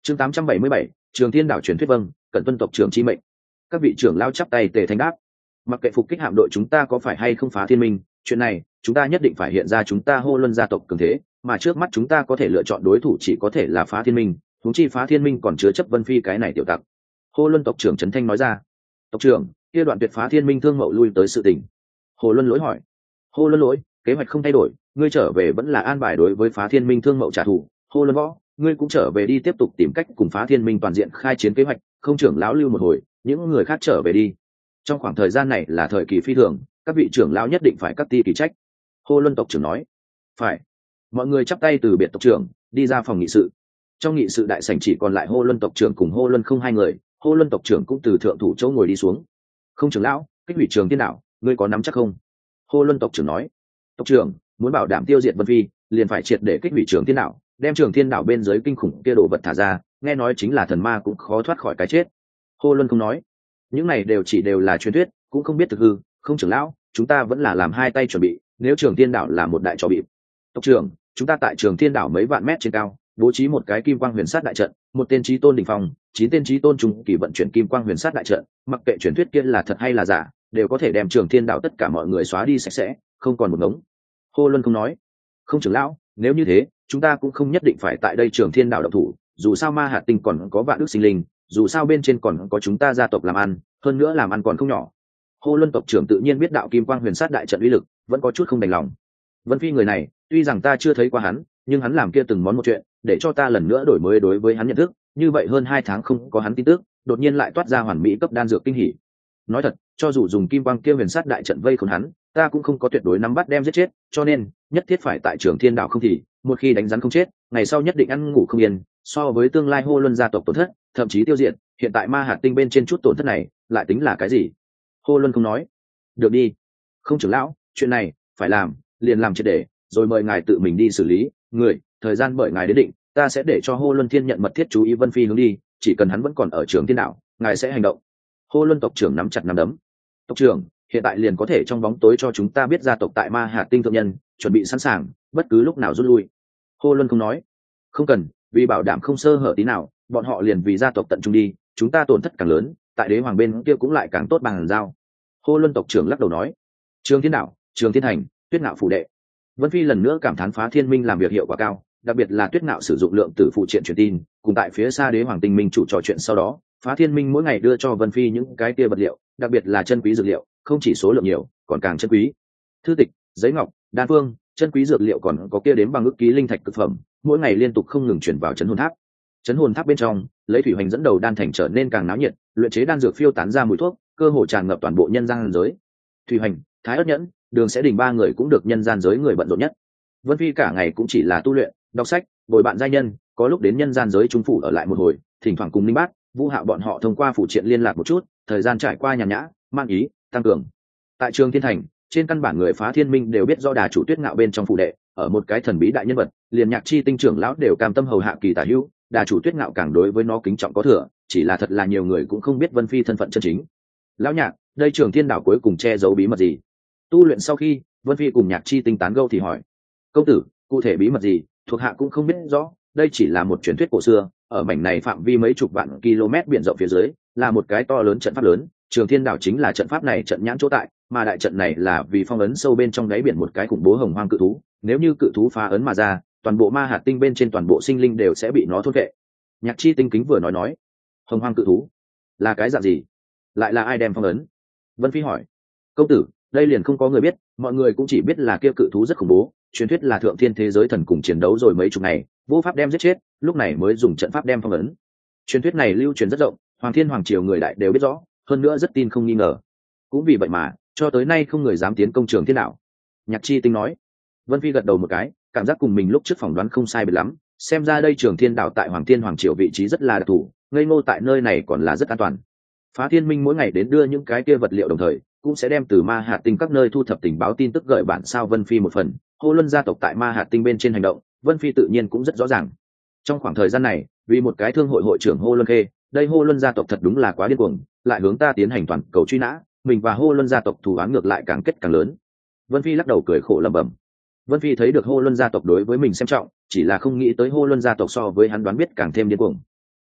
Chương 877, Trường Thiên Đảo truyền thuyết vâng, cẩn tuân tộc trưởng chi mệnh. Các vị trưởng lao chắp tay tề thanh đáp. Mặc kệ phục kích hạm đội chúng ta có phải hay không phá thiên minh, chuyện này chúng ta nhất định phải hiện ra chúng ta Hô Luân gia tộc cường thế, mà trước mắt chúng ta có thể lựa chọn đối thủ chỉ có thể là phá thiên minh, huống chi phá thiên minh còn chứa chấp Vân Phi cái này tiểu tặc. Hô Luân tộc trưởng Trấn Thanh nói ra. Tộc trưởng, kia đoạn tuyệt phá thiên minh thương mậu lui tới sự tình. Hồ Luân lỗi hỏi. Hồ Luân lỗi, kế hoạch không thay đổi, ngươi trở về vẫn là an bài đối với phá thiên minh thương mậu trả thù. Hồ Luân võ, ngươi cũng trở về đi tiếp tục tìm cách cùng phá thiên minh toàn diện khai chiến kế hoạch, không trưởng lão lưu một hồi, những người khác trở về đi. Trong khoảng thời gian này là thời kỳ phi thường, các vị trưởng lão nhất định phải cắt ti kỳ trách. Hồ Luân tộc trưởng nói. Phải. Mọi người chắp tay từ biệt tộc trưởng, đi ra phòng nghị sự. Trong nghị sự đại sảnh chỉ còn lại Hồ Luân tộc trưởng cùng Hồ Luân không hai người, Hồ Luân tộc trưởng cũng từ thượng thủ chỗ ngồi đi xuống. Không trưởng lão, kích hủy Trường Thiên Đảo, ngươi có nắm chắc không? Hồ Luân tộc trưởng nói. Tộc trưởng, muốn bảo đảm tiêu diệt Vân Phi, liền phải triệt để kích hủy Trường Thiên Đảo, đem Trường Thiên Đảo bên dưới kinh khủng kia đồ vật thả ra, nghe nói chính là thần ma cũng khó thoát khỏi cái chết. Hồ Luân không nói. Những này đều là truyền thuyết, cũng không biết thực hư. Không trưởng lão, chúng ta vẫn là làm hai tay chuẩn bị, nếu Trường Thiên Đảo là một đại trò bịp. Tộc trưởng, chúng ta tại Trường Thiên Đảo mấy vạn mét trên cao, bố trí một cái kim quang huyền sát đại trận, một tên chí tôn đỉnh phong, 9 tên chí tôn trung kỳ vận chuyển kim quang huyền sát đại trận, mặc kệ truyền thuyết kia là thật hay là giả, đều có thể đem Trường Thiên Đảo tất cả mọi người xóa đi sạch sẽ, không còn một ngống. Hồ Luân không nói. Không trưởng lão, nếu như thế, chúng ta cũng không nhất định phải tại đây Trường Thiên Đảo động thủ, dù sao Ma Hạt Tinh còn có vạn đức sinh linh, dù sao bên trên còn có chúng ta gia tộc làm ăn, hơn nữa làm ăn còn không nhỏ. Hồ Luân tộc trưởng tự nhiên biết đạo kim quang huyền sát đại trận uy lực, vẫn có chút không đành lòng. Vân Phi người này, tuy rằng ta chưa thấy qua hắn, nhưng hắn làm kia từng món một chuyện, để cho ta lần nữa đổi mới đối với hắn nhận thức, như vậy hơn 2 tháng không có hắn tin tức, đột nhiên lại toát ra hoàn mỹ cấp đan dược kinh hỉ. Nói thật, cho dù dùng kim quang kia huyền sát đại trận vây khốn hắn, ta cũng không có tuyệt đối nắm bắt đem giết chết, cho nên nhất thiết phải tại Trường Thiên Đảo không thì, một khi đánh rắn không chết, ngày sau nhất định ăn ngủ không yên, so với tương lai Hồ Luân gia tộc tổn thất, thậm chí tiêu diệt, hiện tại Ma Hạt Tinh bên trên chút tổn thất này, lại tính là cái gì? Hồ Luân không nói. Được đi. Không trưởng lão, chuyện này phải làm, liền làm triệt để, rồi mời ngài tự mình đi xử lý, người, thời gian bởi ngài đến định, ta sẽ để cho Hồ Luân Thiên nhận mật thiết chú ý Vân Phi hướng đi, chỉ cần hắn vẫn còn ở Trường Thiên Đảo, ngài sẽ hành động. Hồ Luân tộc trưởng nắm chặt nắm đấm. Tộc trưởng, hiện tại liền có thể trong bóng tối cho chúng ta biết gia tộc tại Ma Hạt Tinh thượng nhân, chuẩn bị sẵn sàng, bất cứ lúc nào rút lui. Hồ Luân không nói. Không cần, vì bảo đảm không sơ hở tí nào, bọn họ liền vì gia tộc tận trung đi, chúng ta tổn thất càng lớn, tại đế hoàng bên kia cũng lại càng tốt bằng giao. Hồ Luân tộc trưởng lắc đầu nói. Trường Thiên Đảo, Trường Thiên Thành, Tuyết Ngạo phủ đệ. Vân Phi lần nữa cảm thán phá thiên minh làm việc hiệu quả cao, đặc biệt là Tuyết Ngạo sử dụng lượng tử phụ triện truyền tin, cùng tại phía xa đế hoàng tinh minh chủ trò chuyện sau đó, phá thiên minh mỗi ngày đưa cho Vân Phi những cái kia vật liệu, đặc biệt là chân quý dược liệu, không chỉ số lượng nhiều, còn càng chân quý. Thư tịch, giấy ngọc, đan phương, chân quý dược liệu còn có kia đếm bằng ức ký linh thạch cực phẩm, mỗi ngày liên tục không ngừng chuyển vào trấn hồn tháp. Trấn hồn tháp bên trong, lấy thủy hoành dẫn đầu đan thành trở nên càng náo nhiệt, luyện chế đan dược phiêu tán ra mùi thuốc, cơ hồ tràn ngập toàn bộ nhân gian giới. Thủy hoành, Thái Ất Nhẫn, Đường Sẽ Đình 3 người cũng được nhân gian giới người bận rộn nhất. Vân Phi cả ngày cũng chỉ là tu luyện, đọc sách, bồi bạn giai nhân, có lúc đến nhân gian giới trung phủ ở lại một hồi, thỉnh thoảng cùng Ninh Bát, Vũ Hạo bọn họ thông qua phụ triện liên lạc một chút, thời gian trải qua nhàn nhã, mang ý, tăng cường. Tại Trường Thiên Thành, trên căn bản người phá thiên minh đều biết do Đà chủ Tuyết Ngạo bên trong phủ đệ, ở một cái thần bí đại nhân vật, liền Nhạc Chi Tinh trưởng lão đều cam tâm hầu hạ kỳ tả hữu, Đà chủ Tuyết Ngạo càng đối với nó kính trọng có thừa, chỉ là thật là nhiều người cũng không biết Vân Phi thân phận chân chính. Lão Nhạc, đây Trường Thiên Đảo cuối cùng che giấu bí mật gì? Tu luyện sau khi, Vân Phi cùng Nhạc Chi Tinh tán gẫu thì hỏi. Công tử, cụ thể bí mật gì, thuộc hạ cũng không biết rõ, đây chỉ là một truyền thuyết cổ xưa, ở mảnh này phạm vi mấy chục vạn km biển rộng phía dưới, là một cái to lớn trận pháp lớn, Trường Thiên Đảo chính là trận pháp này trận nhãn chỗ tại, mà đại trận này là vì phong ấn sâu bên trong đáy biển một cái khủng bố hồng hoang cự thú, nếu như cự thú phá ấn mà ra, toàn bộ Ma Hạt Tinh bên trên toàn bộ sinh linh đều sẽ bị nó thôn vệ. Nhạc Chi Tinh kính vừa nói, hồng hoang cự thú là cái dạng gì, lại là ai đem phong ấn? Vân Phi hỏi. Công tử, đây liền không có người biết, mọi người cũng chỉ biết là kia cự thú rất khủng bố, truyền thuyết là thượng thiên thế giới thần cùng chiến đấu rồi mấy chục ngày, vô pháp đem giết chết, lúc này mới dùng trận pháp đem phong ấn. Truyền thuyết này lưu truyền rất rộng, Hoàng Thiên Hoàng triều người đại đều biết rõ, hơn nữa rất tin không nghi ngờ. Cũng vì vậy mà, cho tới nay không người dám tiến công Trường Thiên Đảo. Nhạc Chi Tinh nói. Vân Phi gật đầu một cái, cảm giác cùng mình lúc trước phỏng đoán không sai biệt lắm, xem ra đây Trường Thiên Đảo tại Hoàng Thiên Hoàng triều vị trí rất là đặc thù, ngây ngô tại nơi này còn là rất an toàn. Phá Thiên Minh mỗi ngày đến đưa những cái kia vật liệu đồng thời, cũng sẽ đem từ Ma Hạt Tinh các nơi thu thập tình báo tin tức gửi bản sao Vân Phi một phần. Hồ Luân gia tộc tại Ma Hạt Tinh bên trên hành động, Vân Phi tự nhiên cũng rất rõ ràng. Trong khoảng thời gian này, vì một cái thương hội hội trưởng Hồ Luân Khê, đây Hồ Luân gia tộc thật đúng là quá điên cuồng, lại hướng ta tiến hành toàn cầu truy nã, mình và Hồ Luân gia tộc thù oán ngược lại càng kết càng lớn. Vân Phi lắc đầu cười khổ lẩm bẩm. Vân Phi thấy được Hồ Luân gia tộc đối với mình xem trọng, chỉ là không nghĩ tới Hồ Luân gia tộc so với hắn đoán biết càng thêm điên cuồng.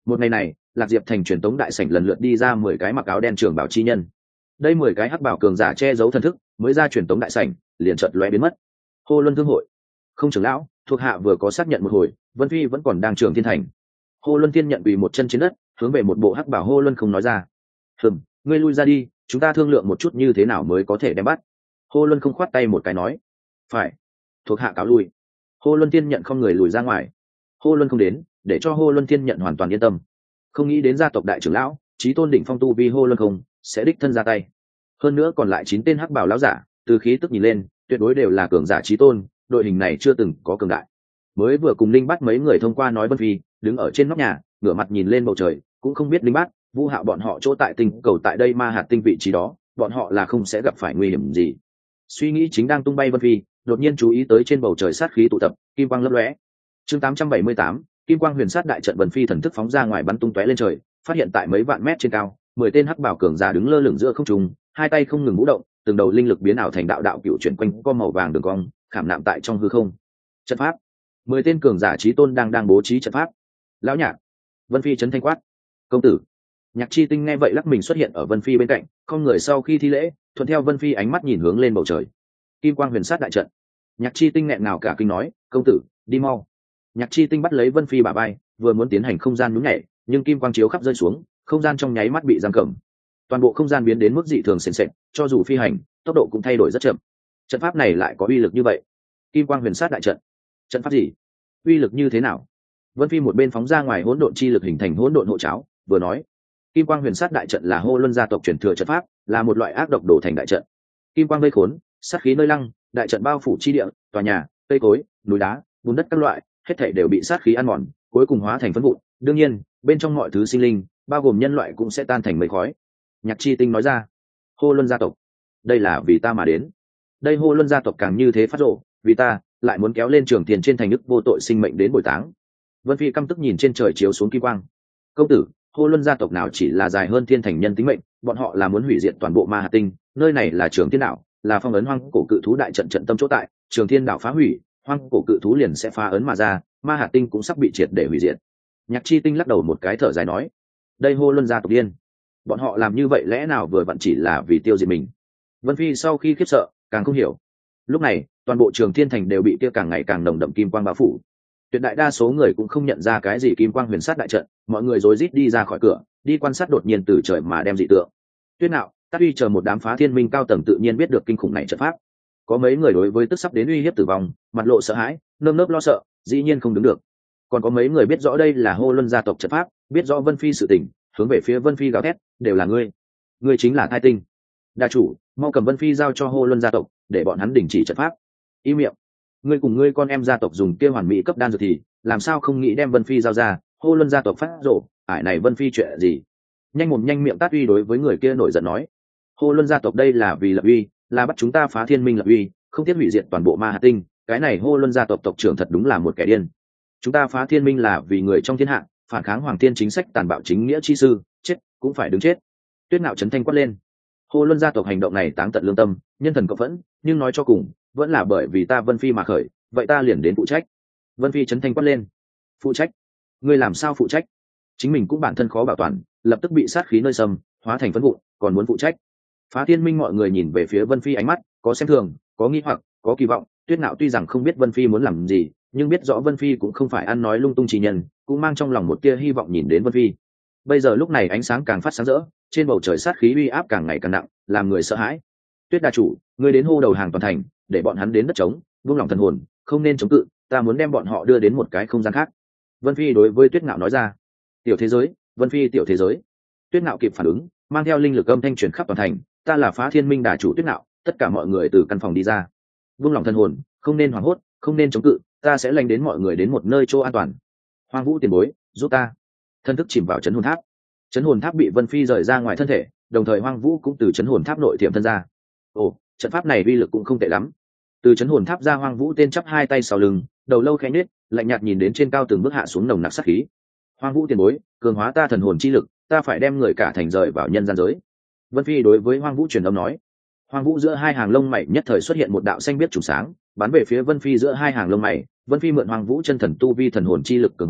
Một ngày này, Lạc Diệp thành truyền tống đại sảnh lần lượt đi ra 10 cái mặc áo đen trường bảo chi nhân. Đây 10 cái hắc bảo cường giả che giấu thân thức, mới ra truyền tống đại sảnh, liền chợt lóe biến mất. Hô Luân Thương hội, không trưởng lão, thuộc hạ vừa có xác nhận một hồi, Vân Phi vẫn còn đang Trường Thiên thành. Hô Luân Thiên nhận quỳ một chân trên đất, hướng về một bộ hắc bảo Hô Luân không nói ra. Ngươi lui ra đi, chúng ta thương lượng một chút như thế nào mới có thể đem bắt. Hô Luân không khoát tay một cái nói. Phải, thuộc hạ cáo lui. Hô Luân Thiên nhận không người lùi ra ngoài. Hô Luân không đến, để cho Hô Luân Thiên nhận hoàn toàn yên tâm. Không nghĩ đến gia tộc đại trưởng lão, chí tôn đỉnh phong tu vi Hô Luân không sẽ đích thân ra tay. Hơn nữa còn lại 9 tên hắc bảo lão giả, từ khí tức nhìn lên, tuyệt đối đều là cường giả chí tôn, đội hình này chưa từng có cường đại. Mới vừa cùng Linh Bát mấy người thông qua nói Vân Phi, đứng ở trên nóc nhà, ngửa mặt nhìn lên bầu trời, cũng không biết Linh Bát, Vũ Hạo bọn họ chỗ tại tinh cầu tại đây ma hạt tinh vị trí đó, bọn họ là không sẽ gặp phải nguy hiểm gì. Suy nghĩ chính đang tung bay Vân Phi, đột nhiên chú ý tới trên bầu trời sát khí tụ tập, kim quang lấp lóe. Chương 878, Kim Quang Huyền Sát đại trận. Vân Phi thần thức phóng ra ngoài bắn tung tóe lên trời, phát hiện tại mấy vạn mét trên cao, 10 tên hắc bảo cường giả đứng lơ lửng giữa không trung, hai tay không ngừng vũ động, từng đầu linh lực biến ảo thành đạo đạo cựu chuyển quanh có màu vàng đường cong, khảm nạm tại trong hư không. Trận pháp. 10 tên cường giả chí tôn đang bố trí trận pháp. Lão Nhạc. Vân Phi chấn thanh quát. Công tử. Nhạc Chi Tinh nghe vậy lắc mình xuất hiện ở Vân Phi bên cạnh, không người sau khi thi lễ, thuận theo Vân Phi ánh mắt nhìn hướng lên bầu trời. Kim Quang Huyền Sát đại trận. Nhạc Chi Tinh nghẹn ngào cả kinh nói, công tử, đi mau. Nhạc Chi Tinh bắt lấy Vân Phi bả vai, vừa muốn tiến hành không gian nhún nhảy, nhưng kim quang chiếu khắp rơi xuống, không gian trong nháy mắt bị giam cầm. Toàn bộ không gian biến đến mức dị thường sền sệt, cho dù phi hành, tốc độ cũng thay đổi rất chậm. Trận pháp này lại có uy lực như vậy? Kim Quang Huyền Sát đại trận. Trận pháp gì? Uy lực như thế nào? Vân Phi một bên phóng ra ngoài hỗn độn chi lực hình thành hỗn độn hộ cháo, vừa nói, Kim Quang Huyền Sát đại trận là Hô Luân gia tộc truyền thừa trận pháp, là một loại ác độc đổ thành đại trận. Kim quang vây khốn, sát khí nơi lăng, đại trận bao phủ chi địa, tòa nhà, cây cối, núi đá, bùn đất các loại, hết thảy đều bị sát khí ăn mòn, cuối cùng hóa thành phấn vụn. Đương nhiên, bên trong mọi thứ sinh linh, bao gồm nhân loại cũng sẽ tan thành mây khói. Nhạc Chi Tinh nói ra, Hô Luân gia tộc, đây là vì ta mà đến. Đây Hô Luân gia tộc càng như thế phát rộ, vì ta lại muốn kéo lên Trường Tiền trên thành đức vô tội sinh mệnh đến bồi táng. Vân Phi căm tức nhìn trên trời chiếu xuống kim quang. Công tử, Hô Luân gia tộc nào chỉ là dài hơn thiên thành nhân tính mệnh, bọn họ là muốn hủy diệt toàn bộ ma hạt tinh. Nơi này là Trường Thiên đảo, là phong ấn hoang cổ cự thú đại trận trận tâm chỗ tại. Trường Thiên đảo phá hủy, hoang cổ cự thú liền sẽ phá ấn mà ra, ma hạt tinh cũng sắp bị triệt để hủy diệt. Nhạc Chi Tinh lắc đầu một cái thở dài nói, đây Hô Luân gia tộc điên, bọn họ làm như vậy lẽ nào vừa vặn chỉ là vì tiêu diệt mình? Vân Phi sau khi khiếp sợ càng không hiểu. Lúc này toàn bộ Trường Thiên thành đều bị kia càng ngày càng nồng đậm kim quang bao phủ. Tuyệt đại đa số người cũng không nhận ra cái gì Kim Quang Huyền Sát đại trận, mọi người rối rít đi ra khỏi cửa, đi quan sát đột nhiên từ trời mà đem dị tượng. Tuyết Nạo, Tát Uy chờ một đám phá thiên minh cao tầng tự nhiên biết được kinh khủng này trận pháp. Có mấy người đối với tức sắp đến uy hiếp tử vong, mặt lộ sợ hãi, nơm nớp lo sợ, dĩ nhiên không đứng được. Còn có mấy người biết rõ đây là Hô Luân gia tộc trận pháp, biết rõ Vân Phi sự tình, hướng về phía Vân Phi gào thét, đều là ngươi chính là Thai Tinh. Đa chủ, mau cầm Vân Phi giao cho Hô Luân gia tộc, để bọn hắn đình chỉ trận pháp. Im miệng. Ngươi cùng ngươi con em gia tộc dùng kia hoàn mỹ cấp đan dược thì làm sao không nghĩ đem Vân Phi giao ra? Hô Luân gia tộc phát rộ, ải này Vân Phi chuyện gì? Nhanh mồm nhanh miệng Tát Uy đối với người kia nổi giận nói, Hô Luân gia tộc đây là vì lập uy, là bắt chúng ta phá thiên minh lập uy, không tiếc hủy diệt toàn bộ ma hạt tinh. Cái này Hô Luân gia tộc tộc trưởng thật đúng là một kẻ điên. Chúng ta phá thiên minh là vì người trong thiên hạ, phản kháng hoàng thiên chính sách tàn bạo chính nghĩa chi sư, chết cũng phải đứng chết. Tuyết Nạo chấn thanh quát lên. Hô Luân gia tộc hành động này táng tận lương tâm, nhân thần cộng phẫn, nhưng nói cho cùng vẫn là bởi vì ta Vân Phi mà khởi, vậy ta liền đến phụ trách. Vân Phi chấn thanh quát lên. Phụ trách? Ngươi làm sao phụ trách? Chính mình cũng bản thân khó bảo toàn, lập tức bị sát khí nơi sầm, hóa thành phấn vụn, còn muốn phụ trách? Phá thiên minh mọi người nhìn về phía Vân Phi ánh mắt có xem thường, có nghi hoặc, có kỳ vọng. Tuyết Nạo tuy rằng không biết Vân Phi muốn làm gì, nhưng biết rõ Vân Phi cũng không phải ăn nói lung tung chỉ nhân, cũng mang trong lòng một tia hy vọng nhìn đến Vân Phi. Bây giờ lúc này ánh sáng càng phát sáng rỡ, trên bầu trời sát khí uy áp càng ngày càng nặng, làm người sợ hãi. Tuyết đa chủ, ngươi đến hô đầu hàng toàn thành, để bọn hắn đến đất trống, buông lòng thần hồn, không nên chống cự, ta muốn đem bọn họ đưa đến một cái không gian khác. Vân Phi đối với Tuyết Nạo nói ra. Tiểu thế giới, Vân Phi tiểu thế giới. Tuyết Nạo kịp phản ứng, mang theo linh lực âm thanh truyền khắp toàn thành, ta là Phá Thiên Minh đà chủ Tuyết Nạo. Tất cả mọi người từ căn phòng đi ra, buông lòng thần hồn, không nên hoảng hốt, không nên chống cự, ta sẽ lanh đến mọi người đến một nơi chỗ an toàn. Hoang Vũ tiền bối, giúp ta. Thân thức chìm vào chấn hồn tháp. Chấn hồn tháp bị Vân Phi rời ra ngoài thân thể, đồng thời Hoang Vũ cũng từ chấn hồn tháp nội tiềm thân ra. Ồ, trận pháp này uy lực cũng không tệ lắm. Từ chấn hồn tháp ra Hoang Vũ tên chắp hai tay sau lưng, đầu lâu khẽ nhếch, lạnh nhạt nhìn đến trên cao từng bước hạ xuống nồng nặc sát khí. Hoang Vũ tiền bối, cường hóa ta thần hồn chi lực, ta phải đem người cả thành rời vào nhân gian giới. Vân Phi đối với Hoang Vũ truyền âm nói. Hoang Vũ giữa hai hàng lông mày nhất thời xuất hiện một đạo xanh biếc trùng sáng, bắn về phía Vân Phi giữa hai hàng lông mày. Vân Phi mượn Hoang Vũ chân thần tu vi thần hồn chi lực cường hóa,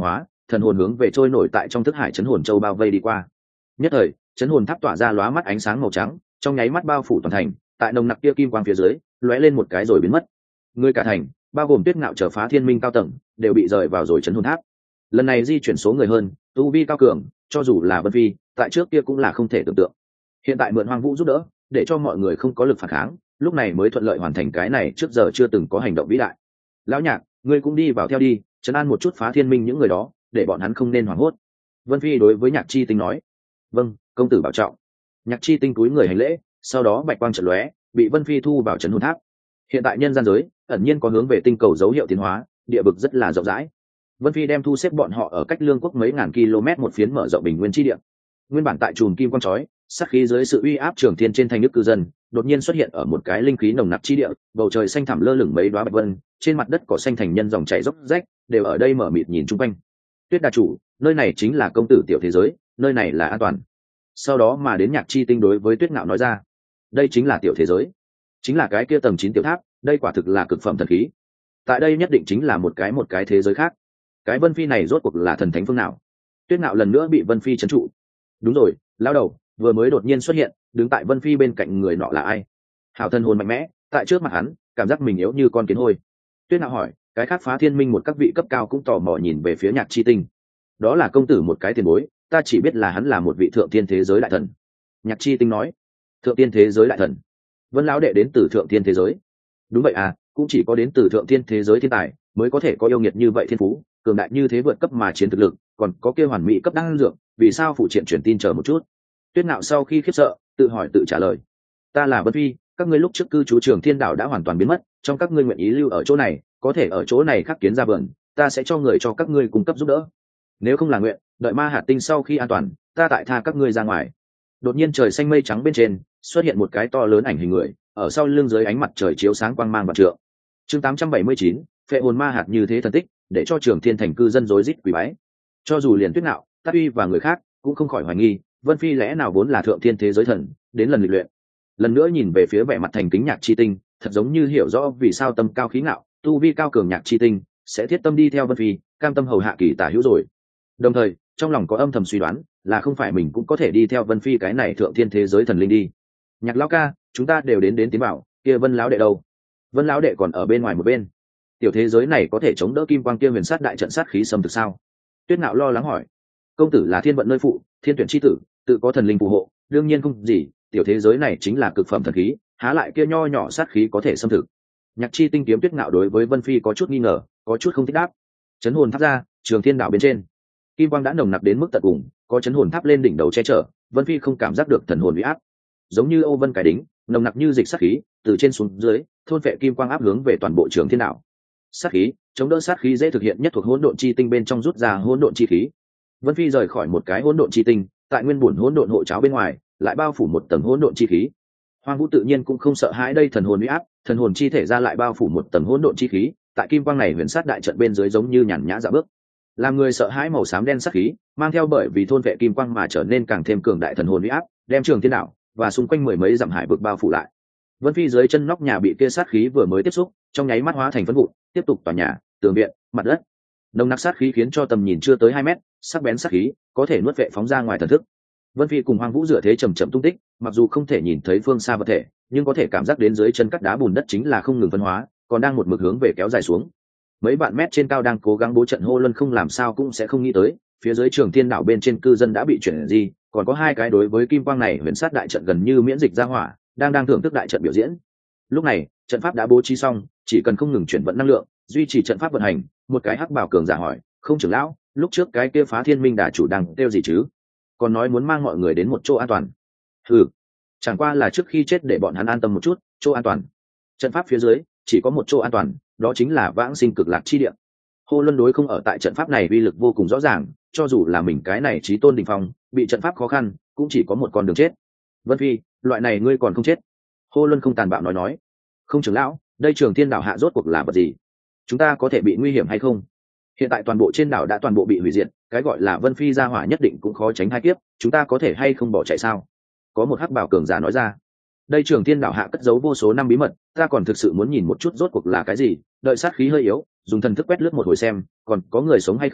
thần hồn hướng về trôi nổi tại trong thức hải chấn hồn châu bao vây đi qua. Nhất thời chấn hồn tháp tỏa ra lóa mắt ánh sáng màu trắng, trong nháy mắt bao phủ toàn thành, tại nồng nặc kia kim quang phía dưới lóe lên một cái rồi biến mất. Người cả thành bao gồm Tuyết Ngạo trở phá thiên minh cao tầng đều bị rời vào rồi chấn hồn tháp. Lần này di chuyển số người hơn, tu vi cao cường, cho dù là Vân Phi tại trước kia cũng là không thể tưởng tượng. Hiện tại mượn Hoang Vũ giúp đỡ, để cho mọi người không có lực phản kháng, lúc này mới thuận lợi hoàn thành cái này trước giờ chưa từng có hành động vĩ đại. Lão Nhạc, ngươi cũng đi vào theo đi, trấn an một chút phá thiên minh những người đó, để bọn hắn không nên hoảng hốt. Vân Phi đối với Nhạc Chi Tinh nói. Vâng, công tử bảo trọng. Nhạc Chi Tinh cúi người hành lễ, sau đó bạch quang chợt lóe, bị Vân Phi thu vào trấn hồn tháp. Hiện tại nhân gian giới ẩn nhiên có hướng về tinh cầu dấu hiệu tiến hóa, địa vực rất là rộng rãi. Vân Phi đem thu xếp bọn họ ở cách Lương quốc mấy ngàn km một phiến mở rộng bình nguyên chi địa. Nguyên bản tại chùm kim quang chói, sát khí dưới sự uy áp trường thiên trên thanh nước cư dân, đột nhiên xuất hiện ở một cái linh khí nồng nặc chi địa, bầu trời xanh thẳm lơ lửng mấy đóa bạch vân, trên mặt đất cỏ xanh thành nhân dòng chảy dốc rách, đều ở đây mở mịt nhìn chung quanh. Tuyết Đà chủ, nơi này chính là công tử tiểu thế giới, nơi này là an toàn. Sau đó mà đến Nhạc Chi Tinh đối với Tuyết Ngạo nói ra, đây chính là tiểu thế giới, chính là cái kia tầng 9 tiểu tháp, đây quả thực là cực phẩm thần khí. Tại đây nhất định chính là một cái thế giới khác. Cái Vân Phi này rốt cuộc là thần thánh phương nào? Tuyết Ngạo lần nữa bị Vân Phi trấn trụ. Đúng rồi, lão đầu vừa mới đột nhiên xuất hiện, đứng tại Vân Phi bên cạnh người nọ là ai? Hảo thân hồn mạnh mẽ, tại trước mặt hắn, cảm giác mình yếu như con kiến hôi. Tuyết Ngạo hỏi, cái khác phá thiên minh một các vị cấp cao cũng tò mò nhìn về phía Nhạc Chi Tinh. Đó là công tử một cái tiền bối, ta chỉ biết là hắn là một vị thượng tiên thế giới đại thần. Nhạc Chi Tinh nói. Thượng tiên thế giới đại thần? Vân lão đệ đến từ thượng tiên thế giới? Đúng vậy à, cũng chỉ có đến từ thượng tiên thế giới thiên tài mới có thể có yêu nghiệt như vậy thiên phú, cường đại như thế vượt cấp mà chiến thực lực, còn có kia hoàn mỹ cấp đăng dược, vì sao phụ triện truyền tin chờ một chút? Tuyết Ngạo sau khi khiếp sợ, tự hỏi tự trả lời. Ta là Vân Phi, các ngươi lúc trước cư trú Trường Thiên Đảo đã hoàn toàn biến mất, trong các ngươi nguyện ý lưu ở chỗ này, có thể ở chỗ này khắc kiến ra vườn, ta sẽ cho người cho các ngươi cung cấp giúp đỡ. Nếu không là nguyện, đợi ma hạt tinh sau khi an toàn, ta tại tha các ngươi ra ngoài. Đột nhiên trời xanh mây trắng bên trên xuất hiện một cái to lớn ảnh hình người, ở sau lưng dưới ánh mặt trời chiếu sáng quang mang vạn trượng. Chương 879, phệ hồn ma hạt như thế thần tích, để cho Trường Thiên thành cư dân rối rít quỳ bái. Cho dù liền Tuyết Ngạo, Tát Uy và người khác cũng không khỏi hoài nghi, Vân Phi lẽ nào vốn là thượng thiên thế giới thần, đến lần lịch luyện. Lần nữa nhìn về phía vẻ mặt thành kính Nhạc Chi Tinh, thật giống như hiểu rõ vì sao tâm cao khí ngạo, tu vi cao cường Nhạc Chi Tinh sẽ thiết tâm đi theo Vân Phi, cam tâm hầu hạ kỳ tả hữu rồi. Đồng thời, trong lòng có âm thầm suy đoán, là không phải mình cũng có thể đi theo Vân Phi cái này thượng thiên thế giới thần linh đi. Nhạc lão ca, chúng ta đều đến tiến bảo, kia Vân lão đệ đâu? Vân lão đệ còn ở bên ngoài một bên. Tiểu thế giới này có thể chống đỡ kim quang kia huyền sát đại trận sát khí xâm thực sao? Tuyết Ngạo lo lắng hỏi. Công tử là thiên vận nơi phụ, thiên tuyển chi tử, tự có thần linh phù hộ, đương nhiên không gì, tiểu thế giới này chính là cực phẩm thần khí, há lại kia nho nhỏ sát khí có thể xâm thực. Nhạc Chi Tinh kiếm Tuyết Ngạo đối với Vân Phi có chút nghi ngờ, có chút không thích đáp. Chấn hồn tháp ra, Trường Thiên Đảo bên trên, kim quang đã nồng nặc đến mức tận cùng, có chấn hồn tháp lên đỉnh đầu che chở, Vân Phi không cảm giác được thần hồn uy áp, giống như Âu Vân cái đính, nồng nặc như dịch sát khí, từ trên xuống dưới, thôn phệ kim quang áp hướng về toàn bộ Trường Thiên Đảo. Sát khí, chống đỡ sát khí dễ thực hiện nhất thuộc hỗn độn chi tinh bên trong rút ra hỗn độn chi khí. Vân Phi rời khỏi một cái hỗn độn chi tinh, tại nguyên bổn hỗn độn hộ cháo bên ngoài, lại bao phủ một tầng hỗn độn chi khí. Hoang Vũ tự nhiên cũng không sợ hãi đây thần hồn uy áp, thần hồn chi thể ra lại bao phủ một tầng hỗn độn chi khí, tại kim quang này huyền sát đại trận bên dưới giống như nhàn nhã dạo bước. Làm người sợ hãi màu xám đen sát khí, mang theo bởi vì thôn vệ kim quang mà trở nên càng thêm cường đại thần hồn uy áp, đem Trường Thiên Đảo và xung quanh mười mấy dặm hải vực bao phủ lại. Vân Phi dưới chân nóc nhà bị kia sát khí vừa mới tiếp xúc, trong nháy mắt hóa thành phấn vụn, tiếp tục tòa nhà, tường viện, mặt đất. Nồng nặc sát khí khiến cho tầm nhìn chưa tới 2 mét, sắc bén sát khí có thể nuốt vệ phóng ra ngoài thần thức. Vân Phi cùng Hoang Vũ dựa thế chậm chậm tung tích, mặc dù không thể nhìn thấy phương xa vật thể, nhưng có thể cảm giác đến dưới chân cắt đá bùn đất chính là không ngừng phân hóa, còn đang một mực hướng về kéo dài xuống. Mấy vạn mét trên cao đang cố gắng bố trận hô luân không làm sao cũng sẽ không nghĩ tới, phía dưới Trường Thiên Đảo bên trên cư dân đã bị chuyển gì, còn có 2 cái đối với kim quang này huyền sát đại trận gần như miễn dịch ra hỏa, đang thưởng thức đại trận biểu diễn. Lúc này, trận pháp đã bố trí xong, chỉ cần không ngừng chuyển vận năng lượng, duy trì trận pháp vận hành. Một cái hắc bảo cường giả hỏi, không trưởng lão, lúc trước cái kia phá thiên minh đà chủ đang kêu gì chứ? Còn nói muốn mang mọi người đến một chỗ an toàn. Chẳng qua là trước khi chết để bọn hắn an tâm một chút. Chỗ an toàn? Trận pháp phía dưới chỉ có một chỗ an toàn, đó chính là vãng sinh cực lạc chi địa. Hô Luân đối không ở tại trận pháp này uy lực vô cùng rõ ràng, cho dù là mình cái này chí tôn đỉnh phong, bị trận pháp khó khăn, cũng chỉ có một con đường chết. Vân Phi, loại này ngươi còn không chết? Hô Luân không tàn bạo nói. Không trưởng lão, đây Trường Thiên Đảo hạ rốt cuộc là vật gì? Chúng ta có thể bị nguy hiểm hay không? Hiện tại toàn bộ trên đảo đã toàn bộ bị hủy diệt, cái gọi là Vân Phi gia hỏa nhất định cũng khó tránh hai kiếp, chúng ta có thể hay không bỏ chạy sao? Có một hắc bảo cường giả nói ra. Đây Trường Thiên Đảo hạ cất giấu vô số năm bí mật, ta còn thực sự muốn nhìn một chút rốt cuộc là cái gì, đợi sát khí hơi yếu, dùng thần thức quét lướt một hồi xem, còn có người sống hay không,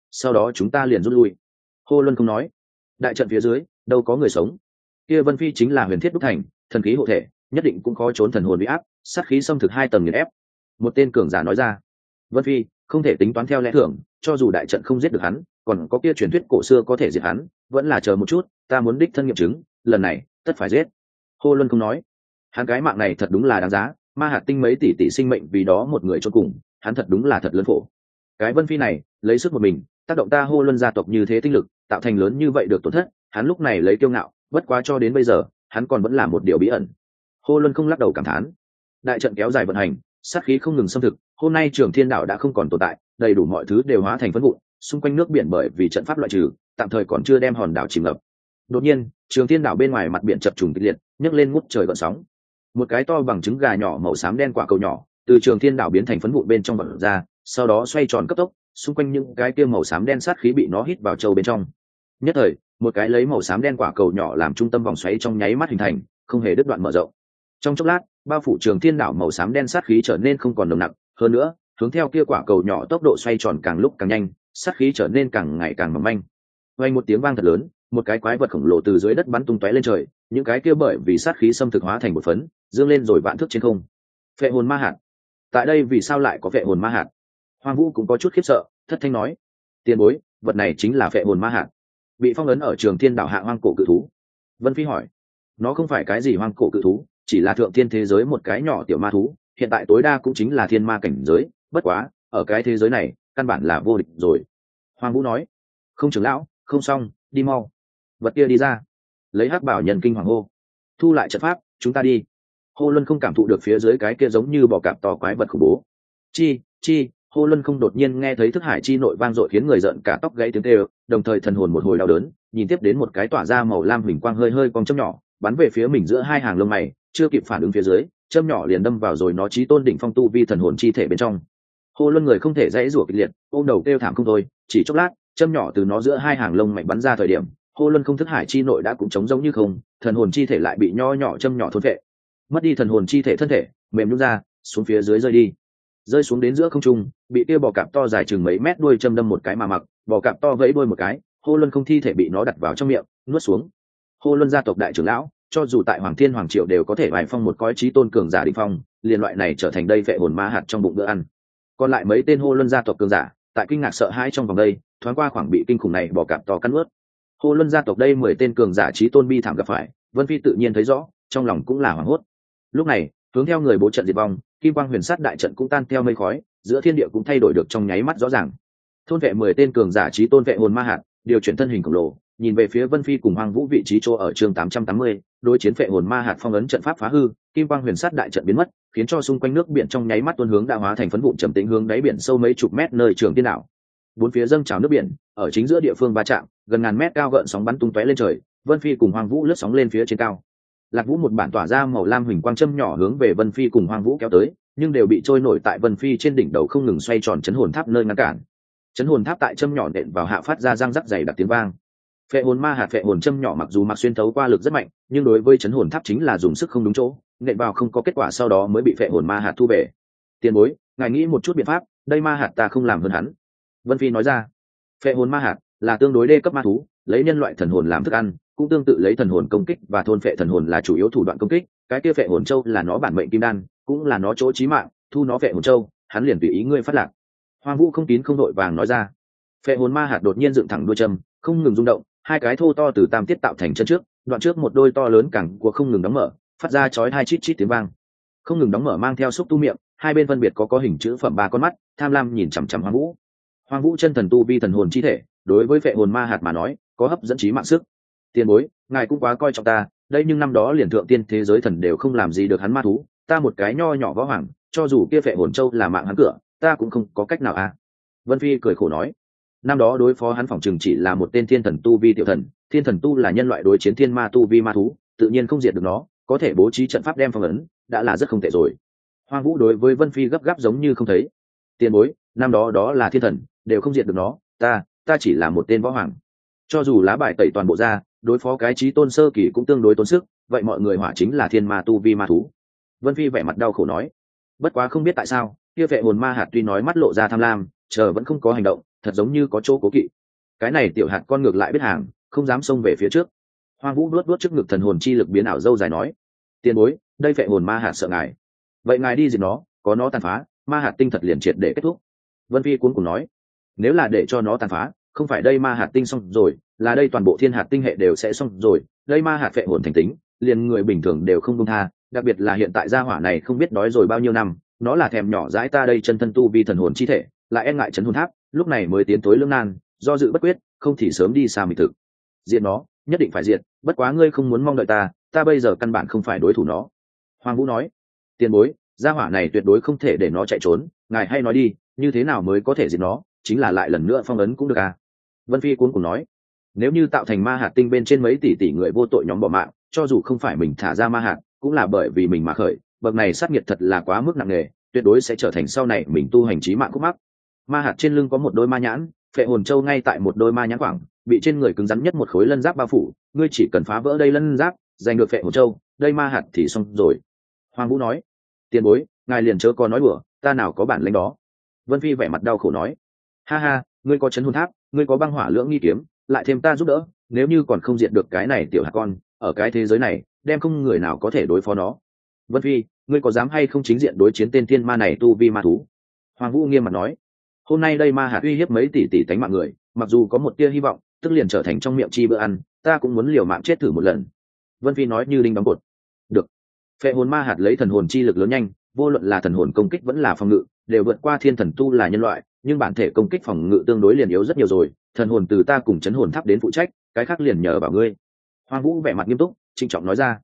sau đó chúng ta liền rút lui. Hô Luân không nói. Đại trận phía dưới đâu có người sống, kia Vân Phi chính là huyền thiết đúc thành, thần khí hộ thể, nhất định cũng khó trốn thần hồn bị áp, sát khí xâm thực 2 tầng nghiền ép. Một tên cường giả nói ra. Vân Phi không thể tính toán theo lẽ thường, cho dù đại trận không giết được hắn, còn có kia truyền thuyết cổ xưa có thể diệt hắn, vẫn là chờ một chút, ta muốn đích thân nghiệm chứng, lần này tất phải giết. Hô Luân không nói. Hắn cái mạng này thật đúng là đáng giá, ma hạt tinh mấy tỷ tỷ sinh mệnh vì đó một người chôn cùng, hắn thật đúng là thật lớn khổ. Cái Vân Phi này lấy sức một mình tác động ta Hô Luân gia tộc như thế tinh lực, tạo thành lớn như vậy được tổn thất, hắn lúc này lấy kiêu ngạo, bất quá cho đến bây giờ hắn còn vẫn là một điều bí ẩn. Hô Luân không lắc đầu cảm thán. Đại trận kéo dài vận hành, sát khí không ngừng xâm thực, hôm nay Trường Thiên Đảo đã không còn tồn tại, đầy đủ mọi thứ đều hóa thành phấn vụn, xung quanh nước biển bởi vì trận pháp loại trừ, tạm thời còn chưa đem hòn đảo chìm ngập. Đột nhiên, Trường Thiên Đảo bên ngoài mặt biển chập trùng kịch liệt, nhấc lên ngút trời gợn sóng. Một cái to bằng trứng gà nhỏ màu xám đen quả cầu nhỏ từ Trường Thiên Đảo biến thành phấn vụn bên trong vọt ra, sau đó xoay tròn cấp tốc, xung quanh những cái kia màu xám đen sát khí bị nó hít vào châu bên trong. Nhất thời, một cái lấy màu xám đen quả cầu nhỏ làm trung tâm vòng xoáy trong nháy mắt hình thành, không hề đứt đoạn mở rộng. Trong chốc lát, bao phủ Trường Thiên Đảo màu xám đen sát khí trở nên không còn nồng nặc, hơn nữa, hướng theo kia quả cầu nhỏ tốc độ xoay tròn càng lúc càng nhanh, sát khí trở nên càng ngày càng mỏng manh. Vang một tiếng vang thật lớn, một cái quái vật khổng lồ từ dưới đất bắn tung tóe lên trời, những cái kia bởi vì sát khí xâm thực hóa thành một phấn, dương lên rồi vạn thước trên không. Phệ hồn ma hạt. Tại đây vì sao lại có phệ hồn ma hạt? Hoàng Vũ cũng có chút khiếp sợ, thất thanh nói: "Tiền bối, vật này chính là phệ hồn ma hạt." Bị phong ấn ở Trường Thiên Đảo hạ hoang cổ cự thú. Vân Phi hỏi: "Nó không phải cái gì hoang cổ cự thú, chỉ là thượng thiên thế giới một cái nhỏ tiểu ma thú, hiện tại tối đa cũng chính là thiên ma cảnh giới, bất quá, ở cái thế giới này, căn bản là vô địch rồi." Hoàng Vũ nói: "Không trưởng lão, không xong, đi mau." Vật kia đi ra. Lấy hắc bảo nhân kinh hoàng hô: "Thu lại trận pháp, chúng ta đi." Hồ Luân không cảm thụ được phía dưới cái kia giống như bò cạp to quái vật khủng bố. Chi, Hồ Luân không đột nhiên nghe thấy thức hải chi nội vang dội khiến người giận cả tóc gãy tiếng kêu, đồng thời thần hồn một hồi đau đớn, nhìn tiếp đến một cái tỏa ra màu lam huỳnh quang hơi hơi cong châm nhỏ, bắn về phía mình giữa hai hàng lông mày, chưa kịp phản ứng phía dưới, châm nhỏ liền đâm vào rồi nó chí tôn đỉnh phong tu vi thần hồn chi thể bên trong. Hồ Luân người không thể dãy rủa kịch liệt, ôm đầu kêu thảm không thôi, chỉ chốc lát, châm nhỏ từ nó giữa hai hàng lông mày bắn ra thời điểm, Hồ Luân không thức hải chi nội đã cũng trống rỗng như không, thần hồn chi thể lại bị nho nhỏ châm nhỏ thôn phệ. Mất đi thần hồn chi thể thân thể, mềm nhũn ra, xuống phía dưới rơi đi. Rơi xuống đến giữa không trung, bị kia bò cạp to dài chừng mấy mét đuôi châm đâm một cái mà mặc, bò cạp to vẫy đuôi một cái, Hồ Luân không thi thể bị nó đặt vào trong miệng, nuốt xuống. Hồ Luân gia tộc đại trưởng lão, cho dù tại Hoàng Thiên Hoàng Triều đều có thể bài phong một cõi chí tôn cường giả đỉnh phong, liên loại này trở thành đây phệ hồn ma hạt trong bụng bữa ăn. Còn lại mấy tên Hồ Luân gia tộc cường giả, tại kinh ngạc sợ hãi trong vòng đây, thoáng qua khoảng bị kinh khủng này bò cạp to cắn nuốt. Hồ Luân gia tộc đây 10 tên cường giả chí tôn bi thảm gặp phải, Vân Phi tự nhiên thấy rõ, trong lòng cũng là hoảng hốt. Lúc này, hướng theo người bố trận diệt vong, kim quang huyền sát đại trận cũng tan theo mây khói, giữa thiên địa cũng thay đổi được trong nháy mắt rõ ràng. Thôn vệ 10 tên cường giả chí tôn vệ hồn ma hạt, điều chuyển thân hình khổng lồ, nhìn về phía Vân Phi cùng Hoàng Vũ vị trí chỗ ở chương 880, đối chiến vệ hồn ma hạt phong ấn trận pháp phá hư, kim quang huyền sát đại trận biến mất, khiến cho xung quanh nước biển trong nháy mắt tuôn hướng đã hóa thành phấn vụn trầm tĩnh hướng đáy biển sâu mấy chục mét nơi Trường Thiên Đảo. Bốn phía dâng trào nước biển, ở chính giữa địa phương va chạm, gần ngàn mét cao gợn sóng bắn tung tóe lên trời, Vân Phi cùng Hoàng Vũ lướt sóng lên phía trên cao. Lạc Vũ một bản tỏa ra màu lam huỳnh quang châm nhỏ hướng về Vân Phi cùng Hoàng Vũ kéo tới, nhưng đều bị trôi nổi tại Vân Phi trên đỉnh đầu không ngừng xoay tròn chấn hồn tháp nơi ngăn cản. Chấn hồn tháp tại châm nhỏ nện vào hạ phát ra răng rắc dày đặc tiếng vang. Phệ hồn ma hạt phệ hồn châm nhỏ mặc dù mặc xuyên thấu qua lực rất mạnh, nhưng đối với chấn hồn tháp chính là dùng sức không đúng chỗ, nện vào không có kết quả sau đó mới bị phệ hồn ma hạt thu về. Tiền bối, ngài nghĩ một chút biện pháp, đây ma hạt ta không làm hơn hắn. Vân Phi nói ra. Phệ hồn ma hạt là tương đối đê cấp ma thú, lấy nhân loại thần hồn làm thức ăn, cũng tương tự lấy thần hồn công kích và thôn phệ thần hồn là chủ yếu thủ đoạn công kích. Cái kia phệ hồn châu là nó bản mệnh kim đan, cũng là nó chỗ chí mạng, thu nó phệ hồn châu, hắn liền tùy ý ngươi phát lạc. Hoàng Vũ không kín không đội vàng nói ra. Phệ hồn ma hạt đột nhiên dựng thẳng đuôi châm, không ngừng rung động, hai cái thô to từ tam tiết tạo thành chân trước, đoạn trước một đôi to lớn cẳng của không ngừng đóng mở, phát ra chói hai chít chít tiếng vang. Không ngừng đóng mở mang theo xúc tu miệng, hai bên phân biệt có hình chữ phẩm 3 con mắt, tham lam nhìn chằm chằm Hoàng Vũ. Hoàng Vũ chân thần tu vi thần hồn chi thể, đối với phệ hồn ma hạt mà nói, có hấp dẫn chí mạng sức. Tiền bối, ngài cũng quá coi trọng ta, đây nhưng năm đó liền thượng tiên thế giới thần đều không làm gì được hắn ma thú, ta một cái nho nhỏ võ hoàng, cho dù kia phệ hồn châu là mạng hắn cửa, ta cũng không có cách nào à. Vân Phi cười khổ nói, năm đó đối phó hắn phỏng chừng chỉ là một tên thiên thần tu vi tiểu thần, thiên thần tu là nhân loại đối chiến thiên ma tu vi ma thú, tự nhiên không diệt được nó, có thể bố trí trận pháp đem phong ấn, đã là rất không tệ rồi. Hoàng Vũ đối với Vân Phi gấp gáp giống như không thấy. Tiền bối, năm đó đó là thiên thần, đều không diệt được nó, ta chỉ là một tên võ hoàng. Cho dù lá bài tẩy toàn bộ ra, đối phó cái chí tôn sơ kỳ cũng tương đối tốn sức, vậy mọi người hỏa chính là thiên ma tu vi ma thú. Vân Phi vẻ mặt đau khổ nói, bất quá không biết tại sao, kia vệ hồn ma hạt tuy nói mắt lộ ra tham lam, chờ vẫn không có hành động, thật giống như có chỗ cố kỵ. Cái này tiểu hạt con ngược lại biết hàng, không dám xông về phía trước. Hoang Vũ luốt trước ngực thần hồn chi lực biến ảo dâu dài nói: "Tiền bối, đây phệ hồn ma hạt sợ ngài. Vậy ngài đi diệt nó, có nó tàn phá, ma hạt tinh thật liền triệt để kết thúc." Vân Phi cuống cuồng nói: "Nếu là để cho nó tàn phá, không phải đây ma hạt tinh xong rồi, là đây toàn bộ thiên hạt tinh hệ đều sẽ xong rồi. Đây ma hạt phệ hồn thành tính, liền người bình thường đều không buông tha, đặc biệt là hiện tại gia hỏa này không biết đói rồi bao nhiêu năm, nó là thèm nhỏ dãi ta đây chân thân tu vi thần hồn chi thể, lại e ngại chấn hồn tháp, lúc này mới tiến tối lưỡng nan, do dự bất quyết, không thì sớm đi xa mịch thực. Diệt nó, nhất định phải diệt, bất quá ngươi không muốn mong đợi ta bây giờ căn bản không phải đối thủ nó." Hoàng Vũ nói: "Tiền bối, gia hỏa này tuyệt đối không thể để nó chạy trốn, ngài hay nói đi, như thế nào mới có thể diệt nó, chính là lại lần nữa phong ấn cũng được à?" Vân Phi cuống cuồng nói: "Nếu như tạo thành ma hạt tinh bên trên mấy tỷ người vô tội nhóm bỏ mạng, cho dù không phải mình thả ra ma hạt, cũng là bởi vì mình mà khởi, bậc này sát nghiệt thật là quá mức nặng nề, tuyệt đối sẽ trở thành sau này mình tu hành chí mạng khúc mắc." Ma hạt trên lưng có một đôi ma nhãn, phệ hồn châu ngay tại một đôi ma nhãn khoảng, bị trên người cứng rắn nhất một khối lân giáp bao phủ, ngươi chỉ cần phá vỡ đây lân giáp, giành được phệ hồn châu, đây ma hạt thì xong rồi. Hoàng Vũ nói: "Tiền bối, ngài liền chớ có nói đùa, ta nào có bản lĩnh đó." Vân Phi vẻ mặt đau khổ nói: "Ha ha, ngươi có chấn hồn tháp, ngươi có băng hỏa lưỡng nghi kiếm, lại thêm ta giúp đỡ, nếu như còn không diệt được cái này tiểu hạt con, ở cái thế giới này, đem không người nào có thể đối phó nó. Vân Phi, ngươi có dám hay không chính diện đối chiến tên thiên ma này tu vi ma thú?" Hoàng Vũ nghiêm mặt nói: "Hôm nay đây ma hạt uy hiếp mấy tỷ tánh mạng người, mặc dù có một tia hy vọng, tức liền trở thành trong miệng chi bữa ăn, ta cũng muốn liều mạng chết thử một lần." Vân Phi nói như đinh đóng cột. "Được." Phệ hồn ma hạt lấy thần hồn chi lực lớn nhanh, vô luận là thần hồn công kích vẫn là phòng ngự, đều vượt qua thiên thần tu là nhân loại, nhưng bản thể công kích phòng ngự tương đối liền yếu rất nhiều rồi, thần hồn từ ta cùng chấn hồn tháp đến phụ trách, cái khác liền nhờ vào ngươi." Hoàng Vũ vẻ mặt nghiêm túc, trịnh trọng nói ra.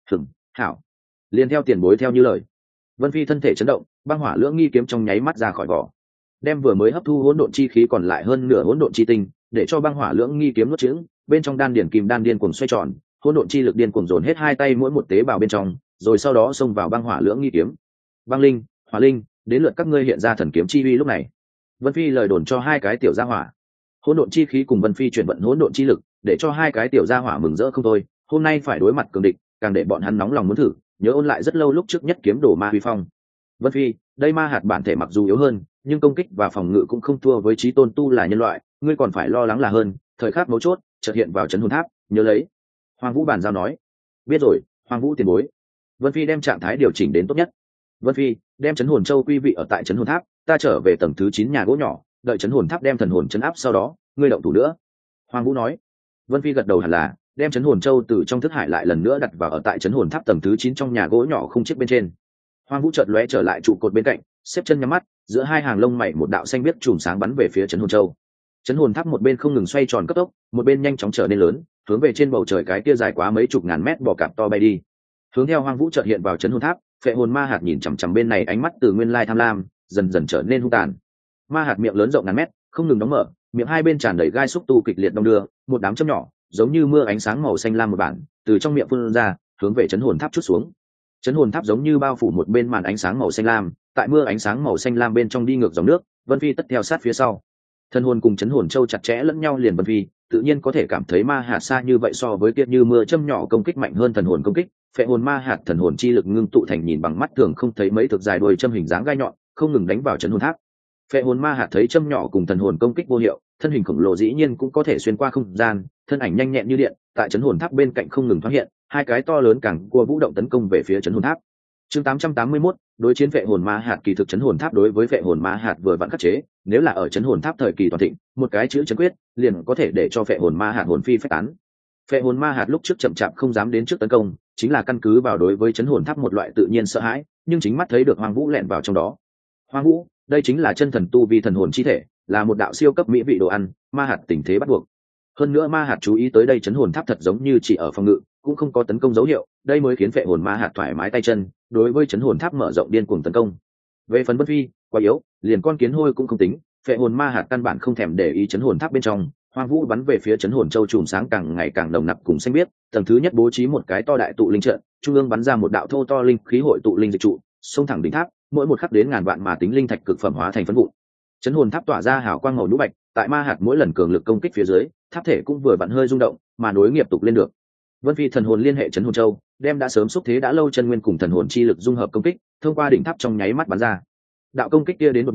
Hảo." Liền theo tiền bối theo như lời. Vân Phi thân thể chấn động, băng hỏa lưỡng nghi kiếm trong nháy mắt ra khỏi vỏ, đem vừa mới hấp thu hỗn độn chi khí còn lại hơn nửa hỗn độn chi tinh, để cho băng hỏa lưỡng nghi kiếm nuốt chửng, bên trong đan điển kim đan điên cuồng xoay tròn, hỗn độn chi lực điên cuồng dồn hết hai tay mỗi một tế bào bên trong, rồi sau đó xông vào băng hỏa lưỡng nghi kiếm. "Băng linh, hỏa linh, đến lượt các ngươi hiện ra thần kiếm chi uy." Lúc này, Vân Phi lời đồn cho hai cái tiểu gia hỏa. Hỗn độn chi khí cùng Vân Phi chuyển vận hỗn độn chi lực, để cho hai cái tiểu gia hỏa mừng rỡ không thôi, hôm nay phải đối mặt cường địch, càng để bọn hắn nóng lòng muốn thử, nhớ ôn lại rất lâu lúc trước nhất kiếm đổ ma huy phong. "Vân Phi, đây ma hạt bản thể mặc dù yếu hơn, nhưng công kích và phòng ngự cũng không thua với chí tôn tu là nhân loại, ngươi còn phải lo lắng là hơn, thời khắc mấu chốt chợt hiện vào chấn hồn tháp, nhớ lấy." Hoàng Vũ bàn giao nói. "Biết rồi, Hoàng Vũ tiền bối." Vân Phi đem trạng thái điều chỉnh đến tốt nhất. "Vân Phi, đem chấn hồn châu quy vị ở tại chấn hồn tháp, ta trở về tầng thứ 9 nhà gỗ nhỏ, đợi chấn hồn tháp đem thần hồn chấn áp sau đó, ngươi động thủ nữa." Hoàng Vũ nói. Vân Phi gật đầu hẳn là, đem chấn hồn châu từ trong thức hải lại lần nữa đặt vào ở tại chấn hồn tháp tầng thứ 9 trong nhà gỗ nhỏ không chiếc bên trên. Hoàng Vũ chợt lóe trở lại trụ cột bên cạnh, xếp chân nhắm mắt, giữa hai hàng lông mày một đạo xanh biếc chùm sáng bắn về phía chấn hồn châu. Chấn hồn tháp một bên không ngừng xoay tròn cấp tốc, một bên nhanh chóng trở nên lớn, hướng về trên bầu trời cái kia dài quá mấy chục ngàn mét bò cạp to bay đi. Hướng theo Hoàng Vũ chợt hiện vào chấn hồn tháp, phệ hồn ma hạt nhìn chằm chằm bên này, ánh mắt từ nguyên lai tham lam, dần dần trở nên hung tàn. Ma hạt miệng lớn rộng ngàn mét, không ngừng đóng mở, miệng hai bên tràn đầy gai xúc tu kịch liệt đong đưa, một đám châm nhỏ, giống như mưa ánh sáng màu xanh lam một bản, từ trong miệng phun ra, hướng về chấn hồn tháp chút xuống. Chấn hồn tháp giống như bao phủ một bên màn ánh sáng màu xanh lam, tại mưa ánh sáng màu xanh lam bên trong đi ngược dòng nước, Vân Phi tất theo sát phía sau. Thần hồn cùng chấn hồn châu chặt chẽ lẫn nhau liền, Vân Phi tự nhiên có thể cảm thấy ma hạt xa như vậy so với kia như mưa châm nhỏ công kích mạnh hơn thần hồn công kích. Phệ hồn ma hạt thần hồn chi lực ngưng tụ thành nhìn bằng mắt thường không thấy mấy thực dài đuôi châm hình dáng gai nhọn, không ngừng đánh vào chấn hồn tháp. Phệ hồn ma hạt thấy châm nhỏ cùng thần hồn công kích vô hiệu, thân hình khổng lồ dĩ nhiên cũng có thể xuyên qua không gian, thân ảnh nhanh nhẹn như điện, tại chấn hồn tháp bên cạnh không ngừng thoáng hiện, hai cái to lớn càng cua vũ động tấn công về phía chấn hồn tháp. Chương 881, đối chiến phệ hồn ma hạt. Kỳ thực chấn hồn tháp đối với phệ hồn ma hạt vừa vặn khắc chế, nếu là ở chấn hồn tháp thời kỳ toàn thịnh, một cái chữ chấn quyết liền có thể để cho phệ hồn ma hạt hồn phi phách tán. Phệ hồn ma hạt lúc trước chậm chạp không dám đến trước tấn công, chính là căn cứ vào đối với chấn hồn tháp một loại tự nhiên sợ hãi, nhưng chính mắt thấy được Hoàng Vũ lẻn vào trong đó. Hoàng Vũ, đây chính là chân thần tu vi thần hồn chi thể, là một đạo siêu cấp mỹ vị đồ ăn, ma hạt tình thế bắt buộc. Hơn nữa ma hạt chú ý tới đây chấn hồn tháp thật giống như chỉ ở phòng ngự, cũng không có tấn công dấu hiệu, đây mới khiến phệ hồn ma hạt thoải mái tay chân, đối với chấn hồn tháp mở rộng điên cuồng tấn công. Về phần Vân Phi, quá yếu, liền con kiến hôi cũng không tính, phệ hồn ma hạt căn bản không thèm để ý chấn hồn tháp bên trong. Hoàng Vũ bắn về phía chấn hồn châu chùm sáng càng ngày càng nồng nặc cùng xanh biếc, tầng thứ nhất bố trí một cái to đại tụ linh trận, trung ương bắn ra một đạo thô to linh khí hội tụ linh dịch trụ, xông thẳng đỉnh tháp, mỗi một khắc đến ngàn vạn mà tính linh thạch cực phẩm hóa thành phấn vụn. Chấn hồn tháp tỏa ra hào quang màu nhũ bạch, tại ma hạt mỗi lần cường lực công kích phía dưới, tháp thể cũng vừa vặn hơi rung động, mà nối nghiệp tục lên được. Vân Phi thần hồn liên hệ chấn hồn châu, đem đã sớm xúc thế đã lâu chân nguyên cùng thần hồn chi lực dung hợp công kích, thông qua đỉnh tháp trong nháy mắt bắn ra. Đạo công kích kia đến đột nhiên,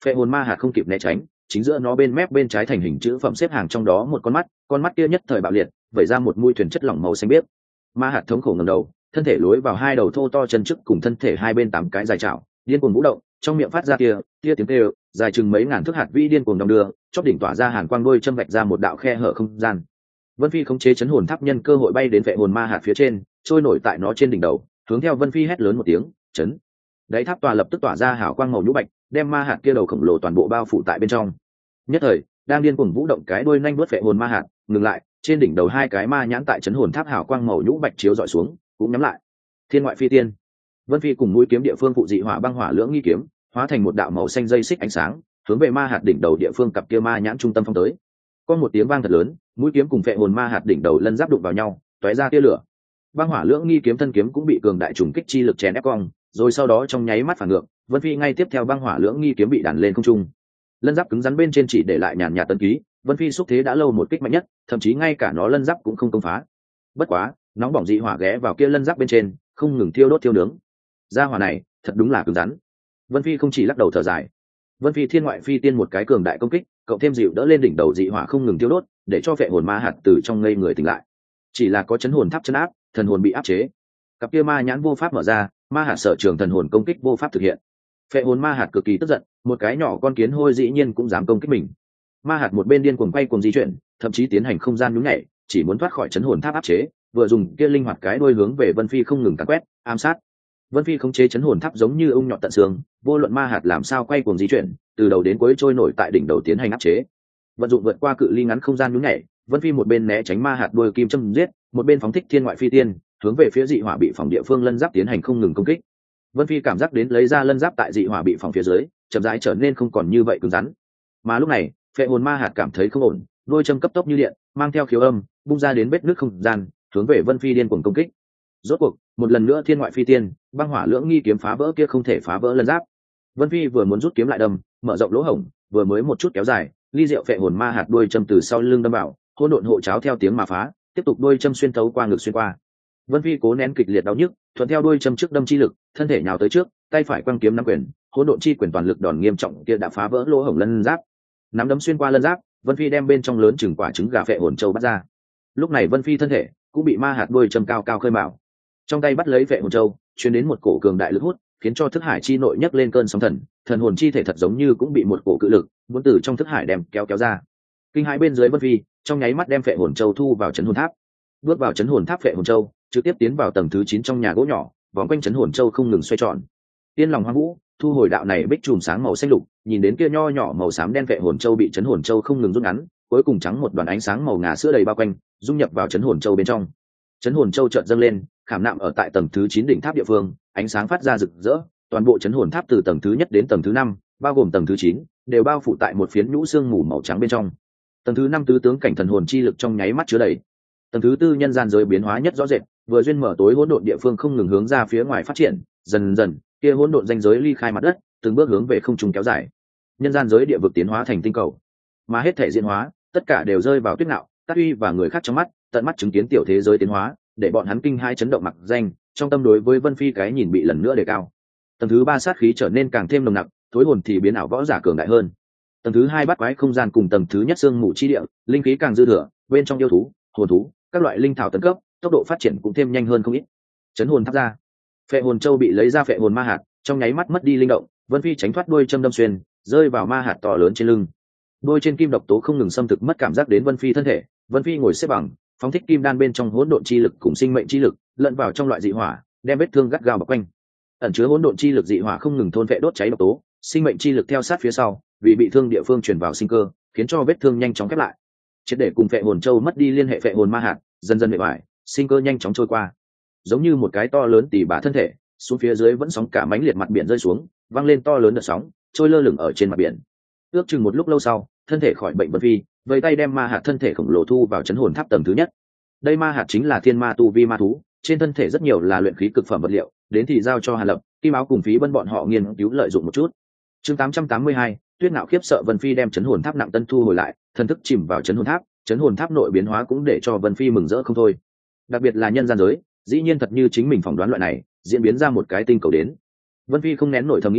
Phệ hồn ma hạt không kịp né tránh, chính giữa nó bên mép bên trái thành hình chữ phẩm xếp hàng trong đó một con mắt kia nhất thời bạo liệt, vẩy ra một mũi thuyền chất lỏng màu xanh biếc. Ma hạt thống khổ ngẩng đầu, thân thể lối vào hai đầu thô to chân trước cùng thân thể hai bên 8 cái dài chảo, điên cuồng vũ động, trong miệng phát ra tia tiếng kêu, dài chừng mấy ngàn thước hạt vĩ điên cuồng đong đưa, chóp đỉnh tỏa ra hàn quang đôi châm vạch ra một đạo khe hở không gian. Vân Phi khống chế chấn hồn tháp nhân cơ hội bay đến phệ hồn ma hạt phía trên, trôi nổi tại nó trên đỉnh đầu, hướng theo Vân Phi hét lớn một tiếng, chấn. Đáy tháp tòa lập tức tỏa ra hào quang màu nhũ bạch, đem ma hạt kia đầu khổng lồ toàn bộ bao phủ tại bên trong. Nhất thời, đang điên cuồng vũ động cái đuôi nhanh vuốt phệ hồn ma hạt, ngừng lại, trên đỉnh đầu hai cái ma nhãn tại chấn hồn tháp hào quang màu nhũ bạch chiếu dọi xuống, cũng nhắm lại. Thiên ngoại phi tiên. Vân Phi cùng mũi kiếm địa phương phụ dị hỏa băng hỏa lưỡng nghi kiếm, hóa thành một đạo màu xanh dây xích ánh sáng, hướng về ma hạt đỉnh đầu địa phương cặp kia ma nhãn trung tâm phong tới. Có một tiếng vang thật lớn, mũi kiếm cùng phệ hồn ma hạt đỉnh đầu lân giáp đụng vào nhau, tóe ra tia lửa. Băng hỏa lưỡng nghi kiếm thân kiếm cũng bị cường đại trùng kích chi lực chèn ép cong, rồi sau đó trong nháy mắt phản ngược, Vân Phi ngay tiếp theo băng hỏa lưỡng nghi kiếm bị đàn lên không trung. Lân giáp cứng rắn bên trên chỉ để lại nhàn nhạt tân ký, Vân Phi xúc thế đã lâu một kích mạnh nhất, thậm chí ngay cả nó lân giáp cũng không công phá. Bất quá, nóng bỏng dị hỏa ghé vào kia lân giáp bên trên, không ngừng thiêu đốt thiêu nướng. Gia hỏa này, thật đúng là cứng rắn. Vân Phi không chỉ lắc đầu thở dài. Vân Phi thiên ngoại phi tiên một cái cường đại công kích, cộng thêm dịu đỡ lên đỉnh đầu dị hỏa không ngừng thiêu đốt, để cho phệ hồn ma hạt từ trong ngây người tỉnh lại. Chỉ là có chấn hồn tháp chấn áp, thần hồn bị áp chế. Cặp kia ma nhãn vô pháp mở ra, ma hạt sở trường thần hồn công kích vô pháp thực hiện. Phệ hồn ma hạt cực kỳ tức giận, một cái nhỏ con kiến hôi dĩ nhiên cũng dám công kích mình. Ma hạt một bên điên cuồng quay cuồng di chuyển, thậm chí tiến hành không gian nhún nhảy, chỉ muốn thoát khỏi chấn hồn tháp áp chế, vừa dùng kia linh hoạt cái đuôi hướng về Vân Phi không ngừng càn quét, ám sát. Vân Phi khống chế chấn hồn tháp giống như ung nhọt tận xương, vô luận ma hạt làm sao quay cuồng di chuyển, từ đầu đến cuối trôi nổi tại đỉnh đầu tiến hành áp chế. Vận dụng vượt qua cự ly ngắn không gian nhún nhảy, Vân Phi một bên né tránh ma hạt đuôi kim châm giết, một bên phóng thích thiên ngoại phi tiên, hướng về phía dị hỏa bị phòng địa phương lân giáp tiến hành không ngừng công kích. Vân Phi cảm giác đến lấy ra lân giáp tại dị hỏa bị phòng phía dưới, chậm rãi trở nên không còn như vậy cứng rắn. Mà lúc này, phệ hồn ma hạt cảm thấy không ổn, đuôi châm cấp tốc như điện, mang theo khiếu âm, bung ra đến vết nước không gian, hướng về Vân Phi điên cuồng công kích. Rốt cuộc, một lần nữa thiên ngoại phi tiên, băng hỏa lưỡng nghi kiếm phá vỡ kia không thể phá vỡ lân giáp. Vân Phi vừa muốn rút kiếm lại đâm, mở rộng lỗ hổng, vừa mới một chút kéo dài, ly rượu phệ hồn ma hạt đuôi châm từ sau lưng đâm vào, hỗn độn hộ cháo theo tiếng mà phá, tiếp tục đuôi châm xuyên thấu qua ngực xuyên qua. Vân Phi cố nén kịch liệt đau nhức, thuận theo đuôi châm trước đâm chi lực, thân thể nhào tới trước, tay phải quăng kiếm nắm quyền, hỗn độn chi quyền toàn lực đòn nghiêm trọng kia đã phá vỡ lỗ hổng lân giáp. Nắm đấm xuyên qua lân giáp, Vân Phi đem bên trong lớn chừng quả trứng gà phệ hồn châu bắt ra. Lúc này Vân Phi thân thể cũng bị ma hạt đuôi châm cao cao khơi mào. Trong tay bắt lấy phệ hồn châu, truyền đến một cổ cường đại lực hút, khiến cho thức hải chi nội nhấc lên cơn sóng thần hồn chi thể thật giống như cũng bị một cổ cự lực muốn từ trong thức hải đem kéo ra. Kinh hãi bên dưới Vân Phi, trong nháy mắt đem phệ hồn châu thu vào chấn hồn tháp. Bước vào chấn hồn tháp phệ hồn châu, trực tiếp tiến vào tầng thứ 9 trong nhà gỗ nhỏ, vòng quanh chấn hồn châu không ngừng xoay tròn. Tiên lòng hoang vũ, thu hồi đạo này bích chùm sáng màu xanh lục, nhìn đến kia nho nhỏ màu xám đen phệ hồn châu bị chấn hồn châu không ngừng rút ngắn, cuối cùng trắng một đoàn ánh sáng màu ngà sữa đầy bao quanh, dung nhập vào chấn hồn châu bên trong. Chấn hồn châu chợt dâng lên, khảm nạm ở tại tầng thứ 9 đỉnh tháp địa phương, ánh sáng phát ra rực rỡ, toàn bộ chấn hồn tháp từ tầng thứ nhất đến tầng thứ 5, bao gồm tầng thứ 9, đều bao phủ tại một phiến nhũ xương mù màu trắng bên trong. Tầng thứ 5 tứ tướng cảnh thần hồn chi lực trong nháy mắt chứa đầy. Tầng thứ 4 nhân gian giới biến hóa nhất rõ rệt, vừa duyên mở tối hỗn độn địa phương không ngừng hướng ra phía ngoài phát triển, dần dần, kia hỗn độn danh giới ly khai mặt đất, từng bước hướng về không trung kéo dài. Nhân gian giới địa vực tiến hóa thành tinh cầu, mà hết thể diễn hóa, tất cả đều rơi vào Tuyết Nạo, Tát Uy và người khác trong mắt, tận mắt chứng kiến tiểu thế giới tiến hóa, để bọn hắn kinh hai chấn động mặc danh, trong tâm đối với Vân Phi cái nhìn bị lần nữa đề cao. Tầng thứ 3 sát khí trở nên càng thêm nồng nặc, thối hồn thì biến ảo võ giả cường đại hơn. Tầng thứ 2 bắt quái không gian cùng tầng thứ nhất xương mù chi địa, linh khí càng dư thừa, bên trong yêu thú, hồn thú, các loại linh thảo tấn cấp, tốc độ phát triển cũng thêm nhanh hơn không ít. Chấn hồn tháp ra, phệ hồn châu bị lấy ra phệ hồn ma hạt, trong nháy mắt mất đi linh động, Vân Phi tránh thoát đuôi châm đâm xuyên, rơi vào ma hạt to lớn trên lưng. Đôi trên kim độc tố không ngừng xâm thực mất cảm giác đến Vân Phi thân thể, Vân Phi ngồi xếp bằng, phóng thích kim đan bên trong hỗn độn chi lực cùng sinh mệnh chi lực, lẫn vào trong loại dị hỏa, đem vết thương gắt gao bọc quanh. Ẩn chứa hỗn độn chi lực dị hỏa không ngừng thôn phệ đốt cháy độc tố, sinh mệnh chi lực theo sát phía sau, vì bị thương địa phương truyền vào sinh cơ, khiến cho vết thương nhanh chóng khép lại. Triệt để cùng phệ hồn châu mất đi liên hệ phệ hồn ma hạt, dần dần bề bại, sinh cơ nhanh chóng trôi qua. Giống như một cái to lớn tỉ bả thân thể, xuống phía dưới vẫn sóng cả mãnh liệt mặt biển rơi xuống, văng lên to lớn đợt sóng, trôi lơ lửng ở trên mặt biển. Ước chừng một lúc lâu sau, thân thể khỏi bệnh Vân Phi, vẫy tay đem ma hạt thân thể khổng lồ thu vào chấn hồn tháp tầng thứ nhất. Đây ma hạt chính là thiên ma tu vi ma thú, trên thân thể rất nhiều là luyện khí cực phẩm vật liệu, đến thì giao cho Hàn Lập, Kim Áo cùng Phí Bân bọn họ nghiên cứu lợi dụng một chút. Chương 882, Tuyết Nạo khiếp sợ Vân Phi đem chấn hồn tháp nặng tân thu hồi lại, thần thức chìm vào chấn hồn tháp nội biến hóa cũng để cho Vân Phi mừng rỡ không thôi. Đặc biệt là nhân gian giới, dĩ nhiên thật như chính mình phỏng đoán loại này, diễn biến ra một cái tinh cầu đến. Vân Phi không nén nổi thầm nghĩ,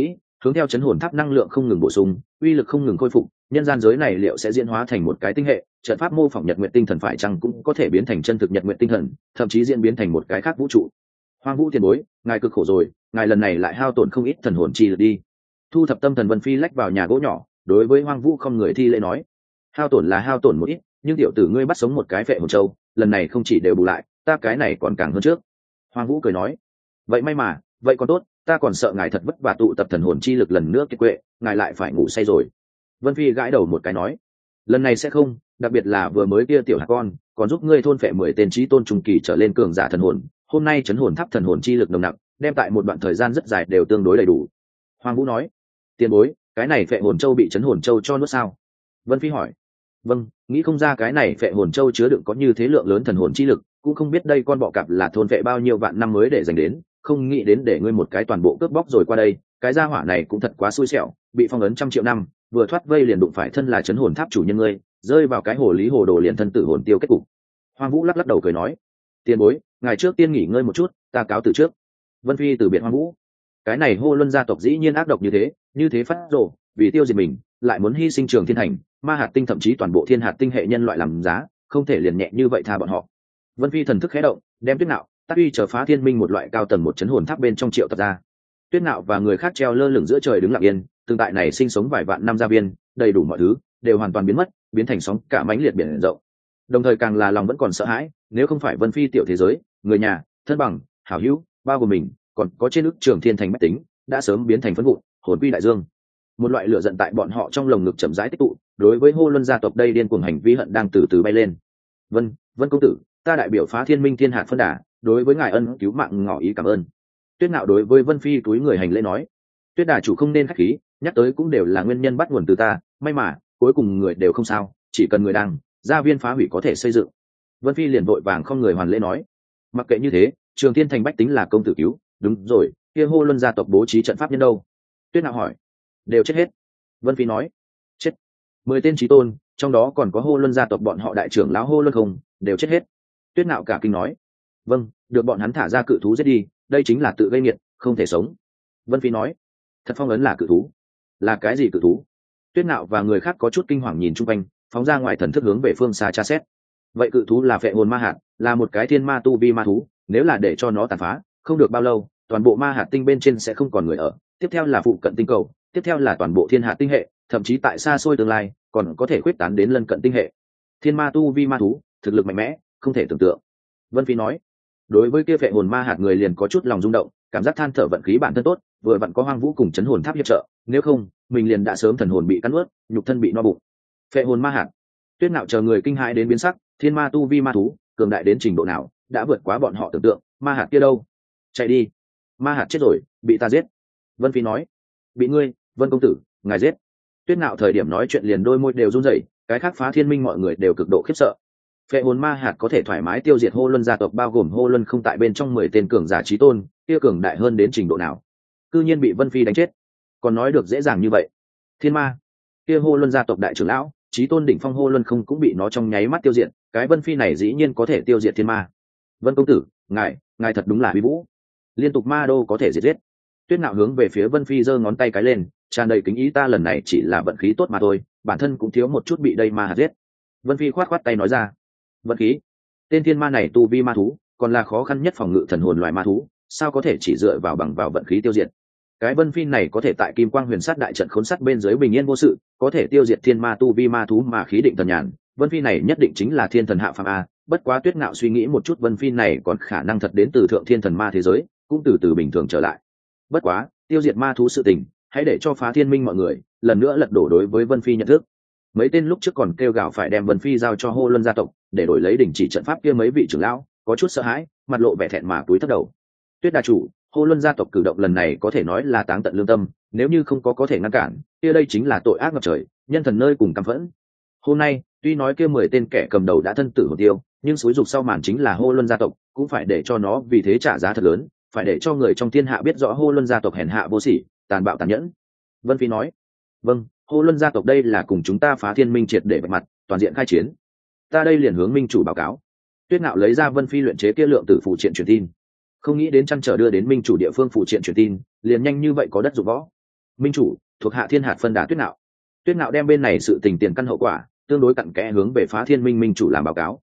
hướng theo chấn hồn tháp năng lượng không ngừng bổ sung, uy lực không ngừng khôi phục, nhân gian giới này liệu sẽ diễn hóa thành một cái tinh hệ, trận pháp mô phỏng nhật nguyện tinh thần phải chăng cũng có thể biến thành chân thực nhật nguyện tinh thần, thậm chí diễn biến thành một cái khác vũ trụ. Hoang Vũ tiền bối, ngài cực khổ rồi, ngài lần này lại hao tổn không ít thần hồn chi lực đi. Thu thập tâm thần Vân Phi lách vào nhà gỗ nhỏ, đối với Hoang Vũ không người thi lễ nói, hao tổn là hao tổn một ít, nhưng tiểu tử ngươi bắt sống một cái phệ hồn châu, lần này không chỉ đều bù lại, ta cái này còn càng hơn trước. Hoang Vũ cười nói, vậy may mà, vậy còn tốt, ta còn sợ ngài thật vất vả tụ tập thần hồn chi lực lần nữa kiệt quệ, ngài lại phải ngủ say rồi. Vân Phi gãi đầu một cái nói, lần này sẽ không, đặc biệt là vừa mới kia tiểu hạt con, còn giúp ngươi thôn phệ 10 tên chí tôn trung kỳ trở lên cường giả thần hồn, hôm nay chấn hồn tháp thần hồn chi lực nồng nặc, đem tại một đoạn thời gian rất dài đều tương đối đầy đủ. Hoàng Vũ nói, tiền bối, cái này phệ hồn châu bị chấn hồn châu cho nuốt sao? Vân Phi hỏi, vâng, nghĩ không ra cái này phệ hồn châu chứa đựng có như thế lượng lớn thần hồn chi lực, cũng không biết đây con bọ cạp là thôn phệ bao nhiêu vạn năm mới để dành đến, không nghĩ đến để ngươi một cái toàn bộ cướp bóc rồi qua đây, cái gia hỏa này cũng thật quá xui xẻo, bị phong ấn 100 triệu năm, vừa thoát vây liền đụng phải thân là chấn hồn tháp chủ nhân ngươi, rơi vào cái hồ lý hồ đồ liền thân tử hồn tiêu kết cục. Hoàng Vũ lắc lắc đầu cười nói, tiền bối, ngài trước tiên nghỉ ngơi một chút, ta cáo từ trước. Vân Phi từ biệt Hoàng Vũ. Cái này Hô Luân gia tộc dĩ nhiên ác độc như thế phát rồ, vì tiêu diệt mình, lại muốn hy sinh Trường Thiên Thành, Ma Hạt Tinh thậm chí toàn bộ Thiên Hạt Tinh hệ nhân loại làm giá, không thể liền nhẹ như vậy tha bọn họ. Vân Phi thần thức khẽ động, đem Tuyết Nạo, Tắc Uy chờ Phá Thiên Minh một loại cao tầng một chấn hồn tháp bên trong triệu tập ra. Tuyết Nạo và người khác treo lơ lửng giữa trời đứng lặng yên, tương tại này sinh sống vài vạn năm gia viên, đầy đủ mọi thứ đều hoàn toàn biến mất, biến thành sóng cả mãnh liệt biển rộng. Đồng thời càng là lòng vẫn còn sợ hãi, nếu không phải Vân Phi tiểu thế giới, người nhà, thân bằng, hảo hữu, bao gồm mình, còn có trên ức Trường Thiên Thành bách tính, đã sớm biến thành phấn vụn, hồn quy đại dương. Một loại lửa giận tại bọn họ trong lồng ngực chậm rãi tích tụ, đối với Hô Luân gia tộc đây điên cuồng hành vi hận đang từ từ bay lên. Vân công tử, ta đại biểu Phá Thiên Minh Thiên Hạt phân đà, đối với ngài ân cứu mạng ngỏ ý cảm ơn. Tuyết Nạo đối với Vân Phi túi người hành lễ nói, Tuyết đà chủ không nên khách khí, nhắc tới cũng đều là nguyên nhân bắt nguồn từ ta, may mà cuối cùng người đều không sao, chỉ cần người đang gia viên phá hủy có thể xây dựng. Vân Phi liền vội vàng không người hoàn lễ nói, mặc kệ như thế, Trường Thiên Thành bách tính là công tử cứu, đúng rồi, kia Hô Luân gia tộc bố trí trận pháp nhân đâu? Tuyết Nạo hỏi. Đều chết hết. Vân Phi nói. Chết. 10 tên chí tôn, trong đó còn có Hô Luân gia tộc bọn họ đại trưởng lão Hô Luân không, đều chết hết. Tuyết Nạo cả kinh nói. Vâng, được bọn hắn thả ra cự thú giết đi, đây chính là tự gây nghiệt, không thể sống. Vân Phi nói. Thật phong ấn là cự thú? Là cái gì cự thú? Tuyết Nạo và người khác có chút kinh hoàng nhìn chung quanh, phóng ra ngoài thần thức hướng về phương xa tra xét. Vậy cự thú là phệ hồn ma hạt, là một cái thiên ma tu vi ma thú, nếu là để cho nó tàn phá, không được bao lâu, toàn bộ ma hạt tinh bên trên sẽ không còn người ở, tiếp theo là phụ cận tinh cầu, tiếp theo là toàn bộ thiên hạt tinh hệ, thậm chí tại xa xôi tương lai còn có thể khuyết tán đến lân cận tinh hệ. Thiên ma tu vi ma thú, thực lực mạnh mẽ, không thể tưởng tượng. Vân Phi nói. Đối với kia phệ hồn ma hạt người liền có chút lòng rung động, cảm giác than thở vận khí bản thân tốt, vừa vặn có Hoang Vũ cùng chấn hồn tháp hiệp trợ, nếu không mình liền đã sớm thần hồn bị cắn ướt, nhục thân bị no bụng. Phệ hồn ma hạt. Tuyết Nạo chờ người kinh hãi đến biến sắc, thiên ma tu vi ma thú cường đại đến trình độ nào, đã vượt quá bọn họ tưởng tượng. Ma hạt kia đâu? Chạy đi. Ma hạt chết rồi, bị ta giết. Vân Phi nói. Bị ngươi, Vân công tử, ngài giết. Tuyết Nạo thời điểm nói chuyện liền đôi môi đều run rẩy, cái khác Phá Thiên Minh mọi người đều cực độ khiếp sợ. Phệ hồn ma hạt có thể thoải mái tiêu diệt Hô Luân gia tộc, bao gồm Hô Luân không tại bên trong 10 tên cường giả chí tôn, kia cường đại hơn đến trình độ nào? Cư nhiên bị Vân Phi đánh chết, còn nói được dễ dàng như vậy. Thiên ma, kia Hô Luân gia tộc đại trưởng lão, chí tôn đỉnh phong Hô Luân không cũng bị nó trong nháy mắt tiêu diệt, cái Vân Phi này dĩ nhiên có thể tiêu diệt thiên ma. Vân công tử, ngài thật đúng là uy vũ, liên tục ma đô có thể diệt giết. Tuyết Nạo hướng về phía Vân Phi giơ ngón tay cái lên, tràn đầy kính ý, ta lần này chỉ là vận khí tốt mà thôi, bản thân cũng thiếu một chút bị đây ma hạt giết. Vân Phi khoát khoát tay nói ra. Vận khí? Tên thiên ma này tu vi ma thú, còn là khó khăn nhất phòng ngự thần hồn loài ma thú, sao có thể chỉ dựa vào bằng vào vận khí tiêu diệt? Cái Vân Phi này có thể tại Kim Quang Huyền Sát đại trận khốn sát bên dưới bình yên vô sự, có thể tiêu diệt thiên ma tu vi ma thú mà khí định thần nhàn, Vân Phi này nhất định chính là thiên thần hạ phàm a. Bất quá Tuyết Nạo suy nghĩ một chút, Vân Phi này còn khả năng thật đến từ thượng thiên thần ma thế giới, cũng từ từ bình thường trở lại. Bất quá, tiêu diệt ma thú sự tình, hãy để cho Phá Thiên Minh mọi người lần nữa lật đổ đối với Vân Phi nhận thức. Mấy tên lúc trước còn kêu gào phải đem Vân Phi giao cho Hô Luân gia tộc để đổi lấy đình chỉ trận pháp kia mấy vị trưởng lão có chút sợ hãi, mặt lộ vẻ thẹn mà cúi thấp đầu. Tuyết đà chủ, Hô Luân gia tộc cử động lần này có thể nói là táng tận lương tâm, nếu như không có thể ngăn cản, kia đây chính là tội ác ngập trời, nhân thần nơi cùng căm phẫn. Hôm nay, tuy nói kia 10 tên kẻ cầm đầu đã thân tử hồn tiêu, nhưng xúi dục sau màn chính là Hô Luân gia tộc, cũng phải để cho nó vì thế trả giá thật lớn, phải để cho người trong thiên hạ biết rõ Hô Luân gia tộc hèn hạ vô sỉ, tàn bạo tàn nhẫn. Vân Phi nói. Vâng, Hô Luân gia tộc đây là cùng chúng ta Phá Thiên Minh triệt để vạch mặt, toàn diện khai chiến. Ta đây liền hướng minh chủ báo cáo. Tuyết Nạo lấy ra Vân Phi luyện chế kia lượng tử phụ triện truyền tin, không nghĩ đến chăn trở đưa đến minh chủ địa phương phụ triện truyền tin, liền nhanh như vậy có đất dụng võ. minh chủ, thuộc hạ thiên hạt phân đà Tuyết Nạo. Tuyết Nạo đem bên này sự tình tiền căn hậu quả tương đối cặn kẽ hướng về Phá Thiên minh chủ làm báo cáo.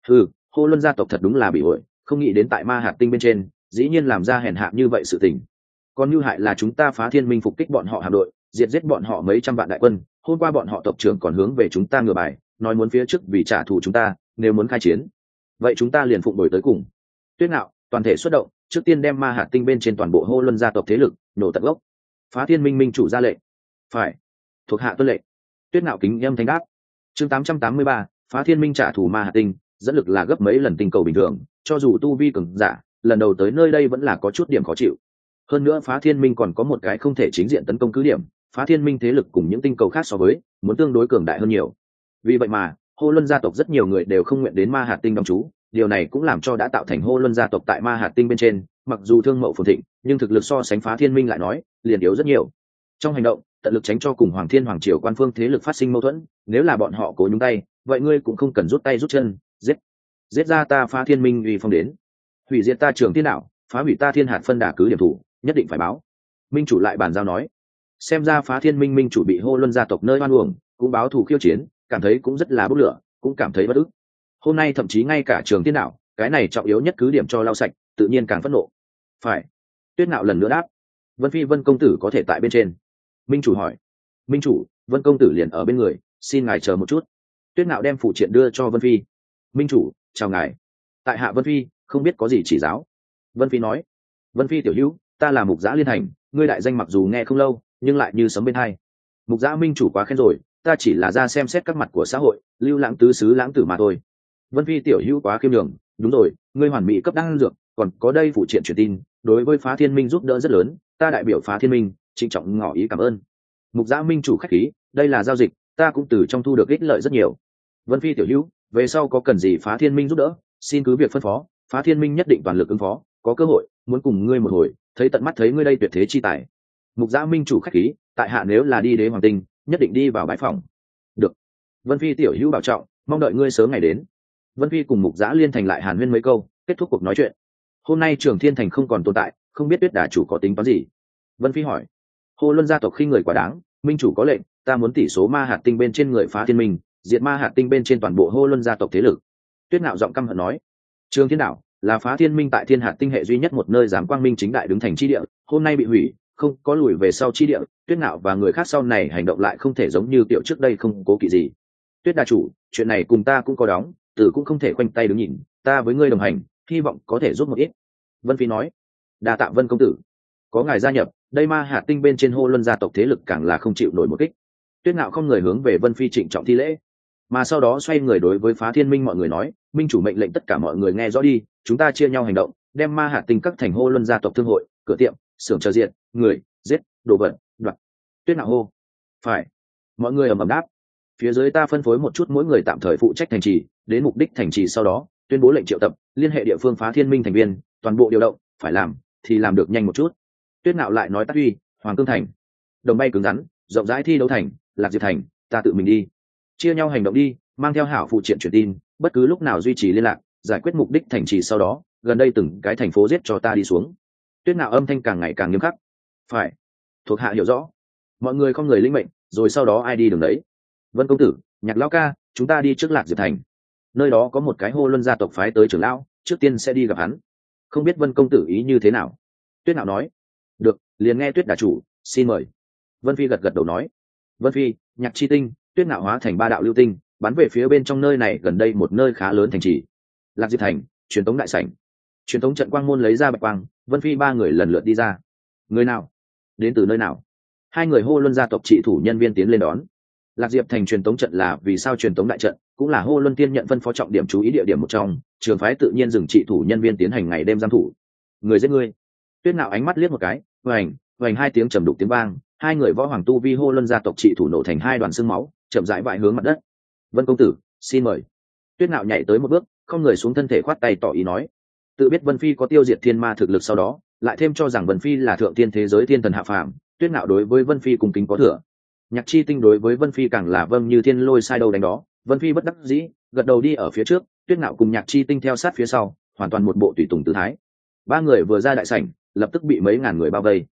Hô Luân gia tộc thật đúng là bị hội, không nghĩ đến tại ma hạt tinh bên trên dĩ nhiên làm ra hèn hạ như vậy sự tình. Còn như hại là chúng ta Phá Thiên minh phục kích bọn họ hạm đội, diệt giết bọn họ mấy trăm vạn đại quân. Hôm qua bọn họ tộc trưởng còn hướng về chúng ta ngửa bài, nói muốn phía trước vì trả thù chúng ta, nếu muốn khai chiến, vậy chúng ta liền phụng đổi tới cùng. Tuyết Nạo, toàn thể xuất động, trước tiên đem ma hạt tinh bên trên toàn bộ Hô Luân gia tộc thế lực nổ tận gốc. Phá Thiên minh minh chủ ra lệnh. Phải, thuộc hạ tuân lệnh. Tuyết Nạo kính âm thanh đáp. Chương 883, Phá Thiên minh trả thù ma hạt tinh, dẫn lực là gấp mấy lần tinh cầu bình thường, cho dù tu vi cường giả, lần đầu tới nơi đây vẫn là có chút điểm khó chịu. Hơn nữa Phá Thiên minh còn có một cái không thể chính diện tấn công cứ điểm, Phá Thiên minh thế lực cùng những tinh cầu khác so với muốn tương đối cường đại hơn nhiều. Vì vậy mà Hô Luân gia tộc rất nhiều người đều không nguyện đến ma hạt tinh đóng trú, điều này cũng làm cho đã tạo thành Hô Luân gia tộc tại ma hạt tinh bên trên, mặc dù thương mậu phồn thịnh, nhưng thực lực so sánh Phá Thiên minh lại nói liền yếu rất nhiều. Trong hành động tận lực tránh cho cùng Hoàng Thiên Hoàng triều quan phương thế lực phát sinh mâu thuẫn, nếu là bọn họ cố nhúng tay, vậy ngươi cũng không cần rút tay rút chân, giết ra ta Phá Thiên minh uy phong đến, hủy diệt ta Trường Thiên Đạo, phá hủy ta Thiên Hạt phân đà cứ điểm thủ, nhất định phải báo. Minh chủ lại bàn giao nói, xem ra Phá Thiên minh minh chủ bị Hô Luân gia tộc nơi oan uổng, cũng báo thù khiêu chiến, cảm thấy cũng rất là bốc lửa, cũng cảm thấy bất ức. Hôm nay thậm chí ngay cả Trường Thiên Đạo, cái này trọng yếu nhất cứ điểm cho lau sạch, tự nhiên càng phẫn nộ. Phải. Tuyết Nạo lần nữa đáp. Vân Phi Vân công tử có thể tại bên trên. Minh chủ hỏi. Minh chủ, Vân công tử liền ở bên người, xin ngài chờ một chút. Tuyết Nạo đem phụ triện đưa cho Vân Phi. Minh chủ, chào ngài. Tại hạ Vân Phi, không biết có gì chỉ giáo. Vân Phi nói. Vân Phi tiểu hữu, ta là Mục Giã Liên Hành, ngươi đại danh mặc dù nghe không lâu, nhưng lại như sấm bên hai. Mục Giã minh chủ quá khen rồi, ta chỉ là ra xem xét các mặt của xã hội, lưu lãng tứ xứ lãng tử mà thôi. Vân Phi tiểu hữu quá khiêm nhường, đúng rồi, ngươi hoàn mỹ cấp đăng dược, còn có đây phụ triện truyền tin, đối với Phá Thiên minh giúp đỡ rất lớn, ta đại biểu Phá Thiên minh trịnh trọng ngỏ ý cảm ơn. Mục Giã minh chủ khách khí, đây là giao dịch, ta cũng từ trong thu được ích lợi rất nhiều. Vân Phi tiểu hữu, về sau có cần gì Phá Thiên minh giúp đỡ, xin cứ việc phân phó, Phá Thiên minh nhất định toàn lực ứng phó, có cơ hội muốn cùng ngươi một hồi, thấy tận mắt thấy ngươi đây tuyệt thế chi tài. Mục Giã minh chủ khách khí, tại hạ nếu là đi Đế Hoàng tinh, nhất định đi vào bãi phòng. Được. Vân Phi tiểu hữu bảo trọng, mong đợi ngươi sớm ngày đến. Vân Phi cùng Mục Giã Liên Thành lại hàn huyên mấy câu, kết thúc cuộc nói chuyện. Hôm nay Trường Thiên Thành không còn tồn tại, không biết Tuyết Đà chủ có tính toán gì. Vân Phi hỏi. Hô Luân gia tộc khi người quá đáng, minh chủ có lệnh, ta muốn tỷ số ma hạt tinh bên trên người Phá Thiên minh, diệt ma hạt tinh bên trên toàn bộ Hô Luân gia tộc thế lực. Tuyết Nạo giọng căm hận nói. Trường Thiên Đạo là Phá Thiên minh tại Thiên Hạt tinh hệ duy nhất một nơi dám quang minh chính đại đứng thành chi địa, hôm nay bị hủy, không có lùi về sau chi địa. Tuyết Nạo và người khác sau này hành động lại không thể giống như tiểu trước đây không cố kỵ gì. Tuyết đà chủ, chuyện này cùng ta cũng có đóng, tử cũng không thể khoanh tay đứng nhìn, ta với ngươi đồng hành, hy vọng có thể giúp một ít. Vân Phi nói. Đa tạ Vân công tử, có ngài gia nhập, đây ma hạt tinh bên trên Hô Luân gia tộc thế lực càng là không chịu nổi một kích. Tuyết Nạo không người hướng về Vân Phi trịnh trọng thi lễ, mà sau đó xoay người đối với Phá Thiên minh mọi người nói, minh chủ mệnh lệnh tất cả mọi người nghe rõ đi, chúng ta chia nhau hành động, đem ma hạt tinh các thành Hô Luân gia tộc thương hội, cửa tiệm, xưởng chờ diện, người, giết, đồ vật, đoạt. Tuyết Nạo hô. Phải. Mọi người ầm ầm đáp. Phía dưới ta phân phối một chút mỗi người tạm thời phụ trách thành trì, đến mục đích thành trì sau đó tuyên bố lệnh triệu tập, liên hệ địa phương Phá Thiên minh thành viên, toàn bộ điều động, phải làm thì làm được nhanh một chút. Tuyết Nạo lại nói Tát Uy, Hoàng Cương thành, Đồng Bay cứng rắn, rộng rãi thi đấu thành, Lạc Diệp thành, ta tự mình đi. Chia nhau hành động đi, mang theo hảo phụ triện truyền tin, bất cứ lúc nào duy trì liên lạc, giải quyết mục đích thành trì sau đó, gần đây từng cái thành phố giết cho ta đi xuống. Tuyết Nạo âm thanh càng ngày càng nghiêm khắc. Phải, thuộc hạ hiểu rõ. Mọi người không người linh mệnh, rồi sau đó ai đi đường đấy. Vân công tử, Nhạc lão ca, chúng ta đi trước Lạc Diệp thành, nơi đó có một cái Hô Luân gia tộc phái tới trưởng lão, trước tiên sẽ đi gặp hắn, không biết Vân công tử ý như thế nào. Tuyết Nạo nói. Được, liền nghe Tuyết đà chủ, xin mời. Vân Phi gật gật đầu nói. Vân Phi, Nhạc chi tinh, Tuyết Nạo hóa thành 3 đạo lưu tinh, bắn về phía bên trong nơi này, gần đây một nơi khá lớn thành trì. Lạc Diệp thành, truyền tống đại sảnh. Truyền tống trận quang môn lấy ra bạch quang, Vân Phi 3 người lần lượt đi ra. Người nào? Đến từ nơi nào? 2 người Hô Luân gia tộc trị thủ nhân viên tiến lên đón. Lạc Diệp thành truyền tống trận là vì sao truyền tống đại trận, cũng là Hô Luân tiên nhận phân phó trọng điểm chú ý địa điểm một trong, trường phái tự nhiên dừng trị thủ nhân viên tiến hành ngày đêm giam thủ. Người giết ngươi. Tuyết Nạo ánh mắt liếc một cái, vành 2 tiếng trầm đục tiếng vang, 2 người võ hoàng tu vi Hô Luân gia tộc trị thủ nổ thành 2 đoàn xương máu, chậm rãi vại hướng mặt đất. Vân công tử, xin mời. Tuyết Nạo nhảy tới một bước, không người xuống thân thể khoát tay tỏ ý nói. Tự biết Vân Phi có tiêu diệt thiên ma thực lực sau đó, lại thêm cho rằng Vân Phi là thượng tiên thế giới thiên thần hạ phàm, Tuyết Nạo đối với Vân Phi cùng kính có thừa. Nhạc chi tinh đối với Vân Phi càng là vâng như thiên lôi sai đâu đánh đó. Vân Phi bất đắc dĩ, gật đầu đi ở phía trước, Tuyết Nạo cùng Nhạc chi tinh theo sát phía sau, hoàn toàn một bộ tùy tùng tư thái. 3 người vừa ra đại sảnh, lập tức bị mấy ngàn người bao vây.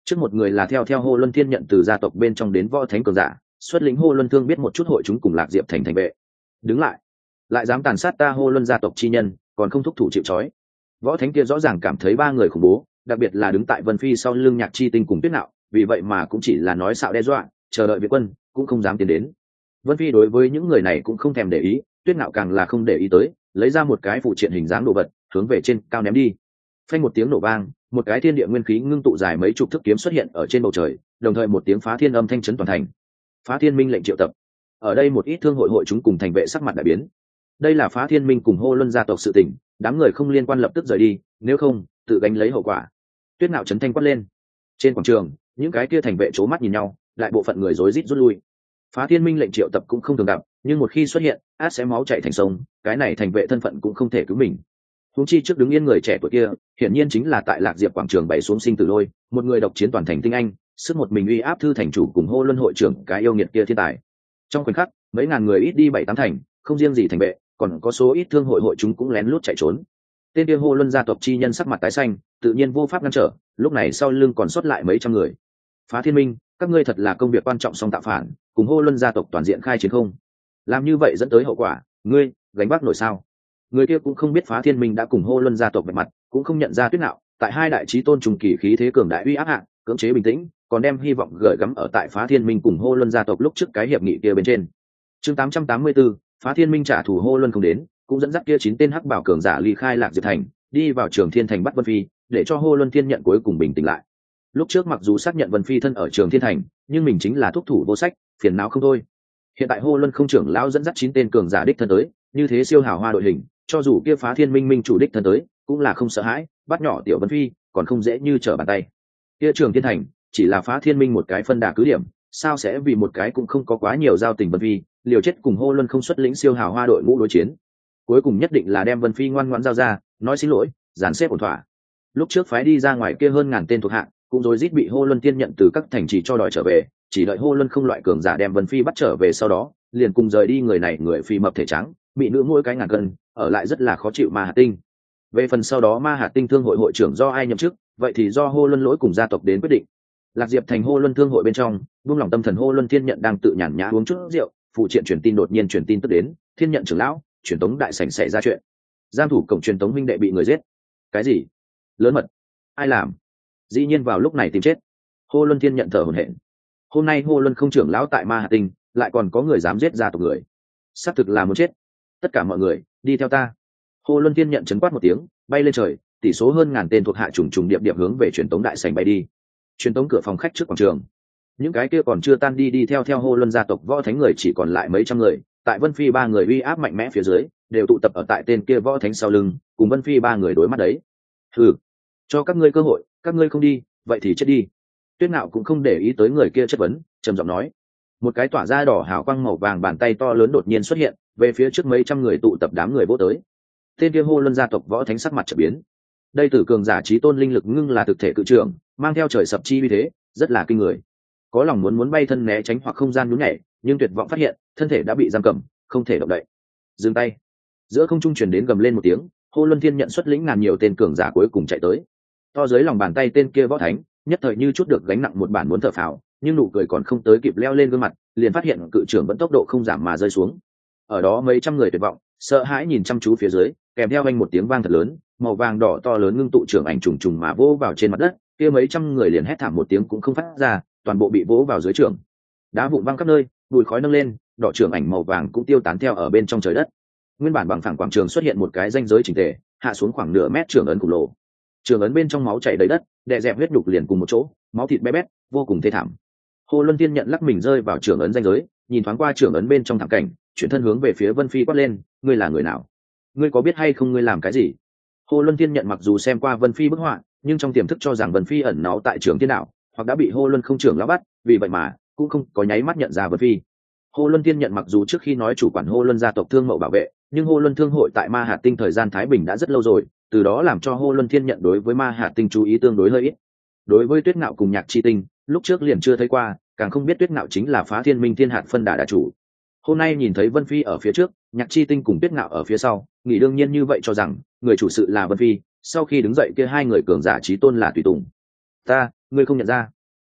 Trước một người là theo Hô Luân Thiên Nhận từ gia tộc bên trong đến võ thánh cường giả, xuất lĩnh Hô Luân Thương biết một chút hội chúng cùng Lạc Diệp thành thành vệ. Đứng lại dám tàn sát ta Hô Luân gia tộc chi nhân, còn không thúc thủ chịu trói. Võ thánh kia rõ ràng cảm thấy ba người khủng bố, đặc biệt là đứng tại Vân Phi sau lưng Nhạc Chi Tinh cùng Tuyết Nạo, vì vậy mà cũng chỉ là nói xạo đe dọa, chờ đợi viện quân, cũng không dám tiến đến. Vân Phi đối với những người này cũng không thèm để ý, Tuyết Nạo càng là không để ý tới, lấy ra một cái phụ triện hình dáng đồ vật, hướng về trên cao ném đi. Phanh một tiếng nổ vang, một cái thiên địa nguyên khí ngưng tụ dài mấy chục thước kiếm xuất hiện ở trên bầu trời, đồng thời một tiếng phá thiên âm thanh chấn toàn thành. Phá Thiên Minh lệnh triệu tập. Ở đây một ít thương hội hội chúng cùng thành vệ sắc mặt đại biến. Đây là Phá Thiên Minh cùng Hô Luân gia tộc sự tình, đám người không liên quan lập tức rời đi, nếu không, tự gánh lấy hậu quả. Tuyết Nạo chấn thanh quát lên. Trên quảng trường, những cái kia thành vệ chố mắt nhìn nhau, đại bộ phận người rối rít rút lui. Phá Thiên Minh lệnh triệu tập cũng không thường gặp, nhưng một khi xuất hiện, át sẽ máu chảy thành sông, cái này thành vệ thân phận cũng không thể cứu mình. Huống chi trước đứng yên người trẻ tuổi kia, hiển nhiên chính là tại Lạc Diệp quảng trường bày xuống sinh tử lôi, một người độc chiến toàn thành tinh anh, sức một mình uy áp thư thành chủ cùng Hô Luân hội trưởng cái yêu nghiệt kia thiên tài. Trong khoảnh khắc, mấy ngàn người ít đi 7-8 thành, không riêng gì thành vệ, còn có số ít thương hội hội chúng cũng lén lút chạy trốn. Tên kia Hô Luân gia tộc chi nhân sắc mặt tái xanh, tự nhiên vô pháp ngăn trở, lúc này sau lưng còn sót lại mấy trăm người. Phá Thiên Minh, các ngươi thật là công việc quan trọng song tạo phản, cùng Hô Luân gia tộc toàn diện khai chiến không? Làm như vậy dẫn tới hậu quả, ngươi gánh vác nổi sao? Người kia cũng không biết Phá Thiên Minh đã cùng Hô Luân gia tộc vạch mặt, cũng không nhận ra Tuyết Nạo, tại hai đại chí tôn trùng kỳ khí thế cường đại uy áp hạ, cưỡng chế bình tĩnh, còn đem hy vọng gửi gắm ở tại Phá Thiên Minh cùng Hô Luân gia tộc lúc trước cái hiệp nghị kia bên trên. Chương 884, Phá Thiên Minh trả thù Hô Luân không đến, cũng dẫn dắt kia 9 tên hắc bảo cường giả ly khai Lạc Diệp thành, đi vào Trường Thiên thành bắt Vân Phi, để cho Hô Luân Thiên Nhận cuối cùng bình tĩnh lại. Lúc trước mặc dù xác nhận Vân Phi thân ở Trường Thiên thành, nhưng mình chính là thúc thủ vô sách, phiền não không thôi. Hiện tại Hô Luân không trưởng lão dẫn dắt 9 tên cường giả đích thân tới, như thế siêu hào hoa đội hình, cho dù kia Phá Thiên Minh minh chủ đích thân tới, cũng là không sợ hãi, bắt nhỏ tiểu Vân Phi, còn không dễ như trở bàn tay. Kia Trường Thiên thành chỉ là Phá Thiên Minh một cái phân đà cứ điểm, sao sẽ vì một cái cũng không có quá nhiều giao tình Vân Phi, liều chết cùng Hô Luân không xuất lĩnh siêu hào hoa đội ngũ đối chiến. Cuối cùng nhất định là đem Vân Phi ngoan ngoãn giao ra, nói xin lỗi, dàn xếp ổn thỏa. Lúc trước phái đi ra ngoài kia hơn ngàn tên thuộc hạ, cũng rối rít bị Hô Luân Thiên Nhận từ các thành trì cho đòi trở về, chỉ đợi Hô Luân không loại cường giả đem Vân Phi bắt trở về sau đó, liền cùng rời đi. Người này người phi mập thể trắng, bị nữ mỗi cái ngàn cân, ở lại rất là khó chịu Ma Hạt Tinh. Về phần sau đó Ma Hạt Tinh thương hội hội trưởng do ai nhậm chức, vậy thì do Hô Luân lỗi cùng gia tộc đến quyết định. Lạc Diệp thành Hô Luân thương hội bên trong, buông lòng tâm thần Hô Luân Thiên Nhận đang tự nhàn nhã uống chút rượu, phụ triện truyền tin đột nhiên truyền tin tức đến, Thiên Nhận trưởng lão, truyền tống đại sảnh xảy ra chuyện. Giang thủ cổng truyền tống huynh đệ bị người giết. Cái gì? Lớn mật. Ai làm? Dĩ nhiên vào lúc này tìm chết. Hô Luân Thiên Nhận thở hổn hển. Hôm nay Hô Luân không trưởng lão tại Ma Hà Tinh, lại còn có người dám giết gia tộc người. Xác thực là muốn chết. Tất cả mọi người, đi theo ta. Hô Luân Thiên Nhận chấn quát một tiếng, bay lên trời, tỷ số hơn ngàn tên thuộc hạ trùng trùng điệp điệp hướng về truyền tống đại sảnh bay đi. Truyền tống cửa phòng khách trước quảng trường. Những cái kia còn chưa tan đi theo Hô Luân gia tộc võ thánh người chỉ còn lại mấy trăm người, tại Vân Phi ba người uy áp mạnh mẽ phía dưới, đều tụ tập ở tại tên kia võ thánh sau lưng, cùng Vân Phi ba người đối mắt đấy. Hừ, cho các ngươi cơ hội, các ngươi không đi, vậy thì chết đi. Tuyết Nạo cũng không để ý tới người kia chất vấn, trầm giọng nói. Một cái tỏa ra đỏ hào quang màu vàng bàn tay to lớn đột nhiên xuất hiện, về phía trước mấy trăm người tụ tập đám người vỗ tới. Tên kia Hô Luân gia tộc võ thánh sắc mặt chợt biến. Đây tử cường giả chí tôn linh lực ngưng là thực thể cự trường, mang theo trời sập chi uy thế, rất là kinh người. Có lòng muốn bay thân né tránh hoặc không gian nhún nhảy, nhưng tuyệt vọng phát hiện thân thể đã bị giam cầm, không thể động đậy. Dừng tay. Giữa không trung truyền đến gầm lên một tiếng, Hô Luân Thiên Nhận xuất lĩnh ngàn nhiều tên cường giả cuối cùng chạy tới. To dưới lòng bàn tay tên kia võ thánh, nhất thời như chút được gánh nặng một bản muốn thở phào, nhưng nụ cười còn không tới kịp leo lên gương mặt, liền phát hiện cự trưởng vẫn tốc độ không giảm mà rơi xuống. Ở đó mấy trăm người tuyệt vọng, sợ hãi nhìn chăm chú phía dưới, kèm theo anh một tiếng vang thật lớn, màu vàng đỏ to lớn ngưng tụ trưởng ảnh trùng trùng mà vỗ vào trên mặt đất, kia mấy trăm người liền hét thảm một tiếng cũng không phát ra, toàn bộ bị vỗ vào dưới trưởng. Đá vụn văng khắp nơi, bụi khói nâng lên, đỏ trưởng ảnh màu vàng cũng tiêu tán theo ở bên trong trời đất. Nguyên bản bằng phẳng quảng trường xuất hiện một cái ranh giới chỉnh tề, hạ xuống khoảng nửa mét trưởng ấn khổng lồ. Trưởng ấn bên trong máu chảy đầy đất, đè dẹp huyết nhục liền cùng một chỗ, máu thịt bé bét, vô cùng thê thảm. Hồ Luân Thiên Nhận lắc mình rơi vào trưởng ấn ranh giới, nhìn thoáng qua trưởng ấn bên trong thảm cảnh, chuyển thân hướng về phía Vân Phi quát lên, ngươi là người nào? Ngươi có biết hay không ngươi làm cái gì? Hồ Luân Thiên Nhận mặc dù xem qua Vân Phi bức họa, nhưng trong tiềm thức cho rằng Vân Phi ẩn náu tại Trường Thiên Đạo, hoặc đã bị Hồ Luân không trưởng lão bắt, vì vậy mà cũng không có nháy mắt nhận ra Vân Phi. Hồ Luân Thiên Nhận mặc dù trước khi nói chủ quản Hồ Luân gia tộc Thương Mậu bảo vệ, nhưng Hồ Luân Thương hội tại Ma Hạt Tinh thời gian thái bình đã rất lâu rồi, từ đó làm cho Hồ Luân Thiên Nhận đối với Ma Hạt Tinh chú ý tương đối hơi ít. Đối với Tuyết Ngạo cùng Nhạc Chi Tinh, lúc trước liền chưa thấy qua, càng không biết Tuyết Ngạo chính là Phá Thiên Minh Thiên Hạt phân đà chủ. Hôm nay nhìn thấy Vân Phi ở phía trước, Nhạc Chi Tinh cùng Tuyết Ngạo ở phía sau, nghĩ đương nhiên như vậy cho rằng người chủ sự là Vân Phi, sau khi đứng dậy kia hai người cường giả chí tôn là tùy tùng. Ngươi không nhận ra?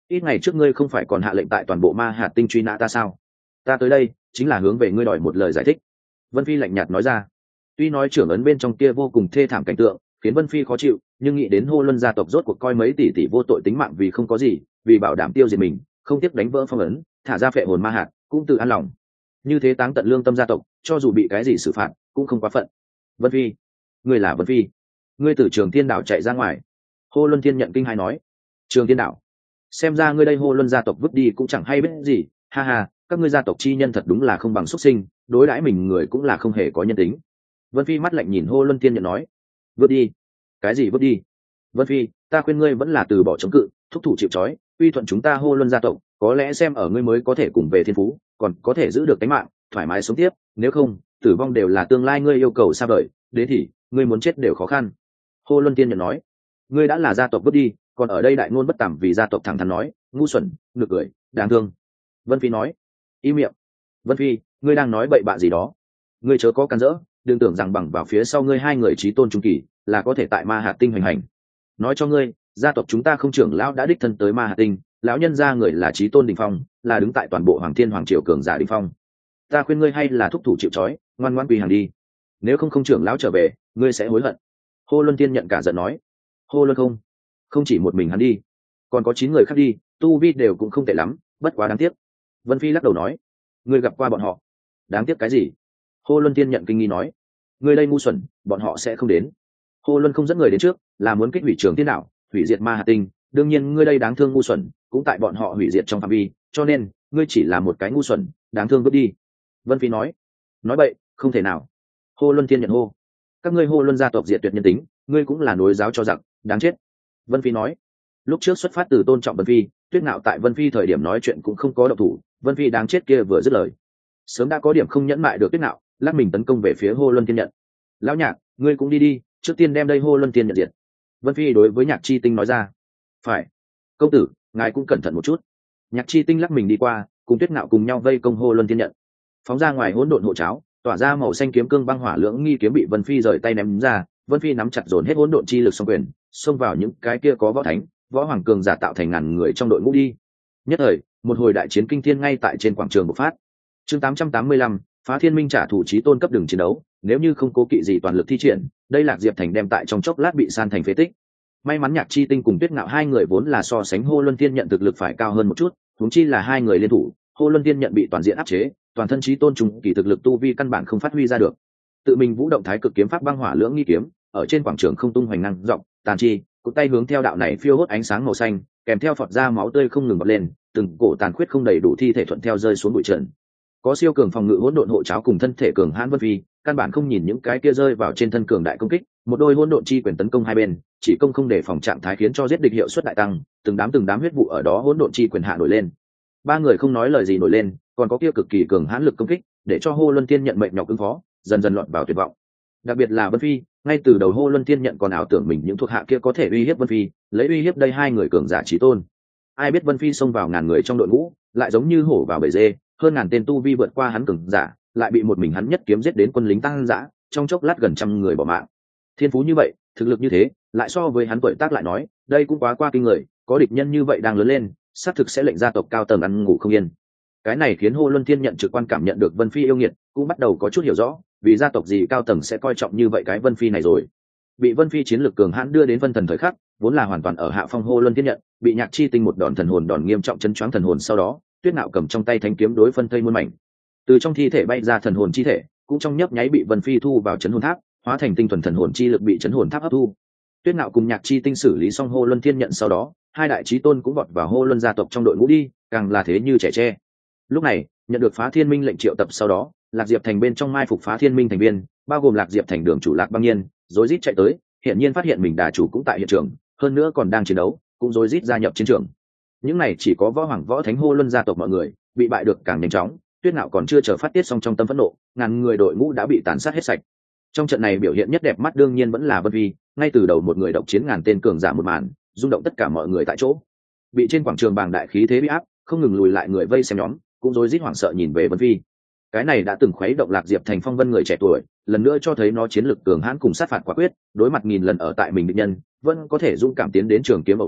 ít ngày trước ngươi không phải còn hạ lệnh tại toàn bộ ma hạt tinh truy nã ta sao? Ta tới đây chính là hướng về ngươi đòi một lời giải thích. Vân Phi lạnh nhạt nói ra. Tuy nói trưởng ấn bên trong kia vô cùng thê thảm cảnh tượng khiến Vân Phi khó chịu, nhưng nghĩ đến Hô Luân gia tộc rốt cuộc coi mấy tỷ tỷ vô tội tính mạng vì không có gì, vì bảo đảm tiêu diệt mình, không tiếc đánh vỡ phong ấn, thả ra phệ hồn ma hạt, cũng tự an lòng. Như thế táng tận lương tâm gia tộc, cho dù bị cái gì xử phạt, cũng không quá phận. Vân Phi, ngươi là Vân Phi, ngươi từ Trường Thiên Đảo chạy ra ngoài. Hô Luân Thiên nhận kinh hai nói. Trường Thiên Đảo, xem ra ngươi đây Hô Luân gia tộc vứt đi cũng chẳng hay biết gì, ha ha, các ngươi gia tộc chi nhân thật đúng là không bằng xuất sinh, đối đãi mình người cũng là không hề có nhân tính. Vân Phi mắt lạnh nhìn Hô Luân Thiên nhận nói. Vứt đi? Cái gì vứt đi? Vân Phi, ta khuyên ngươi vẫn là từ bỏ chống cự, thúc thủ chịu trói, uy thuận chúng ta Hô Luân gia tộc, có lẽ xem ở ngươi mới có thể cùng về thiên phú, còn có thể giữ được tính mạng, thoải mái sống tiếp, nếu không, tử vong đều là tương lai ngươi yêu cầu xa vời, đến thì ngươi muốn chết đều khó khăn. Hô Luân Tiên nhận nói. Ngươi đã là gia tộc vứt đi, còn ở đây đại ngôn bất tàm vì gia tộc thẳng thắn nói, ngu xuẩn, nực cười, đáng thương. Vân Phi nói. Im miệng. Vân Phi, ngươi đang nói bậy bạ gì đó? Ngươi chớ có can dỡ, đừng tưởng rằng bằng vào phía sau ngươi hai người chí tôn trung kỳ là có thể tại ma hạt tinh hoành hành. Nói cho ngươi, gia tộc chúng ta không trưởng lão đã đích thân tới ma hạt tinh, lão nhân gia người là chí tôn đỉnh phong, là đứng tại toàn bộ hoàng thiên hoàng triều cường giả đỉnh phong. Ta khuyên ngươi hay là thúc thủ chịu trói, ngoan ngoãn quỳ hàng đi, nếu không trưởng lão trở về ngươi sẽ hối hận. Hô Luân Tiên nhận cả giận nói. Hô Luân không chỉ một mình hắn đi, còn có 9 người khác đi, tu vi đều cũng không tệ lắm, bất quá đáng tiếc. Vân Phi lắc đầu nói. Ngươi gặp qua bọn họ? Đáng tiếc cái gì? Hô Luân Tiên nhận kinh nghi nói. Ngươi đây ngu xuẩn, bọn họ sẽ không đến. Hô Luân không dẫn người đến trước, là muốn kích hủy Trường Thiên Đảo, hủy diệt ma hạt tinh, đương nhiên ngươi đây đáng thương ngu xuẩn cũng tại bọn họ hủy diệt trong phạm vi, cho nên ngươi chỉ là một cái ngu xuẩn đáng thương vứt đi. Vân Phi nói. Nói bậy, không thể nào. Hô Luân Thiên nhận hô. Các ngươi Hô Luân gia tộc diệt tuyệt nhân tính, ngươi cũng là nối giáo cho giặc, đáng chết. Vân Phi nói. Lúc trước xuất phát từ tôn trọng Vân Phi, Tuyết Ngạo tại Vân Phi thời điểm nói chuyện cũng không có động thủ, Vân Phi đáng chết kia vừa dứt lời, sớm đã có điểm không nhẫn mại được Tuyết Ngạo, lát mình tấn công về phía Hô Luân Thiên nhận. Lão Nhạc, ngươi cũng đi đi, trước tiên đem đây Hô Luân Thiên nhận diệt. Vân Phi đối với Nhạc Chi Tinh nói ra. Phải, công tử, ngài cũng cẩn thận một chút. Nhạc Chi Tinh lắc mình đi qua, cùng Tuyết Ngạo cùng nhau vây công Hô Luân Thiên nhận. Phóng ra ngoài hỗn độn hộ cháo, tỏa ra màu xanh kiếm cương băng hỏa lưỡng nghi kiếm bị Vân Phi rời tay ném ra, Vân Phi nắm chặt dồn hết hỗn độn chi lực song quyền, xông vào những cái kia có võ thánh, võ hoàng cường giả tạo thành ngàn người trong đội ngũ đi. Nhất thời, một hồi đại chiến kinh thiên ngay tại trên quảng trường bộc phát. Chương 885, phá thiên minh trả thù chí tôn cấp đường chiến đấu, nếu như không cố kỵ gì toàn lực thi triển, đây Lạc Diệp thành đem tại trong chốc lát bị san thành phế tích. May mắn Nhạc Chi Tinh cùng Tuyết Ngạo hai người vốn là so sánh Hô Luân Tiên nhận thực lực phải cao hơn một chút, huống chi là hai người liên thủ, Hô Luân Tiên nhận bị toàn diện áp chế, toàn thân chí tôn trùng kỳ thực lực tu vi căn bản không phát huy ra được. Tự mình vũ động thái cực kiếm pháp băng hỏa lưỡng nghi kiếm, ở trên quảng trường không tung hoành năng rộng, tàn chi, cụ tay hướng theo đạo này phiêu hốt ánh sáng màu xanh, kèm theo phọt ra máu tươi không ngừng bật lên, từng cổ tàn khuyết không đầy đủ thi thể thuận theo rơi xuống bụi trần. Có siêu cường phòng ngự hỗn độn hộ cháo cùng thân thể cường hãn Vân Phi, căn bản không nhìn những cái kia rơi vào trên thân cường đại công kích, một đôi hỗn độn chi quyền tấn công hai bên, chỉ công không để phòng trạng thái khiến cho giết địch hiệu suất đại tăng, từng đám huyết vụ ở đó hỗn độn chi quyền hạ nổi lên. Ba người không nói lời gì nổi lên, còn có kia cực kỳ cường hãn lực công kích, để cho Hô Luân Tiên nhận mệnh nhọc ứng phó, dần dần lọt vào tuyệt vọng. Đặc biệt là Vân Phi, ngay từ đầu Hô Luân Tiên nhận còn ảo tưởng mình những thuộc hạ kia có thể uy hiếp Vân Phi, lấy uy hiếp đây hai người cường giả chí tôn. Ai biết Vân Phi xông vào ngàn người trong đội ngũ, lại giống như hổ vào bầy dê, hơn ngàn tên tu vi vượt qua hắn cường giả, lại bị một mình hắn nhất kiếm giết đến quân lính tăng dã, trong chốc lát gần trăm người bỏ mạng. Thiên phú như vậy, thực lực như thế, lại so với hắn tuổi tác lại nói, đây cũng quá qua kinh người, có địch nhân như vậy đang lớn lên, xác thực sẽ lệnh gia tộc cao tầng ăn ngủ không yên. Cái này khiến Hô Luân Thiên nhận trực quan cảm nhận được Vân Phi yêu nghiệt, cũng bắt đầu có chút hiểu rõ, vì gia tộc gì cao tầng sẽ coi trọng như vậy cái Vân Phi này rồi. Bị Vân Phi chiến lược cường hãn đưa đến phân thần thời khắc, vốn là hoàn toàn ở hạ phong Hô Luân Thiên nhận, bị Nhạc Chi Tinh một đòn thần hồn đòn nghiêm trọng chấn choáng thần hồn, sau đó, Tuyết Nạo cầm trong tay thanh kiếm đối phân thây muôn mảnh. Từ trong thi thể bay ra thần hồn chi thể, cũng trong nhấp nháy bị Vân Phi thu vào chấn hồn tháp, hóa thành tinh thuần thần hồn chi lực bị chấn hồn tháp hấp thu. Tuyết Nạo cùng Nhạc Chi Tinh xử lý xong Hô Luân Thiên nhận sau đó, hai đại chí tôn cũng vọt vào Hô Luân gia tộc trong đội ngũ đi, càng là thế như trẻ tre. Lúc này, nhận được phá thiên minh lệnh triệu tập sau đó, Lạc Diệp thành bên trong mai phục phá thiên minh thành viên, bao gồm Lạc Diệp thành đường chủ Lạc Băng Nhiên, rối rít chạy tới, hiện nhiên phát hiện mình đà chủ cũng tại hiện trường, hơn nữa còn đang chiến đấu, cũng rối rít gia nhập chiến trường. Những này chỉ có võ hoàng võ thánh Hô Luân gia tộc mọi người, bị bại được càng nhanh chóng, Tuyết Nạo còn chưa chờ phát tiết xong trong tâm phẫn nộ, ngàn người đội ngũ đã bị tàn sát hết sạch. Trong trận này biểu hiện nhất đẹp mắt đương nhiên vẫn là Vân Phi, ngay từ đầu một người độc chiến ngàn tên cường giả một màn, rung động tất cả mọi người tại chỗ. Bị trên quảng trường bàng đại khí thế bị áp, không ngừng lùi lại người vây xem nhóm, cũng rối rít hoảng sợ nhìn về Vân Phi. Cái này đã từng khuấy động Lạc Diệp thành phong vân người trẻ tuổi, lần nữa cho thấy nó chiến lực cường hãn cùng sát phạt quả quyết, đối mặt nghìn lần ở tại mình địch nhân, vẫn có thể dũng cảm tiến đến trường kiếm ẩu đả,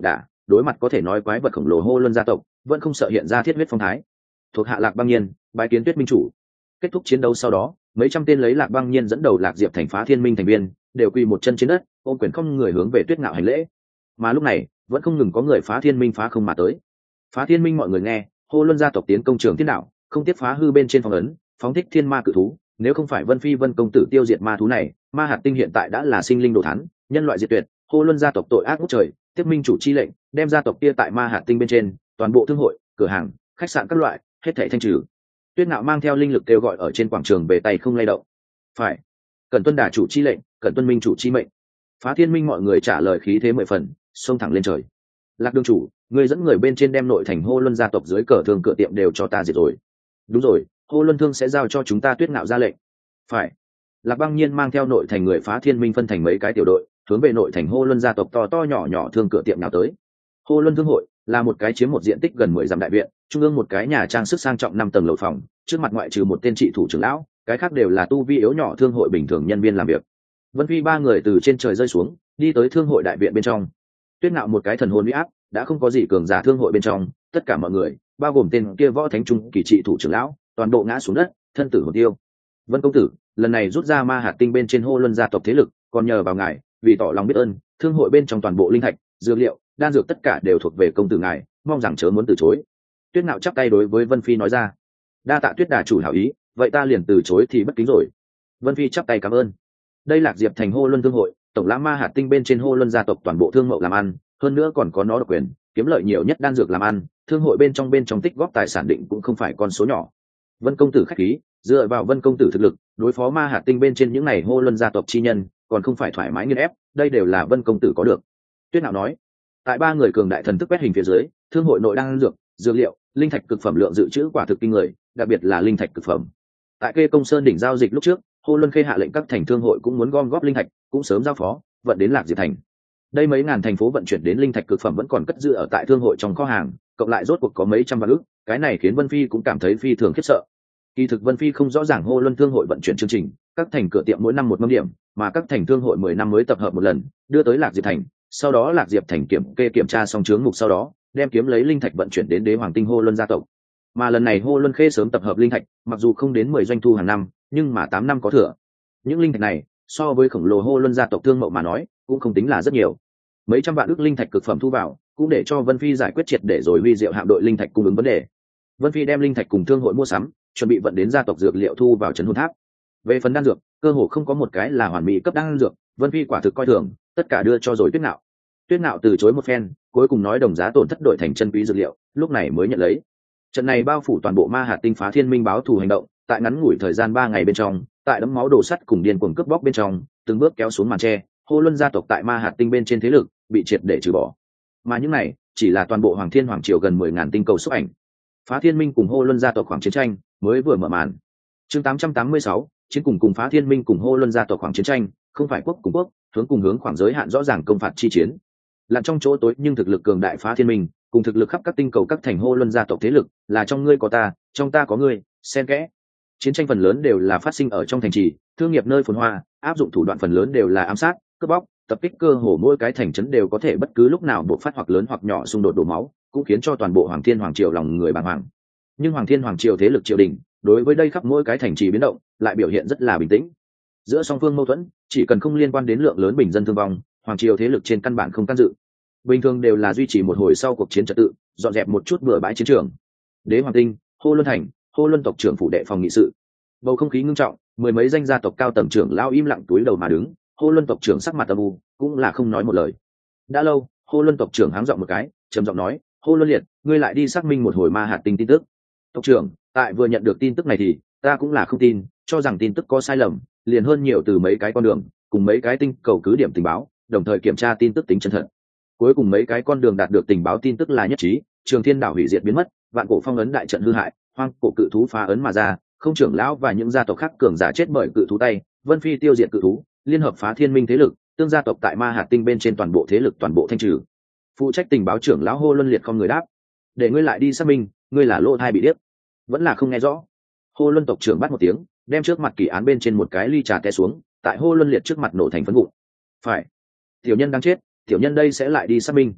đối mặt có thể nói quái vật khổng lồ hô luân gia tộc vẫn không sợ hiện ra thiết huyết phong thái. Thuộc hạ Lạc Băng Nhiên bái kiến Tuyết Minh chủ. Kết thúc chiến đấu sau đó, mấy trăm tên lấy Lạc Băng Nhiên dẫn đầu Lạc Diệp thành Phá Thiên Minh thành viên đều quỳ một chân trên đất, ôm quyền không người hướng về Tuyết Ngạo hành lễ. Mà lúc này vẫn không ngừng có người Phá Thiên Minh phá không mà tới. Phá Thiên Minh mọi người nghe, hô luân gia tộc tiến công trường thiên đạo, không tiếc phá hư bên trên phong ấn, phóng thích thiên ma cự thú. Nếu không phải Vân Phi Vân công tử tiêu diệt ma thú này, ma hạt tinh hiện tại đã là sinh linh đồ thán, nhân loại diệt tuyệt. Hô luân gia tộc tội ác ngút trời, tiếp minh chủ chi lệnh, đem gia tộc kia tại ma hạt tinh bên trên, toàn bộ thương hội, cửa hàng, khách sạn các loại, hết thảy thanh trừ. Tuyết Ngạo mang theo linh lực kêu gọi ở trên quảng trường về tay không lay động. Phải, cần tuân đả chủ chi lệnh, cần tuân minh chủ chi mệnh. Phá Thiên Minh mọi người trả lời khí thế mười phần, xông thẳng lên trời. Lạc đương chủ, người dẫn người bên trên đem nội thành hô luân gia tộc dưới cờ thương cửa tiệm đều cho ta diệt rồi. Đúng rồi, hô luân thương sẽ giao cho chúng ta. Tuyết Ngạo ra lệnh. Phải. Lạc Băng Nhiên mang theo nội thành người Phá Thiên Minh phân thành mấy cái tiểu đội, hướng về nội thành hô luân gia tộc to to nhỏ nhỏ thương cửa tiệm nào tới. Hô luân thương hội là một cái chiếm một diện tích gần 10 dặm đại viện, trung ương một cái nhà trang sức sang trọng 5 tầng lầu phòng, trước mặt ngoại trừ một tên trị thủ trưởng lão, cái khác đều là tu vi yếu nhỏ thương hội bình thường nhân viên làm việc. Vân Phi ba người từ trên trời rơi xuống, đi tới thương hội đại viện bên trong. Tuyết Ngạo một cái thần hồn uy áp, đã không có gì cường giả thương hội bên trong, tất cả mọi người, bao gồm tên kia võ thánh trung kỳ trị thủ trưởng lão, toàn bộ ngã xuống đất, thân tử hồn tiêu. Vân công tử, lần này rút ra ma hạt tinh bên trên hô luân gia tộc thế lực, còn nhờ vào ngài, vì tỏ lòng biết ơn, thương hội bên trong toàn bộ linh thạch, dược liệu, đan dược tất cả đều thuộc về công tử ngài, mong rằng chớ muốn từ chối. Tuyết Ngạo chắp tay đối với Vân Phi nói ra. Đa tạ Tuyết đà chủ hảo ý, vậy ta liền từ chối thì bất kính rồi. Vân Phi chắp tay cảm ơn. Đây Lạc Diệp thành hô luân thương hội, tổng lãm ma hạt tinh bên trên hô luân gia tộc toàn bộ thương mậu làm ăn, hơn nữa còn có nó độc quyền, kiếm lợi nhiều nhất đan dược làm ăn, thương hội bên trong tích góp tài sản định cũng không phải con số nhỏ. Vân công tử khách khí, dựa vào Vân công tử thực lực, đối phó ma hạt tinh bên trên những này hô luân gia tộc chi nhân, còn không phải thoải mái nghiền ép, đây đều là Vân công tử có được. Tuyết Ngạo nói. Tại ba người cường đại thần thức quét hình phía dưới, thương hội nội đan dược, dược liệu, linh thạch cực phẩm lượng dự trữ quả thực kinh người, đặc biệt là linh thạch cực phẩm. Tại Kê Công Sơn đỉnh giao dịch lúc trước, Hô Luân Khê hạ lệnh các thành thương hội cũng muốn gom góp linh thạch, cũng sớm giao phó, vận đến Lạc Diệp thành. Đây mấy ngàn thành phố vận chuyển đến linh thạch cực phẩm vẫn còn cất giữ ở tại thương hội trong kho hàng, cộng lại rốt cuộc có mấy trăm vạn ức, cái này khiến Vân Phi cũng cảm thấy phi thường khiếp sợ. Kỳ thực Vân Phi không rõ ràng Hô Luân thương hội vận chuyển chương trình, các thành cửa tiệm mỗi năm một mâm điểm, mà các thành thương hội 10 năm mới tập hợp một lần, đưa tới Lạc Diệp thành, sau đó Lạc Diệp thành kiểm tra xong chướng mục sau đó, đem kiếm lấy linh thạch vận chuyển đến Đế Hoàng Tinh Hô Luân gia tộc. Mà lần này Hô Luân Khê sớm tập hợp linh thạch, mặc dù không đến 10 doanh thu hàng năm, nhưng mà 8 năm có thừa. Những linh thạch này, so với khổng lồ Hô Luân gia tộc thương mậu mà nói, cũng không tính là rất nhiều. Mấy trăm vạn ức linh thạch cực phẩm thu vào, cũng để cho Vân Phi giải quyết triệt để rồi huy diệu hạm đội linh thạch cung ứng vấn đề. Vân Phi đem linh thạch cùng thương hội mua sắm, chuẩn bị vận đến gia tộc dược liệu thu vào trấn hồn tháp. Về phần đan dược, cơ hồ không có một cái là hoàn mỹ cấp đan dược, Vân Phi quả thực coi thường, tất cả đưa cho rồi Tuyết Ngạo. Tuyết Ngạo từ chối một phen, cuối cùng nói đồng giá tổn thất đổi thành chân quý dược liệu, lúc này mới nhận lấy. Trận này bao phủ toàn bộ ma hạt tinh Phá Thiên Minh báo thù hành động, tại ngắn ngủi thời gian 3 ngày bên trong, tại đấm máu đổ sắt cùng điên cuồng cướp bóc bên trong, từng bước kéo xuống màn tre, Hô Luân gia tộc tại ma hạt tinh bên trên thế lực bị triệt để trừ bỏ. Mà những này chỉ là toàn bộ Hoàng Thiên Hoàng triều gần 10.000 tinh cầu xúc ảnh. Phá Thiên Minh cùng Hô Luân gia tộc khoảng chiến tranh mới vừa mở màn. Chương 886, chiến cùng Phá Thiên Minh cùng Hô Luân gia tộc khoảng chiến tranh, không phải quốc cùng quốc, hướng cùng hướng khoảng giới hạn rõ ràng công phạt chi chiến. Lặn trong chỗ tối nhưng thực lực cường đại Phá Thiên Minh, cùng thực lực khắp các tinh cầu các thành Hô Luân gia tộc thế lực, là trong ngươi có ta, trong ta có ngươi, xen kẽ. Chiến tranh phần lớn đều là phát sinh ở trong thành trì, thương nghiệp nơi phồn hoa, áp dụng thủ đoạn phần lớn đều là ám sát, cướp bóc, tập kích, cơ hồ mỗi cái thành trấn đều có thể bất cứ lúc nào bộc phát hoặc lớn hoặc nhỏ xung đột đổ máu, cũng khiến cho toàn bộ Hoàng Thiên Hoàng triều lòng người bàng hoàng. Nhưng Hoàng Thiên Hoàng triều thế lực triều đình, đối với đây khắp mỗi cái thành trì biến động, lại biểu hiện rất là bình tĩnh. Giữa song phương mâu thuẫn, chỉ cần không liên quan đến lượng lớn bình dân thương vong, hoàng triều thế lực trên căn bản không can dự. Bình thường đều là duy trì một hồi sau cuộc chiến trật tự, dọn dẹp một chút bừa bãi chiến trường. Đế Hoàng Tinh, Hô Luân thành, Hô Luân tộc trưởng phủ đệ phòng nghị sự. Bầu không khí ngưng trọng, mười mấy danh gia tộc cao tầng trưởng lao im lặng túi đầu mà đứng, Hô Luân tộc trưởng sắc mặt âm u, cũng là không nói một lời. Đã lâu, Hô Luân tộc trưởng háng giọng một cái, trầm giọng nói, Hô Luân Liệt, ngươi lại đi xác minh một hồi ma hạt tinh tin tức. Tộc trưởng, tại vừa nhận được tin tức này thì ta cũng là không tin, cho rằng tin tức có sai lầm, liền hơn nhiều từ mấy cái con đường, cùng mấy cái tinh cầu cứ điểm tình báo, đồng thời kiểm tra tin tức tính chân thật. Cuối cùng mấy cái con đường đạt được tình báo tin tức là nhất trí, Trường Thiên đảo hủy diệt biến mất, vạn cổ phong ấn đại trận hư hại, hoang cổ cự thú phá ấn mà ra, không trưởng lão và những gia tộc khác cường giả chết bởi cự thú tay, Vân Phi tiêu diệt cự thú, liên hợp Phá Thiên Minh thế lực, tương gia tộc tại ma hạt tinh bên trên toàn bộ thế lực toàn bộ thanh trừ. Phụ trách tình báo trưởng lão Hô Luân Liệt không người đáp, để ngươi lại đi xác minh, ngươi là lỗ thai bị điếc, vẫn là không nghe rõ. Hô Luân tộc trưởng bắt một tiếng, đem trước mặt kỳ án bên trên một cái ly trà té xuống, tại Hô Luân Liệt trước mặt nổ thành phấn vụn. Phải, tiểu nhân đang chết, tiểu nhân đây sẽ lại đi xác minh.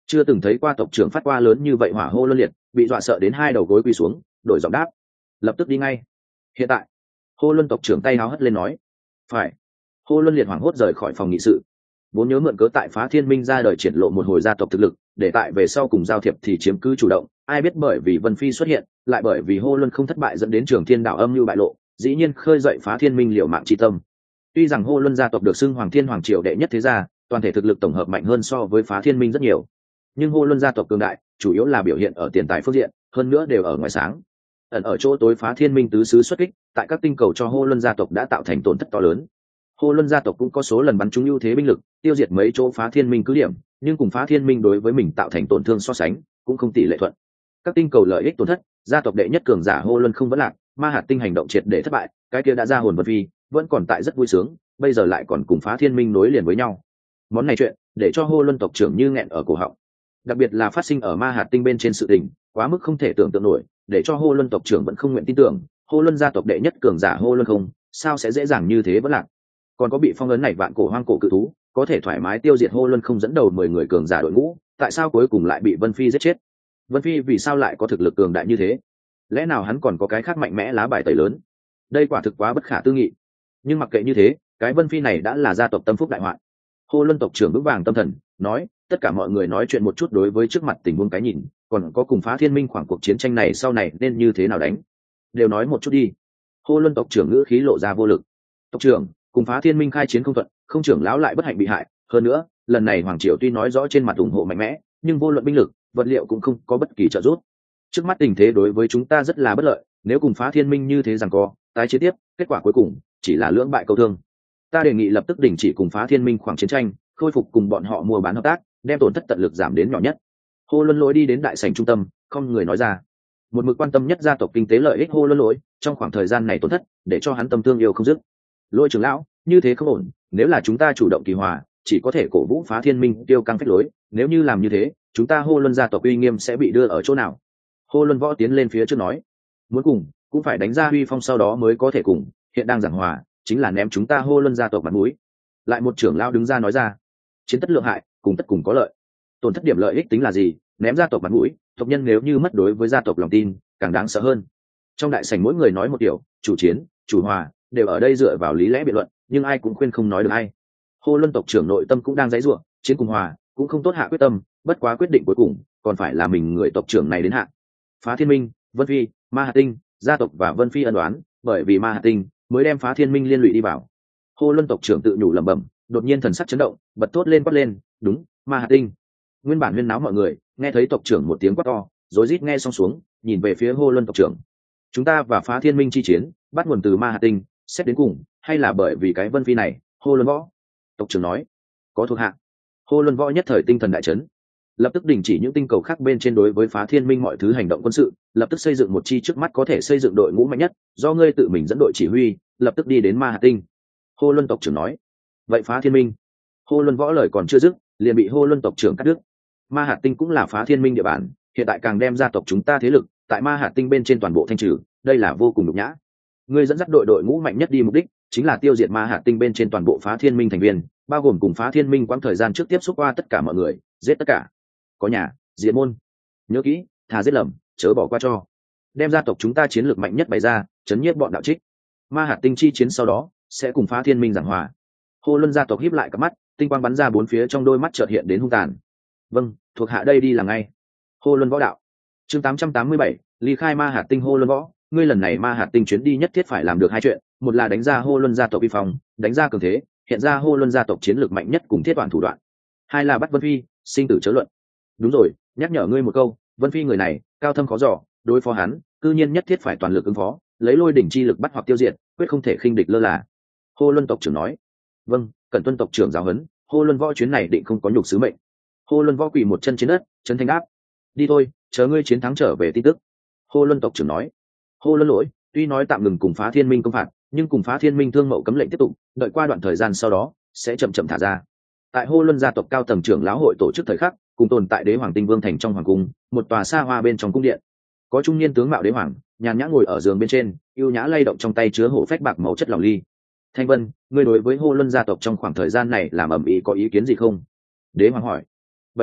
chưa từng thấy qua tộc trưởng phát qua lớn như vậy hỏa hô luân liệt, bị dọa sợ đến hai đầu gối quỳ xuống, đổi giọng đáp: lập tức đi ngay. Hiện tại. Hô luân tộc trưởng tay háo hất lên nói: phải. Hô luân liệt hoảng hốt rời khỏi phòng nghị sự, vốn nhớ mượn cớ tại Phá Thiên Minh ra đời triển lộ một hồi gia tộc thực lực, để tại về sau cùng giao thiệp thì chiếm cứ chủ động, ai biết bởi vì Vân Phi xuất hiện, lại bởi vì Hô Luân không thất bại dẫn đến Trường Thiên Đạo âm mưu bại lộ, dĩ nhiên khơi dậy Phá Thiên Minh liều mạng chi tâm. Tuy rằng Hô Luân gia tộc được xưng Hoàng Thiên Hoàng triều đệ nhất thế gia, toàn thể thực lực tổng hợp mạnh hơn so với Phá Thiên Minh rất nhiều, nhưng Hô Luân gia tộc cường đại, chủ yếu là biểu hiện ở tiền tài phương diện, hơn nữa đều ở ngoài sáng. Ẩn ở chỗ tối Phá Thiên Minh tứ xứ xuất kích, tại các tinh cầu cho Hô Luân gia tộc đã tạo thành tổn thất to lớn. Hô Luân gia tộc cũng có số lần bắn trúng ưu thế binh lực, tiêu diệt mấy chỗ Phá Thiên Minh cứ điểm, nhưng cùng Phá Thiên Minh đối với mình tạo thành tổn thương so sánh, cũng không tỷ lệ thuận. Các tinh cầu lợi ích tổn thất, gia tộc đệ nhất cường giả Hô Luân không vẫn lạc, ma hạt tinh hành động triệt để thất bại, cái kia đã ra hồn Vân Phi, vẫn còn tại rất vui sướng, bây giờ lại còn cùng Phá Thiên Minh nối liền với nhau. Món này chuyện, để cho Hô Luân tộc trưởng như nghẹn ở cổ họng. Đặc biệt là phát sinh ở ma hạt tinh bên trên sự tình, quá mức không thể tưởng tượng nổi, để cho Hô Luân tộc trưởng vẫn không nguyện tin tưởng, Hô Luân gia tộc đệ nhất cường giả Hô Luân không, sao sẽ dễ dàng như thế vẫn lạc. Còn có bị phong ấn này vạn cổ hoang cổ cự thú, có thể thoải mái tiêu diệt Hô Luân không dẫn đầu 10 người cường giả đội ngũ, tại sao cuối cùng lại bị Vân Phi giết chết? Vân Phi vì sao lại có thực lực cường đại như thế? Lẽ nào hắn còn có cái khác mạnh mẽ lá bài tẩy lớn? Đây quả thực quá bất khả tư nghị. Nhưng mặc kệ như thế, cái Vân Phi này đã là gia tộc tâm phúc đại hoạn. Hô Luân tộc trưởng vững vàng tâm thần, nói, tất cả mọi người nói chuyện một chút đối với trước mặt tình huống cái nhìn, còn có cùng Phá Thiên Minh khoảng cuộc chiến tranh này sau này nên như thế nào đánh, đều nói một chút đi. Hô Luân tộc trưởng ngữ khí lộ ra vô lực. Tộc trưởng, cùng Phá Thiên Minh khai chiến không thuận, không trưởng lão lại bất hạnh bị hại, hơn nữa, lần này hoàng triều tuy nói rõ trên mặt ủng hộ mạnh mẽ, nhưng vô luận binh lực, vật liệu cũng không có bất kỳ trợ giúp. Trước mắt tình thế đối với chúng ta rất là bất lợi, nếu cùng Phá Thiên Minh như thế rằng co, tái chiến tiếp, kết quả cuối cùng chỉ là lưỡng bại câu thương. Ta đề nghị lập tức đình chỉ cùng Phá Thiên Minh khoảng chiến tranh, khôi phục cùng bọn họ mua bán hợp tác, đem tổn thất tận lực giảm đến nhỏ nhất. Hô Luân Lỗi đi đến đại sảnh trung tâm, không người nói ra. Một mực quan tâm nhất gia tộc kinh tế lợi ích Hô Luân Lỗi, trong khoảng thời gian này tổn thất, để cho hắn tâm thương yêu không dứt. Lỗi trưởng lão, như thế không ổn, nếu là chúng ta chủ động kỳ hòa, chỉ có thể cổ vũ Phá Thiên Minh tiêu căng phách lối, nếu như làm như thế, chúng ta Hô Luân gia tộc uy nghiêm sẽ bị đưa ở chỗ nào? Hô Luân Võ tiến lên phía trước nói, muốn cùng, cũng phải đánh ra uy phong sau đó mới có thể cùng, hiện đang giảng hòa, chính là ném chúng ta Hô Luân gia tộc mặt mũi. Lại một trưởng lão đứng ra nói ra, chiến tất lượng hại, cùng tất cùng có lợi. Tổn thất điểm lợi ích tính là gì, ném gia tộc mặt mũi, tộc nhân nếu như mất đối với gia tộc lòng tin, càng đáng sợ hơn. Trong đại sảnh mỗi người nói một điều, chủ chiến, chủ hòa, đều ở đây dựa vào lý lẽ biện luận, nhưng ai cũng khuyên không nói được ai. Hô Luân tộc trưởng nội tâm cũng đang giãy giụa, chiến cùng hòa, cũng không tốt hạ quyết tâm, bất quá quyết định cuối cùng, còn phải là mình người tộc trưởng này đến hạ. Phá Thiên Minh, Vân Phi, Ma Hà Tinh, gia tộc và Vân Phi ân đoán, bởi vì Ma Hà Tinh mới đem Phá Thiên Minh liên lụy đi vào. Hô Luân tộc trưởng tự nhủ lẩm bẩm, đột nhiên thần sắc chấn động, bật thốt lên quát lên, đúng, Ma Hà Tinh. Nguyên bản huyên náo mọi người, nghe thấy tộc trưởng một tiếng quát to, rối rít nghe xong xuống, nhìn về phía Hô Luân tộc trưởng. Chúng ta và Phá Thiên Minh chi chiến, bắt nguồn từ Ma Hà Tinh, xét đến cùng, hay là bởi vì cái Vân Phi này? Hô Luân Võ tộc trưởng nói, có thuộc hạ. Hô Luân Võ nhất thời tinh thần đại chấn, lập tức đình chỉ những tinh cầu khác bên trên đối với Phá Thiên Minh mọi thứ hành động quân sự, lập tức xây dựng một chi trước mắt có thể xây dựng đội ngũ mạnh nhất, do ngươi tự mình dẫn đội chỉ huy, lập tức đi đến Ma Hà Tinh. Hô Luân tộc trưởng nói, vậy Phá Thiên Minh? Hô Luân Võ lời còn chưa dứt, liền bị Hô Luân tộc trưởng cắt đứt. Ma Hà Tinh cũng là Phá Thiên Minh địa bàn, hiện tại càng đem gia tộc chúng ta thế lực tại Ma Hà Tinh bên trên toàn bộ thanh trừ, đây là vô cùng nhục nhã. Ngươi dẫn dắt đội ngũ mạnh nhất đi mục đích chính là tiêu diệt Ma Hà Tinh bên trên toàn bộ Phá Thiên Minh thành viên, bao gồm cùng Phá Thiên Minh quãng thời gian trước tiếp xúc qua tất cả mọi người, giết tất cả. Có nhà, diệt môn. Nhớ kỹ, thà giết lầm, chớ bỏ qua cho. Đem gia tộc chúng ta chiến lược mạnh nhất bày ra, chấn nhiếp bọn đạo trích. Ma Hà Tinh chi chiến sau đó sẽ cùng Phá Thiên Minh giảng hòa. Hô Luân gia tộc híp lại cặp mắt, tinh quang bắn ra bốn phía trong đôi mắt chợt hiện đến hung tàn. Vâng, thuộc hạ đây đi làm ngay. Hô Luân Võ đạo. Chương 887, ly khai Ma Hà Tinh. Hô Luân Võ, ngươi lần này Ma Hà Tinh chuyến đi nhất thiết phải làm được hai chuyện, một là đánh ra Hô Luân gia tộc uy phong, đánh ra cường thế, hiện ra Hô Luân gia tộc chiến lược mạnh nhất cùng thiết toàn thủ đoạn. Hai là bắt Vân Phi, sinh tử chớ luận. Đúng rồi, nhắc nhở ngươi một câu, Vân Phi người này, cao thâm khó dò, đối phó hắn, cư nhiên nhất thiết phải toàn lực ứng phó, lấy lôi đỉnh chi lực bắt hoặc tiêu diệt, quyết không thể khinh địch lơ là. Hô Luân tộc trưởng nói. Vâng, cần tuân tộc trưởng giáo huấn, Hô Luân Võ chuyến này định không có nhục sứ mệnh. Hô Luân Võ quỳ một chân trên đất, chân thanh đáp, đi thôi, chờ ngươi chiến thắng trở về tin tức. Hô Luân tộc trưởng nói. Hô Luân Lỗi tuy nói tạm ngừng cùng Phá Thiên Minh công phạt, nhưng cùng Phá Thiên Minh thương mậu cấm lệnh tiếp tục, đợi qua đoạn thời gian sau đó sẽ chậm chậm thả ra. Tại Hô Luân gia tộc cao tầng trưởng lão hội tổ chức thời khắc, cùng tồn tại Đế Hoàng Tinh Vương thành trong hoàng cung, một tòa xa hoa bên trong cung điện, có trung niên tướng mạo đế hoàng nhàn nhã ngồi ở giường bên trên, ưu nhã lay động trong tay chứa hổ phách bạc màu chất lỏng ly. Thanh Vân, ngươi đối với Hô Luân gia tộc trong khoảng thời gian này làm ầm ĩ có ý kiến gì không? Đế hoàng hỏi. Vậy hạ,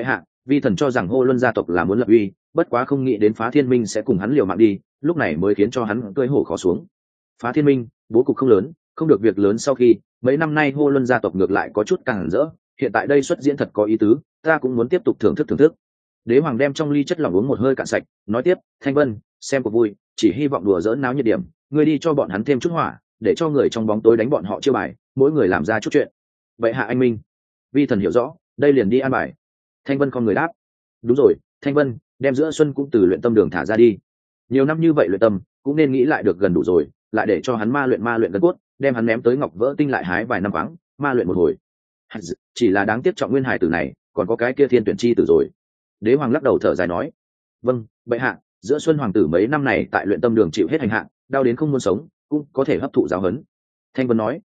Vi thần cho rằng Hô Luân gia tộc là muốn lập uy, bất quá không nghĩ đến Phá Thiên Minh sẽ cùng hắn liều mạng đi, lúc này mới khiến cho hắn cưỡi hổ khó xuống. Phá Thiên Minh, bố cục không lớn, không được việc lớn sau khi, mấy năm nay Hô Luân gia tộc ngược lại có chút càng rỡ, hiện tại đây xuất diễn thật có ý tứ, ta cũng muốn tiếp tục thưởng thức. Đế hoàng đem trong ly chất lỏng uống một hơi cạn sạch, nói tiếp, Thanh Vân, xem cuộc vui, chỉ hy vọng đùa giỡn náo nhiệt điểm, ngươi đi cho bọn hắn thêm chút hỏa, để cho người trong bóng tối đánh bọn họ chiêu bài, mỗi người làm ra chút chuyện. Vậy hạ anh minh. Vi thần hiểu rõ, đây liền đi an bài. Thanh Vân con người đáp. Đúng rồi, Thanh Vân, đem giữa xuân cũng từ luyện tâm đường thả ra đi. Nhiều năm như vậy luyện tâm, cũng nên nghĩ lại được gần đủ rồi, lại để cho hắn ma luyện gần cốt, đem hắn ném tới Ngọc Vỡ Tinh lại hái vài năm vắng, ma luyện một hồi. Chỉ là đáng tiếc trọng nguyên hải tử này, còn có cái kia thiên tuyển chi tử rồi. Đế hoàng lắc đầu thở dài nói, vâng, bệ hạ, giữa xuân hoàng tử mấy năm này tại luyện tâm đường chịu hết hành hạ, đau đến không muốn sống, cũng có thể hấp thụ giáo huấn. Thanh Vân nói,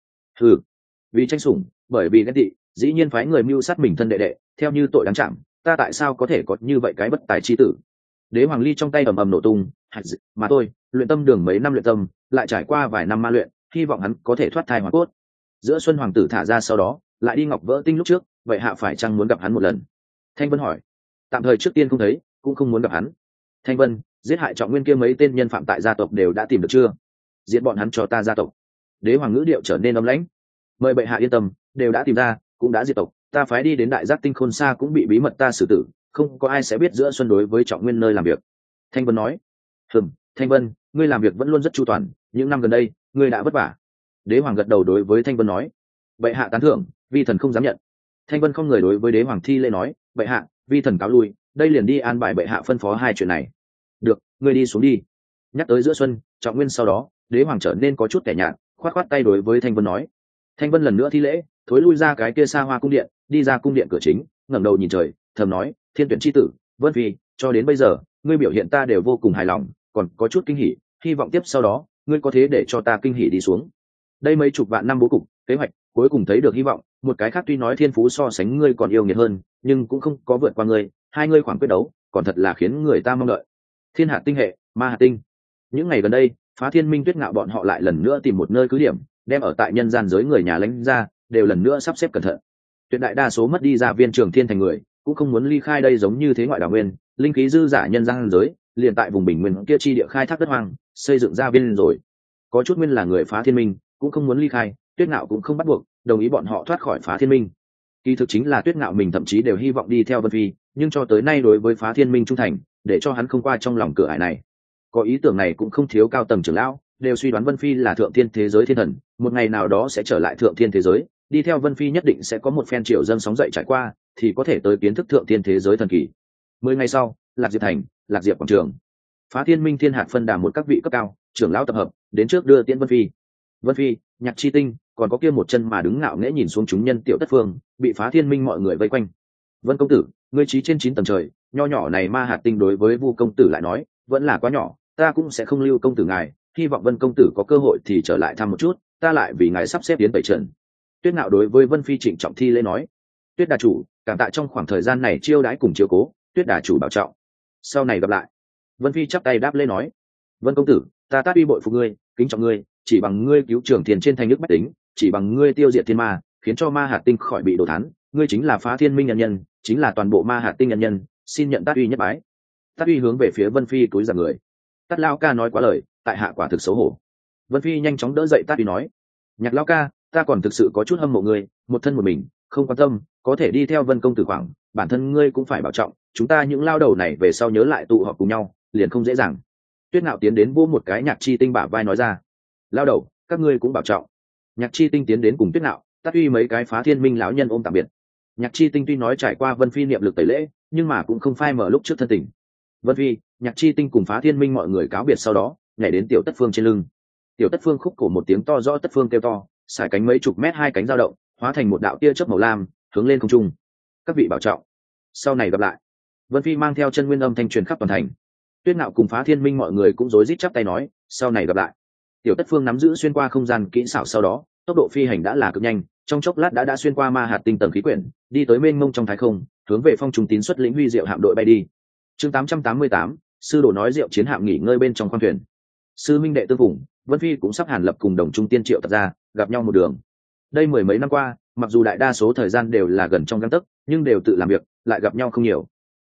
vì tranh sủng, bởi vì ghen tị, dĩ nhiên phái người mưu sát mình thân đệ đệ, theo như tội đáng chạm, ta tại sao có thể có như vậy cái bất tài chi tử. Đế hoàng ly trong tay ầm ầm nổ tung, mà tôi luyện tâm đường mấy năm luyện tâm, lại trải qua vài năm ma luyện, hy vọng hắn có thể thoát thai hoàn cốt. Giữa xuân hoàng tử thả ra sau đó, lại đi Ngọc Vỡ Tinh lúc trước, vậy hạ phải chăng muốn gặp hắn một lần? Thanh Vân hỏi. Tạm thời trước tiên không thấy, cũng không muốn gặp hắn. Thanh Vân, giết hại trọng nguyên kia mấy tên nhân phạm tại gia tộc đều đã tìm được chưa? Giết bọn hắn cho ta gia tộc. Đế hoàng ngữ điệu trở nên âm lãnh. Mời bệ hạ yên tâm, đều đã tìm ra, cũng đã diệt tộc, ta phái đi đến đại giác tinh khôn xa cũng bị bí mật ta xử tử, không có ai sẽ biết giữa xuân đối với trọng nguyên nơi làm việc. Thanh Vân nói. Thanh Vân, ngươi làm việc vẫn luôn rất chu toàn, những năm gần đây ngươi đã vất vả. Đế hoàng gật đầu đối với Thanh Vân nói. Bệ hạ tán thưởng, vi thần không dám nhận. Thanh Vân không người đối với đế hoàng thi lễ nói, bệ hạ, vi thần cáo lui, đây liền đi an bài bệ hạ phân phó hai chuyện này. Được, ngươi đi xuống đi. Nhắc tới giữa xuân trọng nguyên sau đó, đế hoàng trở nên có chút kẻ nhạt, khoát tay đối với Thanh Vân nói. Thanh Vân lần nữa thi lễ, thối lui ra cái kia xa hoa cung điện, đi ra cung điện cửa chính, ngẩng đầu nhìn trời, thầm nói, thiên tuyển chi tử, Vân Phi, cho đến bây giờ ngươi biểu hiện ta đều vô cùng hài lòng, còn có chút kinh hỉ, hy vọng tiếp sau đó ngươi có thế để cho ta kinh hỉ đi xuống. Đây mấy chục vạn năm bố cục kế hoạch, cuối cùng thấy được hy vọng. Một cái khác tuy nói thiên phú so sánh ngươi còn yêu nghiệt hơn, nhưng cũng không có vượt qua ngươi, hai ngươi khoảng quyết đấu còn thật là khiến người ta mong đợi. Thiên hạt tinh hệ, ma hạt tinh. Những ngày gần đây, Phá Thiên Minh Tuyết Ngạo bọn họ lại lần nữa tìm một nơi cứ điểm, đem ở tại nhân gian giới người nhà lãnh ra, đều lần nữa sắp xếp cẩn thận. Tuyệt đại đa số mất đi ra viên Trường Thiên thành người, cũng không muốn ly khai đây, giống như thế ngoại đảo nguyên, linh khí dư giả nhân gian giới, liền tại vùng bình nguyên kia chi địa khai thác đất hoang, xây dựng ra viên rồi. Có chút nguyên là người Phá Thiên Minh, cũng không muốn ly khai, Tuyết Ngạo cũng không bắt buộc, đồng ý bọn họ thoát khỏi Phá Thiên Minh. Kỳ thực chính là Tuyết Ngạo mình thậm chí đều hy vọng đi theo Vân Phi, nhưng cho tới nay đối với Phá Thiên Minh trung thành, để cho hắn không qua trong lòng cửa ải này. Có ý tưởng này cũng không thiếu cao tầng trưởng lão, đều suy đoán Vân Phi là thượng thiên thế giới thiên thần, một ngày nào đó sẽ trở lại thượng thiên thế giới, đi theo Vân Phi nhất định sẽ có một phen triều dân sóng dậy trải qua, thì có thể tới kiến thức thượng thiên thế giới thần kỳ. 10 ngày sau, Lạc Diệp thành, Lạc Diệp quảng trường, Phá Thiên Minh Thiên hạt phân đà một các vị cấp cao trưởng lão tập hợp đến trước đưa tiễn Vân Phi. Vân Phi, Nhạc Chi Tinh, còn có kia một chân mà đứng ngạo nghễ nhìn xuống chúng nhân Tiểu Tất Phương, bị Phá Thiên Minh mọi người vây quanh. Vân công tử, ngươi trí trên 9 tầng trời, nho nhỏ này ma hạt tinh đối với Vu công tử lại nói vẫn là quá nhỏ, ta cũng sẽ không lưu công tử ngài, hy vọng Vân công tử có cơ hội thì trở lại thăm một chút, ta lại vì ngài sắp xếp tiến tẩy trận. Tuyết Ngạo đối với Vân Phi trịnh trọng thi lễ nói. Tuyết đà chủ, cảm tạ trong khoảng thời gian này chiêu đãi cùng chiếu cố, Tuyết đà chủ bảo trọng, sau này gặp lại. Vân Phi chắp tay đáp lễ nói. Vân công tử, ta Tát Uy bội phục ngươi, kính trọng ngươi, chỉ bằng ngươi cứu Trường Thiên trên thanh nước bách tính, chỉ bằng ngươi tiêu diệt thiên ma, khiến cho ma hạt tinh khỏi bị đổ thán, ngươi chính là Phá Thiên Minh nhân nhân, chính là toàn bộ ma hạt tinh nhân nhân, xin nhận Tát Uy nhất bái. Tát Uy hướng về phía Vân Phi cúi rạp người. Tát lão ca nói quá lời, tại hạ quả thực xấu hổ. Vân Phi nhanh chóng đỡ dậy Tát Uy nói. Nhạc lão ca, ta còn thực sự có chút hâm mộ ngươi, một thân một mình, không quan tâm, có thể đi theo Vân công tử khoảng, bản thân ngươi cũng phải bảo trọng, chúng ta những lao đầu này về sau nhớ lại tụ họp cùng nhau, liền không dễ dàng. Tuyết Ngạo tiến đến vỗ một cái Nhạc Chi Tinh bả vai nói ra. Lao đầu, các ngươi cũng bảo trọng. Nhạc Chi Tinh tiến đến cùng Tuyết Ngạo, Tát Uy mấy cái Phá Thiên Minh lão nhân ôm tạm biệt. Nhạc Chi Tinh tuy nói trải qua Vân Phi niệm lực tẩy lễ, nhưng mà cũng không phai mở lúc trước thân tình. Vân Phi, Nhạc Chi Tinh cùng Phá Thiên Minh mọi người cáo biệt sau đó, nhảy đến Tiểu Tất Phương trên lưng. Tiểu Tất Phương khúc cổ một tiếng to rõ, Tất Phương kêu to, sải cánh mấy chục mét, hai cánh dao động, hóa thành một đạo tia chớp màu lam, hướng lên không trung. Các vị bảo trọng, sau này gặp lại. Vân Phi mang theo chân nguyên âm thanh truyền khắp toàn thành. Tuyết Ngạo cùng Phá Thiên Minh mọi người cũng rối rít chắp tay nói, sau này gặp lại. Tiểu Tất Phương nắm giữ xuyên qua không gian kỹ xảo sau đó, tốc độ phi hành đã là cực nhanh, trong chốc lát đã xuyên qua ma hạt tinh tầng khí quyển, đi tới mênh mông trong thái không, hướng về Phong Trùng Tín xuất lĩnh huy diệu hạm đội bay đi. Chương 888, sư đồ nói diệu chiến hạm nghỉ ngơi bên trong khoang thuyền. Sư minh đệ tương phùng, Vân Phi cũng sắp hàn lập cùng Đồng Trung Tiên Triệu tập ra, gặp nhau một đường. Đây mười mấy năm qua, mặc dù đại đa số thời gian đều là gần trong gang tấc, nhưng đều tự làm việc, lại gặp nhau không nhiều.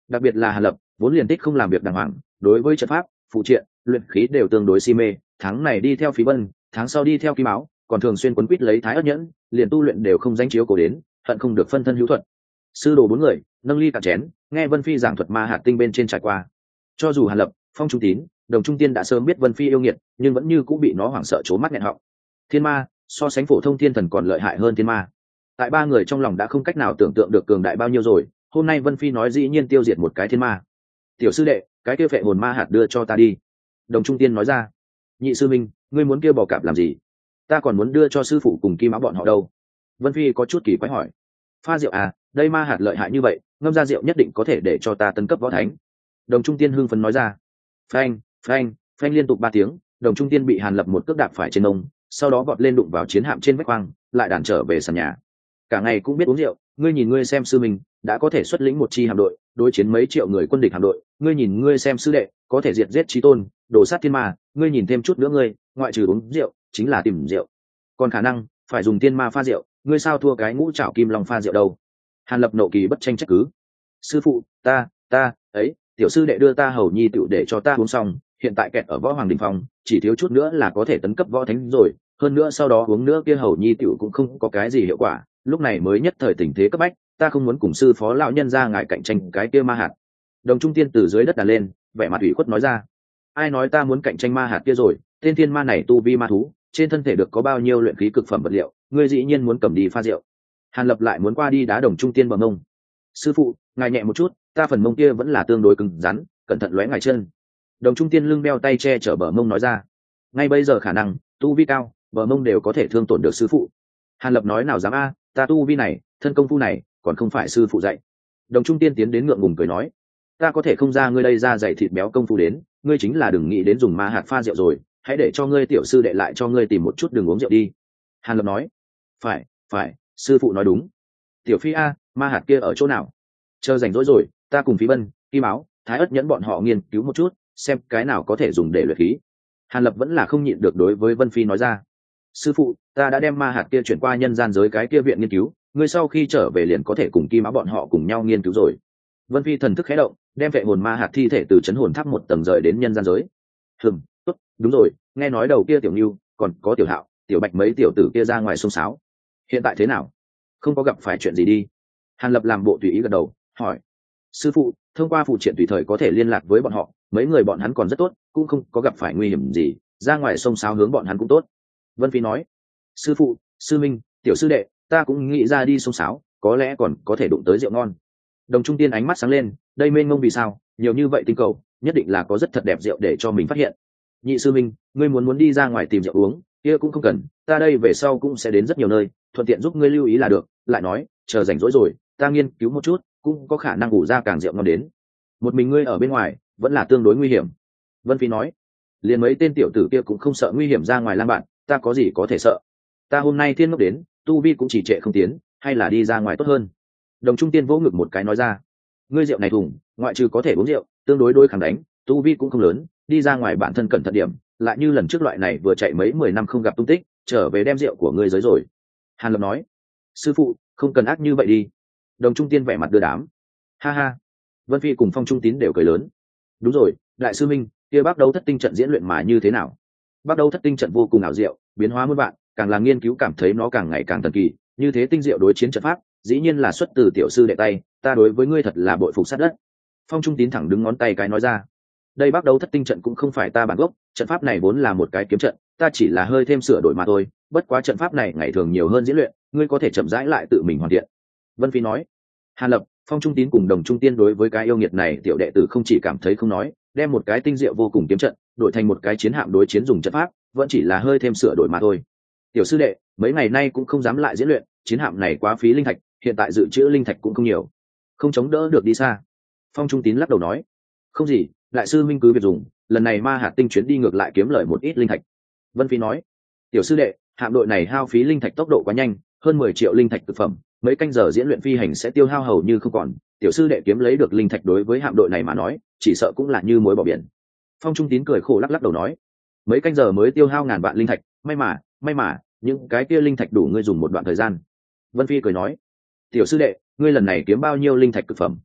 Đặc biệt là Hàn Lập vốn liền tích không làm việc đàng hoàng, đối với trận pháp phụ triện luyện khí đều tương đối si mê, tháng này đi theo Phí Vân, tháng sau đi theo Kim Áo, còn thường xuyên quấn quýt lấy Thái Ức Nhẫn, liền tu luyện đều không danh chiếu cổ đến, hận không được phân thân hữu thuật. Sư đồ bốn người nâng ly cạn chén, nghe Vân Phi giảng thuật ma hạt tinh bên trên trải qua. Cho dù Hàn Lập, Phong Trung Tín, Đồng Trung Tiên đã sớm biết Vân Phi yêu nghiệt, nhưng vẫn như cũng bị nó hoảng sợ trố mắt nghẹn họng. Thiên ma so sánh phổ thông thiên thần còn lợi hại hơn thiên ma. Tại ba người trong lòng đã không cách nào tưởng tượng được cường đại bao nhiêu rồi, hôm nay Vân Phi nói dĩ nhiên tiêu diệt một cái thiên ma. Tiểu sư đệ, cái kia phệ hồn ma hạt đưa cho ta đi. Đồng Trung Tiên nói ra. Nhị sư minh, ngươi muốn kia bò cạp làm gì? Ta còn muốn đưa cho sư phụ cùng Kim Áo bọn họ đâu. Vân Phi có chút kỳ quái hỏi. Pha rượu à, đây ma hạt lợi hại như vậy, ngâm ra rượu nhất định có thể để cho ta tấn cấp võ thánh. Đồng Trung Tiên hưng phấn nói ra. Phanh phanh phanh liên tục 3 tiếng, Đồng Trung Tiên bị Hàn Lập một cước đạp phải trên ông, sau đó vọt lên đụng vào chiến hạm trên vách khoang, lại đàn trở về sàn nhà. Cả ngày cũng biết uống rượu, ngươi nhìn ngươi xem sư mình đã có thể xuất lĩnh một chi hạm đội đối chiến mấy triệu người quân địch hạm đội, ngươi nhìn ngươi xem sư đệ có thể diệt giết chí tôn đổ sát thiên ma, ngươi nhìn thêm chút nữa ngươi ngoại trừ uống rượu chính là tìm rượu, còn khả năng phải dùng tiên ma pha rượu, ngươi sao thua cái ngũ trảo kim long pha rượu đâu. Hàn Lập nộ kỳ bất tranh trách cứ. Sư phụ, ta ấy, tiểu sư đệ đưa ta hầu nhi tựu để cho ta uống xong, hiện tại kẹt ở võ hoàng đình phong, chỉ thiếu chút nữa là có thể tấn cấp võ thánh rồi, hơn nữa sau đó uống nữa kia hầu nhi tựu cũng không có cái gì hiệu quả, lúc này mới nhất thời tình thế cấp bách, ta không muốn cùng sư phó lão nhân ra ngại cạnh tranh cái kia ma hạt. Đồng Trung Tiên từ dưới đất đàn lên, vẻ mặt ủy khuất nói ra. Ai nói ta muốn cạnh tranh ma hạt kia rồi, tên thiên ma này tu vi ma thú, trên thân thể được có bao nhiêu luyện khí cực phẩm vật liệu, ngươi dĩ nhiên muốn cầm đi pha rượu. Hàn Lập lại muốn qua đi đá Đồng Trung Tiên bằng mông. Sư phụ, ngài nhẹ một chút, ta phần mông kia vẫn là tương đối cứng rắn, cẩn thận lóe ngài chân. Đồng Trung Tiên lưng đeo tay che chở bờ mông nói ra. Ngay bây giờ khả năng tu vi cao, bờ mông đều có thể thương tổn được sư phụ. Hàn Lập nói nào dám a, ta tu vi này, thân công phu này, còn không phải sư phụ dạy. Đồng Trung Tiên tiến đến ngượng ngùng cười nói, ta có thể không ra ngươi đây ra dạy thịt béo công phu đến, ngươi chính là đừng nghĩ đến dùng ma hạt pha rượu rồi, hãy để cho ngươi tiểu sư đệ lại cho ngươi tìm một chút đường uống rượu đi. Hàn Lập nói, phải, sư phụ nói đúng. Tiểu Phi a, ma hạt kia ở chỗ nào? Chờ rảnh rỗi rồi, ta cùng Phí Vân, Kim Áo, Thái Ức Nhẫn bọn họ nghiên cứu một chút, xem cái nào có thể dùng để luyện khí. Hàn Lập vẫn là không nhịn được đối với Vân Phi nói ra, sư phụ, ta đã đem ma hạt kia chuyển qua nhân gian giới cái kia viện nghiên cứu, ngươi sau khi trở về liền có thể cùng Kim Áo bọn họ cùng nhau nghiên cứu rồi. Vân Phi thần thức khẽ động, đem vệ hồn ma hạt thi thể từ chấn hồn tháp một tầng rời đến nhân gian giới. Tốt, đúng rồi, nghe nói đầu kia tiểu Nưu, còn có tiểu Hạo, tiểu Bạch mấy tiểu tử kia ra ngoài xông xáo. Hiện tại thế nào? Không có gặp phải chuyện gì đi? Hàn Lập làm bộ tùy ý gật đầu, hỏi. Sư phụ, thông qua phụ triện tùy thời có thể liên lạc với bọn họ, mấy người bọn hắn còn rất tốt, cũng không có gặp phải nguy hiểm gì, ra ngoài xông xáo hướng bọn hắn cũng tốt. Vân Phi nói. Sư phụ, sư minh, tiểu sư đệ, ta cũng nghĩ ra đi xông xáo, có lẽ còn có thể đụng tới rượu ngon. Đồng Trung Tiên ánh mắt sáng lên, đây mênh mông vì sao, nhiều như vậy tinh cầu, nhất định là có rất thật đẹp rượu để cho mình phát hiện. Nhị sư minh, ngươi muốn đi ra ngoài tìm rượu uống, kia cũng không cần, ta đây về sau cũng sẽ đến rất nhiều nơi, thuận tiện giúp ngươi lưu ý là được. Lại nói, chờ rảnh rỗi rồi, ta nghiên cứu một chút, cũng có khả năng ủ ra càng rượu ngon đến. Một mình ngươi ở bên ngoài, vẫn là tương đối nguy hiểm. Vân Phi nói, liền mấy tên tiểu tử kia cũng không sợ nguy hiểm ra ngoài lang bạn, ta có gì có thể sợ. Ta hôm nay thiên ngốc đến, tu vi cũng chỉ trệ không tiến, hay là đi ra ngoài tốt hơn. Đồng Trung Tiên vỗ ngực một cái nói ra, ngươi rượu này thùng, ngoại trừ có thể uống rượu, tương đối đôi kháng đánh, tu vi cũng không lớn, đi ra ngoài bản thân cẩn thận điểm, lại như lần trước loại này vừa chạy mấy 10 năm không gặp tung tích, trở về đem rượu của ngươi giới rồi. Hàn Lập nói, sư phụ, không cần ác như vậy đi. Đồng Trung Tiên vẻ mặt đưa đám. Ha ha. Vân Phi cùng Phong Trung Tín đều cười lớn. Đúng rồi, đại sư minh, kia Bắc Đấu Thất Tinh trận diễn luyện mà như thế nào? Bắc Đấu Thất Tinh trận vô cùng ảo diệu, biến hóa muôn vạn, càng là nghiên cứu cảm thấy nó càng ngày càng thần kỳ, như thế tinh diệu đối chiến trận pháp, dĩ nhiên là xuất từ tiểu sư đệ tay, ta đối với ngươi thật là bội phục sát đất. Phong Trung Tín thẳng đứng ngón tay cái nói ra, đây Bắc Đấu Thất Tinh trận cũng không phải ta bản gốc, trận pháp này vốn là một cái kiếm trận, ta chỉ là hơi thêm sửa đổi mà thôi, bất quá trận pháp này ngày thường nhiều hơn diễn luyện, ngươi có thể chậm rãi lại tự mình hoàn thiện. Vân Phi nói. Hàn Lập, Phong Trung Tín cùng Đồng Trung Tiên đối với cái yêu nghiệt này tiểu đệ tử không chỉ cảm thấy không nói, đem một cái tinh diệu vô cùng kiếm trận đổi thành một cái chiến hạm đối chiến dùng trận pháp, vẫn chỉ là hơi thêm sửa đổi mà thôi. Tiểu sư đệ, mấy ngày nay cũng không dám lại diễn luyện, chiến hạm này quá phí linh thạch, hiện tại dự trữ linh thạch cũng không nhiều, không chống đỡ được đi xa. Phong Trung Tín lắc đầu nói, không gì, đại sư minh cứ việc dùng, lần này ma hạt tinh chuyến đi ngược lại kiếm lời một ít linh thạch. Vân Phi nói, tiểu sư đệ, hạm đội này hao phí linh thạch tốc độ quá nhanh, hơn 10 triệu linh thạch thực phẩm, mấy canh giờ diễn luyện phi hành sẽ tiêu hao hầu như không còn, tiểu sư đệ kiếm lấy được linh thạch đối với hạm đội này mà nói, chỉ sợ cũng là như muối bỏ biển. Phong Trung Tín cười khổ lắc lắc đầu nói, mấy canh giờ mới tiêu hao ngàn vạn linh thạch, may mà, những cái kia linh thạch đủ ngươi dùng một đoạn thời gian. Vân Phi cười nói, tiểu sư đệ, ngươi lần này kiếm bao nhiêu linh thạch thực phẩm?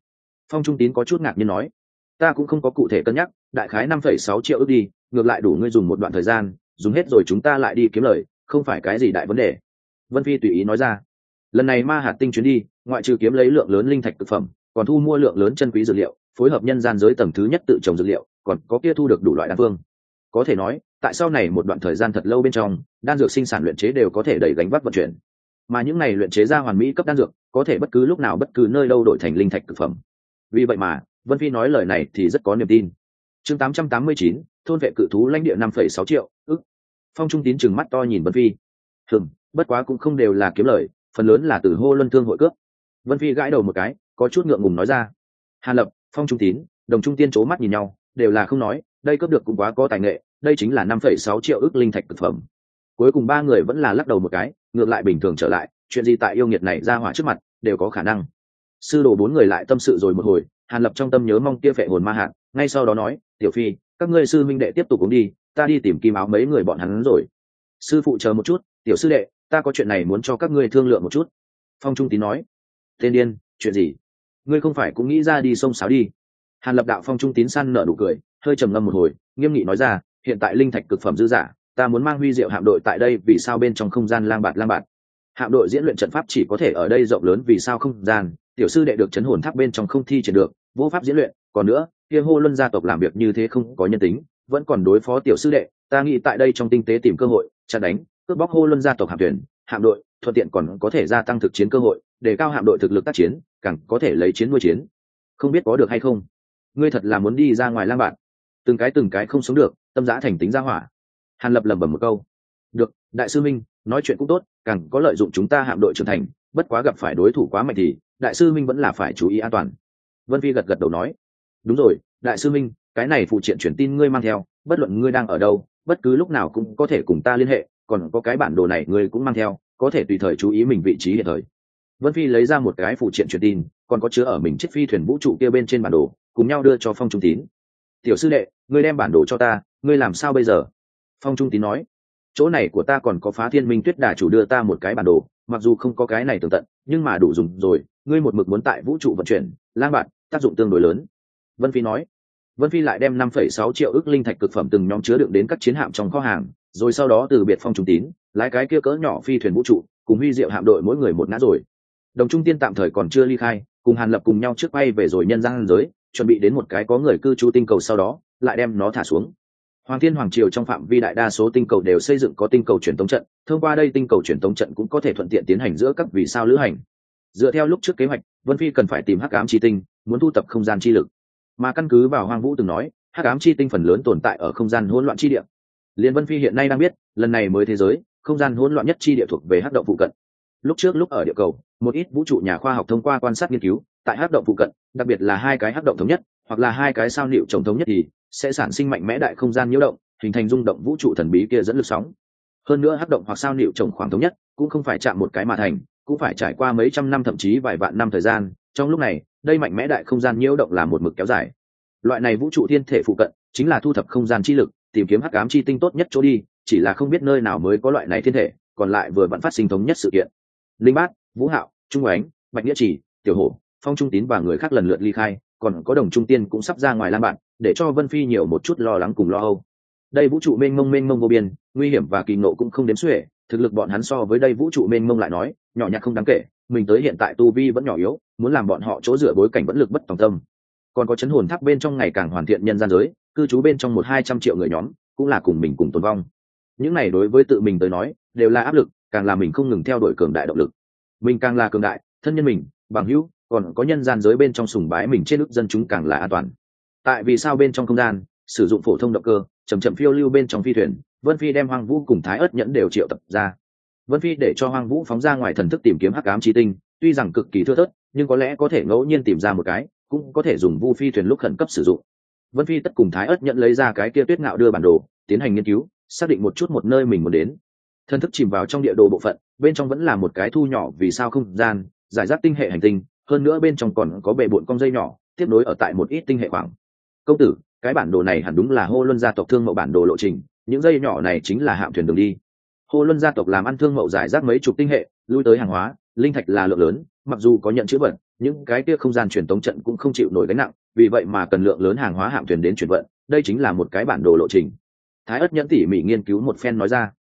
Phong Trung Tín có chút ngạc nhiên nói, ta cũng không có cụ thể cân nhắc, đại khái 5,6 triệu ước đi, ngược lại đủ ngươi dùng một đoạn thời gian, dùng hết rồi chúng ta lại đi kiếm lời, không phải cái gì đại vấn đề. Vân Phi tùy ý nói ra. Lần này ma hạt tinh chuyến đi, ngoại trừ kiếm lấy lượng lớn linh thạch thực phẩm, còn thu mua lượng lớn chân quý dược liệu, phối hợp nhân gian giới tầng thứ nhất tự trồng dược liệu, còn có kia thu được đủ loại đan phương. Có thể nói, tại sau này một đoạn thời gian thật lâu bên trong, đan dược sinh sản luyện chế đều có thể đẩy gánh vác vận chuyển. Mà những này luyện chế ra hoàn mỹ cấp đan dược, có thể bất cứ lúc nào bất cứ nơi đâu đổi thành linh thạch thực phẩm. Vì vậy mà, Vân Phi nói lời này thì rất có niềm tin. Chương 889, thôn vệ cự thú lãnh địa 5,6 triệu, ức. Phong Trung Tín trừng mắt to nhìn Vân Phi. Bất quá cũng không đều là kiếm lời, phần lớn là từ Hô Luân Thương hội cướp. Vân Phi gãi đầu một cái, có chút ngượng ngùng nói ra. Hàn Lập, Phong Trung Tín, Đồng Trung Tiên chố mắt nhìn nhau, đều là không nói, đây cướp được cũng quá có tài nghệ, đây chính là 5,6 triệu ức linh thạch thực phẩm. Cuối cùng ba người vẫn là lắc đầu một cái, ngược lại bình thường trở lại, chuyện gì tại yêu nghiệt này ra hỏa trước mặt, đều có khả năng. Sư đồ bốn người lại tâm sự rồi một hồi, Hàn Lập trong tâm nhớ mong kia phệ hồn ma hạt, ngay sau đó nói, "Tiểu Phi, các ngươi sư minh đệ tiếp tục uống đi, ta đi tìm Kim Áo mấy người bọn hắn rồi." Sư phụ chờ một chút, tiểu sư đệ, ta có chuyện này muốn cho các ngươi thương lượng một chút. Phong Trung Tín nói. Tên điên, chuyện gì? Ngươi không phải cũng nghĩ ra đi sông sáo đi? Hàn Lập đạo Phong Trung Tín săn nở nụ cười, hơi trầm ngâm một hồi, nghiêm nghị nói ra, hiện tại linh thạch cực phẩm dư giả, ta muốn mang huy diệu hạm đội tại đây, vì sao bên trong không gian lang bạt. Hạm đội diễn luyện trận pháp chỉ có thể ở đây rộng lớn, vì sao không gian, tiểu sư đệ được chấn hồn tháp bên trong không thi triển được, vô pháp diễn luyện, còn nữa, kia Hô Luân gia tộc làm việc như thế không có nhân tính, vẫn còn đối phó tiểu sư đệ, ta nghĩ tại đây trong tinh tế tìm cơ hội, chặn đánh, cướp bóc Hô Luân gia tộc hạm thuyền, hạm đội, thuận tiện còn có thể gia tăng thực chiến cơ hội, đề cao hạm đội thực lực tác chiến, càng có thể lấy chiến nuôi chiến. Không biết có được hay không? Ngươi thật là muốn đi ra ngoài lang bạn, từng cái không sống được, tâm dã thành tính ra hỏa. Hàn Lập lẩm bẩm một câu. Được, đại sư minh, nói chuyện cũng tốt, càng có lợi dụng chúng ta hạm đội trưởng thành, bất quá gặp phải đối thủ quá mạnh thì đại sư minh vẫn là phải chú ý an toàn. Vân Phi gật đầu nói. Đúng rồi, đại sư minh, cái này phụ triện truyền tin ngươi mang theo, bất luận ngươi đang ở đâu, bất cứ lúc nào cũng có thể cùng ta liên hệ, còn có cái bản đồ này ngươi cũng mang theo, có thể tùy thời chú ý mình vị trí hiện thời. Vân Phi lấy ra một cái phụ triện truyền tin, còn có chứa ở mình chiếc phi thuyền vũ trụ kia bên trên bản đồ, cùng nhau đưa cho Phong Trung Tín. Tiểu sư đệ, ngươi đem bản đồ cho ta, ngươi làm sao bây giờ? Phong Trung Tín nói. Chỗ này của ta còn có Phá Thiên Minh Tuyết Đà chủ đưa ta một cái bản đồ, mặc dù không có cái này tường tận, nhưng mà đủ dùng rồi, ngươi một mực muốn tại vũ trụ vận chuyển, lang bạn, tác dụng tương đối lớn. Vân Phi nói. Vân Phi lại đem 5,6 triệu ức linh thạch cực phẩm từng nhóm chứa đựng đến các chiến hạm trong kho hàng, rồi sau đó từ biệt Phong Trung Tín, lái cái kia cỡ nhỏ phi thuyền vũ trụ, cùng huy diệu hạm đội mỗi người một ngã rồi. Đồng Trung Tiên tạm thời còn chưa ly khai, cùng Hàn Lập cùng nhau trước bay về rồi nhân gian giới, chuẩn bị đến một cái có người cư trú tinh cầu, sau đó lại đem nó thả xuống. Hoàng Thiên Hoàng Triều trong phạm vi đại đa số tinh cầu đều xây dựng có tinh cầu truyền tống trận, thông qua đây tinh cầu truyền tống trận cũng có thể thuận tiện tiến hành giữa các vì sao lữ hành. Dựa theo lúc trước kế hoạch, Vân Phi cần phải tìm Hắc Ám Chi Tinh, muốn thu tập không gian chi lực. Mà căn cứ vào Hoang Vũ từng nói, Hắc Ám Chi Tinh phần lớn tồn tại ở không gian hỗn loạn chi địa. Liên Vân Phi hiện nay đang biết, lần này mới thế giới, không gian hỗn loạn nhất chi địa thuộc về Hắc Động phụ cận. Lúc ở địa cầu, một ít vũ trụ nhà khoa học thông qua quan sát nghiên cứu, tại Hắc Động phụ cận, đặc biệt là hai cái Hắc Động thống nhất, hoặc là hai cái sao liệu chồng thống nhất thì sẽ sản sinh mạnh mẽ đại không gian nhiễu động, hình thành rung động vũ trụ thần bí kia dẫn lực sóng. Hơn nữa Hắc Động hoặc sao liệu chồng khoảng thống nhất, cũng không phải chạm một cái mà thành, cũng phải trải qua mấy trăm năm thậm chí vài vạn năm thời gian. Trong lúc này, đây mạnh mẽ đại không gian nhiễu động là một mực kéo dài. Loại này vũ trụ thiên thể phụ cận, chính là thu thập không gian chi lực, tìm kiếm Hắc Ám Chi Tinh tốt nhất chỗ đi, chỉ là không biết nơi nào mới có loại này thiên thể, còn lại vừa vẫn phát sinh thống nhất sự kiện. Linh Bát, Vũ Hạo, Trung Oánh, Bạch Nghĩa Chỉ, Tiểu Hổ, Phong Trung Tín và người khác lần lượt ly khai, còn có Đồng Trung Tiên cũng sắp ra ngoài lang bạn, để cho Vân Phi nhiều một chút lo lắng cùng lo âu. Đây vũ trụ mênh mông vô biên, nguy hiểm và kỳ ngộ cũng không đếm xuể, thực lực bọn hắn so với đây vũ trụ mênh mông lại nói, nhỏ nhặt không đáng kể, mình tới hiện tại tu vi vẫn nhỏ yếu, muốn làm bọn họ chỗ dựa bối cảnh vẫn lực bất tòng tâm. Còn có chấn hồn tháp bên trong ngày càng hoàn thiện nhân gian giới, cư trú bên trong 100-200 triệu người nhóm, cũng là cùng mình cùng tồn vong. Những này đối với tự mình tới nói, đều là áp lực, càng là mình không ngừng theo đuổi cường đại động lực. Mình càng là cường đại, thân nhân mình, bằng hữu, còn có nhân gian giới bên trong sùng bái mình trên ức dân chúng càng là an toàn. Tại vì sao bên trong không gian sử dụng phổ thông động cơ, chậm phiêu lưu bên trong phi thuyền, Vân Phi đem Hoang Vũ cùng Thái Ức Nhẫn đều triệu tập ra. Vân Phi để cho Hoang Vũ phóng ra ngoài thần thức tìm kiếm Hắc Ám Chi Tinh, tuy rằng cực kỳ thưa thớt, nhưng có lẽ có thể ngẫu nhiên tìm ra một cái, cũng có thể dùng vu phi thuyền lúc khẩn cấp sử dụng. Vân Phi tất cùng Thái Ức Nhẫn lấy ra cái kia Tuyết Ngạo đưa bản đồ, tiến hành nghiên cứu, xác định một chút một nơi mình muốn đến. Thần thức chìm vào trong địa đồ bộ phận, bên trong vẫn là một cái thu nhỏ vì sao không gian, giải rác tinh hệ hành tinh, hơn nữa bên trong còn có bệ bội cong dây nhỏ, tiếp nối ở tại một ít tinh hệ khoảng. Công tử, cái bản đồ này hẳn đúng là Hô Luân gia tộc thương mậu bản đồ lộ trình, những dây nhỏ này chính là hạm thuyền đường đi. Hô Luân gia tộc làm ăn thương mậu giải rác mấy chục tinh hệ, lui tới hàng hóa, linh thạch là lượng lớn, mặc dù có nhận chữ vật, những cái kia không gian truyền tống trận cũng không chịu nổi gánh nặng, vì vậy mà cần lượng lớn hàng hóa hạm thuyền đến chuyển vận, đây chính là một cái bản đồ lộ trình. Thái ất nhẫn tỉ mỉ nghiên cứu một phen nói ra.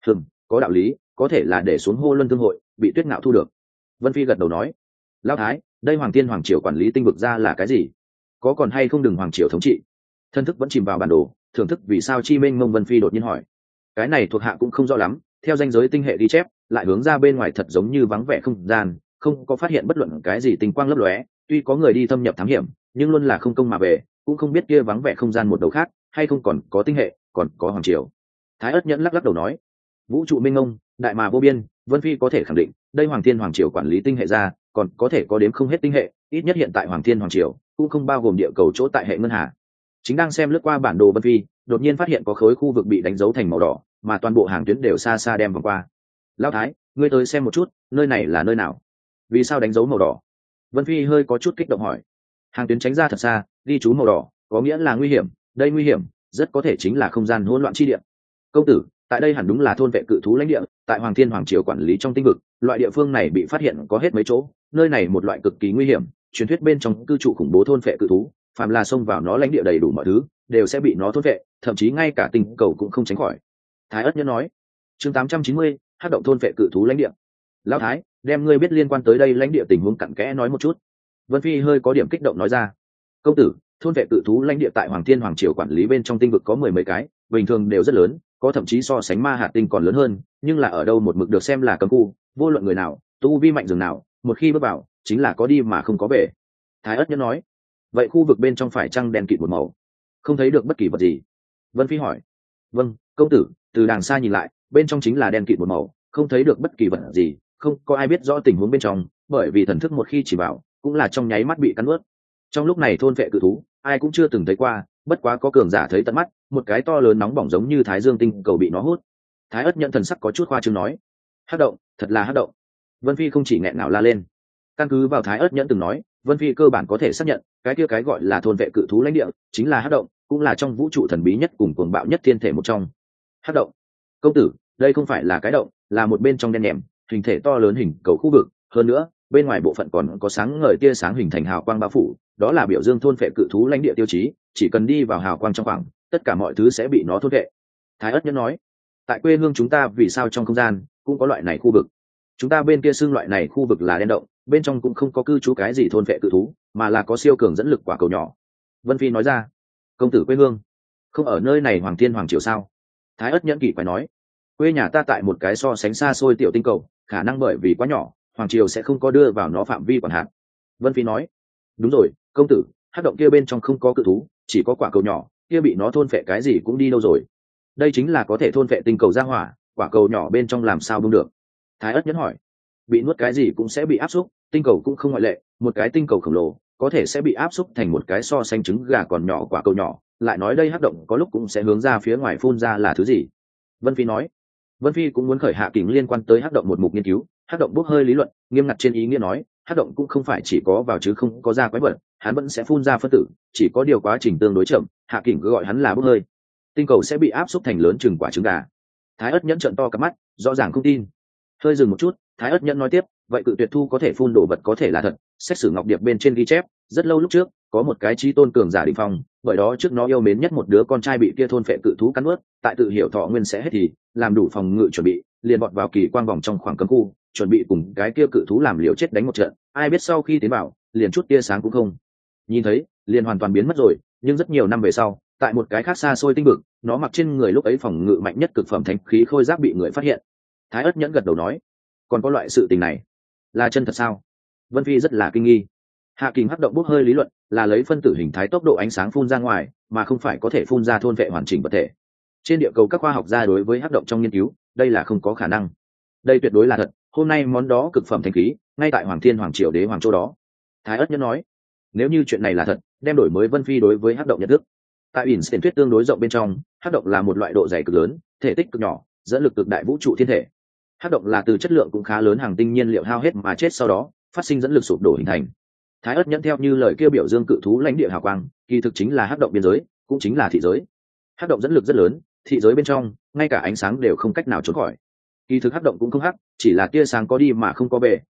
Có đạo lý, có thể là để xuống Hô Luân thương hội bị Tuyết Ngạo thu được. Vân Phi gật đầu nói, lão thái, đây Hoàng Thiên Hoàng Triều quản lý tinh vực ra là cái gì, có còn hay không đừng Hoàng Triều thống trị? Thân thức vẫn chìm vào bản đồ, thưởng thức vì sao chi minh mông. Vân Phi đột nhiên hỏi, cái này thuộc hạ cũng không rõ lắm, theo danh giới tinh hệ ghi chép lại hướng ra bên ngoài thật giống như vắng vẻ không gian, không có phát hiện bất luận cái gì tinh quang lấp lóe, tuy có người đi thâm nhập thám hiểm nhưng luôn là không công mà về, cũng không biết kia vắng vẻ không gian một đầu khác hay không còn có tinh hệ, còn có Hoàng Triều. Thái ất nhẫn lắc lắc đầu nói, vũ trụ minh mông, đại mà vô biên, Vân Phi có thể khẳng định đây Hoàng Thiên Hoàng Triều quản lý tinh hệ ra còn có thể có đếm không hết tinh hệ, ít nhất hiện tại Hoàng Thiên Hoàng Triều cũng không bao gồm địa cầu chỗ tại hệ ngân hà. Chính đang xem lướt qua bản đồ Vân Phi đột nhiên phát hiện có khối khu vực bị đánh dấu thành màu đỏ, mà toàn bộ hàng tuyến đều xa xa đem vòng qua. Lão thái, ngươi tới xem một chút, nơi này là nơi nào? Vì sao đánh dấu màu đỏ? Vân Phi hơi có chút kích động hỏi. Hàng tuyến tránh ra thật xa, ghi chú màu đỏ có nghĩa là nguy hiểm, đây nguy hiểm rất có thể chính là không gian hỗn loạn chi địa. Công tử, tại đây hẳn đúng là thôn vệ cự thú lãnh địa, tại Hoàng Thiên Hoàng Triều quản lý trong tinh vực, loại địa phương này bị phát hiện có hết mấy chỗ, nơi này một loại cực kỳ nguy hiểm, truyền thuyết bên trong cư trụ khủng bố thôn vệ cự thú, phàm là xông vào nó lãnh địa đầy đủ mọi thứ đều sẽ bị nó thôn vệ, thậm chí ngay cả tinh cầu cũng không tránh khỏi. Thái ất nhẫn nói. Chương 890, hắc động thôn vệ cự thú lãnh địa. Lão thái, đem ngươi biết liên quan tới đây lãnh địa tình huống cặn kẽ nói một chút. Vân Phi hơi có điểm kích động nói ra. Công tử, thôn vệ cự thú lãnh địa tại Hoàng Thiên Hoàng Triều quản lý bên trong tinh vực có 10 mấy cái, bình thường đều rất lớn, có thậm chí so sánh ma hạt tinh còn lớn hơn, nhưng là ở đâu một mực được xem là cấm khu, vô luận người nào tu vi mạnh dường nào, một khi bước vào chính là có đi mà không có về. Thái ất nhẫn nói. Vậy khu vực bên trong phải chăng đen kịt một màu, không thấy được bất kỳ vật gì? Vân Phi hỏi. Vâng, công tử, từ đàng xa nhìn lại bên trong chính là đen kịt một màu, không thấy được bất kỳ vật gì, không có ai biết rõ tình huống bên trong, bởi vì thần thức một khi chỉ vào cũng là trong nháy mắt bị cắn ướt. Trong lúc này thôn vệ cự thú ai cũng chưa từng thấy qua, bất quá có cường giả thấy tận mắt, một cái to lớn nóng bỏng giống như thái dương tinh cầu bị nó hút. Thái ất nhận thần sắc có chút khoa trương nói, hắc động, thật là hắc động. Vân Phi không chỉ nghẹn ngào la lên. Căn cứ vào Thái ất nhẫn từng nói, Vân Phi cơ bản có thể xác nhận cái kia cái gọi là thôn vệ cự thú lãnh địa chính là hắc động, cũng là trong vũ trụ thần bí nhất cùng cuồng bạo nhất thiên thể một trong. Hắc động. Công tử, đây không phải là cái động, là một bên trong đen nhèm, hình thể to lớn hình cầu khu vực, hơn nữa bên ngoài bộ phận còn có sáng ngời tia sáng hình thành hào quang bao phủ, đó là biểu dương thôn vệ cự thú lãnh địa tiêu chí, chỉ cần đi vào hào quang trong khoảng, tất cả mọi thứ sẽ bị nó thôn vệ. Thái ất nhẫn nói, tại quê hương chúng ta vì sao trong không gian cũng có loại này khu vực? Chúng ta bên kia xưng loại này khu vực là đen động, bên trong cũng không có cư trú cái gì thôn vệ cự thú, mà là có siêu cường dẫn lực quả cầu nhỏ. Vân Phi nói ra. Công tử quê hương không ở nơi này Hoàng Thiên Hoàng Triều sao? Thái ất nhẫn kỳ quái nói, quê nhà ta tại một cái so sánh xa xôi tiểu tinh cầu, khả năng bởi vì quá nhỏ, Hoàng Triều sẽ không có đưa vào nó phạm vi quản hạt. Vân Phi nói. Đúng rồi, công tử, hắc động kia bên trong không có cự thú, chỉ có quả cầu nhỏ, kia bị nó thôn phệ cái gì cũng đi đâu rồi. Đây chính là có thể thôn phệ tinh cầu ra hỏa, quả cầu nhỏ bên trong làm sao bung được? Thái ất nhẫn hỏi. Bị nuốt cái gì cũng sẽ bị áp xúc, tinh cầu cũng không ngoại lệ, một cái tinh cầu khổng lồ có thể sẽ bị áp xúc thành một cái so sánh trứng gà còn nhỏ quả cầu nhỏ, lại nói đây hắc động có lúc cũng sẽ hướng ra phía ngoài phun ra là thứ gì? Vân Phi nói. Vân Phi cũng muốn khởi hạ kình liên quan tới hắc động một mục nghiên cứu, hắc động bốc hơi lý luận, nghiêm ngặt trên ý nghĩa nói, hắc động cũng không phải chỉ có vào chứ không có ra quái vật, hắn vẫn sẽ phun ra phân tử, chỉ có điều quá trình tương đối chậm, hạ kình cứ gọi hắn là bốc hơi. Tinh cầu sẽ bị áp xúc thành lớn chừng quả trứng gà. Thái ất nhẫn trợn to cả mắt, rõ ràng không tin. Hơi dừng một chút, Thái ất nhẫn nói tiếp, vậy cự tuyệt thu có thể phun đồ vật có thể là thật, xét xử ngọc điệp bên trên ghi chép, rất lâu lúc trước có một cái chí tôn cường giả đỉnh phong, bởi đó trước nó yêu mến nhất một đứa con trai bị kia thôn phệ cự thú cắn nuốt, tại tự hiểu thọ nguyên sẽ hết thì làm đủ phòng ngự chuẩn bị, liền bọt vào kỳ quang vòng trong khoảng cấm khu, chuẩn bị cùng cái kia cự thú làm liều chết đánh một trận. Ai biết sau khi tiến vào, liền chút tia sáng cũng không nhìn thấy, liền hoàn toàn biến mất rồi. Nhưng rất nhiều năm về sau, tại một cái khác xa xôi tinh vực, nó mặc trên người lúc ấy phòng ngự mạnh nhất cực phẩm thánh khí khôi giáp bị người phát hiện. Thái ất nhẫn gật đầu nói, còn có loại sự tình này, là chân thật sao? Vân Phi rất là kinh nghi. Hạ kình hắc động bốc hơi lý luận là lấy phân tử hình thái tốc độ ánh sáng phun ra ngoài, mà không phải có thể phun ra thôn vệ hoàn chỉnh vật thể. Trên địa cầu các khoa học gia đối với hắc động trong nghiên cứu, đây là không có khả năng. Đây tuyệt đối là thật, hôm nay món đó cực phẩm thanh khí, ngay tại Hoàng Thiên Hoàng Triều đế hoàng châu đó. Thái ất nhẫn nói, nếu như chuyện này là thật, đem đổi mới Vân Phi đối với hắc động nhận thức. Tại Einstein thuyết tương đối rộng bên trong, hắc động là một loại độ dày cực lớn, thể tích cực nhỏ, dẫn lực cực đại vũ trụ thiên thể. Hắc động là từ chất lượng cũng khá lớn hàng tinh nhiên liệu hao hết mà chết sau đó phát sinh dẫn lực sụp đổ hình thành. Thái ất nhẫn theo như lời kêu biểu dương cự thú lãnh địa hào quang, kỳ thực chính là hắc động biên giới, cũng chính là thị giới. Hắc động dẫn lực rất lớn, thị giới bên trong ngay cả ánh sáng đều không cách nào trốn khỏi. Kỳ thực hắc động cũng không hắc, chỉ là tia sáng có đi mà không có về,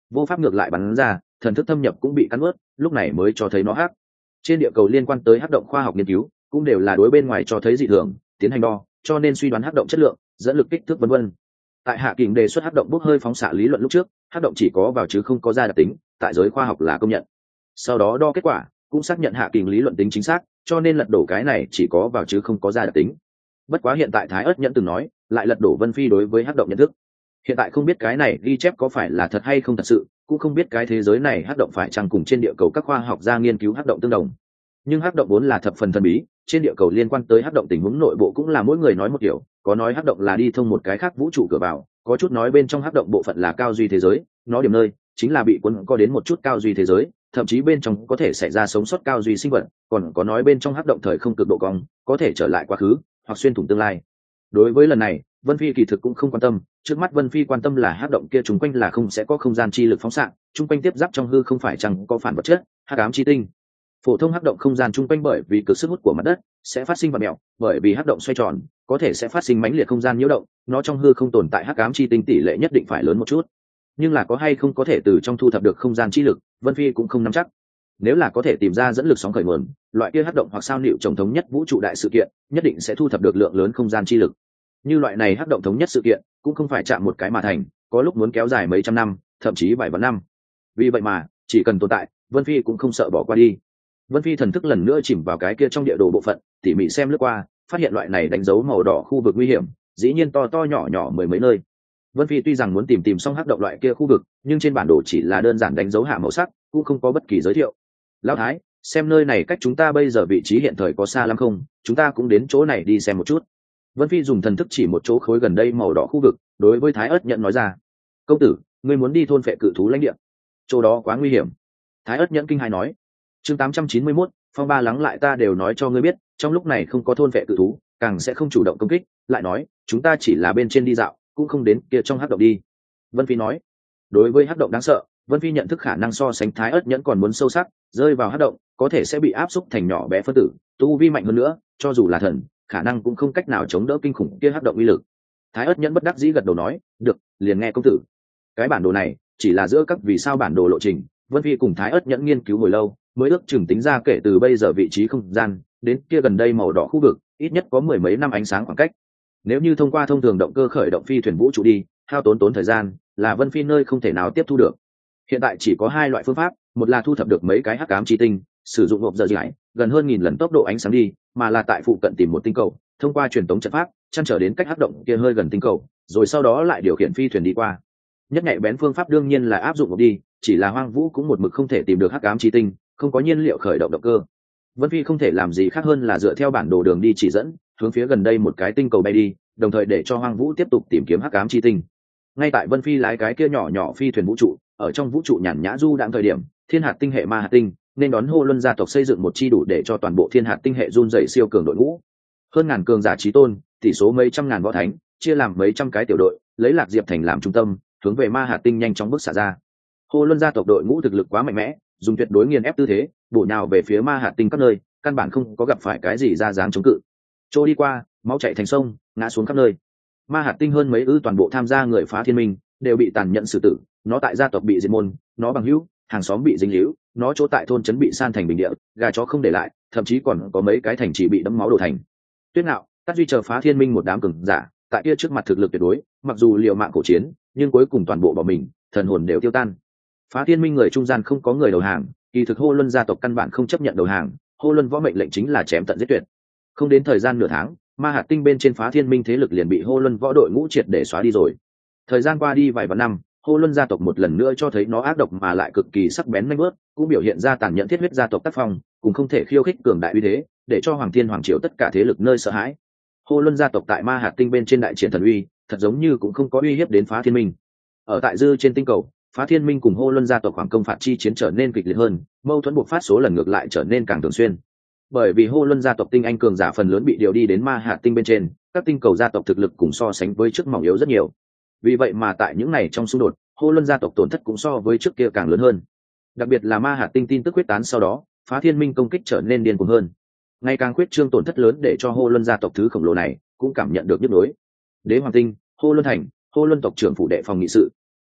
vô pháp ngược lại bắn ra, thần thức thâm nhập cũng bị cắn ướt, lúc này mới cho thấy nó hắc. Trên địa cầu liên quan tới hắc động khoa học nghiên cứu cũng đều là đối bên ngoài cho thấy dị thường tiến hành đo, cho nên suy đoán hắc động chất lượng, dẫn lực, kích thước vân vân. Tại Hạ Kình đề xuất hắc động bốc hơi phóng xạ lý luận lúc trước, hắc động chỉ có vào chứ không có ra đặc tính, tại giới khoa học là công nhận. Sau đó đo kết quả cũng xác nhận Hạ Kình lý luận tính chính xác, cho nên lật đổ cái này chỉ có vào chứ không có ra đặc tính. Bất quá hiện tại Thái Ức Nhẫn từng nói lại lật đổ Vân Phi đối với hắc động nhận thức. Hiện tại không biết cái này ghi chép có phải là thật hay không thật sự, cũng không biết cái thế giới này hắc động phải chăng cùng trên địa cầu các khoa học gia nghiên cứu hắc động tương đồng. Nhưng hắc động vốn là thập phần thần bí, trên địa cầu liên quan tới hắc động tình huống nội bộ cũng là mỗi người nói một kiểu, có nói hắc động là đi thông một cái khác vũ trụ cửa vào, có chút nói bên trong hắc động bộ phận là cao duy thế giới, nó điểm nơi chính là bị cuốn co đến một chút cao duy thế giới, thậm chí bên trong có thể xảy ra sống sót cao duy sinh vật, còn có nói bên trong hắc động thời không cực độ cong, có thể trở lại quá khứ hoặc xuyên thủng tương lai. Đối với lần này Vân Phi kỳ thực cũng không quan tâm, trước mắt Vân Phi quan tâm là hắc động kia chúng quanh là không sẽ có không gian chi lực phóng xạ, chung quanh tiếp giáp trong hư không phải chẳng có phản vật chất, hắc ám chi tinh. Phổ thông hắc động không gian chung quanh bởi vì cực sức hút của mặt đất sẽ phát sinh vật mèo, bởi vì hắc động xoay tròn có thể sẽ phát sinh mãnh liệt không gian nhiễu động, nó trong hư không tồn tại hắc ám chi tinh tỷ lệ nhất định phải lớn một chút. Nhưng là có hay không có thể từ trong thu thập được không gian chi lực, Vân Phi cũng không nắm chắc. Nếu là có thể tìm ra dẫn lực sóng khởi nguồn, loại kia hắc động hoặc sao liệu trồng thống nhất vũ trụ đại sự kiện, nhất định sẽ thu thập được lượng lớn không gian chi lực. Như loại này hắc động thống nhất sự kiện cũng không phải chạm một cái mà thành, có lúc muốn kéo dài mấy trăm năm, thậm chí vài vạn năm. Vì vậy mà chỉ cần tồn tại, Vân Phi cũng không sợ bỏ qua đi. Vân Phi thần thức lần nữa chìm vào cái kia trong địa đồ bộ phận, tỉ mỉ xem lướt qua, phát hiện loại này đánh dấu màu đỏ khu vực nguy hiểm, dĩ nhiên to to nhỏ nhỏ mười mấy nơi. Vân Phi tuy rằng muốn tìm xong hắc động loại kia khu vực, nhưng trên bản đồ chỉ là đơn giản đánh dấu hạ màu sắc, cũng không có bất kỳ giới thiệu. Lão Thái, xem nơi này cách chúng ta bây giờ vị trí hiện thời có xa lắm không? Chúng ta cũng đến chỗ này đi xem một chút. Vân Phi dùng thần thức chỉ một chỗ khối gần đây màu đỏ khu vực, đối với Thái Ức Nhẫn nói ra: "Công tử, ngươi muốn đi thôn phệ cự thú lãnh địa? Chỗ đó quá nguy hiểm." Thái Ức Nhẫn kinh hãi nói. Chương 891, phong ba lắng lại, ta đều nói cho ngươi biết, trong lúc này không có thôn phệ cự thú, càng sẽ không chủ động công kích, lại nói, chúng ta chỉ là bên trên đi dạo, cũng không đến kia trong hắc động đi. Vân Phi nói. Đối với hắc động đáng sợ, Vân Phi nhận thức khả năng so sánh Thái Ức Nhẫn còn muốn sâu sắc, rơi vào hắc động, có thể sẽ bị áp xúc thành nhỏ bé phân tử, tu vi mạnh hơn nữa, cho dù là thần, khả năng cũng không cách nào chống đỡ kinh khủng kia hắc động uy lực. Thái Ức Nhẫn bất đắc dĩ gật đầu nói, được, liền nghe công tử. Cái bản đồ này chỉ là giữa các vì sao bản đồ lộ trình, Vân Phi cùng Thái Ức Nhẫn nghiên cứu hồi lâu, mới ước chừng tính ra kể từ bây giờ vị trí không gian đến kia gần đây màu đỏ khu vực, ít nhất có mười mấy năm ánh sáng khoảng cách. Nếu như thông qua thông thường động cơ khởi động phi thuyền vũ trụ đi, hao tốn thời gian, là Vân Phi nơi không thể nào tiếp thu được. Hiện tại chỉ có hai loại phương pháp, một là thu thập được mấy cái hắc ám chi tinh, sử dụng hộp giờ giải gần hơn 1000 lần tốc độ ánh sáng đi, mà là tại phụ cận tìm một tinh cầu, thông qua truyền tống trận pháp chăn trở đến cách hắc động kia hơi gần tinh cầu, rồi sau đó lại điều khiển phi thuyền đi qua. Nhất nhạy bén phương pháp đương nhiên là áp dụng đi, chỉ là Hoang Vũ cũng một mực không thể tìm được hắc ám chi tinh, không có nhiên liệu khởi động động cơ. Vân Phi không thể làm gì khác hơn là dựa theo bản đồ đường đi chỉ dẫn, hướng phía gần đây một cái tinh cầu bay đi, đồng thời để cho Hoang Vũ tiếp tục tìm kiếm hắc ám chi tinh. Ngay tại Vân Phi lái cái kia nhỏ nhỏ phi thuyền vũ trụ, ở trong vũ trụ nhàn nhã du đãng thời điểm, Thiên Hạt tinh hệ Ma Hạt tinh nên đón Hô Luân gia tộc xây dựng một chi đủ để cho toàn bộ Thiên Hạt tinh hệ run rẩy siêu cường đội ngũ. Hơn ngàn cường giả chí tôn, tỷ số mấy trăm ngàn võ thánh, chia làm mấy trăm cái tiểu đội, lấy Lạc Diệp thành làm trung tâm, hướng về Ma Hạt tinh nhanh chóng bước xạ ra. Hô Luân gia tộc đội ngũ thực lực quá mạnh mẽ, dùng tuyệt đối nghiền ép tư thế, bổ nhào về phía Ma Hạt tinh các nơi, căn bản không có gặp phải cái gì ra dáng chống cự. Trôi đi qua, máu chảy thành sông, ngã xuống khắp nơi. Ma Hạt tinh hơn mấy toàn bộ tham gia người phá thiên minh đều bị tàn nhẫn xử tử, nó tại gia tộc bị diệt môn, nó bằng hữu, hàng xóm bị dính líu, nó chỗ tại thôn trấn bị san thành bình địa, gà chó không để lại, thậm chí còn có mấy cái thành trì bị đẫm máu đổ thành. Tuyết Nạo, Tát Duy chờ phá thiên minh một đám cường giả, tại kia trước mặt thực lực tuyệt đối, mặc dù liều mạng cổ chiến, nhưng cuối cùng toàn bộ bỏ mình, thần hồn đều tiêu tan. Phá thiên minh người trung gian không có người đầu hàng, kỳ thực Hô Luân gia tộc căn bản không chấp nhận đầu hàng, Hô Luân võ mệnh lệnh chính là chém tận giết tuyệt. Không đến thời gian nửa tháng, Ma Hạt tinh bên trên phá thiên minh thế lực liền bị Hô Luân võ đội ngũ triệt để xóa đi rồi. Thời gian qua đi vài vạn năm, Hô Luân gia tộc một lần nữa cho thấy nó ác độc mà lại cực kỳ sắc bén nhanh bớt, cũng biểu hiện ra tàn nhẫn thiết huyết gia tộc tác phong, cũng không thể khiêu khích cường đại uy thế, để cho Hoàng Thiên Hoàng Triều tất cả thế lực nơi sợ hãi. Hô Luân gia tộc tại Ma Hạt tinh bên trên đại triển thần uy, thật giống như cũng không có uy hiếp đến phá thiên minh. Ở tại dư trên tinh cầu, phá thiên minh cùng Hô Luân gia tộc khoảng công phạt chi chiến trở nên kịch liệt hơn, mâu thuẫn buộc phát số lần ngược lại trở nên càng thường xuyên. Bởi vì Hô Luân gia tộc tinh anh cường giả phần lớn bị điều đi đến Ma Hạt tinh bên trên, các tinh cầu gia tộc thực lực cùng so sánh với trước mỏng yếu rất nhiều. Vì vậy mà tại những này trong xung đột, Hô Luân gia tộc tổn thất cũng so với trước kia càng lớn hơn. Đặc biệt là Ma Hạt tinh tin tức quyết tán sau đó, phá thiên minh công kích trở nên điên cuồng hơn. Ngày càng quyết trương tổn thất lớn để cho Hô Luân gia tộc thứ khổng lồ này cũng cảm nhận được nhức nhối. Đế Hoàng tinh, Hô Luân thành, Hô Luân tộc trưởng phủ đệ phòng nghị sự.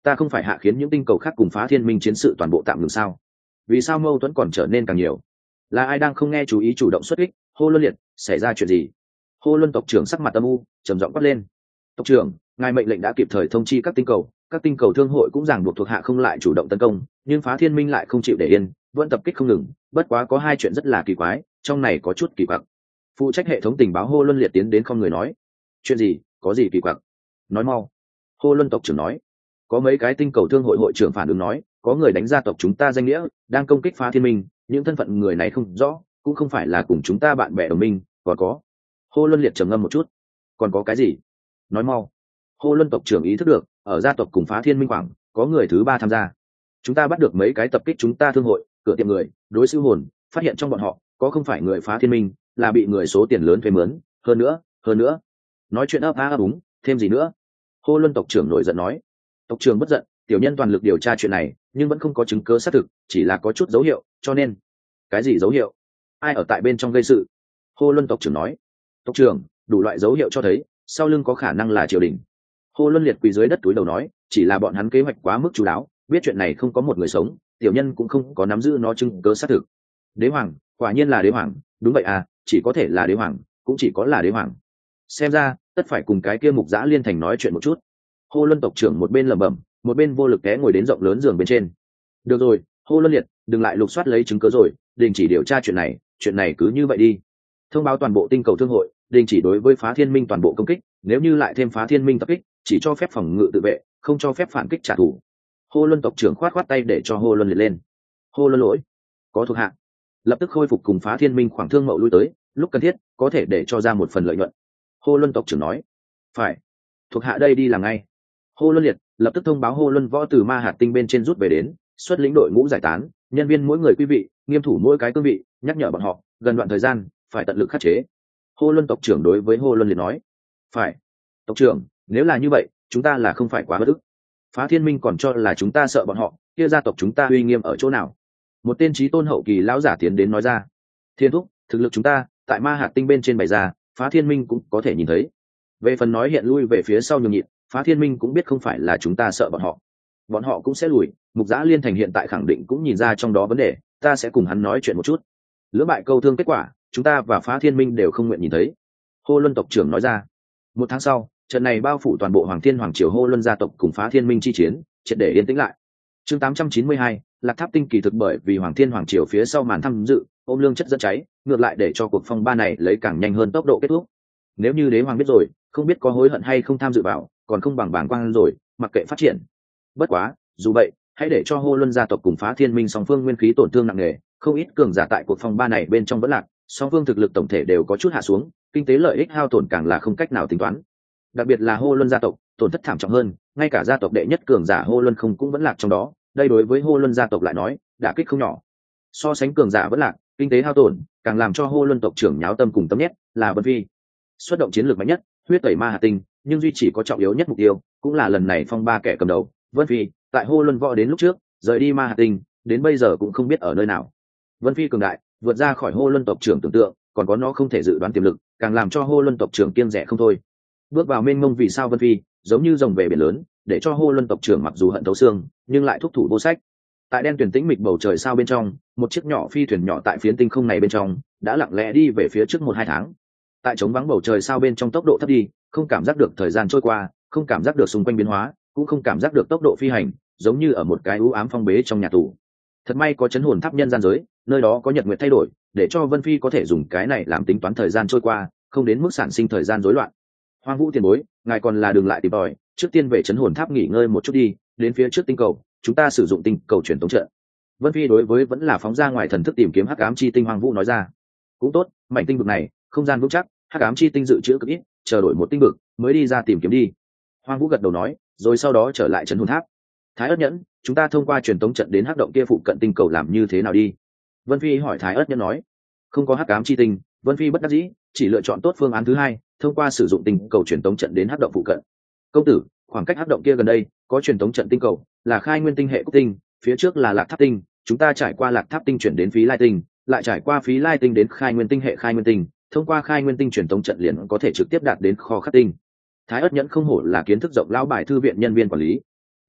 ta không phải hạ khiến những tinh cầu khác cùng phá thiên minh chiến sự toàn bộ tạm ngừng sao? Vì sao mâu thuẫn còn trở nên càng nhiều? Là ai đang không nghe chú ý chủ động xuất kích? Hô Luân Liệt, xảy ra chuyện gì? Hô Luân tộc trưởng sắc mặt âm u, trầm giọng quát lên. Tộc trưởng, ngài mệnh lệnh đã kịp thời thông chi các tinh cầu thương hội cũng ràng buộc thuộc hạ không lại chủ động tấn công, nhưng phá thiên minh lại không chịu để yên, vẫn tập kích không ngừng. Bất quá có hai chuyện rất là kỳ quái, trong này có chút kỳ quặc. Phụ trách hệ thống tình báo Hô Luân Liệt tiến đến không người nói. Chuyện gì? Có gì kỳ quặc? Nói mau. Hô Luân tộc trưởng nói. Có mấy cái tinh cầu thương hội hội trưởng phản ứng nói, có người đánh gia tộc chúng ta danh nghĩa, đang công kích phá thiên minh, những thân phận người này không rõ, cũng không phải là cùng chúng ta bạn bè đồng minh, còn có. Hô Luân Liệt trầm ngâm một chút. Còn có cái gì? Nói mau. Hô Luân tộc trưởng ý thức được, ở gia tộc cùng phá thiên minh khoảng, có người thứ ba tham gia. Chúng ta bắt được mấy cái tập kích chúng ta thương hội, cửa tiệm người, đối siêu hồn, phát hiện trong bọn họ, có không phải người phá thiên minh, là bị người số tiền lớn thuê mướn, hơn nữa. Nói chuyện ấp ấp úng, thêm gì nữa? Hô Luân tộc trưởng nổi giận nói. Tộc trưởng bất giận, tiểu nhân toàn lực điều tra chuyện này, nhưng vẫn không có chứng cứ xác thực, chỉ là có chút dấu hiệu, cho nên. Cái gì dấu hiệu? Ai ở tại bên trong gây sự? Hô Luân tộc trưởng nói. Tộc trưởng, đủ loại dấu hiệu cho thấy, sau lưng có khả năng là triều đình. Hô Luân Liệt quỳ dưới đất túi đầu nói, chỉ là bọn hắn kế hoạch quá mức chú đáo, biết chuyện này không có một người sống, tiểu nhân cũng không có nắm giữ nó chứng cứ xác thực. Đế hoàng, quả nhiên là đế hoàng, đúng vậy à, chỉ có thể là đế hoàng, cũng chỉ có là đế hoàng. Xem ra, tất phải cùng cái kia Mục Dã Liên Thành nói chuyện một chút. Hô Luân tộc trưởng một bên lẩm bẩm, một bên vô lực té ngồi đến rộng lớn giường bên trên. Được rồi, Hô Luân Liệt, đừng lại lục soát lấy chứng cứ rồi, đình chỉ điều tra chuyện này cứ như vậy đi. Thông báo toàn bộ tinh cầu thương hội, đình chỉ đối với phá thiên minh toàn bộ công kích, nếu như lại thêm phá thiên minh tập kích, chỉ cho phép phòng ngự tự vệ, không cho phép phản kích trả thù. Hô Luân tộc trưởng khoát tay để cho Hô Luân Liệt lên. Hô Luân lỗi, có thuộc hạ, lập tức khôi phục cùng phá thiên minh khoảng thương mậu lui tới, lúc cần thiết có thể để cho ra một phần lợi nhuận. Hô Luân tộc trưởng nói. Phải, thuộc hạ đây đi làm ngay. Hô Luân Liệt lập tức thông báo Hô Luân võ từ ma hạt tinh bên trên rút về đến, xuất lĩnh đội ngũ giải tán, nhân viên mỗi người quý vị, nghiêm thủ mỗi cái cương vị, nhắc nhở bọn họ gần đoạn thời gian phải tận lực khắc chế. Hô Luân tộc trưởng đối với Hô Luân Liệt nói. Phải, tộc trưởng, nếu là như vậy, chúng ta là không phải quá bất ức. Phá thiên minh còn cho là chúng ta sợ bọn họ, kia gia tộc chúng ta uy nghiêm ở chỗ nào? Một tên trí tôn hậu kỳ lão giả tiến đến nói ra. Thiên thúc, thực lực chúng ta tại ma hạt tinh bên trên bày ra, phá thiên minh cũng có thể nhìn thấy. Về phần nói hiện lui về phía sau nhường nhịn, phá thiên minh cũng biết không phải là chúng ta sợ bọn họ cũng sẽ lùi. Mục Dã Liên Thành hiện tại khẳng định cũng nhìn ra trong đó vấn đề, ta sẽ cùng hắn nói chuyện một chút. Lưỡng bại câu thương kết quả, chúng ta và phá thiên minh đều không nguyện nhìn thấy. Hô Luân tộc trưởng nói ra. Một tháng sau, trận này bao phủ toàn bộ Hoàng Thiên Hoàng Triều Hô Luân gia tộc cùng phá thiên minh chi chiến triệt để yên tĩnh lại. Chương 892, Lạc Tháp Tinh kỳ thực bởi vì Hoàng Thiên Hoàng Triều phía sau màn tham dự, ôm lương chất dẫn cháy, ngược lại để cho cuộc phong ba này lấy càng nhanh hơn tốc độ kết thúc. Nếu như đế hoàng biết rồi, không biết có hối hận hay không tham dự vào, còn không bằng bảng quang rồi, mặc kệ phát triển. Bất quá, dù vậy, hãy để cho Hô Luân gia tộc cùng phá thiên minh song phương nguyên khí tổn thương nặng nề, không ít cường giả tại cuộc phong ba này bên trong vẫn lạc, song phương thực lực tổng thể đều có chút hạ xuống, kinh tế lợi ích hao tổn càng là không cách nào tính toán. Đặc biệt là Hô Luân gia tộc, tổn thất thảm trọng hơn, ngay cả gia tộc đệ nhất cường giả Hô Luân không cũng vẫn lạc trong đó, đây đối với Hô Luân gia tộc lại nói, đả kích không nhỏ. So sánh cường giả vẫn lạc, kinh tế hao tổn, càng làm cho Hô Luân tộc trưởng nháo tâm cùng tâm nhét, là Vân Phi. Xuất động chiến lược mạnh nhất, huyết tẩy ma hà tinh, nhưng duy chỉ có trọng yếu nhất mục tiêu, cũng là lần này phong ba kẻ cầm đầu, Vân Phi, tại Hô Luân võ đến lúc trước, rời đi ma hà tinh, đến bây giờ cũng không biết ở nơi nào. Vân Phi cường đại, vượt ra khỏi Hô Luân tộc trưởng tưởng tượng, còn có nó không thể dự đoán tiềm lực, càng làm cho Hô Luân tộc trưởng kiêng dè không thôi. Bước vào mênh mông vì sao Vân Phi, giống như rồng về biển lớn, để cho Hô Luân tộc trưởng mặc dù hận thấu xương, nhưng lại thúc thủ vô sách. Tại đen tuyển tĩnh mịch bầu trời sao bên trong, một chiếc nhỏ phi thuyền nhỏ tại phiến tinh không này bên trong, đã lặng lẽ đi về phía trước 1-2 tháng. Tại trống vắng bầu trời sao bên trong tốc độ thấp đi, không cảm giác được thời gian trôi qua, không cảm giác được xung quanh biến hóa, cũng không cảm giác được tốc độ phi hành, giống như ở một cái u ám phong bế trong nhà tù. Thật may có chấn hồn tháp nhân gian giới, nơi đó có nhật nguyệt thay đổi, để cho Vân Phi có thể dùng cái này làm tính toán thời gian trôi qua, không đến mức sản sinh thời gian rối loạn. Hoang Vũ tiền bối, ngài còn là đừng lại tìm tòi, trước tiên về chấn hồn tháp nghỉ ngơi một chút đi, đến phía trước tinh cầu, chúng ta sử dụng tinh cầu truyền tống trận. Vân Phi đối với vẫn là phóng ra ngoài thần thức tìm kiếm hắc ám chi tinh Hoang Vũ nói ra. Cũng tốt, mảnh tinh vực này, không gian vững chắc, hắc ám chi tinh dự trữ cực ít, chờ đổi một tinh vực mới đi ra tìm kiếm đi. Hoang Vũ gật đầu nói, rồi sau đó trở lại chấn hồn tháp. Thái Ức Nhẫn, chúng ta thông qua truyền tống trận đến hắc động kia phụ cận tinh cầu làm như thế nào đi? Vân Phi hỏi. Thái Ức Nhẫn nói, không có hắc ám chi tinh. Vân Phi bất đắc dĩ, chỉ lựa chọn tốt phương án thứ hai, thông qua sử dụng tinh cầu truyền tống trận đến hắc động phụ cận. Công tử, khoảng cách hắc động kia gần đây có truyền tống trận tinh cầu, là Khai Nguyên tinh hệ Cúc tinh, phía trước là Lạc Tháp tinh, chúng ta trải qua Lạc Tháp tinh chuyển đến Phí Lai tinh, lại trải qua Phí Lai tinh đến Khai Nguyên tinh hệ Khai Nguyên tinh, thông qua Khai Nguyên tinh truyền tống trận liền có thể trực tiếp đạt đến kho khắc tinh. Thái Ức Nhẫn không hổ là kiến thức rộng lão bài thư viện nhân viên quản lý.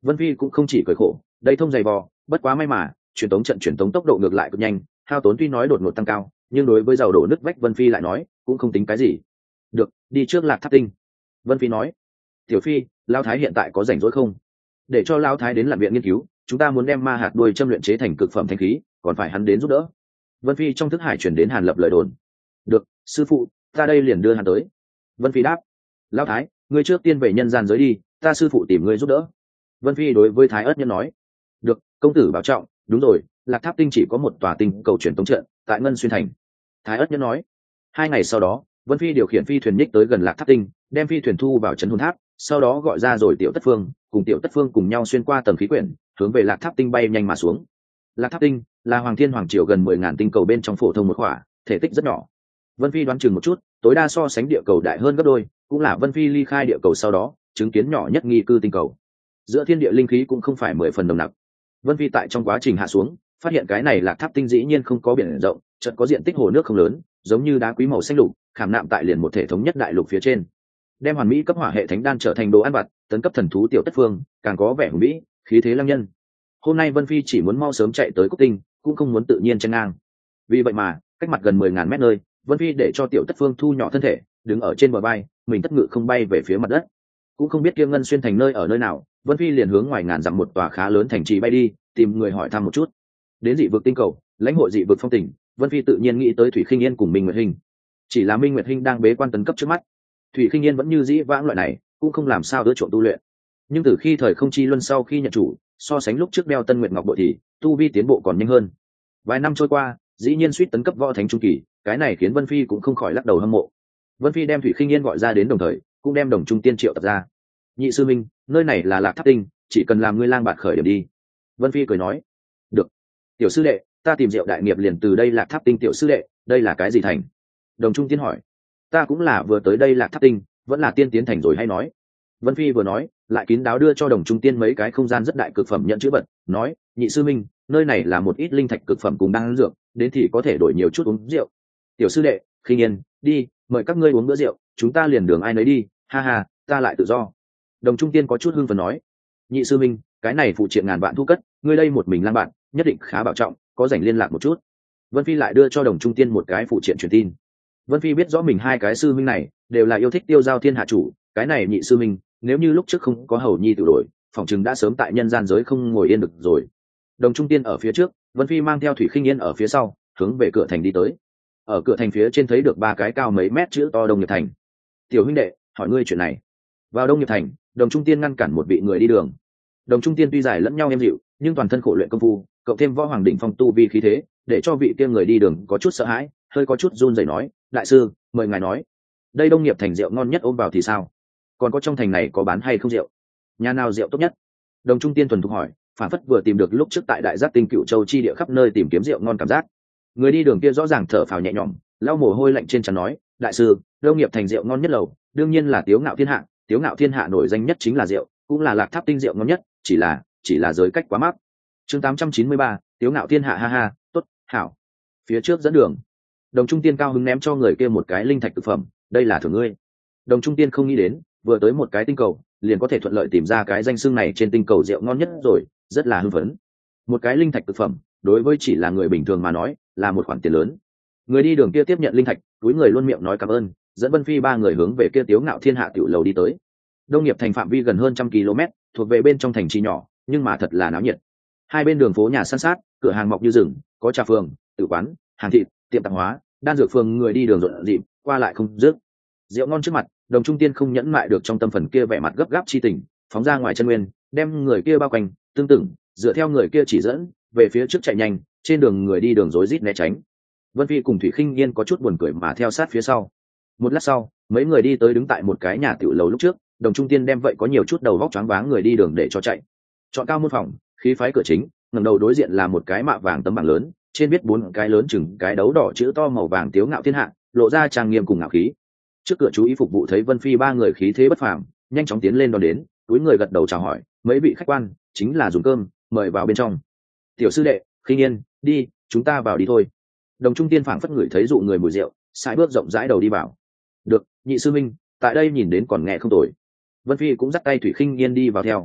Vân Phi cũng không chỉ cười khổ, đây thông dày vò, bất quá may mà truyền tống tốc độ ngược lại cực nhanh, hao tốn tuy nói đột ngột tăng cao, nhưng đối với dầu đổ nứt vách Vân Phi lại nói cũng không tính cái gì. Được, đi trước Lạc Tháp Tinh. Vân Phi nói. Tiểu Phi, Lão Thái hiện tại có rảnh rỗi không? Để cho Lão Thái đến làm viện nghiên cứu, chúng ta muốn đem ma hạt đuôi châm luyện chế thành cực phẩm thanh khí, còn phải hắn đến giúp đỡ. Vân Phi trong thức hải chuyển đến Hàn Lập lời đồn. Được, sư phụ, ta đây liền đưa hắn tới. Vân Phi đáp. Lão Thái, ngươi trước tiên về nhân gian giới đi, ta sư phụ tìm ngươi giúp đỡ. Vân Phi đối với Thái Ất Nhân nói. Được, công tử bảo trọng. Đúng rồi, Lạc Tháp Tinh chỉ có một tòa tinh cầu truyền tống trận tại Ngân Xuyên thành. Thái Ất Nhân nói. 2 ngày sau đó, Vân Phi điều khiển phi thuyền nhích tới gần Lạc Tháp Tinh, đem phi thuyền thu vào trấn hồn tháp, sau đó gọi ra rồi Tiểu Tất Phương cùng Tiểu Tất Phương cùng nhau xuyên qua tầng khí quyển, hướng về Lạc Tháp Tinh bay nhanh mà xuống. Lạc Tháp Tinh là Hoàng Thiên Hoàng Triều gần 10.000 tinh cầu bên trong phổ thông một khỏa, thể tích rất nhỏ. Vân Phi đoán chừng một chút, tối đa so sánh địa cầu đại hơn gấp đôi, cũng là Vân Phi ly khai địa cầu sau đó chứng kiến nhỏ nhất nghi cư tinh cầu. Giữa thiên địa linh khí cũng không phải 10 phần nồng nặc. Vân Phi tại trong quá trình hạ xuống, phát hiện cái này Lạc Tháp Tinh dĩ nhiên không có biển rộng, chợt có diện tích hồ nước không lớn, giống như đá quý màu xanh lục, khảm nạm tại liền một thể thống nhất đại lục phía trên. Đem hoàn mỹ cấp hỏa hệ thánh đan trở thành đồ ăn vặt, tấn cấp thần thú Tiểu Tất Phương, càng có vẻ hùng vĩ, khí thế lăng nhân. Hôm nay Vân Phi chỉ muốn mau sớm chạy tới Cúc Tinh, cũng không muốn tự nhiên chen ngang. Vì vậy mà, cách mặt gần 10.000 mét nơi, Vân Phi để cho Tiểu Tất Phương thu nhỏ thân thể, đứng ở trên bờ vai, mình tất ngự không bay về phía mặt đất. Cũng không biết Kiêm Ngân Xuyên thành nơi ở nơi nào, Vân Phi liền hướng ngoài ngàn dặm một tòa khá lớn thành trì bay đi, tìm người hỏi thăm một chút. Đến dị vực tinh cầu, lãnh hội dị vực phong tỉnh, Vân Phi tự nhiên nghĩ tới Thủy Khinh Yên cùng Minh Nguyệt Hinh. Chỉ là Minh Nguyệt Hinh đang bế quan tấn cấp trước mắt, Thủy Khinh Yên vẫn như dĩ vãng loại này, cũng không làm sao đỡ trộm tu luyện. Nhưng từ khi thời không chi luân sau khi nhận chủ, so sánh lúc trước đeo Tân Nguyệt Ngọc bội thì tu vi tiến bộ còn nhanh hơn. Vài năm trôi qua, dĩ nhiên suýt tấn cấp võ thánh trung kỳ, cái này khiến Vân Phi cũng không khỏi lắc đầu hâm mộ. Vân Phi đem Thủy Khinh Yên gọi ra đến đồng thời, cũng đem Đồng Trung Tiên triệu tập ra. Nhị sư minh, nơi này là Lạc Tháp Tinh, chỉ cần làm ngươi lang bạt khởi điểm đi. Vân Phi cười nói. Được. Tiểu sư đệ, ta tìm Diệu đại nghiệp liền từ đây Lạc Tháp Tinh. Tiểu sư đệ, đây là cái gì thành? Đồng Trung Tiên hỏi. Ta cũng là vừa tới đây Lạc Tháp Tinh, vẫn là tiên tiến thành rồi hay nói. Vân Phi vừa nói, lại kín đáo đưa cho Đồng Trung Tiên mấy cái không gian rất đại cực phẩm nhận chữ vật, nói, nhị sư minh, nơi này là một ít linh thạch cực phẩm cùng đan dược, đến thì có thể đổi nhiều chút uống rượu. Tiểu sư đệ, Khinh Yên, đi, mời các ngươi uống bữa rượu, chúng ta liền đường ai nấy đi, ha ha, ta lại tự do. Đồng Trung Tiên có chút hưng phấn nói, nhị sư minh, cái này phụ triện ngàn vạn thu cất, ngươi đây một mình lang bạn, nhất định khá bảo trọng, có rảnh liên lạc một chút. Vân Phi lại đưa cho Đồng Trung Tiên một cái phụ triện truyền tin. Vân Phi biết rõ mình hai cái sư minh này đều là yêu thích tiêu giao thiên hạ chủ, cái này nhị sư minh nếu như lúc trước không có hầu nhi tự đổi, phỏng chừng đã sớm tại nhân gian giới không ngồi yên được rồi. Đồng Trung Tiên ở phía trước, Vân Phi mang theo Thủy Khinh Yên ở phía sau, hướng về cửa thành đi tới. Ở cửa thành phía trên thấy được 3 cái cao mấy mét chữ to Đông Nghiệp Thành. Tiểu huynh đệ, hỏi ngươi chuyện này. Vào Đông Nghiệp Thành, Đồng Trung Tiên ngăn cản một vị người đi đường. Đồng Trung Tiên tuy dài lẫn nhau êm dịu, nhưng toàn thân khổ luyện công phu, cộng thêm võ hoàng đỉnh phong tu vi khí thế, để cho vị kia người đi đường có chút sợ hãi, hơi có chút run rẩy nói, đại sư, mời ngài nói, đây Đông Nghiệp Thành rượu ngon nhất ôm vào thì sao? Còn có trong thành này có bán hay không rượu? Nhà nào rượu tốt nhất? Đồng Trung Tiên thuần thục hỏi, phản phất vừa tìm được lúc trước tại Đại Giác Tinh Cựu Châu chi địa khắp nơi tìm kiếm rượu ngon cảm giác. Người đi đường kia rõ ràng thở phào nhẹ nhõm, lau mồ hôi lạnh trên trán nói, đại sư, Đông Nghiệp Thành rượu ngon nhất lầu, đương nhiên là Tiếu Ngạo Thiên Hạ, Tiếu Ngạo Thiên Hạ nổi danh nhất chính là rượu, cũng là Lạc Tháp Tinh rượu ngon nhất, chỉ là giới cách quá mắc. Chương 893, Tiếu Ngạo Thiên Hạ, ha ha, tốt, hảo. Phía trước dẫn đường, Đồng Trung Tiên cao hứng ném cho người kia một cái linh thạch thực phẩm, đây là thưởng ngươi. Đồng Trung Tiên không nghĩ đến, vừa tới một cái tinh cầu, liền có thể thuận lợi tìm ra cái danh xưng này trên tinh cầu rượu ngon nhất rồi, rất là hưng phấn. Một cái linh thạch thực phẩm, đối với chỉ là người bình thường mà nói, là một khoản tiền lớn. Người đi đường kia tiếp nhận linh thạch, túi người luôn miệng nói cảm ơn, dẫn Vân Phi 3 người hướng về kia Tiếu Ngạo Thiên Hạ tiểu lầu đi tới. Đông Nghiệp Thành phạm vi gần hơn 100 km, thuộc về bên trong thành trì nhỏ, nhưng mà thật là náo nhiệt. Hai bên đường phố nhà san sát, cửa hàng mọc như rừng, có trà phường, tử quán, hàng thịt, tiệm tạp hóa, đan dược phường, người đi đường rộn rịp, qua lại không dứt. Rượu ngon trước mặt, Đồng Trung Tiên không nhẫn mại được trong tâm phần kia vẻ mặt gấp gáp chi tình, phóng ra ngoài chân nguyên, đem người kia bao quanh, tương tự dựa theo người kia chỉ dẫn, về phía trước chạy nhanh, trên đường người đi đường rối rít né tránh. Vân Phi cùng Thủy Khinh Yên có chút buồn cười mà theo sát phía sau. Một lát sau, mấy người đi tới đứng tại một cái nhà tiểu lầu lúc trước, Đồng Trung Tiên đem vậy có nhiều chút đầu vóc choáng váng người đi đường để cho chạy. Chọn cao môn phòng, khí phái cửa chính, ngẩng đầu đối diện là một cái mạ vàng tấm bảng lớn, trên viết 4 cái lớn chừng cái đấu đỏ chữ to màu vàng Tiếu Ngạo Thiên Hạ, lộ ra trang nghiêm cùng ngạo khí. Trước cửa chú ý phục vụ thấy Vân Phi 3 người khí thế bất phàm, nhanh chóng tiến lên đón đến, túi người gật đầu chào hỏi, mấy vị khách quan, chính là dùng cơm, mời vào bên trong. Tiểu sư đệ, Khinh Yên, đi, chúng ta vào đi thôi. Đồng Trung Tiên phảng phất ngửi thấy dụ người mùi rượu, sải bước rộng rãi đầu đi vào. Được, nhị sư minh, tại đây nhìn đến còn nghe không tồi. Vân Phi cũng dắt tay Thủy Khinh Yên đi vào theo.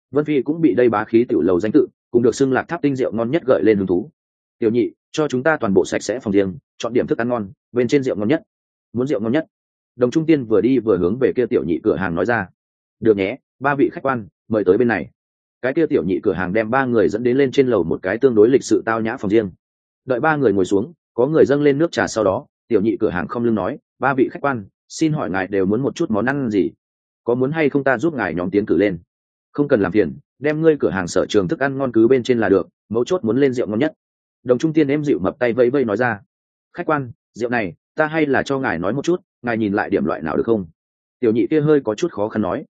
Vân Phi cũng bị đây bá khí tiểu lầu danh tự cùng được xưng Lạc Tháp Tinh rượu ngon nhất gợi lên hứng thú. Tiểu nhị, cho chúng ta toàn bộ sạch sẽ phòng riêng, chọn điểm thức ăn ngon, bên trên rượu ngon nhất. Muốn rượu ngon nhất. Đồng Trung Tiên vừa đi vừa hướng về kia tiểu nhị cửa hàng nói ra. Được nhé, ba vị khách quan, mời tới bên này. Cái kia tiểu nhị cửa hàng đem ba người dẫn đến lên trên lầu một cái tương đối lịch sự tao nhã phòng riêng. Đợi ba người ngồi xuống, có người dâng lên nước trà, sau đó tiểu nhị cửa hàng không lưng nói, ba vị khách quan, xin hỏi ngài đều muốn một chút món ăn gì, có muốn hay không ta giúp ngài nhóm tiến cử lên? Không cần làm phiền, đem ngươi cửa hàng sở trường thức ăn ngon cứ bên trên là được, mấu chốt muốn lên rượu ngon nhất. Đồng Trung Tiên em dịu mập tay vẫy vẫy nói ra. Khách quan, rượu này ta hay là cho ngài nói một chút, ngài nhìn lại điểm loại nào được không? Tiểu nhị kia hơi có chút khó khăn nói.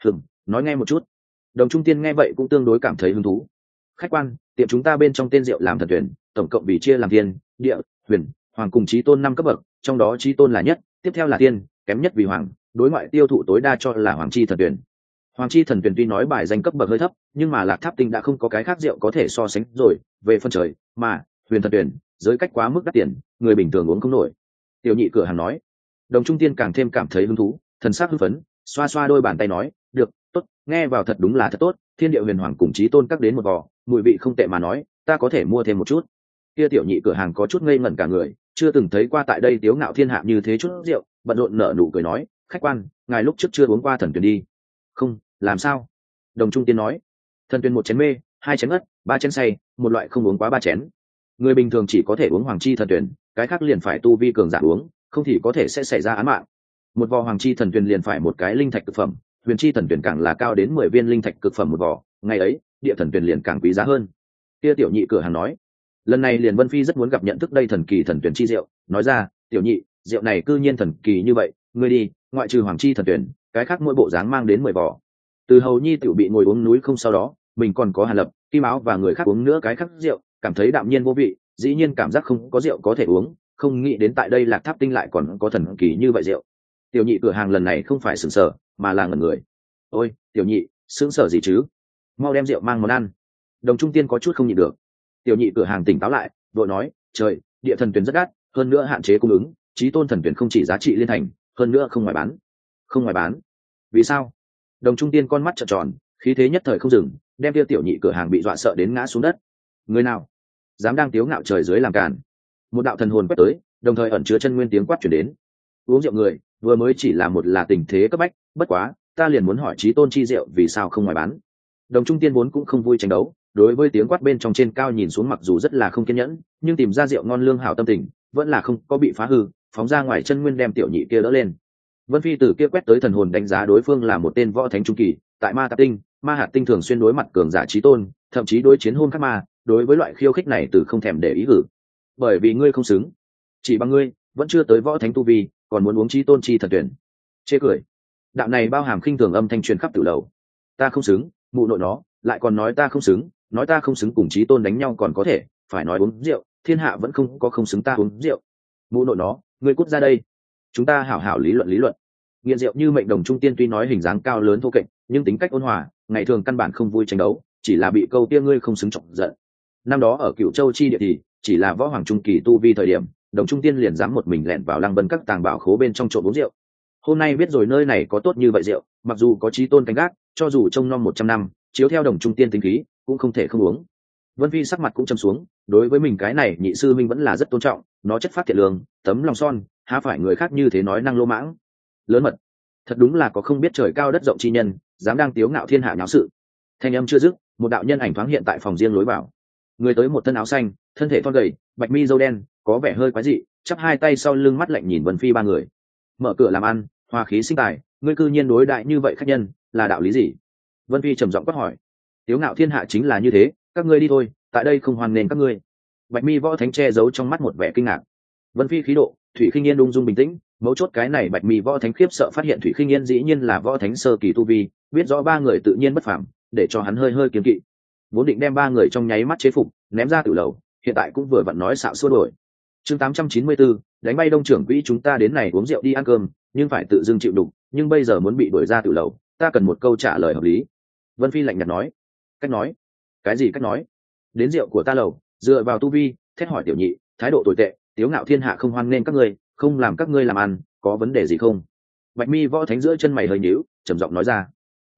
Nói nghe một chút. Đồng Trung Tiên nghe vậy cũng tương đối cảm thấy hứng thú. Khách quan, tiệm chúng ta bên trong tên rượu làm Thần Tuyển, tổng cộng vì chia làm thiên, địa, huyền, hoàng cùng chí tôn 5 cấp bậc, trong đó chí tôn là nhất, tiếp theo là thiên, kém nhất vì hoàng, đối ngoại tiêu thụ tối đa cho là hoàng chi thần tuyển. Hoàng chi thần tuyển tuy nói bài danh cấp bậc hơi thấp, nhưng mà Lạc Tháp Tinh đã không có cái khác rượu có thể so sánh rồi, về phân trời, mà huyền thần tuyển, giới cách quá mức đắt tiền, người bình thường uống không nổi. Tiểu nhị cửa hàng nói. Đồng Trung Tiên càng thêm cảm thấy hứng thú, thần sắc hưng phấn, xoa xoa đôi bàn tay nói, được, tốt, nghe vào thật đúng là thật tốt, thiên địa huyền hoàng cùng chí tôn các đến một vò, mùi vị không tệ mà nói, ta có thể mua thêm một chút. Kia tiểu nhị cửa hàng có chút ngây ngẩn cả người, chưa từng thấy qua tại đây Tiếu Ngạo Thiên Hạ như thế chút rượu, bận rộn nở nụ cười nói, khách quan, ngài lúc trước chưa uống qua thần tuyển đi? Không, làm sao? Đồng Trung Tiên nói, thần tuyển 1 chén mê, 2 chén ngất, 3 chén say, một loại không uống quá 3 chén. Người bình thường chỉ có thể uống hoàng chi thần tuyển, cái khác liền phải tu vi cường giả uống, không thì có thể sẽ xảy ra án mạng. Một vò hoàng chi thần tuyển liền phải một cái linh thạch cực phẩm, huyền chi thần tuyển càng là cao đến 10 viên linh thạch cực phẩm một vò, ngày ấy, địa thần tuyển liền càng quý giá hơn. Kia tiểu nhị cửa hàng nói, lần này liền Vân Phi rất muốn gặp nhận thức đây thần kỳ thần tuyển chi rượu, nói ra, tiểu nhị, rượu này cư nhiên thần kỳ như vậy, ngươi đi, ngoại trừ hoàng chi thần tuyển, cái khác mỗi bộ dáng mang đến 10 vò. Từ hầu nhi tiểu bị ngồi uống núi không, sau đó mình còn có Hàn Lập, Kim Áo và người khác uống nữa cái khác rượu, cảm thấy đạm nhiên vô vị, dĩ nhiên cảm giác không có rượu có thể uống, không nghĩ đến tại đây Lạc Tháp Tinh lại còn có thần kỳ như vậy rượu. Tiểu nhị cửa hàng lần này không phải sửng sở, mà là ngẩn người. Ôi, tiểu nhị, sững sở gì chứ? Mau đem rượu mang món ăn. Đồng Trung Tiên có chút không nhịn được. Tiểu nhị cửa hàng tỉnh táo lại, vội nói, trời, địa thần tuyển rất đắt, hơn nữa hạn chế cung ứng, chí tôn thần tuyển không chỉ giá trị liên thành, hơn nữa không ngoài bán. Không ngoài bán? Vì sao? Đồng Trung Tiên con mắt trợn tròn, khí thế nhất thời không dừng, đem tiêu tiểu nhị cửa hàng bị dọa sợ đến ngã xuống đất. Người nào dám đang tiếu ngạo trời dưới làm càn? Một đạo thần hồn quét tới, đồng thời ẩn chứa chân nguyên tiếng quát truyền đến. Uống rượu người, vừa mới chỉ là một là tình thế cấp bách, bất quá, ta liền muốn hỏi chí tôn chi rượu vì sao không ngoài bán. Đồng Trung Tiên vốn cũng không vui tranh đấu, đối với tiếng quát bên trong trên cao nhìn xuống mặc dù rất là không kiên nhẫn, nhưng tìm ra rượu ngon lương hảo tâm tình, vẫn là không có bị phá hư, phóng ra ngoài chân nguyên đem tiểu nhị kia đỡ lên. Vân Phi từ kia quét tới thần hồn đánh giá đối phương là một tên võ thánh trung kỳ, tại Ma Tạp Tinh, Ma Hạt Tinh thường xuyên đối mặt cường giả chí tôn, thậm chí đối chiến hôn các ma, đối với loại khiêu khích này từ không thèm để ý gử. Bởi vì ngươi không xứng, chỉ bằng ngươi, vẫn chưa tới võ thánh tu vi, còn muốn uống chí tôn chi thần tuyển. Chê cười. Đạo này bao hàm khinh thường âm thanh truyền khắp tử lầu. Ta không xứng, mụ nội nó, lại còn nói ta không xứng, nói ta không xứng cùng chí tôn đánh nhau còn có thể, phải nói uống rượu, thiên hạ vẫn không có không xứng ta uống rượu. Mụ nội nó, ngươi cút ra đây. Chúng ta hảo hảo lý luận. Nghiện rượu như mệnh Đồng Trung Tiên tuy nói hình dáng cao lớn thô kệch, nhưng tính cách ôn hòa, ngày thường căn bản không vui tranh đấu, chỉ là bị câu tia ngươi không xứng chọc giận. Năm đó ở Cửu Châu chi địa thì chỉ là võ hoàng trung kỳ tu vi thời điểm, Đồng Trung Tiên liền dám một mình lẻn vào Lăng Vân các tàng bảo khố bên trong trộm uống rượu. Hôm nay biết rồi nơi này có tốt như vậy rượu, mặc dù có chí tôn canh gác, cho dù trông nom 100 năm, chiếu theo Đồng Trung Tiên tính khí, cũng không thể không uống. Vân Phi sắc mặt cũng trầm xuống, đối với mình cái này nhị sư minh vẫn là rất tôn trọng, nó chất phát thiện lương, tấm lòng son, há phải người khác như thế nói năng lô mãng. Lớn mật, thật đúng là có không biết trời cao đất rộng chi nhân, dám đang tiếu ngạo thiên hạ nháo sự. Thanh âm chưa dứt, một đạo nhân ảnh thoáng hiện tại phòng riêng lối vào. Người tới một thân áo xanh, thân thể thon gầy, bạch mi râu đen, có vẻ hơi quái dị, chắp hai tay sau lưng mắt lạnh nhìn Vân Phi ba người. Mở cửa làm ăn, hòa khí sinh tài, ngươi cư nhiên đối đại như vậy khách nhân, là đạo lý gì? Vân Phi trầm giọng quát hỏi. Tiếu ngạo thiên hạ chính là như thế, các ngươi đi thôi, tại đây không hoan nghênh các ngươi. Bạch mi võ thánh che giấu trong mắt một vẻ kinh ngạc. Vân Phi khí độ, Thủy Khinh Yên ung dung bình tĩnh, mấu chốt cái này bạch mi võ thánh khiếp sợ phát hiện Thủy Khinh Yên dĩ nhiên là võ thánh sơ kỳ tu vi, biết rõ ba người tự nhiên bất phàm, để cho hắn hơi kiêng kỵ. Vốn định đem ba người trong nháy mắt chế phục, ném ra tử lầu, hiện tại cũng vừa vặn nói xạo xua đổi. Chương 894, đánh bay Đông trưởng quỹ chúng ta đến này uống rượu đi ăn cơm, nhưng phải tự dưng chịu đục, nhưng bây giờ muốn bị đuổi ra tử lầu, ta cần một câu trả lời hợp lý. Vân Phi lạnh nhạt nói. Cách nói? Cái gì cách nói? Đến rượu của ta lầu, dựa vào tu vi, thét hỏi tiểu nhị, thái độ tồi tệ, tiếu ngạo thiên hạ không hoan nên các ngươi, không làm các ngươi làm ăn, có vấn đề gì không? Bạch mi võ thánh giữa chân mày hơi nhíu, trầm giọng nói ra.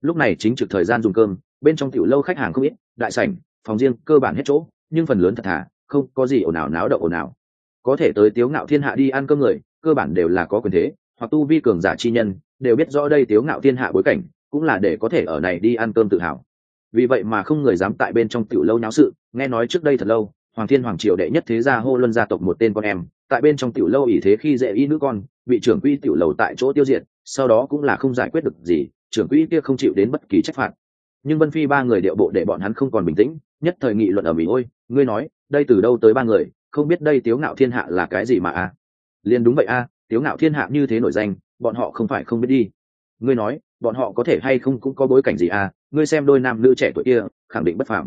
lúc này chính trực thời gian dùng cơm, bên trong tiểu lâu khách hàng không ít, đại sảnh phòng riêng cơ bản hết chỗ, nhưng phần lớn thật thà, không có gì ồn ào náo động ồn ào. Có thể tới Tiếu Ngạo Thiên Hạ đi ăn cơm người, cơ bản đều là có quyền thế hoặc tu vi cường giả chi nhân, đều biết rõ đây Tiếu Ngạo Thiên Hạ bối cảnh, cũng là để có thể ở này đi ăn cơm tự hào. Vì vậy mà không người dám tại bên trong tiểu lâu náo sự. Nghe nói trước đây thật lâu, Hoàng Thiên Hoàng Triều đệ nhất thế gia Hô Luân gia tộc một tên con em, tại bên trong tiểu lâu ỷ thế khi dễ y nữ con, bị trưởng quỹ tiểu lầu tại chỗ tiêu diệt, sau đó cũng là không giải quyết được gì, trưởng quỹ kia không chịu đến bất kỳ trách phạt. Nhưng Vân Phi ba người điệu bộ để bọn hắn không còn bình tĩnh, nhất thời nghị luận ở mỹ. Ôi, ngươi nói, đây từ đâu tới ba người, không biết đây Tiếu Ngạo Thiên Hạ là cái gì mà a? Liền đúng vậy a, Tiếu Ngạo Thiên Hạ như thế nổi danh, bọn họ không phải không biết đi. Ngươi nói, bọn họ có thể hay không cũng có bối cảnh gì a? Ngươi xem đôi nam nữ trẻ tuổi kia, khẳng định bất phàm.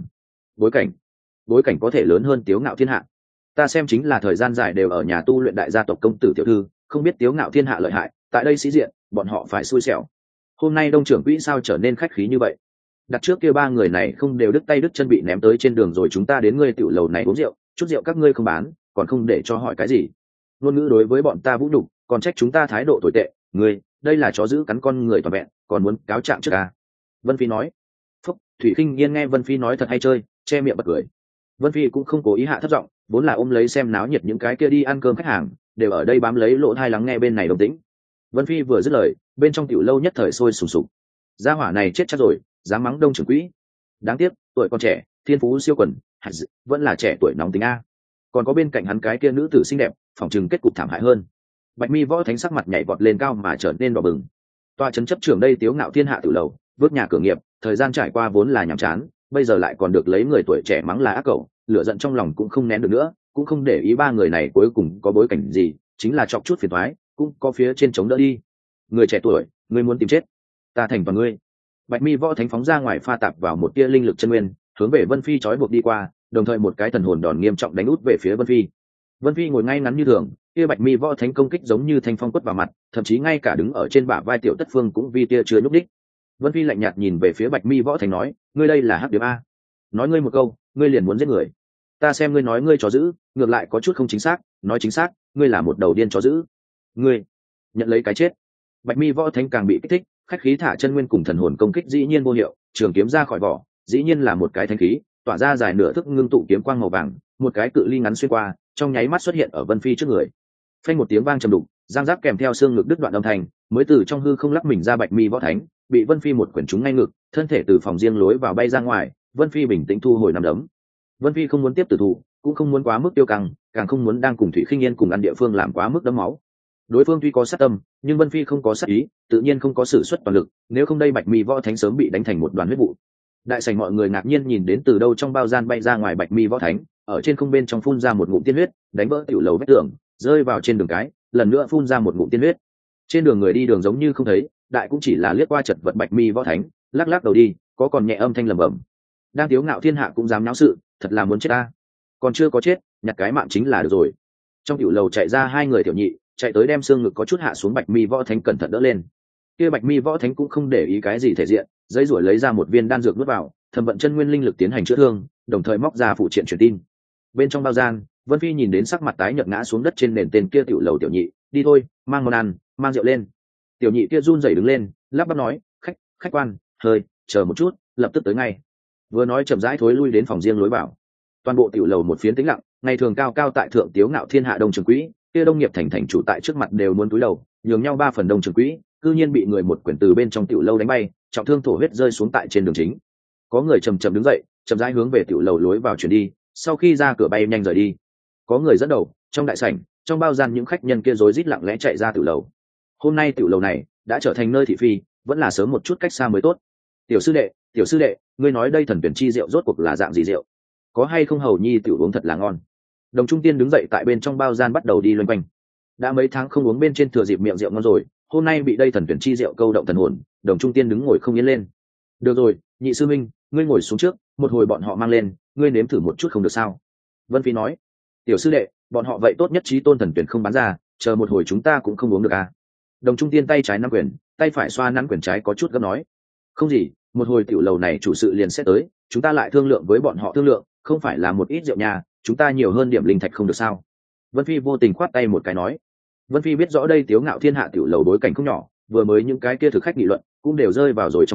Bối cảnh có thể lớn hơn Tiếu Ngạo Thiên Hạ. Ta xem chính là thời gian dài đều ở nhà tu luyện đại gia tộc công tử tiểu thư, không biết Tiếu Ngạo Thiên Hạ lợi hại, tại đây sĩ diện, bọn họ phải xui xẻo. Hôm nay đông trưởng quỹ sao trở nên khách khí như vậy? Đặt trước kia ba người này không đều đứt tay đứt chân bị ném tới trên đường rồi chúng ta đến ngươi tiểu lầu này uống rượu, chút rượu các ngươi không bán, còn không để cho hỏi cái gì? Ngôn ngữ đối với bọn ta vũ nhục, còn trách chúng ta thái độ tồi tệ, ngươi, đây là chó giữ cắn con người toàn vẹn, còn muốn cáo trạng trước à? Vân Phi nói. Phúc, Thủy Khinh Nhiên nghe Vân Phi nói thật hay chơi, che miệng bật cười. Vân Phi cũng không cố ý hạ thấp giọng, vốn là ôm lấy xem náo nhiệt những cái kia đi ăn cơm khách hàng, đều ở đây bám lấy lỗ tai lắng nghe bên này đồng tĩnh. Vân Phi vừa dứt lời, bên trong tiểu lâu nhất thời sôi sùng sục. Gia hỏa này chết chắc rồi, dám mắng đông trưởng quỹ. Đáng tiếc, tuổi còn trẻ, thiên phú siêu quần, vẫn là trẻ tuổi nóng tính a. Còn có bên cạnh hắn cái kia nữ tử xinh đẹp, phỏng chừng kết cục thảm hại hơn. Bạch Mi Võ Thánh sắc mặt nhảy vọt lên cao mà trở nên đỏ bừng. Tòa trấn chấp trưởng đây Tiếu Ngạo Thiên Hạ tiểu lầu, vớt nhà cửa nghiệp, thời gian trải qua vốn là nhàm chán, bây giờ lại còn được lấy người tuổi trẻ mắng là ác cẩu, lửa giận trong lòng cũng không nén được nữa, cũng không để ý ba người này cuối cùng có bối cảnh gì, chính là chọc chút phiền toái, cũng có phía trên chống đỡ đi. Người trẻ tuổi, ngươi muốn tìm chết, ta thành toàn ngươi. Bạch Mi Võ Thánh phóng ra ngoài pha tạp vào một tia linh lực chân nguyên, hướng về Vân Phi trói buộc đi qua, đồng thời một cái thần hồn đòn nghiêm trọng đánh út về phía Vân Phi. Vân Phi ngồi ngay ngắn như thường, kia Bạch Mi Võ Thánh công kích giống như thanh phong quất vào mặt, thậm chí ngay cả đứng ở trên bả vai Tiểu Tất Phương cũng vi tia chưa nhúc đích. Vân Phi lạnh nhạt nhìn về phía Bạch Mi Võ Thánh nói, ngươi đây là hắc điệp a? Nói ngươi một câu, ngươi liền muốn giết người. Ta xem ngươi nói ngươi chó dữ, ngược lại có chút không chính xác, nói chính xác, ngươi là một đầu điên chó dữ. Ngươi nhận lấy cái chết. Bạch Mi Võ Thánh càng bị kích thích, khách khí thả chân nguyên cùng thần hồn công kích dĩ nhiên vô hiệu, trường kiếm ra khỏi vỏ, dĩ nhiên là một cái thanh khí, tỏa ra dài nửa thước ngưng tụ kiếm quang màu vàng, một cái cự ly ngắn xuyên qua, trong nháy mắt xuất hiện ở Vân Phi trước người. Phanh một tiếng vang trầm đục, giang giáp kèm theo xương ngực đứt đoạn âm thanh, mới từ trong hư không lắc mình ra Bạch Mi Võ Thánh, bị Vân Phi một quyển trúng ngay ngực, thân thể từ phòng riêng lối vào bay ra ngoài. Vân Phi bình tĩnh thu hồi nắm đấm. Vân Phi không muốn tiếp tử thủ, cũng không muốn quá mức tiêu căng, càng không muốn đang cùng Thủy Khinh Yên cùng ăn địa phương làm quá mức đấm máu. Đối phương tuy có sát tâm, nhưng Vân Phi không có sát ý, tự nhiên không có sử xuất toàn lực, nếu không đây Bạch Mi Võ Thánh sớm bị đánh thành một đoàn huyết vụ. Đại sảnh mọi người ngạc nhiên nhìn đến từ đâu trong bao gian bay ra ngoài Bạch Mi Võ Thánh, ở trên không bên trong phun ra một ngụm tiên huyết, đánh vỡ tiểu lầu vách tường, rơi vào trên đường cái, lần nữa phun ra một ngụm tiên huyết. Trên đường người đi đường giống như không thấy, đại cũng chỉ là liếc qua chật vật Bạch Mi Võ Thánh, lắc lắc đầu đi, có còn nhẹ âm thanh lẩm bẩm. Đang Tiếu Ngạo Thiên Hạ cũng dám náo sự, thật là muốn chết ta. Còn chưa có chết, nhặt cái mạng chính là được rồi. Trong tiểu lầu chạy ra hai người tiểu nhị, chạy tới đem xương ngực có chút hạ xuống Bạch Mi Võ Thánh cẩn thận đỡ lên. Kia Bạch Mi Võ Thánh cũng không để ý cái gì thể diện, giấy ruổi lấy ra một viên đan dược nuốt vào, thẩm vận chân nguyên linh lực tiến hành chữa thương, đồng thời móc ra phụ triện truyền tin. Bên trong bao gian, Vân Phi nhìn đến sắc mặt tái nhợt ngã xuống đất trên nền tên kia tiểu lầu tiểu nhị, đi thôi, mang món ăn, mang rượu lên. Tiểu nhị kia run rẩy đứng lên, lắp bắp nói, khách quan, hơi, chờ một chút, lập tức tới ngay. Vừa nói chậm rãi thối lui đến phòng riêng lối vào. Toàn bộ tiểu lầu một phiến tĩnh lặng, ngày thường cao cao tại thượng Tiếu Ngạo Thiên Hạ đông trường quỹ, kia đông nghiệp thành chủ tại trước mặt đều muốn cúi đầu, nhường nhau ba phần đông trường quỹ, cư nhiên bị người một quyển từ bên trong tiểu lâu đánh bay, trọng thương thổ huyết rơi xuống tại trên đường chính. Có người chậm chậm đứng dậy, chậm rãi hướng về tiểu lầu lối vào chuyển đi, sau khi ra cửa bay nhanh rời đi. Có người dẫn đầu, trong đại sảnh, trong bao gian những khách nhân kia rối rít lặng lẽ chạy ra tiểu lầu. Hôm nay tiểu lầu này đã trở thành nơi thị phi, vẫn là sớm một chút cách xa mới tốt. Tiểu sư đệ, ngươi nói đây thần tuyển chi rượu rốt cuộc là dạng gì rượu? Có hay không hầu nhi tiểu uống thật là ngon. Đồng Trung Tiên đứng dậy tại bên trong bao gian bắt đầu đi loanh quanh. Đã mấy tháng không uống bên trên thừa dịp miệng rượu ngon rồi, hôm nay bị đây thần tuyển chi rượu câu động thần hồn, Đồng Trung Tiên đứng ngồi không yên lên. Được rồi, nhị sư minh, ngươi ngồi xuống trước, một hồi bọn họ mang lên, ngươi nếm thử một chút không được sao? Vân Phi nói. Tiểu sư đệ, bọn họ vậy tốt nhất chí tôn thần tuyển không bán ra, chờ một hồi chúng ta cũng không uống được à? Đồng Trung Tiên tay trái nắm quyền, tay phải xoa nắn quyền trái có chút gấp nói. Không gì, một hồi tiểu lầu này chủ sự liền sẽ tới, chúng ta lại thương lượng với bọn họ thương lượng, không phải là một ít rượu nhà, chúng ta nhiều hơn điểm linh thạch không được sao? Vân Phi vô tình khoát tay một cái nói. Vân Phi biết rõ đây Tiếu Ngạo Thiên Hạ tiểu lầu đối cảnh không nhỏ, vừa mới những cái kia thực khách nghị luận cũng đều rơi vào rồi trong tai,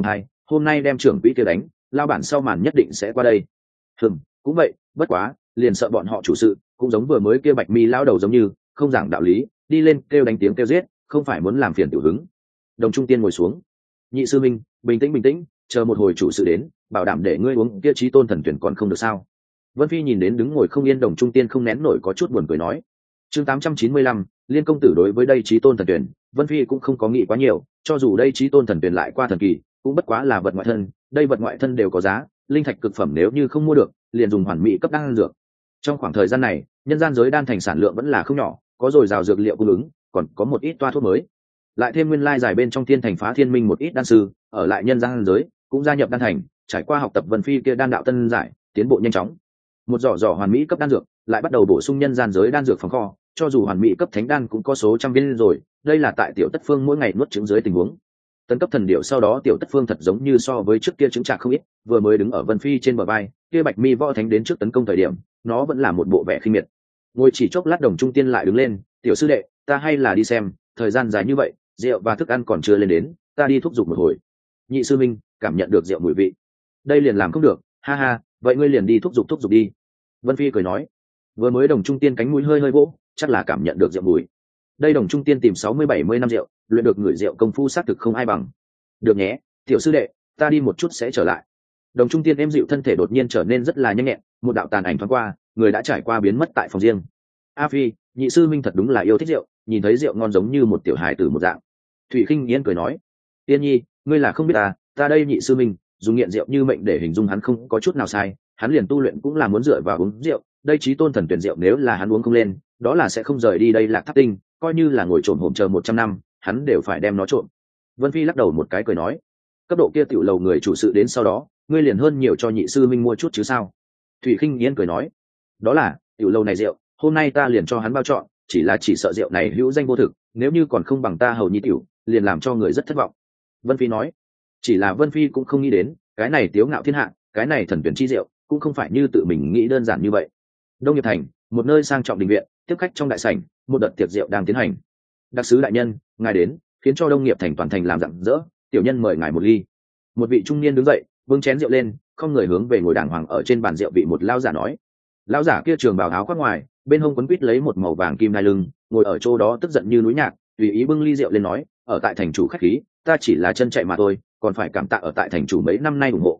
hôm nay đem trưởng quỹ kia đánh, lao bản sau màn nhất định sẽ qua đây. Cũng vậy, bất quá liền sợ bọn họ chủ sự cũng giống vừa mới kia bạch mi lao đầu giống như không giảng đạo lý, đi lên kêu đánh tiếng kêu giết, không phải muốn làm phiền tiểu hứng. Đồng Trung Tiên ngồi xuống. Nhị sư minh, bình tĩnh bình tĩnh, chờ một hồi chủ sự đến, bảo đảm để ngươi uống kia chí tôn thần tuyển còn không được sao? Vân Phi nhìn đến đứng ngồi không yên Đồng Trung Tiên không nén nổi có chút buồn cười nói. Chương 895, Liên công tử đối với đây chí tôn thần tuyển, Vân Phi cũng không có nghĩ quá nhiều, cho dù đây chí tôn thần tuyển lại qua thần kỳ, cũng bất quá là vật ngoại thân, đây vật ngoại thân đều có giá, linh thạch cực phẩm nếu như không mua được, liền dùng hoàn mỹ cấp đan dược. Trong khoảng thời gian này, nhân gian giới đan thành sản lượng vẫn là không nhỏ, có dồi dào dược liệu cung ứng, còn có một ít toa thuốc mới. Lại thêm nguyên lai dài bên trong thiên thành phá thiên minh một ít đan sư, ở lại nhân gian giới, cũng gia nhập đan thành, trải qua học tập Vân Phi kia đan đạo tân giải, tiến bộ nhanh chóng. Một giỏ hoàn mỹ cấp đan dược, lại bắt đầu bổ sung nhân gian giới đan dược phòng kho, cho dù hoàn mỹ cấp thánh đan cũng có số trăm viên rồi, đây là tại tiểu tất phương mỗi ngày nuốt trứng dưới tình huống. Tấn cấp thần điệu sau đó tiểu tất phương thật giống như so với trước kia chứng trạc không ít, vừa mới đứng ở Vân Phi trên bờ vai, kia bạch mi võ thánh đến trước tấn công thời điểm, nó vẫn là một bộ vẻ khinh miệt. Ngồi chỉ chốc lát Đồng Trung Tiên lại đứng lên, tiểu sư đệ, ta hay là đi xem, thời gian dài như vậy, rượu và thức ăn còn chưa lên đến, ta đi thúc giục một hồi. Nhị sư minh cảm nhận được rượu mùi vị, đây liền làm không được, ha ha, vậy ngươi liền đi thúc giục đi. Vân Phi cười nói. Vừa mới Đồng Trung Tiên cánh mũi hơi vỗ, chắc là cảm nhận được rượu mùi. Đây Đồng Trung Tiên tìm 60-70 năm rượu, luyện được người rượu công phu xác thực không ai bằng. Được nhé, tiểu sư đệ, ta đi một chút sẽ trở lại. Đồng Trung Tiên êm dịu thân thể đột nhiên trở nên rất là nhanh nhẹn, một đạo tàn ảnh thoáng qua, người đã trải qua biến mất tại phòng riêng. A Phi, nhị sư minh thật đúng là yêu thích rượu, nhìn thấy rượu ngon giống như một tiểu hài tử một dạng. Thủy Khinh Yên cười nói, Tiên Nhi, ngươi là không biết ta đây nhị sư minh dùng nghiện rượu như mệnh để hình dung hắn không có chút nào sai, hắn liền tu luyện cũng là muốn dựa vào uống rượu, đây chí tôn thần tuyển rượu nếu là hắn uống không lên, đó là sẽ không rời đi đây Lạc Tháp Tinh, coi như là ngồi trộm hổm chờ 100 năm, hắn đều phải đem nó trộm. Vân Phi lắc đầu một cái cười nói, cấp độ kia tiểu lầu người chủ sự đến sau đó, ngươi liền hơn nhiều cho nhị sư minh mua chút chứ sao? Thủy Khinh Yên cười nói, đó là tiểu lầu này rượu, hôm nay ta liền cho hắn bao chọn, chỉ sợ rượu này hữu danh vô thực, nếu như còn không bằng ta hầu nhi tiểu, liền làm cho người rất thất vọng. Vân Phi nói, chỉ là Vân Phi cũng không nghĩ đến, cái này tiếu ngạo thiên hạ, cái này thần tuyển chi rượu, cũng không phải như tự mình nghĩ đơn giản như vậy. Đông Nghiệp Thành, một nơi sang trọng đình viện, tiếp khách trong đại sảnh, một đợt tiệc rượu đang tiến hành. Đặc sứ đại nhân, ngài đến, khiến cho Đông Nghiệp Thành toàn thành làm rạng rỡ, tiểu nhân mời ngài một ly. Một vị trung niên đứng dậy, bưng chén rượu lên, không người hướng về ngồi đàng hoàng ở trên bàn rượu vị một lão giả nói. Lão giả kia trường bào áo khoác ngoài, bên hông quấn quít lấy một màu vàng kim đai lưng, ngồi ở chỗ đó tức giận như núi nhạc, tùy ý bưng ly rượu lên nói, ở tại thành chủ khách khí, ta chỉ là chân chạy mà thôi, còn phải cảm tạ ở tại thành chủ mấy năm nay ủng hộ.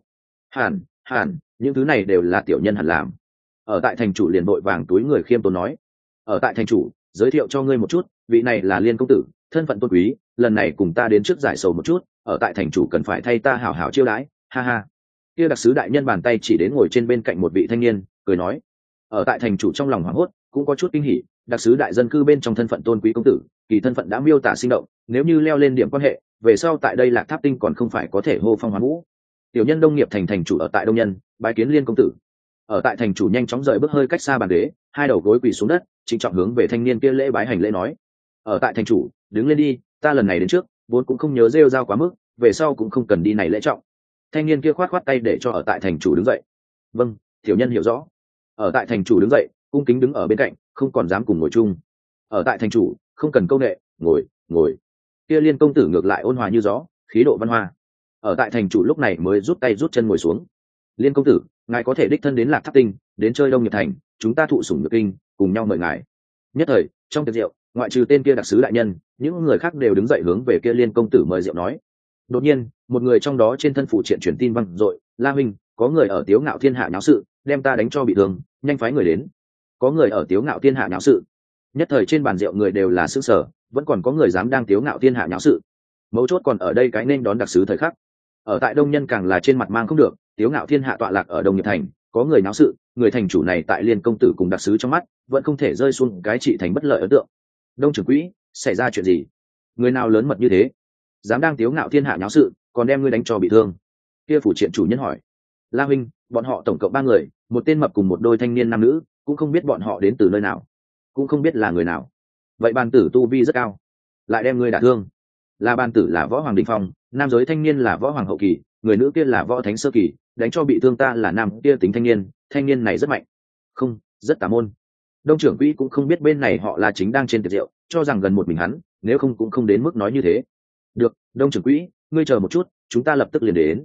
Hẳn, những thứ này đều là tiểu nhân hẳn làm. Ở tại thành chủ liền vội vàng túi người khiêm tốn nói, ở tại thành chủ, giới thiệu cho ngươi một chút, vị này là Liên công tử, thân phận tôn quý, lần này cùng ta đến trước giải sầu một chút, ở tại thành chủ cần phải thay ta hảo hảo chiêu đãi, ha ha. Kia đặc sứ đại nhân bàn tay chỉ đến ngồi trên bên cạnh một vị thanh niên, cười nói, ở tại thành chủ trong lòng hoảng hốt, cũng có chút kinh hỉ, đặc sứ đại dân cư bên trong thân phận tôn quý công tử, kỳ thân phận đã miêu tả sinh động, nếu như leo lên điểm quan hệ, về sau tại đây Lạc Tháp Tinh còn không phải có thể hô phong hoán vũ. Tiểu nhân Đông Nghiệp Thành thành chủ ở tại Đông Nhân, bái kiến Liên công tử. Ở tại thành chủ nhanh chóng rời bước hơi cách xa bàn ghế, hai đầu gối quỳ xuống đất, trịnh trọng hướng về thanh niên kia lễ bái hành lễ nói, ở tại thành chủ, đứng lên đi, ta lần này đến trước, vốn cũng không nhớ rêu rao quá mức, về sau cũng không cần đi này lễ trọng. Thanh niên kia khoát khoát tay để cho ở tại thành chủ đứng dậy. Vâng, tiểu nhân hiểu rõ. Ở tại thành chủ đứng dậy, cung kính đứng ở bên cạnh, không còn dám cùng ngồi chung. Ở tại thành chủ, không cần câu nệ, ngồi. Kia Liên công tử ngược lại ôn hòa như gió, khí độ văn hoa. Ở tại thành chủ lúc này mới rút tay rút chân ngồi xuống. Liên công tử, ngài có thể đích thân đến Lạc Tháp Tinh, đến chơi Đông Nghiệp Thành, chúng ta thụ sủng nhược kinh, cùng nhau mời ngài. Nhất thời, trong tiệc rượu, ngoại trừ tên kia đặc sứ đại nhân, những người khác đều đứng dậy hướng về kia Liên công tử mời rượu nói. Đột nhiên, một người trong đó trên thân phụ triện truyền tin văng dội, La huynh, có người ở Tiếu Ngạo Thiên Hạ nháo sự, đem ta đánh cho bị thương, nhanh phái người đến. Có người ở Tiếu Ngạo Thiên Hạ nháo sự. Nhất thời trên bàn rượu người đều là sững sờ, vẫn còn có người dám đang Tiếu Ngạo Thiên Hạ nháo sự. Mấu chốt còn ở đây cái nên đón đặc sứ thời khắc. Ở tại Đông Nhân càng là trên mặt mang không được, Tiếu Ngạo Thiên Hạ tọa lạc ở Đông Nghiệp Thành, có người náo sự, người thành chủ này tại Liên công tử cùng đặc sứ trong mắt, vẫn không thể rơi xuống cái trị thành bất lợi ấn tượng. Đông trưởng quỹ, xảy ra chuyện gì? Người nào lớn mật như thế, dám đang Tiếu Ngạo Thiên Hạ nháo sự, còn đem ngươi đánh cho bị thương? Kia phủ triện chủ nhân hỏi. La huynh, bọn họ tổng cộng 3 người, một tên mập cùng một đôi thanh niên nam nữ, cũng không biết bọn họ đến từ nơi nào, cũng không biết là người nào. Vậy bàn tử tu vi rất cao, lại đem ngươi đả thương. Là bàn tử là võ hoàng đỉnh phong, nam giới thanh niên là võ hoàng hậu kỳ, người nữ kia là võ thánh sơ kỳ, đánh cho bị thương ta là nam kia tính thanh niên này rất mạnh, không, rất tà môn. Đông trưởng quỹ cũng không biết bên này họ là chính đang trên tiệc rượu, cho rằng gần một mình hắn, nếu không cũng không đến mức nói như thế. Được, Đông trưởng quỹ, ngươi chờ một chút, chúng ta lập tức liền đến.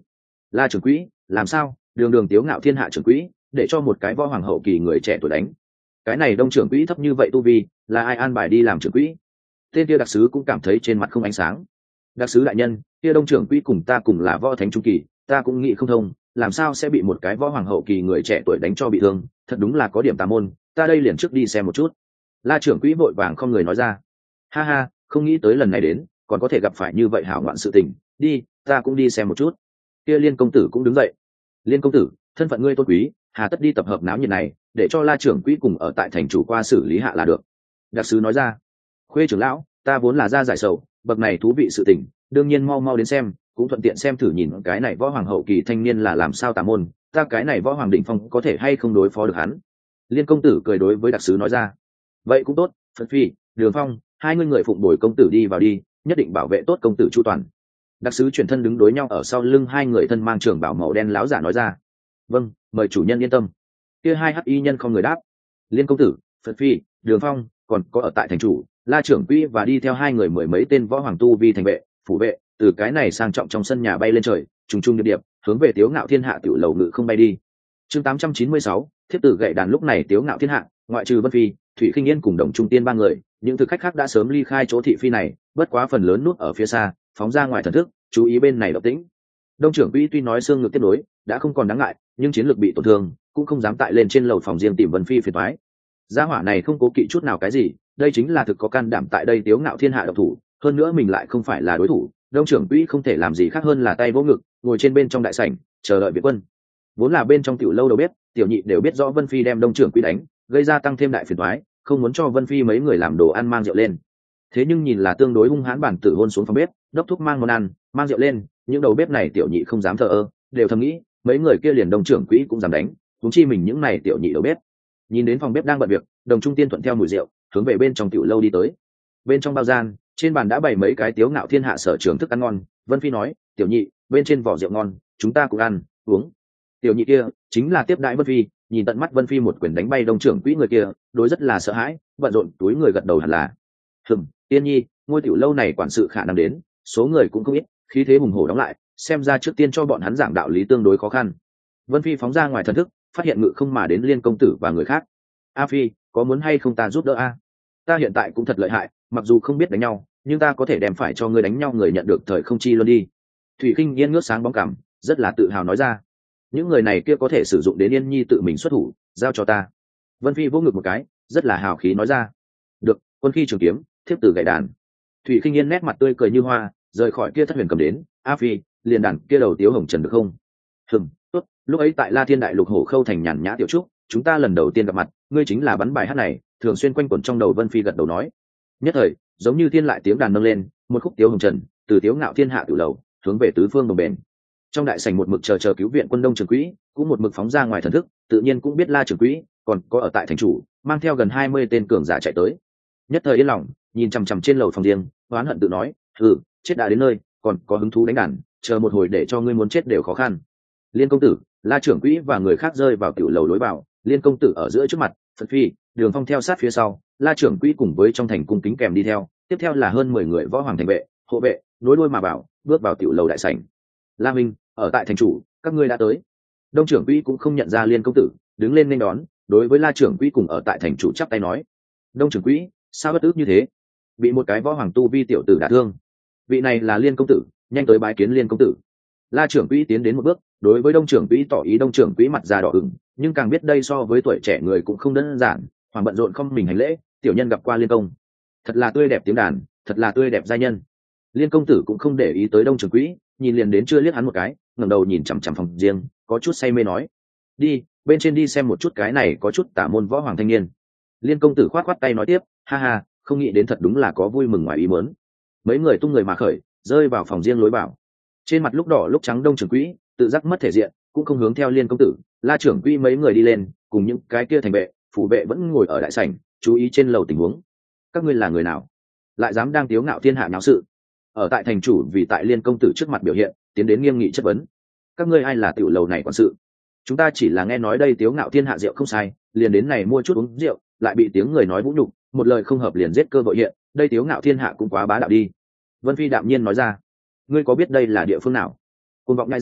La trưởng quỹ, làm sao? Đường đường tiếu ngạo thiên hạ trưởng quỹ, để cho một cái võ hoàng hậu kỳ người trẻ tuổi đánh. Cái này Đông trưởng quỹ thấp như vậy tu vi, là ai an bài đi làm trưởng quỹ? Tên kia đặc sứ cũng cảm thấy trên mặt không ánh sáng. Đặc sứ đại nhân, kia Đông trưởng quỹ cùng ta cùng là võ thánh trung kỳ, ta cũng nghĩ không thông, làm sao sẽ bị một cái võ hoàng hậu kỳ người trẻ tuổi đánh cho bị thương, thật đúng là có điểm tà môn, ta đây liền trước đi xem một chút. La trưởng quỹ vội vàng không người nói ra. Ha ha, không nghĩ tới lần này đến còn có thể gặp phải như vậy hảo ngoạn sự tình, đi, ta cũng đi xem một chút. Kia Liên công tử cũng đứng dậy. Liên công tử, thân phận ngươi tôn quý, hà tất đi tập hợp náo nhiệt này, để cho La trưởng quỹ cùng ở tại thành chủ qua xử lý hạ là được. Đặc sứ nói ra. Khuê trưởng lão, ta vốn là ra giải sầu, bậc này thú vị sự tình, đương nhiên mau mau đến xem, cũng thuận tiện xem thử nhìn cái này võ hoàng hậu kỳ thanh niên là làm sao tà môn, ta cái này võ hoàng đỉnh phong có thể hay không đối phó được hắn. Liên công tử cười đối với đặc sứ nói ra. Vậy cũng tốt, Phật Phi, Đường Phong, hai người phụng bồi công tử đi vào đi, nhất định bảo vệ tốt công tử chu toàn. Đặc sứ chuyển thân đứng đối nhau ở sau lưng hai người thân mang trường bảo màu đen láo giả nói ra. Vâng, mời chủ nhân yên tâm. Kia hai hắc y nhân không người đáp. Liên công tử, Phật Phi, Đường Phong, còn có ở tại thành chủ, La trưởng quỹ và đi theo hai người mười mấy tên võ hoàng tu vi thành vệ, phủ vệ, từ cái này sang trọng trong sân nhà bay lên trời, trùng trùng điệp điệp, hướng về Tiếu Ngạo Thiên Hạ tiểu lầu ngự không bay đi. Chương 896, thiếp tử gậy đàn. Lúc này Tiếu Ngạo Thiên Hạ, ngoại trừ Vân Phi, Thủy Khinh Yên cùng Đồng Trung Tiên ba người, những thực khách khác đã sớm ly khai chỗ thị phi này, bất quá phần lớn nút ở phía xa, phóng ra ngoài thần thức, chú ý bên này động tĩnh. Đông trưởng quỹ tuy nói xương ngực tiếp nối, đã không còn đáng ngại, nhưng chiến lược bị tổn thương, cũng không dám tại lên trên lầu phòng riêng tìm Vân Phi phiền toái. Gia hỏa này không cố kỵ chút nào cái gì, đây chính là thực có can đảm tại đây Tiếu Ngạo Thiên Hạ độc thủ, hơn nữa mình lại không phải là đối thủ. Đông trưởng quỹ không thể làm gì khác hơn là tay vỗ ngực, ngồi trên bên trong đại sảnh, chờ đợi viện quân. Vốn là bên trong tiểu lâu đầu bếp, tiểu nhị đều biết rõ Vân Phi đem Đông trưởng quỹ đánh, gây ra tăng thêm đại phiền toái, không muốn cho Vân Phi mấy người làm đồ ăn mang rượu lên. Thế nhưng nhìn là tương đối hung hãn bản tử hôn xuống phòng bếp, đốc thúc mang món ăn, mang rượu lên, những đầu bếp này tiểu nhị không dám thờ ơ, đều thầm nghĩ, mấy người kia liền Đông trưởng quỹ cũng dám đánh, huống chi mình những này tiểu nhị đầu bếp. Nhìn đến phòng bếp đang bận việc, Đồng Trung Tiên thuận theo mùi rượu, hướng về bên trong tiểu lâu đi tới. Bên trong bao gian, trên bàn đã bày mấy cái Tiếu Ngạo Thiên Hạ sở trường thức ăn ngon. Vân Phi nói, tiểu nhị, bên trên vỏ rượu ngon, chúng ta cũng ăn uống. Tiểu nhị kia chính là tiếp đãi Vân Phi, nhìn tận mắt Vân Phi một quyền đánh bay Đông trưởng quỹ người kia, đối rất là sợ hãi, bận rộn túi người gật đầu hẳn là. Tiên nhi, ngôi tiểu lâu này quản sự khả năng đến, số người cũng không ít, khí thế hùng hổ đóng lại, xem ra trước tiên cho bọn hắn giảng đạo lý tương đối khó khăn. Vân Phi phóng ra ngoài thần thức, phát hiện ngự không mà đến Liên công tử và người khác. A Phi, có muốn hay không ta giúp đỡ a? Ta hiện tại cũng thật lợi hại, mặc dù không biết đánh nhau, nhưng ta có thể đem phải cho ngươi đánh nhau người nhận được thời không chi luôn đi. Thủy Khinh Yên ngước sáng bóng cảm, rất là tự hào nói ra. Những người này kia có thể sử dụng đến Yên Nhi tự mình xuất thủ, giao cho ta. Vân Phi vỗ ngực một cái, rất là hào khí nói ra. Được, quân khi trường kiếm, thiếp tử gậy đàn. Thủy Khinh Yên nét mặt tươi cười như hoa, rời khỏi kia thất huyền cầm đến. A Phi, liền đàn kia đầu Tiếu Hồng Trần được không? Tốt. Lúc ấy tại La Thiên Đại Lục Hổ Khâu thành nhàn nhã tiểu trúc, chúng ta lần đầu tiên gặp mặt, ngươi chính là bắn bài hát này, thường xuyên quanh quẩn trong đầu. Vân Phi gật đầu nói. Nhất thời, giống như thiên lại tiếng đàn nâng lên, một khúc Tiếu Hồng Trần, từ Tiếu Ngạo Thiên Hạ tiểu lầu, hướng về tứ phương đồng bền. Trong đại sảnh một mực chờ cứu viện quân Đông trưởng quỹ, cũng một mực phóng ra ngoài thần thức, tự nhiên cũng biết La trưởng quỹ, còn có ở tại thành chủ, mang theo gần 20 tên cường giả chạy tới. Nhất thời yên lòng, nhìn chằm chằm trên lầu phòng riêng, oán hận tự nói, chết đã đến nơi, còn có hứng thú đánh đàn, chờ một hồi để cho ngươi muốn chết đều khó khăn. Liên công tử, La trưởng quỹ và người khác rơi vào tiểu lầu lối vào, Liên công tử ở giữa trước mặt, Phật Phi, Đường Phong theo sát phía sau, La trưởng quỹ cùng với trong thành cung kính kèm đi theo, tiếp theo là hơn 10 người võ hoàng thành vệ, hộ vệ, nối đuôi mà bảo, bước vào tiểu lầu đại sảnh. La Minh, ở tại thành chủ, các ngươi đã tới. Đông trưởng quỹ cũng không nhận ra Liên công tử, đứng lên nên đón, đối với La trưởng quỹ cùng ở tại thành chủ chắp tay nói. Đông trưởng quỹ, sao bất ức như thế? Bị một cái võ hoàng tu vi tiểu tử đả thương. Vị này là Liên công tử, nhanh tới bái kiến Liên công tử. La trưởng quỹ tiến đến một bước, đối với Đông trưởng quỹ tỏ ý. Đông trưởng quỹ mặt già đỏ ửng, nhưng càng biết đây so với tuổi trẻ người cũng không đơn giản, hoàng bận rộn không mình hành lễ, tiểu nhân gặp qua Liên công. Thật là tươi đẹp tiếng đàn, thật là tươi đẹp giai nhân. Liên công tử cũng không để ý tới Đông trưởng quỹ, nhìn liền đến chưa liếc hắn một cái, ngẩng đầu nhìn chằm chằm phòng riêng, có chút say mê nói. Đi, bên trên đi xem một chút cái này có chút tả môn võ hoàng thanh niên. Liên công tử khoát khoát tay nói tiếp, ha ha, không nghĩ đến thật đúng là có vui mừng ngoài ý muốn. Mấy người tung người mà khởi, rơi vào phòng riêng lối vào. Trên mặt lúc đỏ lúc trắng Đông trưởng quỹ tự giác mất thể diện, cũng không hướng theo Liên công tử. La trưởng quỹ mấy người đi lên, cùng những cái kia thành vệ, phủ vệ vẫn ngồi ở đại sảnh, chú ý trên lầu tình huống. Các ngươi là người nào, lại dám đang Tiếu Ngạo Thiên Hạ náo sự? Ở tại thành chủ vì tại Liên công tử trước mặt biểu hiện, tiến đến nghiêm nghị chất vấn. Các ngươi ai là tiểu lầu này quản sự? Chúng ta chỉ là nghe nói đây Tiếu Ngạo Thiên Hạ rượu không sai, liền đến này mua chút uống rượu, lại bị tiếng người nói vũ nhục, một lời không hợp liền giết cơ vội hiện, đây Tiếu Ngạo Thiên Hạ cũng quá bá đạo đi. Vân Phi đạm nhiên nói ra. Ngươi có biết đây là địa phương nào? Cuồng vọng ngại danh,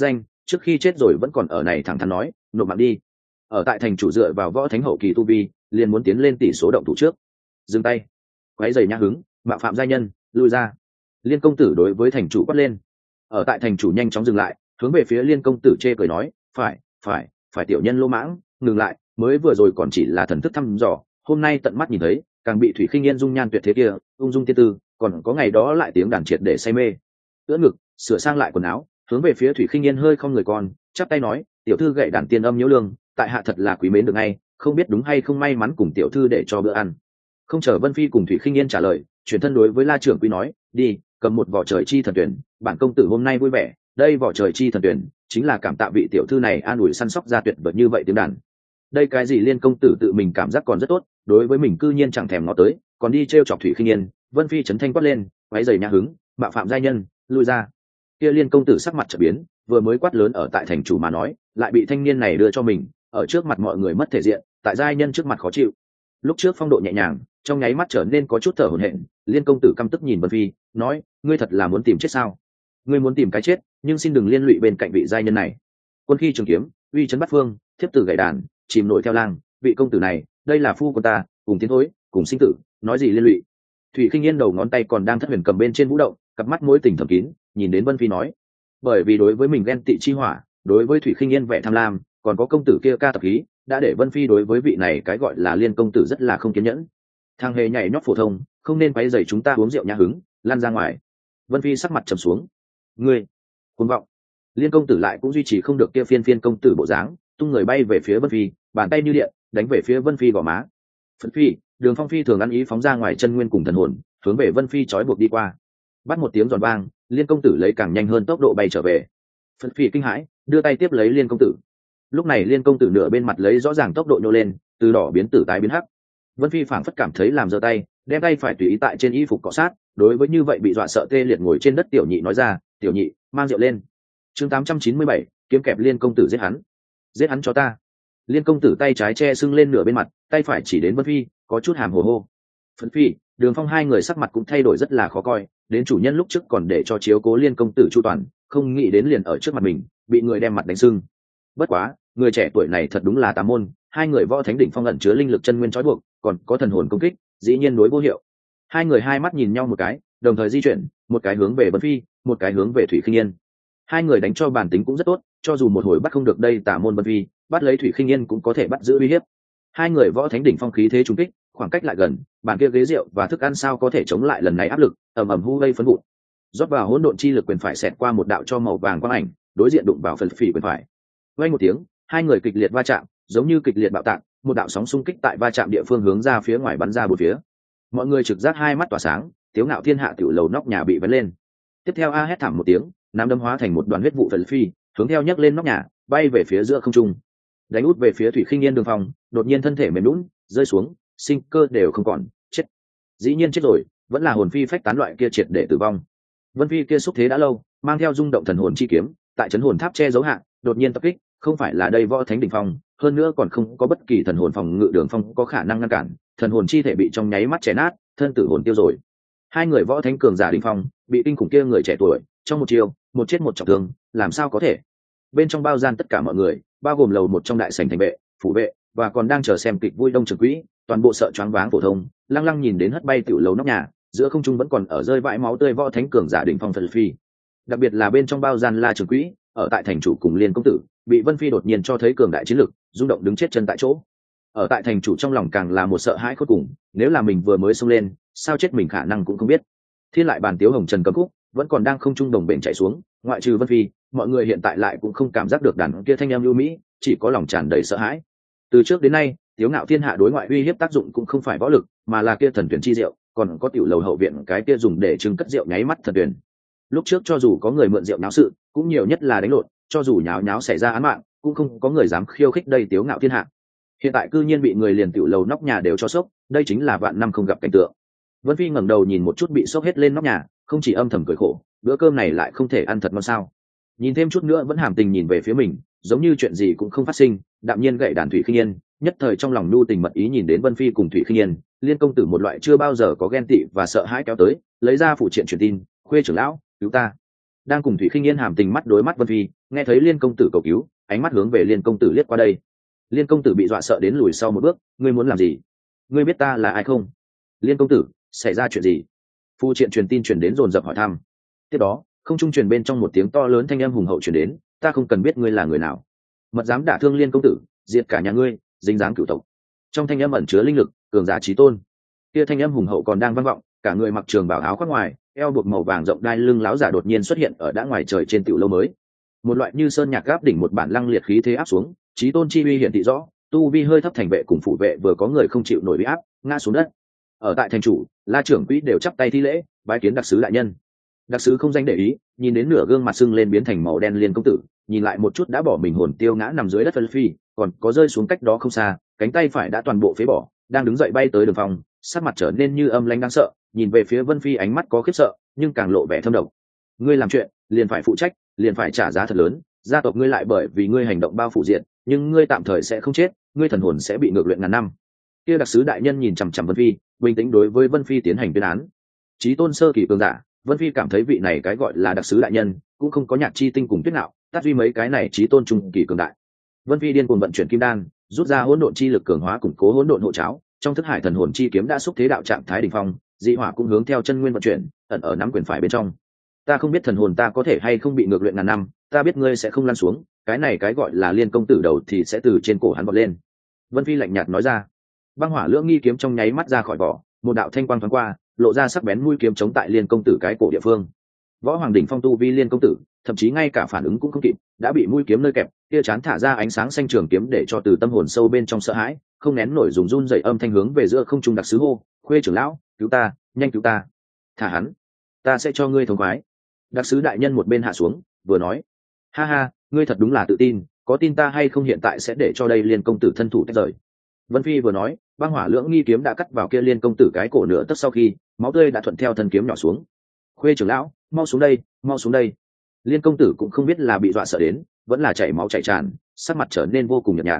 trước khi chết rồi vẫn còn ở này thẳng thắn nói nộp mạng đi. Ở tại thành chủ dựa vào võ thánh hậu kỳ tu vi liền muốn tiến lên tỷ số động thủ trước. Dừng tay, quấy giày nhã hứng, mạo phạm giai nhân, lui ra. Liên công tử đối với thành chủ quát lên. Ở tại thành chủ nhanh chóng dừng lại, hướng về phía liên công tử chê cười nói, phải tiểu nhân lỗ mãng, ngừng lại, mới vừa rồi còn chỉ là thần thức thăm dò, hôm nay tận mắt nhìn thấy, càng bị Thủy Khinh Yên dung nhan tuyệt thế kia, ung dung tiên tư, còn có ngày đó lại tiếng đàn triệt để say mê. Ưỡn ngực, sửa sang lại quần áo, hướng về phía Thủy Khinh Yên hơi không người con, chắp tay nói, tiểu thư gậy đàn tiên âm nhiễu lương, tại hạ thật là quý mến được ngay, không biết đúng hay không may mắn cùng tiểu thư để cho bữa ăn. Không chờ Vân Phi cùng Thủy Khinh Yên trả lời, chuyển thân đối với La trưởng quý nói, đi, cầm một vỏ trời chi thần tuyển, bản công tử hôm nay vui vẻ, đây vỏ trời chi thần tuyển chính là cảm tạ vị tiểu thư này an ủi săn sóc ra tuyệt vời như vậy tiếng đàn. Đây cái gì liên công tử tự mình cảm giác còn rất tốt, đối với mình cư nhiên chẳng thèm ngó tới, còn đi trêu chọc Thủy Khinh Yên. Vân Phi chấn thanh quát lên, váy giày nhã hứng, bạo phạm giai nhân, lui ra. Kia liên công tử sắc mặt chợt biến, vừa mới quát lớn ở tại thành chủ mà nói, lại bị thanh niên này đưa cho mình, ở trước mặt mọi người mất thể diện, tại giai nhân trước mặt khó chịu. Lúc trước phong độ nhẹ nhàng, trong nháy mắt trở nên có chút thở hổn hển. Liên công tử căm tức nhìn Vân Phi, nói, ngươi thật là muốn tìm chết sao? Ngươi muốn tìm cái chết, nhưng xin đừng liên lụy bên cạnh vị giai nhân này. Quân khi trường kiếm, uy chấn bắt phương, thiếp tử gậy đàn, chìm nổi theo lang, vị công tử này, đây là phu của ta, cùng tiến thối, cùng sinh tử, nói gì liên lụy? Thủy Khinh Yên đầu ngón tay còn đang thất huyền cầm bên trên vũ động, cặp mắt mối tình thầm kín, nhìn đến Vân Phi nói, bởi vì đối với mình ghen tị chi hỏa, đối với Thủy Khinh Yên vẻ tham lam, còn có công tử kia ca tập khí, đã để Vân Phi đối với vị này cái gọi là liên công tử rất là không kiên nhẫn. Thằng hề nhảy nhót phổ thông, không nên quấy rầy chúng ta uống rượu nhã hứng, lăn ra ngoài. Vân Phi sắc mặt trầm xuống. Ngươi, cuồng vọng. Liên công tử lại cũng duy trì không được kia phiên công tử bộ dáng, tung người bay về phía Vân Phi, bàn tay như điện, đánh về phía Vân Phi gò má. Vân Phi, Đường Phong Phi thường ăn ý phóng ra ngoài chân nguyên cùng thần hồn, hướng về Vân Phi trói buộc đi qua. Bắt một tiếng giòn vang, Liên công tử lấy càng nhanh hơn tốc độ bay trở về. Vân Phi kinh hãi, đưa tay tiếp lấy Liên công tử. Lúc này Liên công tử nửa bên mặt lấy rõ ràng tốc độ nhô lên, từ đỏ biến tử tái biến hắc. Vân Phi phảng phất cảm thấy làm giơ tay, đem tay phải tùy ý tại trên y phục cọ sát, đối với như vậy bị dọa sợ tê liệt ngồi trên đất tiểu nhị nói ra, tiểu nhị, mang rượu lên. Chương 897, kiếm kẹp Liên công tử giết hắn cho ta. Liên công tử tay trái che sưng lên nửa bên mặt, tay phải chỉ đến Vân Phi, có chút hàm hồ hô. Vân Phi, Đường Phong hai người sắc mặt cũng thay đổi rất là khó coi, đến chủ nhân lúc trước còn để cho chiếu cố Liên công tử chu toàn, không nghĩ đến liền ở trước mặt mình, bị người đem mặt đánh sưng. Bất quá, người trẻ tuổi này thật đúng là tà môn, hai người võ thánh đỉnh phong ẩn chứa linh lực chân nguyên trói buộc, còn có thần hồn công kích, dĩ nhiên đối vô hiệu. Hai người hai mắt nhìn nhau một cái, đồng thời di chuyển, một cái hướng về Vân Phi, một cái hướng về Thủy Khinh Yên. Hai người đánh cho bản tính cũng rất tốt, cho dù một hồi bắt không được đây tà môn Vân Phi, bắt lấy Thủy Khinh Yên cũng có thể bắt giữ uy hiếp. Hai người võ thánh đỉnh phong khí thế trùng kích, khoảng cách lại gần, bàn kia ghế rượu và thức ăn sao có thể chống lại lần này áp lực, ầm ầm hu gây phấn vụn. Rót vào hỗn độn chi lực quyền phải xẹt qua một đạo cho màu vàng quang ảnh, đối diện đụng vào phần phỉ quyền phải. Vang một tiếng, hai người kịch liệt va chạm, giống như kịch liệt bạo tạc, một đạo sóng xung kích tại va chạm địa phương hướng ra phía ngoài bắn ra bốn phía. Mọi người trực giác hai mắt tỏa sáng, Tiếu Ngạo Thiên hạ tiểu lầu nóc nhà bị vén lên. Tiếp theo a hét thảm một tiếng, nám đấm hóa thành một đoàn huyết vụ phần phi, hướng theo nhấc lên nóc nhà, bay về phía giữa không trung. Đánh út về phía Thủy Khinh Yên Đường Phong, đột nhiên thân thể mềm nhũn, rơi xuống, sinh cơ đều không còn, chết. Dĩ nhiên chết rồi, vẫn là hồn phi phách tán loại kia triệt để tử vong. Vân Phi kia xúc thế đã lâu, mang theo rung động thần hồn chi kiếm, tại trấn hồn tháp che giấu hạ, đột nhiên tập kích, không phải là đây võ thánh đỉnh phong, hơn nữa còn không có bất kỳ thần hồn phòng ngự Đường Phong có khả năng ngăn cản, thần hồn chi thể bị trong nháy mắt chẻ nát, thân tử hồn tiêu rồi. Hai người võ thánh cường giả đỉnh phong, bị kinh khủng kia người trẻ tuổi, trong một chiều, một chết một trọng thương, làm sao có thể? Bên trong bao gian tất cả mọi người, bao gồm lầu một trong đại sảnh thành vệ, phủ vệ, và còn đang chờ xem kịch vui đông trường quỹ, toàn bộ sợ choáng váng phổ thông, lăng lăng nhìn đến hất bay tiểu lầu nóc nhà, giữa không trung vẫn còn ở rơi vãi máu tươi võ thánh cường giả đỉnh phong Phật Phi. Đặc biệt là bên trong bao gian La Trường Quỹ, ở tại thành chủ cùng Liên công tử, bị Vân Phi đột nhiên cho thấy cường đại chiến lực, rung động đứng chết chân tại chỗ. Ở tại thành chủ trong lòng càng là một sợ hãi khôn cùng, nếu là mình vừa mới xông lên, sao chết mình khả năng cũng không biết. Thiên lại bàn tiếu hồng trần cầm khúc, vẫn còn đang không trung đồng bền chạy xuống, ngoại trừ Vân Phi, mọi người hiện tại lại cũng không cảm giác được đàn kia thanh âm lưu mỹ, chỉ có lòng tràn đầy sợ hãi. Từ trước đến nay, Tiếu Ngạo Thiên hạ đối ngoại uy hiếp tác dụng cũng không phải võ lực, mà là kia thần tuyển chi rượu, còn có tiểu lầu hậu viện cái kia dùng để trưng cất rượu nháy mắt thần tuyển. Lúc trước cho dù có người mượn rượu náo sự, cũng nhiều nhất là đánh lộn, cho dù nháo nháo xảy ra án mạng, cũng không có người dám khiêu khích đây Tiếu Ngạo Thiên hạ. Hiện tại cư nhiên bị người liền tiểu lầu nóc nhà đều cho sốc, đây chính là vạn năm không gặp cảnh tượng. Vân Phi ngẩng đầu nhìn một chút bị sốc hết lên nóc nhà, không chỉ âm thầm cười khổ, bữa cơm này lại không thể ăn thật ngon sao? Nhìn thêm chút nữa vẫn hàm tình nhìn về phía mình, giống như chuyện gì cũng không phát sinh, đạm nhiên gậy đàn Thủy Khinh Yên, nhất thời trong lòng nhu tình mật ý nhìn đến Vân Phi cùng Thủy Khinh Yên, Liên công tử một loại chưa bao giờ có ghen tị và sợ hãi kéo tới, lấy ra phụ triện truyền tin, khuê trưởng lão, cứu ta. đang cùng thủy khinh yên hàm tình mắt đối mắt vân phi, nghe thấy liên công tử cầu cứu, ánh mắt hướng về liên công tử liếc qua đây. Liên công tử bị dọa sợ đến lùi sau một bước. Ngươi muốn làm gì? Ngươi biết ta là ai không? Liên công tử, xảy ra chuyện gì? Phu triện truyền tin truyền đến dồn dập hỏi thăm. Tiếp đó không trung truyền bên trong một tiếng to lớn thanh âm hùng hậu truyền đến. Ta không cần biết ngươi là người nào, mật dám đả thương liên công tử, diệt cả nhà ngươi, dính dáng cửu tộc. Trong thanh âm ẩn chứa linh lực, cường giả chí tôn. Kia thanh âm hùng hậu còn đang vang vọng, cả người mặc trường bào áo khoác ngoài, eo buộc màu vàng rộng đai lưng láo giả đột nhiên xuất hiện ở đã ngoài trời trên tiểu lâu mới. Một loại như sơn nhạc gáp đỉnh một bản lăng liệt khí thế áp xuống, chí tôn chi uy hiển thị rõ, tu vi hơi thấp thành vệ cùng phụ vệ vừa có người không chịu nổi uy áp, ngã xuống đất. Ở tại thành chủ, La trưởng quỹ đều chắp tay thi lễ, bái kiến đặc sứ đại nhân. Đặc sứ không danh để ý, nhìn đến nửa gương mặt sưng lên biến thành màu đen liên công tử, nhìn lại một chút đã bỏ mình hồn tiêu ngã nằm dưới đất phân phi, còn có rơi xuống cách đó không xa, cánh tay phải đã toàn bộ phế bỏ, đang đứng dậy bay tới đường phòng, sắc mặt trở nên như âm lãnh đáng sợ, nhìn về phía Vân Phi ánh mắt có khiếp sợ, nhưng càng lộ vẻ thâm độc. Ngươi làm chuyện, liền phải phụ trách, liền phải trả giá thật lớn, gia tộc ngươi lại bởi vì ngươi hành động bao phủ diện, nhưng ngươi tạm thời sẽ không chết, ngươi thần hồn sẽ bị ngược luyện ngàn năm. Kia đặc sứ đại nhân nhìn chằm chằm Vân Phi, bình tĩnh đối với Vân Phi tiến hành tuyên án. Chí tôn sơ kỳ cường giả, Vân Phi cảm thấy vị này cái gọi là đặc sứ đại nhân cũng không có nhạc chi tinh cùng tuyết nạo, tát duy mấy cái này chí tôn trung kỳ cường đại. Vân Phi điên cuồng vận chuyển kim đan, rút ra hỗn độn chi lực cường hóa củng cố hỗn độn hộ cháo, trong thức hải thần hồn chi kiếm đã xúc thế đạo trạng thái đỉnh phong, dị hỏa cũng hướng theo chân nguyên vận chuyển, ẩn ở nắm quyền phải bên trong. Ta không biết thần hồn ta có thể hay không bị ngược luyện ngàn năm, ta biết ngươi sẽ không lăn xuống, cái này cái gọi là liên công tử đầu thì sẽ từ trên cổ hắn vọt lên. Vân Phi lạnh nhạt nói ra. Băng hỏa lưỡng nghi kiếm trong nháy mắt ra khỏi vỏ, một đạo thanh quang thoáng qua, lộ ra sắc bén mũi kiếm chống tại liên công tử cái cổ địa phương. Võ hoàng đỉnh phong tu vi liên công tử, thậm chí ngay cả phản ứng cũng không kịp, đã bị mũi kiếm nơi kẹp, kia chán thả ra ánh sáng xanh trường kiếm để cho từ tâm hồn sâu bên trong sợ hãi, không nén nổi dùng run rẩy âm thanh hướng về giữa không trung đặc sứ hô, "Khuê trưởng lão, cứu ta, nhanh cứu ta. Thả hắn, ta sẽ cho ngươi thống khoái." Đặc sứ đại nhân một bên hạ xuống, vừa nói, "Ha ha, ngươi thật đúng là tự tin, có tin ta hay không hiện tại sẽ để cho đây liên công tử thân thủ tách rời." Vân Phi vừa nói, băng hỏa lưỡng nghi kiếm đã cắt vào kia liên công tử cái cổ nửa tấc sau khi, máu tươi đã thuận theo thân kiếm nhỏ xuống. "Khuê trưởng lão, mau xuống đây, mau xuống đây." Liên công tử cũng không biết là bị dọa sợ đến, vẫn là chảy máu chảy tràn, sắc mặt trở nên vô cùng nhợt nhạt.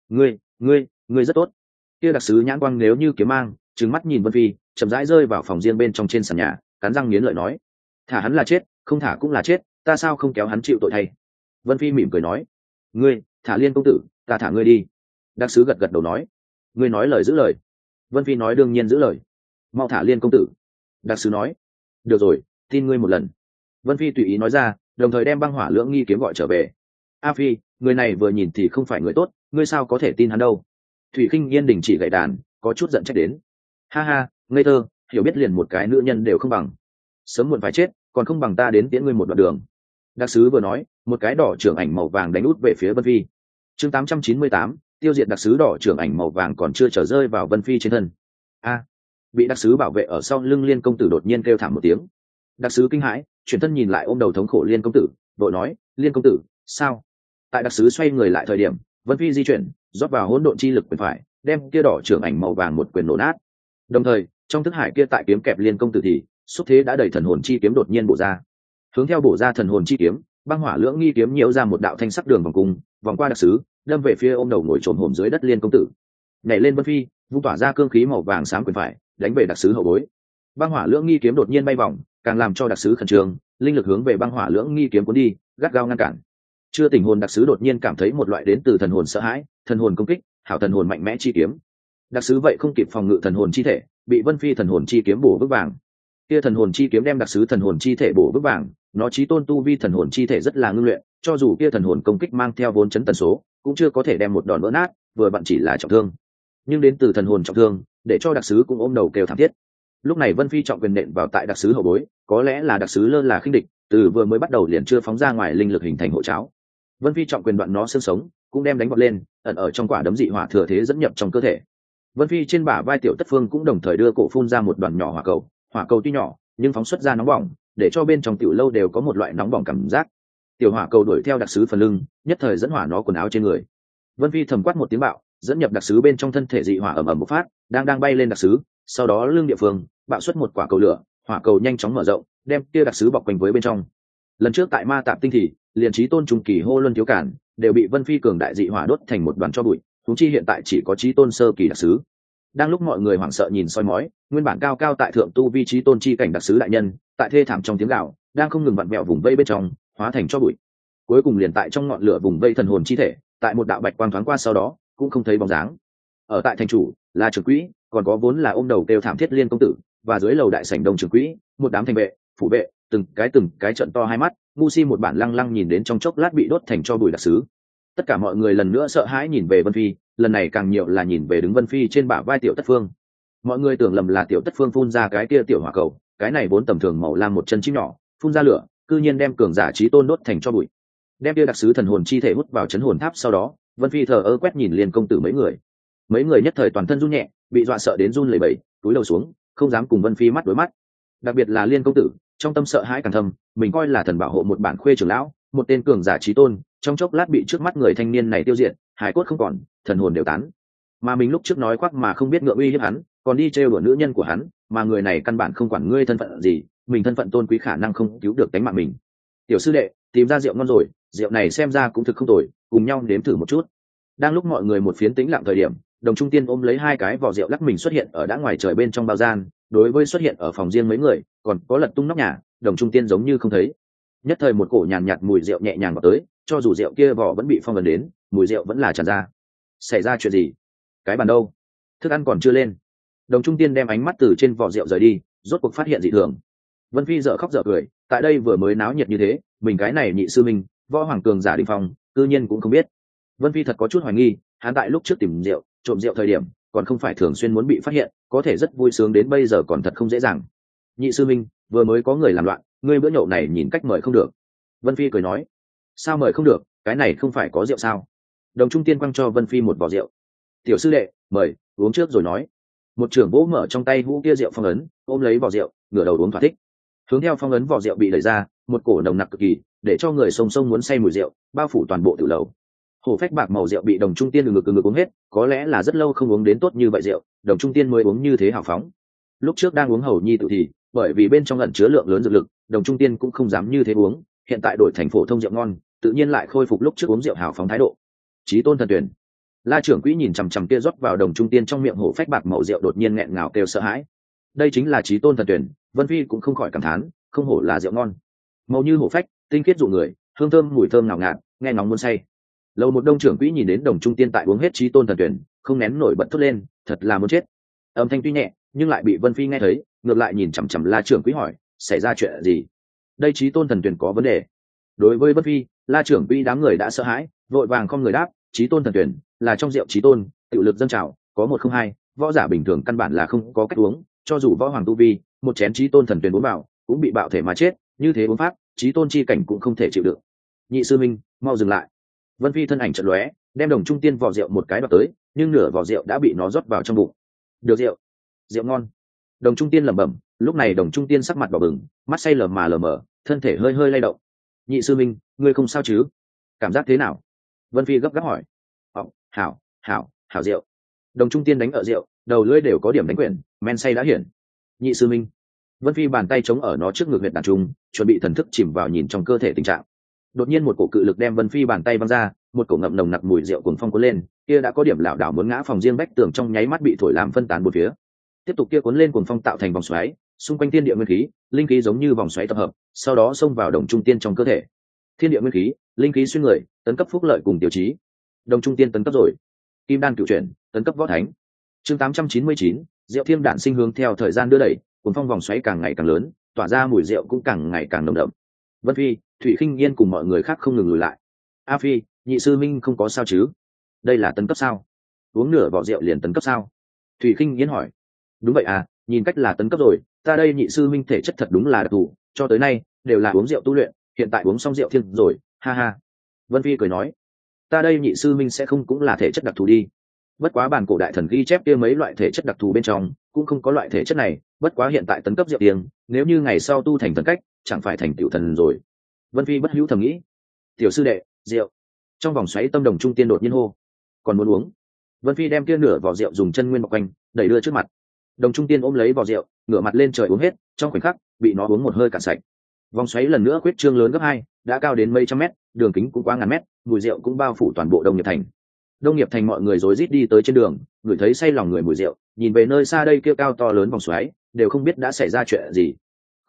Ngươi rất tốt." Kia đặc sứ nhãn quang nếu như kiếm mang, trừng mắt nhìn Vân Phi, chậm rãi rơi vào phòng riêng bên trong trên sàn nhà, cắn răng nghiến lợi nói, "Thả hắn là chết, không thả cũng là chết, ta sao không kéo hắn chịu tội thay?" Vân Phi mỉm cười nói, "Ngươi, thả liên công tử, ta thả ngươi đi." Đặc sứ gật gật đầu nói, "Ngươi nói lời giữ lời." Vân Phi nói, "Đương nhiên giữ lời, mau thả liên công tử." Đặc sứ nói, "Được rồi, tin ngươi một lần." Vân Phi tùy ý nói ra, đồng thời đem băng hỏa lưỡng nghi kiếm gọi trở về. "A Phi, người này vừa nhìn thì không phải người tốt, ngươi sao có thể tin hắn đâu?" Thủy Khinh Yên đình chỉ gậy đàn, có chút giận trách đến, "Ha ha, ngây thơ, hiểu biết liền một cái nữ nhân đều không bằng, sớm muộn phải chết, còn không bằng ta đến tiễn ngươi một đoạn đường." Đặc sứ vừa nói, một cái đỏ trưởng ảnh màu vàng đánh út về phía Vân Phi. Chương 898, tiêu diệt đặc sứ đỏ trưởng ảnh màu vàng còn chưa trở rơi vào Vân Phi trên thân. A! Bị đặc sứ bảo vệ ở sau lưng liên công tử đột nhiên kêu thảm một tiếng. Đặc sứ kinh hãi, chuyển thân nhìn lại ôm đầu thống khổ liên công tử, vội nói, "Liên công tử, sao?" Tại đặc sứ xoay người lại thời điểm, Vân Phi di chuyển, rót vào hỗn độn chi lực quyền phải, đem kia đỏ trưởng ảnh màu vàng một quyền nổ nát. Đồng thời, trong thức hải kia tại kiếm kẹp liên công tử thì, xúc thế đã đẩy thần hồn chi kiếm đột nhiên bổ ra. Hướng theo bổ ra thần hồn chi kiếm, băng hỏa lưỡng nghi kiếm nhiễu ra một đạo thanh sắc đường vòng cung, vòng qua đặc sứ, đâm về phía ôm đầu ngồi trồn hổm dưới đất liên công tử. Nhảy lên Vân Phi, vung tỏa ra cương khí màu vàng sáng quyền phải, đánh về đặc sứ hậu bối. Băng hỏa lưỡng nghi kiếm đột nhiên bay vòng, càng làm cho đặc sứ khẩn trương, linh lực hướng về băng hỏa lưỡng nghi kiếm cuốn đi, gắt gao ngăn cản. Chưa tỉnh hồn đặc sứ đột nhiên cảm thấy một loại đến từ thần hồn sợ hãi, thần hồn công kích, hảo thần hồn mạnh mẽ chi kiếm. Đặc sứ vậy không kịp phòng ngự thần hồn chi thể, bị Vân Phi thần hồn chi kiếm bổ vững vàng. Kia thần hồn chi kiếm đem đặc sứ thần hồn chi thể bổ vững vàng, nó chí tôn tu vi thần hồn chi thể rất là ngưng luyện, cho dù kia thần hồn công kích mang theo vốn chấn tần số, cũng chưa có thể đem một đòn vỡ nát, vừa vặn chỉ là trọng thương. Nhưng đến từ thần hồn trọng thương, để cho đặc sứ cũng ôm đầu kêu thảm thiết. Lúc này Vân Phi trọng quyền nện vào tại đặc sứ hậu bối, có lẽ là đặc sứ lơ là khinh địch, từ vừa mới bắt đầu liền chưa phóng ra ngoài linh lực hình thành hộ cháo. Vân Phi trọng quyền đoạn nó xương sống, cũng đem đánh bật lên, ẩn ở trong quả đấm dị hỏa thừa thế dẫn nhập trong cơ thể. Vân Phi trên bả vai tiểu Tất Phương cũng đồng thời đưa cổ phun ra một đoàn nhỏ hỏa cầu tuy nhỏ, nhưng phóng xuất ra nóng bỏng, để cho bên trong tiểu lâu đều có một loại nóng bỏng cảm giác. Tiểu hỏa cầu đuổi theo đặc sứ phần lưng, nhất thời dẫn hỏa nó quần áo trên người. Vân Phi thầm quát một tiếng bạo, dẫn nhập đặc sứ bên trong thân thể dị hỏa ầm ầm một phát, đang bay lên đặc sứ, sau đó lưng địa phương bạo xuất một quả cầu lửa, hỏa cầu nhanh chóng mở rộng, đem kia đặc sứ bọc quanh với bên trong. Lần trước tại Ma Tạp Tinh thì, liền chí tôn trung kỳ hô luân thiếu cản, đều bị Vân Phi cường đại dị hỏa đốt thành một đoàn tro bụi, huống chi hiện tại chỉ có chí tôn sơ kỳ đặc sứ. Đang lúc mọi người hoảng sợ nhìn soi mói, nguyên bản cao cao tại thượng tu vi chí tôn chi cảnh đặc sứ đại nhân, tại thê thảm trong tiếng gào, đang không ngừng vặn vẹo vùng vây bên trong hóa thành cho bụi. Cuối cùng liền tại trong ngọn lửa vùng vây thần hồn chi thể, tại một đạo bạch quang thoáng qua sau đó cũng không thấy bóng dáng. Ở tại thành chủ là trưởng quỹ, còn có vốn là ôm đầu kêu thảm thiết Liên công tử, và dưới lầu đại sảnh đồng trưởng quỹ, một đám thành vệ phủ vệ, từng cái trận to hai mắt, ngu si một bản lăng lăng nhìn đến trong chốc lát bị đốt thành cho bụi đặc sứ. Tất cả mọi người lần nữa sợ hãi nhìn về Vân Phi, lần này càng nhiều là nhìn về đứng Vân Phi trên bả vai Tiểu Tất Phương. Mọi người tưởng lầm là Tiểu Tất Phương phun ra cái kia tiểu hỏa cầu, cái này vốn tầm thường màu lam một chân chim nhỏ, phun ra lửa, cư nhiên đem cường giả chí tôn đốt thành cho bụi. Đem kia đặc sứ thần hồn chi thể hút vào chấn hồn tháp sau đó, Vân Phi thờ ơ quét nhìn Liên công tử mấy người nhất thời toàn thân run nhẹ, bị dọa sợ đến run lẩy bẩy, túi đầu xuống, không dám cùng Vân Phi mắt đối mắt. Đặc biệt là Liên công tử, trong tâm sợ hãi càng thầm, mình coi là thần bảo hộ một bản khuê trưởng lão, một tên cường giả chí tôn, trong chốc lát bị trước mắt người thanh niên này tiêu diệt, hải cốt không còn, thần hồn đều tán. Mà mình lúc trước nói khoác mà không biết ngượng uy hiếp hắn, còn đi trêu đùa nữ nhân của hắn, mà người này căn bản không quản ngươi thân phận gì, mình thân phận tôn quý khả năng không cứu được tính mạng mình. Tiểu sư đệ, tìm ra rượu ngon rồi, rượu này xem ra cũng thực không tồi, cùng nhau nếm thử một chút. Đang lúc mọi người một phiến tĩnh lặng thời điểm, Đồng Trung Tiên ôm lấy hai cái vỏ rượu lắc mình xuất hiện ở đã ngoài trời bên trong bao gian, đối với xuất hiện ở phòng riêng mấy người, còn có lật tung nóc nhà, Đồng Trung Tiên giống như không thấy. Nhất thời một cổ nhàn nhạt mùi rượu nhẹ nhàng vào tới, cho dù rượu kia vỏ vẫn bị phong ấn đến, mùi rượu vẫn là tràn ra. Xảy ra chuyện gì? Cái bàn đâu? Thức ăn còn chưa lên. Đồng Trung Tiên đem ánh mắt từ trên vỏ rượu rời đi, rốt cuộc phát hiện dị thường. Vân Phi dở khóc dở cười, tại đây vừa mới náo nhiệt như thế, mình cái này nhị sư minh, võ hoàng cường giả đỉnh phong, cư nhiên cũng không biết. Vân Phi thật có chút hoài nghi, hắn tại lúc trước tìm rượu, trộm rượu thời điểm, còn không phải thường xuyên muốn bị phát hiện, có thể rất vui sướng đến bây giờ còn thật không dễ dàng. Nhị sư minh, vừa mới có người làm loạn, ngươi bữa nhậu này nhìn cách mời không được. Vân Phi cười nói, sao mời không được, cái này không phải có rượu sao? Đồng Trung Tiên quăng cho Vân Phi một vò rượu. Tiểu sư đệ, mời, uống trước rồi nói. Một trưởng vỗ mở trong tay hũ kia rượu phong ấn, ôm lấy vò rượu, ngửa đầu uống thỏa thích. Hướng theo phong ấn vò rượu bị đẩy ra, một cổ nồng nặc cực kỳ, để cho người sông sông muốn say mùi rượu, bao phủ toàn bộ tiểu lầu. Hổ phách bạc màu rượu bị Đồng Trung Tiên ngực uống hết, có lẽ là rất lâu không uống đến tốt như vậy rượu, Đồng Trung Tiên mới uống như thế hào phóng. Lúc trước đang uống hầu nhi tự thì, bởi vì bên trong ẩn chứa lượng lớn dược lực, Đồng Trung Tiên cũng không dám như thế uống, hiện tại đổi thành phổ thông rượu ngon, tự nhiên lại khôi phục lúc trước uống rượu hào phóng thái độ. Chí tôn thần tuyển. La trưởng quỹ nhìn chằm chằm kia rót vào Đồng Trung Tiên trong miệng hổ phách bạc màu rượu đột nhiên nghẹn ngào kêu sợ hãi. Đây chính là chí tôn thần tuyển, Vân Phi cũng không khỏi cảm thán, không hổ là rượu ngon. Màu như hổ phách, tinh khiết dụ người, hương thơm mùi thơm ngào ngạt, nghe ngóng muốn say. Lầu một đông trưởng quỹ nhìn đến Đồng Trung Tiên tại uống hết chí tôn thần tuyển, không nén nổi bật thốt lên, thật là muốn chết. Âm thanh tuy nhẹ, nhưng lại bị Vân Phi nghe thấy, ngược lại nhìn chằm chằm La trưởng quỹ hỏi, xảy ra chuyện gì? Đây chí tôn thần tuyển có vấn đề. Đối với Vân Phi, La trưởng quỹ đám người đã sợ hãi, vội vàng không người đáp, chí tôn thần tuyển là trong rượu chí tôn, tự lực dâng trào, có một không hai, võ giả bình thường căn bản là không có cách uống, cho dù võ hoàng tu vi, một chén chí tôn thần tuyển uống vào, cũng bị bạo thể mà chết, như thế uống pháp, chí tôn chi cảnh cũng không thể chịu được. Nhị sư minh, mau dừng lại. Vân Phi thân ảnh chợt lóe, đem Đồng Trung Tiên vò rượu một cái đoạt tới, nhưng nửa vò rượu đã bị nó rót vào trong bụng. Được rượu, rượu ngon. Đồng Trung Tiên lẩm bẩm, lúc này Đồng Trung Tiên sắc mặt đỏ bừng, mắt say lờ mờ, thân thể hơi hơi lay động. Nhị sư minh, ngươi không sao chứ? Cảm giác thế nào? Vân Phi gấp gáp hỏi. Hảo rượu. Đồng Trung Tiên đánh ở rượu, đầu lưỡi đều có điểm đánh quyển, men say đã hiển. Nhị sư minh. Vân Phi bàn tay chống ở nó trước ngực huyệt đàn trung, chuẩn bị thần thức chìm vào nhìn trong cơ thể tình trạng. Đột nhiên một cổ cự lực đem Vân Phi bàn tay văng ra, một cổ ngậm nồng nặc mùi rượu cuồng phong cuốn lên, kia đã có điểm lảo đảo muốn ngã phòng riêng vách tường trong nháy mắt bị thổi làm phân tán bốn phía. Tiếp tục kia cuốn lên cuồng phong tạo thành vòng xoáy, xung quanh thiên địa nguyên khí, linh khí giống như vòng xoáy tập hợp, sau đó xông vào Đồng Trung Tiên trong cơ thể. Thiên địa nguyên khí, linh khí xuyên người, tấn cấp phúc lợi cùng tiêu chí. Đồng Trung Tiên tấn cấp rồi. Kim đan cửu chuyển, tấn cấp võ thánh. Chương 899, rượu thiêm đạn sinh hướng theo thời gian đưa đẩy, cuồng phong vòng xoáy càng ngày càng lớn, tỏa ra mùi rượu cũng càng ngày càng nồng đậm. Vân Phi, Thủy Khinh Nhiên cùng mọi người khác không ngừng lùi lại. A Phi, nhị sư minh không có sao chứ? Đây là tấn cấp sao? Uống nửa vỏ rượu liền tấn cấp sao? Thủy Khinh Nhiên hỏi. Đúng vậy à, nhìn cách là tấn cấp rồi, ta đây nhị sư minh thể chất thật đúng là đặc thù, cho tới nay đều là uống rượu tu luyện, hiện tại uống xong rượu thiên rồi, ha ha. Vân Phi cười nói, ta đây nhị sư minh sẽ không cũng là thể chất đặc thù đi. Bất quá bản cổ đại thần ghi chép kia mấy loại thể chất đặc thù bên trong cũng không có loại thể chất này, bất quá hiện tại tấn cấp rượu tiền, nếu như ngày sau tu thành thần cách, chẳng phải thành tiểu thần rồi. Vân Phi bất hữu thầm nghĩ. Tiểu sư đệ, rượu. Trong vòng xoáy tâm Đồng Trung Tiên đột nhiên hô, còn muốn uống. Vân Phi đem kia nửa vỏ rượu dùng chân nguyên bọc quanh, đẩy đưa trước mặt. Đồng Trung Tiên ôm lấy vỏ rượu, ngửa mặt lên trời uống hết, trong khoảnh khắc bị nó uống một hơi cạn sạch. Vòng xoáy lần nữa quyết trương lớn gấp 2, đã cao đến mấy trăm mét, đường kính cũng quá ngàn mét, mùi rượu cũng bao phủ toàn bộ Đông Nghiệp Thành. Đông Nghiệp Thành mọi người rối rít đi tới trên đường, ngửi thấy say lòng người mùi rượu, nhìn về nơi xa đây kia cao to lớn vòng xoáy, đều không biết đã xảy ra chuyện gì.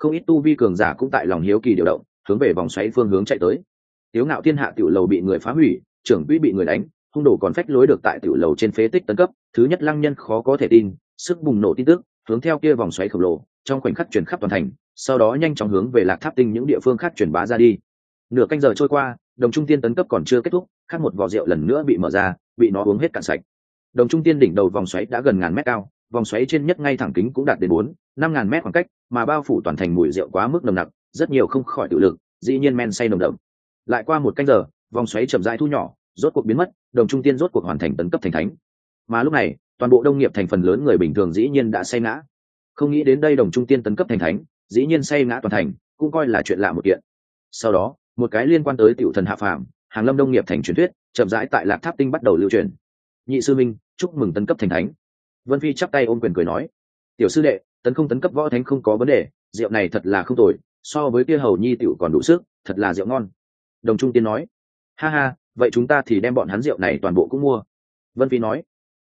không ít tu vi cường giả cũng tại lòng hiếu kỳ điều động, hướng về vòng xoáy phương hướng chạy tới. Tiếu Ngạo Thiên Hạ tiểu lầu bị người phá hủy, trưởng quỹ bị người đánh, hung đồ còn phách lối được tại tiểu lầu trên phế tích tấn cấp, thứ nhất Lăng Nhân khó có thể tin, sức bùng nổ tin tức hướng theo kia vòng xoáy khổng lồ trong khoảnh khắc truyền khắp toàn thành, sau đó nhanh chóng hướng về Lạc Tháp Tinh những địa phương khác truyền bá ra đi. Nửa canh giờ trôi qua, Đồng Trung Tiên tấn cấp còn chưa kết thúc, khác một vò rượu lần nữa bị mở ra, bị nó uống hết cạn sạch. Đồng Trung Tiên đỉnh đầu vòng xoáy đã gần ngàn mét cao, vòng xoáy trên nhất ngay thẳng kính cũng đạt đến 4-5 ngàn mét khoảng cách, mà bao phủ toàn thành mùi rượu quá mức nồng nặc, rất nhiều không khỏi tự lực, dĩ nhiên men say nồng đậm. Lại qua một canh giờ, vòng xoáy chậm rãi thu nhỏ, rốt cuộc biến mất, Đồng Trung Tiên rốt cuộc hoàn thành tấn cấp thành thánh. Mà lúc này, toàn bộ Đông Nghiệp thành phần lớn người bình thường dĩ nhiên đã say ngã. Không nghĩ đến đây Đồng Trung Tiên tấn cấp thành thánh, dĩ nhiên say ngã toàn thành, cũng coi là chuyện lạ một kiện. Sau đó, một cái liên quan tới tiểu thần hạ phàm, hàng lâm Đông Nghiệp thành truyền thuyết, chậm rãi tại Lạc Tháp Tinh bắt đầu lưu truyền. Nhị sư minh, chúc mừng tấn cấp thành thánh. Vân Phi chắp tay ôm quyền cười nói, tiểu sư đệ, không tấn cấp võ thánh không có vấn đề, rượu này thật là không tồi, so với kia hầu nhi tiểu còn đủ sức, thật là rượu ngon. Đồng Trung Tiên nói, ha ha, vậy chúng ta thì đem bọn hắn rượu này toàn bộ cũng mua. Vân Phi nói,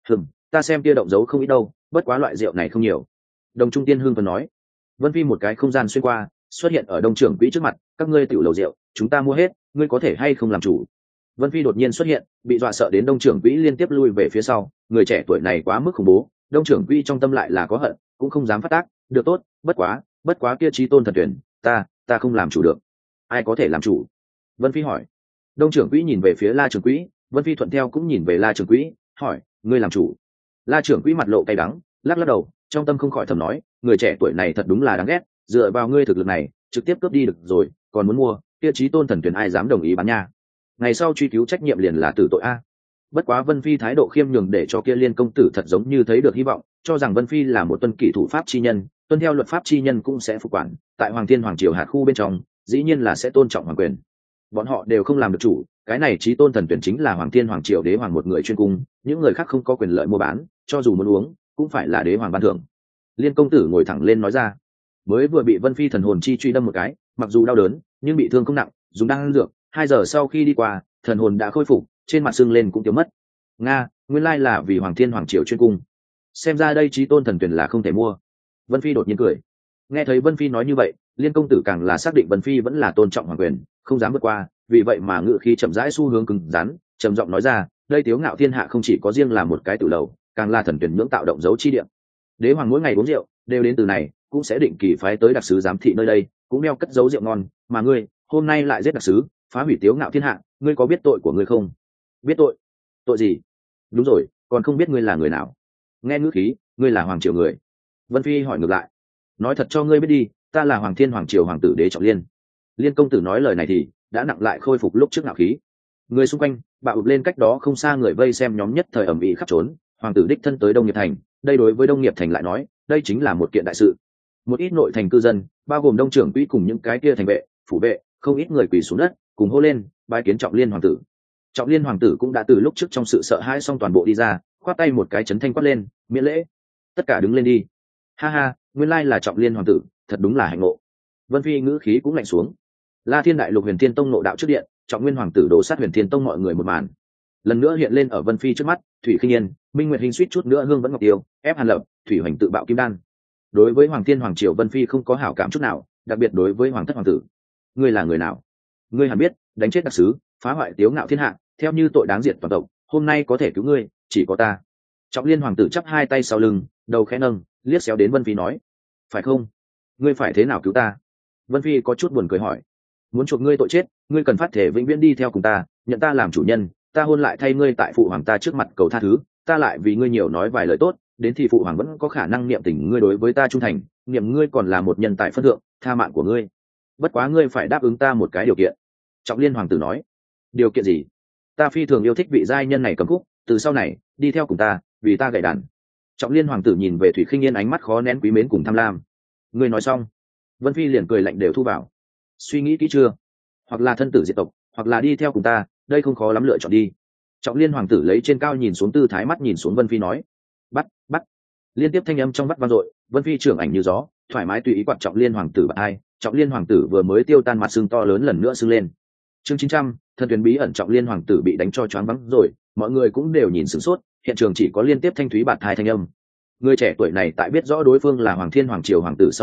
ta xem kia động dấu không ít đâu, bất quá loại rượu này không nhiều. Đồng Trung Tiên hưng phấn nói. Vân Phi một cái không gian xuyên qua, xuất hiện ở Đông trưởng quỹ trước mặt, các ngươi tiểu lầu rượu, chúng ta mua hết, ngươi có thể hay không làm chủ? Vân Phi đột nhiên xuất hiện, bị dọa sợ đến Đông trưởng quỹ liên tiếp lui về phía sau, người trẻ tuổi này quá mức khủng bố, Đông trưởng quỹ trong tâm lại là có hận, cũng không dám phát tác, được tốt, bất quá kia chí tôn thần tuyển, ta không làm chủ được. Ai có thể làm chủ? Vân Phi hỏi. Đông trưởng quỹ nhìn về phía La trưởng quỹ, Vân Phi thuận theo cũng nhìn về La trưởng quỹ, hỏi, ngươi làm chủ? La trưởng quỹ mặt lộ cay đắng, lắc lắc đầu, trong tâm không khỏi thầm nói, người trẻ tuổi này thật đúng là đáng ghét, dựa vào ngươi thực lực này, trực tiếp cướp đi được rồi, còn muốn mua, kia chí tôn thần tuyển ai dám đồng ý bán nha? Ngày sau truy cứu trách nhiệm liền là tử tội a. Bất quá Vân Phi thái độ khiêm nhường để cho kia Liên công tử thật giống như thấy được hy vọng, cho rằng Vân Phi là một tuân kỷ thủ pháp chi nhân, tuân theo luật pháp chi nhân cũng sẽ phục quản, tại Hoàng Thiên Hoàng triều hạt khu bên trong, dĩ nhiên là sẽ tôn trọng hoàng quyền. Bọn họ đều không làm được chủ, cái này chí tôn thần tuyển chính là Hoàng Thiên Hoàng triều đế hoàng một người chuyên cung, những người khác không có quyền lợi mua bán, cho dù muốn uống, cũng phải là đế hoàng ban thưởng. Liên công tử ngồi thẳng lên nói ra, mới vừa bị Vân Phi thần hồn chi truy đâm một cái, mặc dù đau đớn, nhưng bị thương không nặng, dùng đan dược, 2 giờ sau khi đi qua, thần hồn đã khôi phục, trên mặt sưng lên cũng tiêu mất. Nga, nguyên lai là vì Hoàng Thiên Hoàng triều chuyên cung. Xem ra đây chí tôn thần tuyển là không thể mua. Vân Phi đột nhiên cười. Nghe thấy Vân Phi nói như vậy, Liên công tử càng là xác định Vân Phi vẫn là tôn trọng hoàng quyền, không dám vượt qua, vì vậy mà ngự khí chậm rãi xu hướng cứng rắn, trầm giọng nói ra, đây Tiếu Ngạo Thiên Hạ không chỉ có riêng là một cái tử lầu, càng là thần tuyển nhưỡng tạo động dấu chi địa. Đế hoàng mỗi ngày uống rượu, đều đến từ này, cũng sẽ định kỳ phái tới đặc sứ giám thị nơi đây, cũng đeo cất dấu rượu ngon, mà ngươi, hôm nay lại giết đặc sứ, phá hủy Tiếu Ngạo Thiên Hạ, ngươi có biết tội của ngươi không? Biết tội? Tội gì? Đúng rồi, còn không biết ngươi là người nào? Nghe ngữ khí, ngươi là hoàng triều người. Vân Phi hỏi ngược lại, nói thật cho ngươi biết đi, ta là Hoàng Thiên Hoàng triều hoàng tử Đế Trọng Liên. Liên công tử nói lời này thì đã nặng lại khôi phục lúc trước ngạo khí. Người xung quanh bạo ụp lên, cách đó không xa người vây xem nhóm nhất thời ầm ĩ khắp trốn. Hoàng tử đích thân tới Đông Nghiệp thành, đây đối với Đông Nghiệp thành lại nói, đây chính là một kiện đại sự. Một ít nội thành cư dân, bao gồm Đông trưởng quỹ cùng những cái kia thành vệ, phủ vệ, không ít người quỳ xuống đất, cùng hô lên, bái kiến Trọng Liên hoàng tử. Trọng Liên hoàng tử cũng đã từ lúc trước trong sự sợ hãi xong toàn bộ đi ra, khoát tay một cái chấn thanh quát lên, miễn lễ, tất cả đứng lên đi. Ha ha, nguyên lai là Trọng Liên hoàng tử, thật đúng là hạnh ngộ. Vân Phi ngữ khí cũng lạnh xuống. La Thiên Đại Lục Huyền Thiên Tông nộ đạo trước điện, Trọng Nguyên hoàng tử đổ sát Huyền Thiên Tông mọi người một màn lần nữa hiện lên ở Vân Phi trước mắt. Thủy Khinh Yên, Minh Nguyệt Hình suýt chút nữa Hương Vẫn Ngọc Tiêu, ép Hàn Lập, Thủy Hoành tự bạo kim đan. Đối với Hoàng Thiên Hoàng triều Vân Phi không có hảo cảm chút nào, đặc biệt đối với Hoàng thất hoàng tử. Ngươi là người nào? Ngươi hẳn biết, đánh chết đặc sứ, phá hoại Tiếu Ngạo Thiên Hạ, theo như tội đáng diệt toàn tộc, hôm nay có thể cứu ngươi, chỉ có ta. Trọng Liên hoàng tử chắp hai tay sau lưng, đầu khẽ nâng, liếc xéo đến Vân Phi nói, phải không? Ngươi phải thế nào cứu ta? Vân Phi có chút buồn cười hỏi. Muốn chuộc ngươi tội chết, ngươi cần phát thể vĩnh viễn đi theo cùng ta, nhận ta làm chủ nhân, ta hôn lại thay ngươi tại phụ hoàng ta trước mặt cầu tha thứ, ta lại vì ngươi nhiều nói vài lời tốt, đến thì phụ hoàng vẫn có khả năng niệm tình ngươi đối với ta trung thành, niệm ngươi còn là một nhân tài phân thượng, tha mạng của ngươi. Bất quá ngươi phải đáp ứng ta một cái điều kiện. Trọng Liên hoàng tử nói. Điều kiện gì? Ta phi thường yêu thích vị giai nhân này cầm khúc, từ sau này đi theo cùng ta, vì ta gậy đàn. Trọng Liên hoàng tử nhìn về Thủy Khinh Yên ánh mắt khó nén quý mến cùng tham lam. Ngươi nói xong, Vân Phi liền cười lạnh đều thu vào. Suy nghĩ kỹ chưa? Hoặc là thân tử diệt tộc, hoặc là đi theo cùng ta, đây không khó lắm, lựa chọn đi. Trọng Liên hoàng tử lấy trên cao nhìn xuống tư thái, mắt nhìn xuống Vân Phi nói, bắt. Liên tiếp thanh âm trong mắt vang dội, Vân Phi trưởng ảnh như gió, thoải mái tùy ý quạt Trọng Liên hoàng tử bạt hai. Trọng Liên hoàng tử vừa mới tiêu tan, mặt sưng to lớn lần nữa sưng lên. Chương 900, thần tuyến bí ẩn. Trọng Liên hoàng tử bị đánh cho choáng váng rồi, mọi người cũng đều nhìn sửng sốt, hiện trường chỉ có liên tiếp thanh thúy bạt hai thanh âm. Người trẻ tuổi này tại biết rõ đối phương là Hoàng Thiên Hoàng triều hoàng tử sau đó,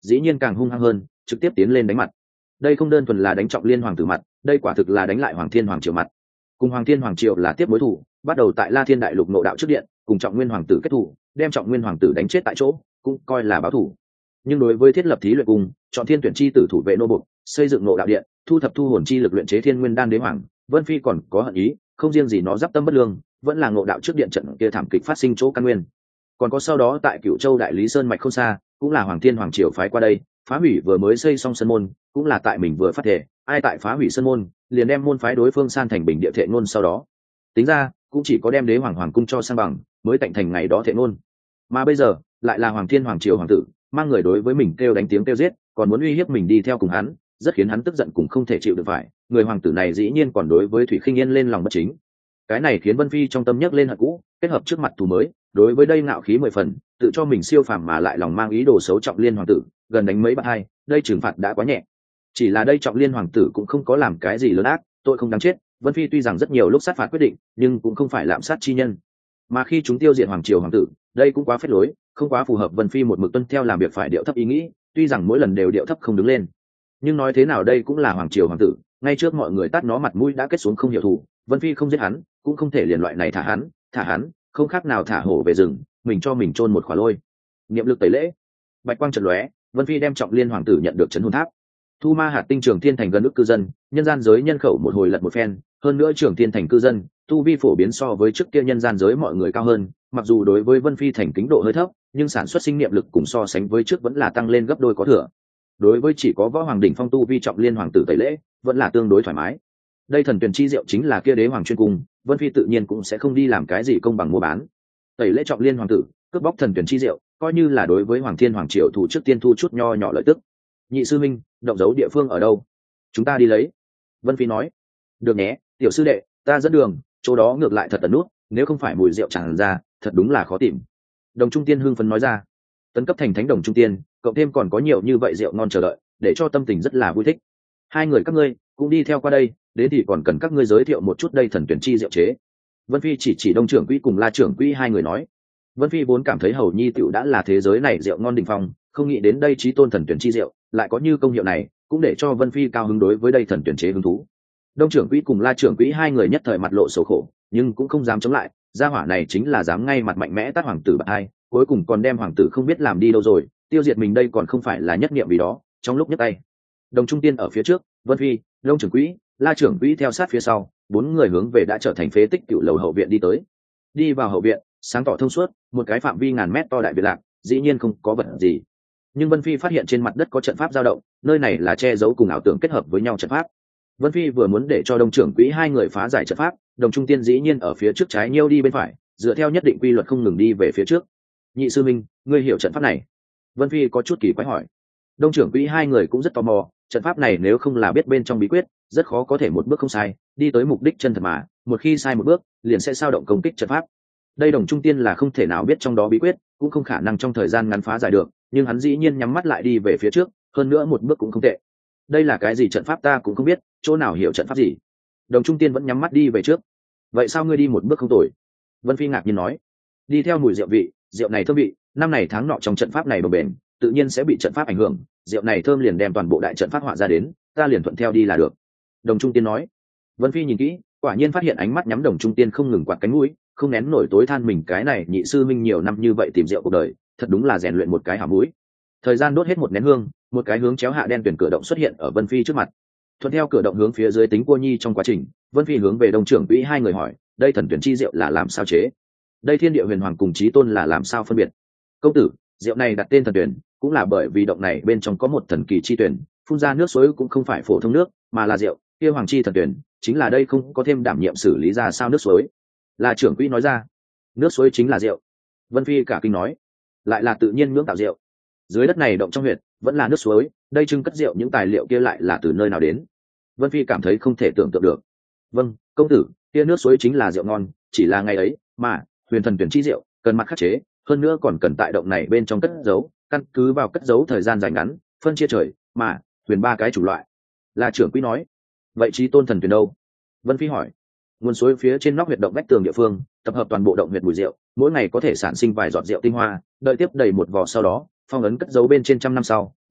dĩ nhiên càng hung hăng hơn, trực tiếp tiến lên đánh mặt. Đây không đơn thuần là đánh Trọng Liên hoàng tử mặt, đây quả thực là đánh lại Hoàng Thiên hoàng triều mặt. Cùng Hoàng Thiên hoàng triều là tiếp mối thủ, bắt đầu tại La Thiên đại lục nội đạo trước điện, cùng Trọng Nguyên hoàng tử kết thủ, đem Trọng Nguyên hoàng tử đánh chết tại chỗ, cũng coi là báo thủ. Nhưng đối với thiết lập thí luyện cung, chọn thiên tuyển chi tử thủ vệ nô bộc, xây dựng nội đạo điện, thu thập thu hồn chi lực luyện chế Thiên Nguyên đan đế hoàng, Vân Phi còn có hận ý, không riêng gì nó giáp tâm bất lương, vẫn là ngộ đạo trước điện trận kia thảm kịch phát sinh chỗ căn nguyên. Còn có sau đó tại Cửu Châu đại lý sơn mạch không xa, cũng là Hoàng Thiên hoàng triều phái qua đây, phá hủy vừa mới xây xong sân môn, cũng là tại mình vừa phát thể, ai tại phá hủy sân môn, liền đem môn phái đối phương san thành bình địa thệ ngôn sau đó. Tính ra, cũng chỉ có đem đế hoàng cung cho sang bằng, mới tạnh thành ngày đó thệ ngôn. Mà bây giờ, lại là Hoàng Thiên hoàng triều hoàng tử, mang người đối với mình kêu đánh tiếng kêu giết, còn muốn uy hiếp mình đi theo cùng hắn, rất khiến hắn tức giận cũng không thể chịu được phải. Người hoàng tử này dĩ nhiên còn đối với Thủy Khinh Yên lên lòng bất chính. Cái này khiến Vân Phi trong tâm nhấc lên hận cũ, kết hợp trước mặt thù mới, đối với đây ngạo khí 10 phần, tự cho mình siêu phàm mà lại lòng mang ý đồ xấu Trọng Liên hoàng tử, gần đánh mấy bạn hai, đây trừng phạt đã quá nhẹ. Chỉ là đây Trọng Liên hoàng tử cũng không có làm cái gì lớn ác, tội không đáng chết. Vân Phi tuy rằng rất nhiều lúc sát phạt quyết định, nhưng cũng không phải lạm sát chi nhân. Mà khi chúng tiêu diệt hoàng triều hoàng tử, đây cũng quá phết lối, không quá phù hợp Vân Phi một mực tuân theo làm việc phải điệu thấp ý nghĩ, tuy rằng mỗi lần đều điệu thấp không đứng lên, nhưng nói thế nào đây cũng là hoàng triều hoàng tử, ngay trước mọi người tát nó mặt mũi đã kết xuống không hiểu thù. Vân Phi không giết hắn, cũng không thể liền loại này thả hắn, không khác nào thả hổ về rừng, mình cho mình chôn một khỏa lôi. Niệm lực tẩy lễ, bạch quang chợt lóe, Vân Phi đem Trọng Liên hoàng tử nhận được trấn hồn tháp. Thu ma hạt tinh Trường Thiên thành gần ức cư dân, nhân gian giới nhân khẩu một hồi lật một phen, hơn nữa Trường Thiên thành cư dân tu vi phổ biến so với trước kia nhân gian giới mọi người cao hơn, mặc dù đối với Vân Phi thành kính độ hơi thấp, nhưng sản xuất sinh niệm lực cùng so sánh với trước vẫn là tăng lên gấp đôi có thừa. Đối với chỉ có võ hoàng đỉnh phong tu vi Trọng Liên hoàng tử tẩy lễ, vẫn là tương đối thoải mái. Đây thần tuyển chi diệu chính là kia đế hoàng chuyên cung, Vân Phi tự nhiên cũng sẽ không đi làm cái gì công bằng mua bán. Tẩy lễ Trọng Liên hoàng tử, cướp bóc thần tuyển chi diệu, coi như là đối với Hoàng Thiên hoàng triều thủ trước tiên thu chút nho nhỏ lợi tức. Nhị sư minh, động dấu địa phương ở đâu? Chúng ta đi lấy. Vân Phi nói. Được nhé, tiểu sư đệ, ta dẫn đường, chỗ đó ngược lại thật tận nút, nếu không phải mùi rượu tràn ra, thật đúng là khó tìm. Đồng Trung Tiên hưng phấn nói ra. Tấn cấp thành thánh Đồng Trung Tiên, cộng thêm còn có nhiều như vậy rượu ngon chờ đợi, để cho tâm tình rất là vui thích. Hai người các ngươi cũng đi theo qua đây, đến thì còn cần các ngươi giới thiệu một chút đây thần tuyển chi rượu chế. Vân Phi chỉ Đông trưởng quỹ cùng La trưởng quỹ hai người nói. Vân Phi vốn cảm thấy hầu nhi tiểu đã là thế giới này rượu ngon đỉnh phong, không nghĩ đến đây chí tôn thần tuyển chi rượu lại có như công hiệu này, cũng để cho Vân Phi cao hứng đối với đây thần tuyển chế hứng thú. Đông trưởng quỹ cùng La trưởng quỹ hai người nhất thời mặt lộ xấu khổ, nhưng cũng không dám chống lại, gia hỏa này chính là dám ngay mặt mạnh mẽ tát hoàng tử bạc hai, cuối cùng còn đem hoàng tử không biết làm đi đâu rồi, tiêu diệt mình đây còn không phải là nhất niệm vì đó. Trong lúc nhấc tay, Đồng Trung Tiên ở phía trước, Vân Phi, Đông trưởng quỹ, La trưởng quỹ theo sát phía sau, bốn người hướng về đã trở thành phế tích cựu lầu hậu viện đi tới. Đi vào hậu viện, sáng tỏ thông suốt, một cái phạm vi ngàn mét to đại biệt lạc, dĩ nhiên không có vật gì. Nhưng Vân Phi phát hiện trên mặt đất có trận pháp dao động, nơi này là che giấu cùng ảo tưởng kết hợp với nhau trận pháp. Vân Phi vừa muốn để cho Đông trưởng quỹ hai người phá giải trận pháp, Đồng Trung Tiên dĩ nhiên ở phía trước trái nhiêu đi bên phải, dựa theo nhất định quy luật không ngừng đi về phía trước. Nhị sư minh, ngươi hiểu trận pháp này? Vân Phi có chút kỳ quái hỏi. Đông trưởng quỹ hai người cũng rất tò mò, trận pháp này nếu không là biết bên trong bí quyết, rất khó có thể một bước không sai, đi tới mục đích chân thật mà, một khi sai một bước, liền sẽ sao động công kích trận pháp. Đây Đồng Trung Tiên là không thể nào biết trong đó bí quyết, cũng không khả năng trong thời gian ngắn phá giải được, nhưng hắn dĩ nhiên nhắm mắt lại đi về phía trước, hơn nữa một bước cũng không tệ. Đây là cái gì trận pháp ta cũng không biết, chỗ nào hiểu trận pháp gì. Đồng Trung Tiên vẫn nhắm mắt đi về trước. Vậy sao ngươi đi một bước không tồi? Vân Phi ngạc nhiên nói. Đi theo mùi rượu vị, rượu này thơm vị, năm này tháng nọ trong trận pháp này bồng bền, tự nhiên sẽ bị trận pháp ảnh hưởng, rượu này thơm liền đem toàn bộ đại trận phát họa ra đến, ta liền thuận theo đi là được. Đồng Trung Tiên nói. Vân Phi nhìn kỹ, quả nhiên phát hiện ánh mắt nhắm Đồng Trung Tiên không ngừng quạt cánh mũi, không nén nổi tối than mình cái này nhị sư minh nhiều năm như vậy tìm rượu cuộc đời, thật đúng là rèn luyện một cái hảo mũi. Thời gian đốt hết một nén hương, một cái hướng chéo hạ đen tuyển cửa động xuất hiện ở Vân Phi trước mặt. Thuận theo cửa động hướng phía dưới tính cô nhi trong quá trình, Vân Phi hướng về Đông trưởng quỹ hai người hỏi, đây thần tuyển chi rượu là làm sao chế? Đây thiên địa huyền hoàng cùng chí tôn là làm sao phân biệt? Công tử, rượu này đặt tên thần tuyển, cũng là bởi vì động này bên trong có một thần kỳ chi tuyển, phun ra nước suối cũng không phải phổ thông nước, mà là rượu, kia hoàng chi thần tuyển, chính là đây không có thêm đảm nhiệm xử lý ra sao nước suối. Là trưởng quỹ nói ra. Nước suối chính là rượu. Vân Phi cả kinh nói, lại là tự nhiên nhưỡng tạo rượu. Dưới đất này động trong huyệt vẫn là nước suối, đây trưng cất rượu những tài liệu kia lại là từ nơi nào đến? Vân Phi cảm thấy không thể tưởng tượng được. Vâng, công tử, kia nước suối chính là rượu ngon, chỉ là ngày ấy mà huyền thần tuyển chi rượu cần mặt khắc chế, hơn nữa còn cần tại động này bên trong cất giấu, căn cứ vào cất giấu thời gian dài ngắn, phân chia trời mà huyền ba cái chủng loại. Là trưởng quỹ nói. Vậy chí tôn thần tuyển đâu? Vân Phi hỏi. Nguồn suối phía trên nóc huyệt động vách tường địa phương, tập hợp toàn bộ động huyệt mùi rượu, mỗi ngày có thể sản sinh vài giọt rượu tinh hoa, đợi tiếp đầy một vò sau đó, phong ấn cất giấu bên trên trăm năm sau,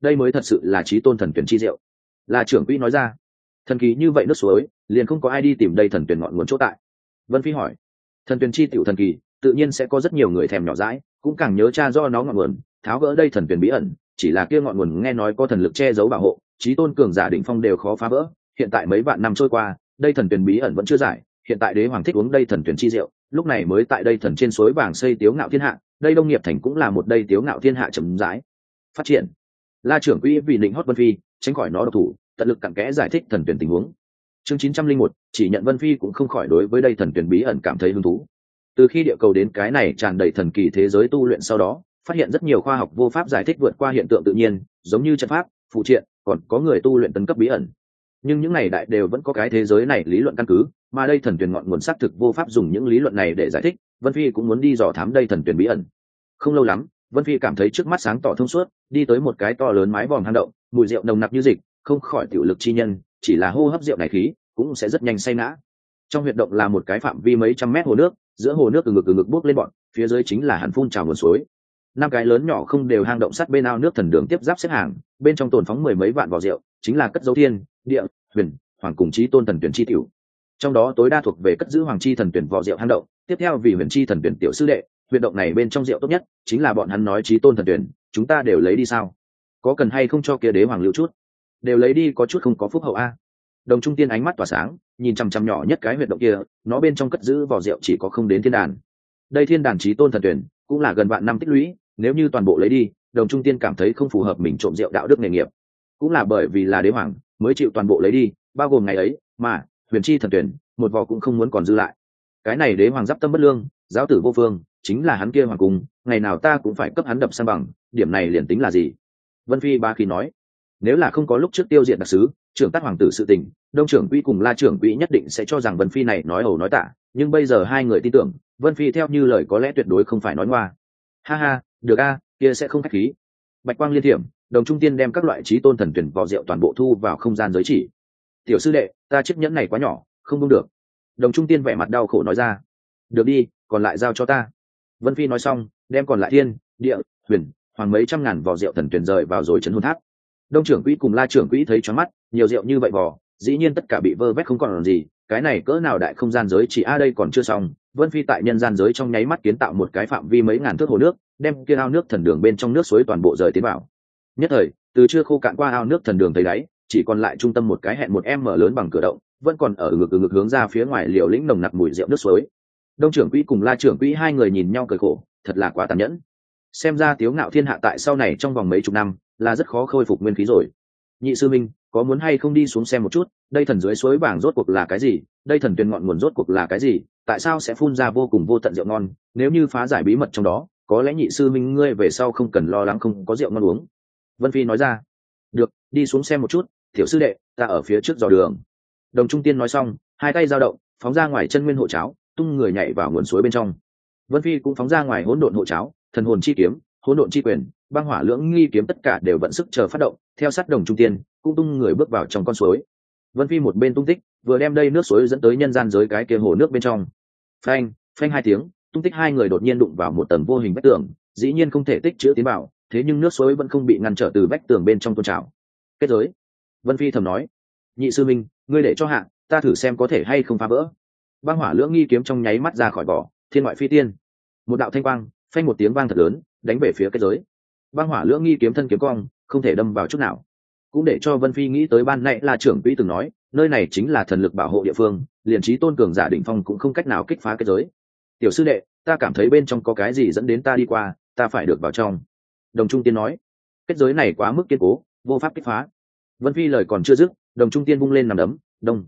đây mới thật sự là chí tôn thần tuyển chi diệu. La trưởng quỹ nói ra. Thần kỳ như vậy nước suối liền không có ai đi tìm đây thần tuyển ngọn nguồn chỗ tại. Vân Phi hỏi. Thần tuyển chi tiểu thần kỳ tự nhiên sẽ có rất nhiều người thèm nhỏ dãi, cũng càng nhớ tra do nó ngọn nguồn, tháo gỡ đây thần tuyển bí ẩn. Chỉ là kia ngọn nguồn nghe nói có thần lực che giấu bảo hộ, chí tôn cường giả đỉnh phong đều khó phá vỡ. Hiện tại mấy vạn năm trôi qua, đây thần tuyển bí ẩn vẫn chưa giải. Hiện tại đế hoàng thích uống đây thần tuyển chi rượu, lúc này mới tại đây thần trên suối vàng xây tiếu ngạo thiên hạ. Đây Đông Nghiệp thành cũng là một đây tiếu ngạo thiên hạ chấm dãi phát triển. La trưởng quỹ vì định hót Vân Phi, tránh khỏi nó độc thủ, tận lực cặn kẽ giải thích thần tuyển tình huống. Chương 901, chỉ nhận Vân Phi cũng không khỏi đối với đây thần tuyển bí ẩn cảm thấy hứng thú. Từ khi địa cầu đến cái này tràn đầy thần kỳ thế giới tu luyện sau đó, phát hiện rất nhiều khoa học vô pháp giải thích vượt qua hiện tượng tự nhiên, giống như trận pháp, phụ triện, còn có người tu luyện tấn cấp bí ẩn. Nhưng những này đại đều vẫn có cái thế giới này lý luận căn cứ, mà đây thần tuyển ngọn nguồn xác thực vô pháp dùng những lý luận này để giải thích. Vân Phi cũng muốn đi dò thám đây thần tuyển bí ẩn. Không lâu lắm, Vân Phi cảm thấy trước mắt sáng tỏ thông suốt, đi tới một cái to lớn mái vòm hang động, mùi rượu nồng nặc như dịch, không khỏi tiểu lực chi nhân, chỉ là hô hấp rượu này khí cũng sẽ rất nhanh say ngã. Trong huyệt động là một cái phạm vi mấy trăm mét hồ nước, giữa hồ nước từ ngực bốc lên bọn, phía dưới chính là hàn phun trào nguồn suối. Năm cái lớn nhỏ không đều hang động sắt bên ao nước thần đường tiếp giáp xếp hàng, bên trong tồn phóng mười mấy vạn vỏ rượu, chính là cất dấu thiên, địa, huyền, hoàng cùng chí tôn thần tuyển chi tiểu. Trong đó tối đa thuộc về cất giữ hoàng chi thần tuyển vỏ rượu hang động, tiếp theo vì huyền chi thần tuyển tiểu sư đệ. Huyệt động này bên trong rượu tốt nhất chính là bọn hắn nói chí tôn thần tuyển, chúng ta đều lấy đi sao? Có cần hay không cho kia đế hoàng lưu chút? Đều lấy đi, có chút không có phúc hậu a. Đồng Trung Tiên ánh mắt tỏa sáng, nhìn chằm chằm nhỏ nhất cái huyệt động kia, nó bên trong cất giữ vỏ rượu chỉ có không đến thiên đàn. Đây thiên đàn chí tôn thần tuyển cũng là gần vạn năm tích lũy, nếu như toàn bộ lấy đi, Đồng Trung Tiên cảm thấy không phù hợp mình trộm rượu đạo đức nghề nghiệp. Cũng là bởi vì là đế hoàng mới chịu toàn bộ lấy đi, bao gồm ngày ấy, mà huyền chi thần tuyển một vỏ cũng không muốn còn dư lại. Cái này đế hoàng giáp tâm bất lương, giáo tử vô phương, chính là hắn kia hoàng cung, ngày nào ta cũng phải cấp hắn đập san bằng, điểm này liền tính là gì? Vân Phi ba khi nói, nếu là không có lúc trước tiêu diệt đặc sứ, trưởng tác hoàng tử sự tình, Đông trưởng quỹ cùng La trưởng quỹ nhất định sẽ cho rằng Vân Phi này nói ẩu nói tả, nhưng bây giờ hai người tin tưởng, Vân Phi theo như lời có lẽ tuyệt đối không phải nói ngoa. Ha ha, được a, kia sẽ không khách khí. Bạch quang liên thiểm, Đồng Trung Tiên đem các loại chí tôn thần tuyển vỏ rượu toàn bộ thu vào không gian giới chỉ. Tiểu sư đệ, ta chiếc nhẫn này quá nhỏ, không buông được. Đồng Trung Tiên vẻ mặt đau khổ nói ra. Được đi, còn lại giao cho ta. Vân Phi nói xong, đem còn lại thiên, địa, huyền, hoàng mấy trăm ngàn vỏ rượu thần tuyển rời vào rồi trấn hồn tháp. Đông trưởng quỹ cùng La trưởng quỹ thấy choáng mắt, nhiều rượu như vậy vỏ, dĩ nhiên tất cả bị vơ vét không còn làm gì, cái này cỡ nào đại không gian giới chỉ a đây còn chưa xong. Vân Phi tại nhân gian giới trong nháy mắt kiến tạo một cái phạm vi mấy ngàn thước hồ nước, đem kia ao nước thần đường bên trong nước suối toàn bộ rời tiến vào. Nhất thời, từ chưa khô cạn qua ao nước thần đường tới đáy, chỉ còn lại trung tâm một cái hẹn một m lớn bằng cửa động, vẫn còn ở ngực hướng ra phía ngoài liều lĩnh nồng nặc mùi rượu nước suối. Đông trưởng quỹ cùng La trưởng quỹ hai người nhìn nhau cười khổ, thật là quá tàn nhẫn. Xem ra tiếu ngạo thiên hạ tại sau này trong vòng mấy chục năm là rất khó khôi phục nguyên khí rồi. Nhị sư minh, có muốn hay không đi xuống xem một chút, đây thần dưới suối vàng rốt cuộc là cái gì, đây thần tuyền ngọn nguồn rốt cuộc là cái gì, tại sao sẽ phun ra vô cùng vô tận rượu ngon, nếu như phá giải bí mật trong đó, có lẽ nhị sư minh ngươi về sau không cần lo lắng không có rượu ngon uống. Vân Phi nói ra. Được, đi xuống xem một chút, tiểu sư đệ, ta ở phía trước dò đường. Đồng Trung Tiên nói xong, hai tay dao động, phóng ra ngoài chân nguyên hộ cháo, tung người nhảy vào nguồn suối bên trong. Vân Phi cũng phóng ra ngoài hỗn độn hộ cháo, thần hồn chi kiếm, hỗn độn chi quyền, băng hỏa lưỡng nghi kiếm tất cả đều vận sức chờ phát động, theo sát Đồng Trung Tiên, cũng tung người bước vào trong con suối. Vân Phi một bên tung tích, vừa đem đây nước suối dẫn tới nhân gian giới cái kia hồ nước bên trong. Phanh, phanh hai tiếng, tung tích hai người đột nhiên đụng vào một tầng vô hình vách tường, dĩ nhiên không thể tích chữa tiến vào, thế nhưng nước suối vẫn không bị ngăn trở từ vách tường bên trong tôn trào. Kết giới. Vân Phi thầm nói, nhị sư minh, ngươi để cho hạ, ta thử xem có thể hay không phá vỡ. Băng hỏa lưỡng nghi kiếm trong nháy mắt ra khỏi vỏ, thiên ngoại phi tiên. Một đạo thanh quang, phanh một tiếng vang thật lớn, đánh về phía kết giới. Băng hỏa lưỡng nghi kiếm thân kiếm cong, không thể đâm vào chút nào. Cũng để cho Vân Phi nghĩ tới ban nãy là trưởng quỹ từng nói, nơi này chính là thần lực bảo hộ địa phương, liền trí tôn cường giả đỉnh phong cũng không cách nào kích phá kết giới. Tiểu sư đệ, ta cảm thấy bên trong có cái gì dẫn đến ta đi qua, ta phải được vào trong. Đồng Trung Tiên nói, kết giới này quá mức kiên cố, vô pháp kích phá. Vân Phi lời còn chưa dứt, Đồng Trung Tiên vung lên nằm đấm,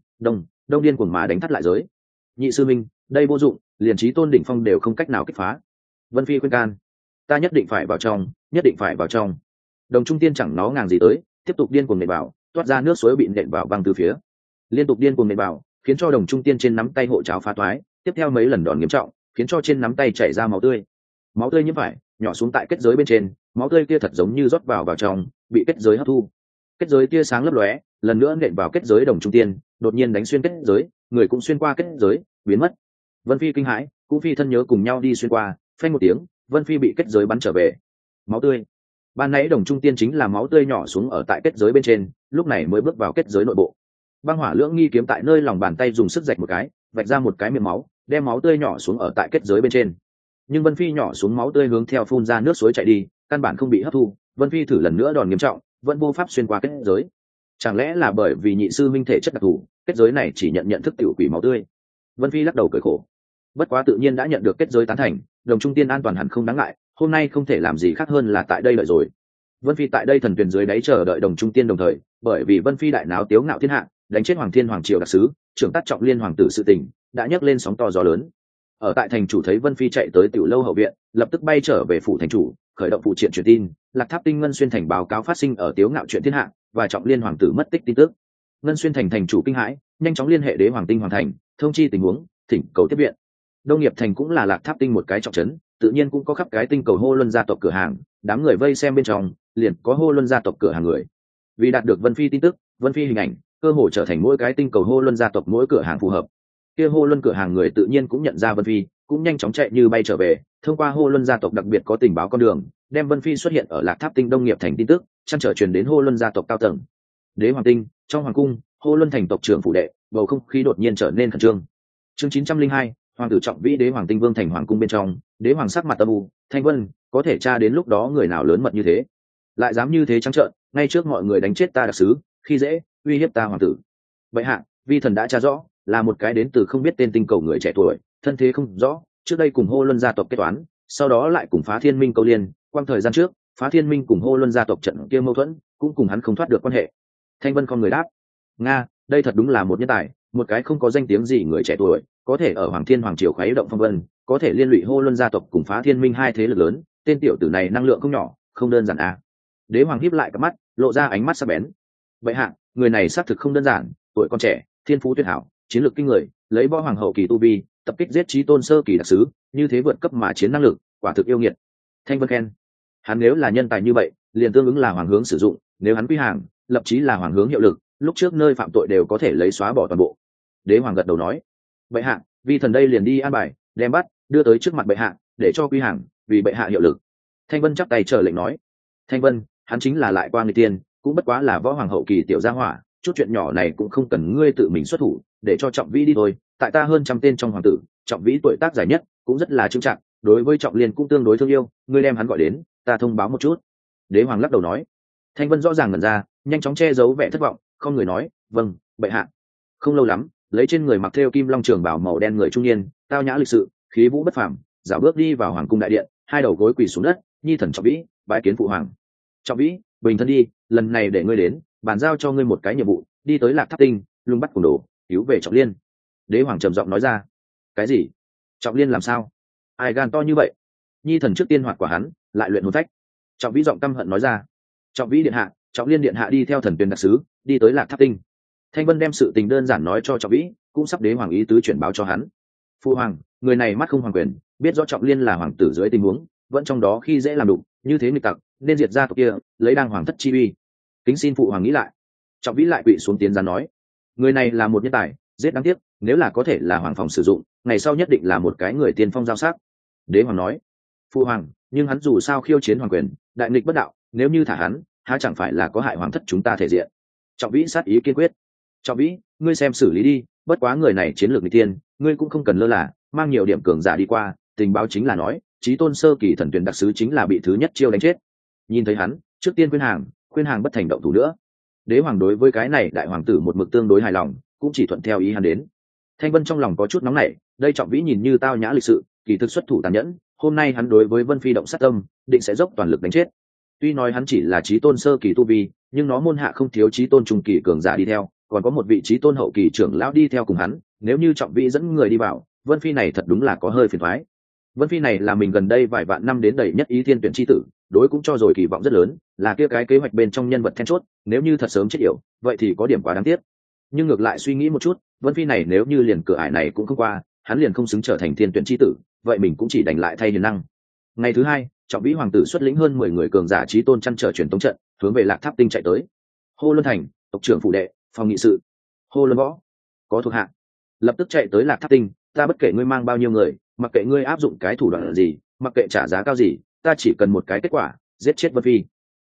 đông điên cuồng mà đánh thắt lại giới. Nhị sư minh, đây vô dụng, liền trí tôn đỉnh phong đều không cách nào kích phá. Vân Phi khuyên can, ta nhất định phải vào trong, nhất định phải vào trong. Đồng Trung Tiên chẳng nó ngàng gì tới, tiếp tục điên cuồng nện vào, toát ra nước suối bị nện vào văng từ phía. Liên tục điên cuồng nện vào, khiến cho Đồng Trung Tiên trên nắm tay hộ cháo phá toái, tiếp theo mấy lần đòn nghiêm trọng, khiến cho trên nắm tay chảy ra máu tươi. Máu tươi nhiễm phải, nhỏ xuống tại kết giới bên trên, máu tươi kia thật giống như rót vào trong, bị kết giới hấp thu. Kết giới tia sáng lấp lóe, lần nữa nện vào kết giới Đồng Trung Tiên, đột nhiên đánh xuyên kết giới, người cũng xuyên qua kết giới, biến mất. Vân Phi kinh hãi, cũng phi thân nhớ cùng nhau đi xuyên qua, phanh một tiếng, Vân Phi bị kết giới bắn trở về. Máu tươi. ban nãy đồng trung tiên chính là máu tươi nhỏ xuống ở tại kết giới bên trên, lúc này mới bước vào kết giới nội bộ. Băng hỏa lưỡng nghi kiếm tại nơi lòng bàn tay dùng sức rạch một cái, vạch ra một cái miệng máu, đem máu tươi nhỏ xuống ở tại kết giới bên trên. Nhưng Vân Phi nhỏ xuống máu tươi hướng theo phun ra nước suối chạy đi, căn bản không bị hấp thu. Vân Phi thử lần nữa đòn nghiêm trọng, vẫn vô pháp xuyên qua kết giới. Chẳng lẽ là bởi vì nhị sư minh thể chất đặc thù, kết giới này chỉ nhận thức tiểu quỷ máu tươi? Vân Phi lắc đầu cười khổ. Bất quá tự nhiên đã nhận được kết giới tán thành, đồng trung tiên an toàn hẳn không đáng ngại, hôm nay không thể làm gì khác hơn là tại đây đợi rồi. Vân Phi tại đây thần tuyển dưới đáy chờ đợi đồng trung tiên đồng thời, bởi vì Vân Phi đại náo tiếu ngạo thiên hạ, đánh chết Hoàng Thiên Hoàng triều đặc sứ, trưởng tác Trọng Liên hoàng tử sự tình, đã nhấc lên sóng to gió lớn. Ở tại thành chủ thấy Vân Phi chạy tới tiểu lâu hậu viện, lập tức bay trở về phủ thành chủ, khởi động phụ triện truyền tin, Lạc Tháp Tinh Ngân Xuyên thành báo cáo phát sinh ở tiếu ngạo chuyện thiên hạ và Trọng Liên hoàng tử mất tích tin tức. Ngân Xuyên thành thành chủ kinh hãi, nhanh chóng liên hệ đế hoàng tinh hoàng thành, thông chi tình huống, thỉnh cầu tiếp viện. Đông nghiệp thành cũng là Lạc Tháp Tinh một cái trọng trấn, tự nhiên cũng có khắp cái tinh cầu hô luân gia tộc cửa hàng, đám người vây xem bên trong, liền có hô luân gia tộc cửa hàng người. Vì đạt được Vân Phi tin tức, Vân Phi hình ảnh, cơ hội trở thành mỗi cái tinh cầu hô luân gia tộc mỗi cửa hàng phù hợp. Kia hô luân cửa hàng người tự nhiên cũng nhận ra Vân Phi, cũng nhanh chóng chạy như bay trở về, thông qua hô luân gia tộc đặc biệt có tình báo con đường, đem Vân Phi xuất hiện ở Lạc Tháp Tinh Đông nghiệp thành tin tức chăn trở truyền đến hô luân gia tộc cao tầng. Đế hoàng tinh, trong hoàng cung, hô luân thành tộc trưởng phủ đệ, bầu không khí đột nhiên trở nên khẩn trương. Chương 902, hoàng tử Trọng Vĩ đế hoàng tinh vương thành hoàng cung bên trong, đế hoàng sắc mặt âm u, Thanh Vân, có thể tra đến lúc đó người nào lớn mật như thế, lại dám như thế trắng trợn, ngay trước mọi người đánh chết ta đặc sứ, khi dễ, uy hiếp ta hoàng tử. Bệ hạ, vi thần đã tra rõ, là một cái đến từ không biết tên tinh cầu người trẻ tuổi, thân thế không rõ, trước đây cùng hô luân gia tộc kết toán, sau đó lại cùng Phá Thiên Minh câu liên, quang thời gian trước, Phá Thiên Minh cùng hô luân gia tộc trận kia mâu thuẫn, cũng cùng hắn không thoát được quan hệ. Thanh Vân không người đáp, nga, đây thật đúng là một nhân tài, một cái không có danh tiếng gì người trẻ tuổi, có thể ở Hoàng Thiên Hoàng triều khuấy động phong vân, có thể liên lụy hô luân gia tộc cùng Phá Thiên Minh hai thế lực lớn, tên tiểu tử này năng lượng không nhỏ, không đơn giản à. Đế hoàng híp lại cặp mắt, lộ ra ánh mắt sắc bén. Bệ hạ, người này xác thực không đơn giản, tuổi còn trẻ, thiên phú tuyệt hảo, chiến lược kinh người, lấy võ hoàng hậu kỳ tu vi, tập kích giết chí tôn sơ kỳ đặc sứ, như thế vượt cấp mà chiến năng lực, quả thực yêu nghiệt. Thanh Vân khen. Hắn nếu là nhân tài như vậy, liền tương ứng là hoàng hướng sử dụng, nếu hắn quy hàng, lập chí là hoàng hướng hiệu lực, lúc trước nơi phạm tội đều có thể lấy xóa bỏ toàn bộ. Đế hoàng gật đầu nói, bệ hạ, vi thần đây liền đi an bài, đem bắt, đưa tới trước mặt bệ hạ, để cho quy hàng, vì bệ hạ hiệu lực. Thanh Vân chắp tay chờ lệnh nói, Thanh Vân, hắn chính là lại qua người tiên, cũng bất quá là võ hoàng hậu kỳ tiểu gia hỏa, chút chuyện nhỏ này cũng không cần ngươi tự mình xuất thủ, để cho Trọng Vĩ đi thôi. Tại ta hơn trăm tên trong hoàng tử, Trọng Vĩ tuổi tác dài nhất, cũng rất là trưng trạng, đối với Trọng Liên cũng tương đối thương yêu, ngươi đem hắn gọi đến, ta thông báo một chút. Đế hoàng lắc đầu nói. Thanh Vân rõ ràng ngẩn ra, nhanh chóng che giấu vẻ thất vọng, không người nói, vâng, bệ hạ. Không lâu lắm, lấy trên người mặc thêu kim long trường bào màu đen người trung niên, tao nhã lịch sự, khí vũ bất phàm, dạo bước đi vào hoàng cung đại điện, hai đầu gối quỳ xuống đất, nhi thần Trọng Vĩ, bái kiến phụ hoàng. Trọng Vĩ, bình thân đi, lần này để ngươi đến, bàn giao cho ngươi một cái nhiệm vụ, đi tới Lạc Tháp Tinh, lùng bắt cùng đồ, cứu về Trọng Liên. Đế hoàng trầm giọng nói ra. Cái gì? Trọng Liên làm sao? Ai gan to như vậy? Nhi thần trước tiên hoạt quả hắn, lại luyện hồn phách. Trọng Vĩ giọng căm hận nói ra. Trọng Vĩ điện hạ, Trọng Liên điện hạ đi theo thần tuyển đặc sứ, đi tới Lạc Tháp Tinh. Thanh Vân đem sự tình đơn giản nói cho Trọng Vĩ, cũng sắp đế hoàng ý tứ chuyển báo cho hắn. Phu hoàng, người này mắt không hoàng quyền, biết rõ Trọng Liên là hoàng tử dưới tình huống, vẫn trong đó khi dễ làm đụng, như thế nghịch tặc, nên diệt gia tộc kia, lấy đang hoàng thất chi uy. Kính xin phụ hoàng nghĩ lại. Trọng Vĩ lại quỵ xuống tiến ra nói, người này là một nhân tài, giết đáng tiếc, nếu là có thể là hoàng phòng sử dụng, ngày sau nhất định là một cái người tiên phong giao sắc. Đế hoàng nói, phụ hoàng, nhưng hắn dù sao khiêu chiến hoàng quyền, đại nghịch bất đạo, nếu như thả hắn, há chẳng phải là có hại hoàng thất chúng ta thể diện. Trọng Vĩ sát ý kiên quyết. Trọng Vĩ, ngươi xem xử lý đi, bất quá người này chiến lược nghịch tiên, ngươi cũng không cần lơ là, mang nhiều điểm cường giả đi qua, tình báo chính là nói, chí tôn sơ kỳ thần tuyển đặc sứ chính là bị thứ nhất chiêu đánh chết. Nhìn thấy hắn, trước tiên khuyên hàng bất thành động thủ nữa. Đế hoàng đối với cái này đại hoàng tử một mực tương đối hài lòng, cũng chỉ thuận theo ý hắn đến. Thanh Vân trong lòng có chút nóng nảy, đây Trọng Vĩ nhìn như tao nhã lịch sự, kỳ thực xuất thủ tàn nhẫn, hôm nay hắn đối với Vân Phi động sát tâm, định sẽ dốc toàn lực đánh chết. Tuy nói hắn chỉ là chí tôn sơ kỳ tu vi, nhưng nó môn hạ không thiếu chí tôn trung kỳ cường giả đi theo, còn có một vị chí tôn hậu kỳ trưởng lão đi theo cùng hắn, nếu như Trọng Vĩ dẫn người đi vào, Vân Phi này thật đúng là có hơi phiền toái. Vân Phi này là mình gần đây vài vạn năm đến đầy nhất ý thiên tuyển chi tử, đối cũng cho rồi kỳ vọng rất lớn, là kia cái kế hoạch bên trong nhân vật then chốt, nếu như thật sớm chết yểu, vậy thì có điểm quá đáng tiếc. Nhưng ngược lại suy nghĩ một chút, Vân Phi này nếu như liền cửa ải này cũng không qua, hắn liền không xứng trở thành thiên tuyển chi tử, vậy mình cũng chỉ đành lại thay hiền năng. Ngày thứ hai, Trọng Vĩ hoàng tử xuất lĩnh hơn 10 người cường giả chí tôn chăn trở truyền tống trận, hướng về Lạc Tháp Tinh chạy tới. Hô Luân thành, tộc trưởng phủ đệ, phòng nghị sự. Hô Luân võ, có thuộc hạ, lập tức chạy tới Lạc Tháp Tinh, ta bất kể ngươi mang bao nhiêu người, mặc kệ ngươi áp dụng cái thủ đoạn gì, mặc kệ trả giá cao gì, ta chỉ cần một cái kết quả, giết chết Vân Phi.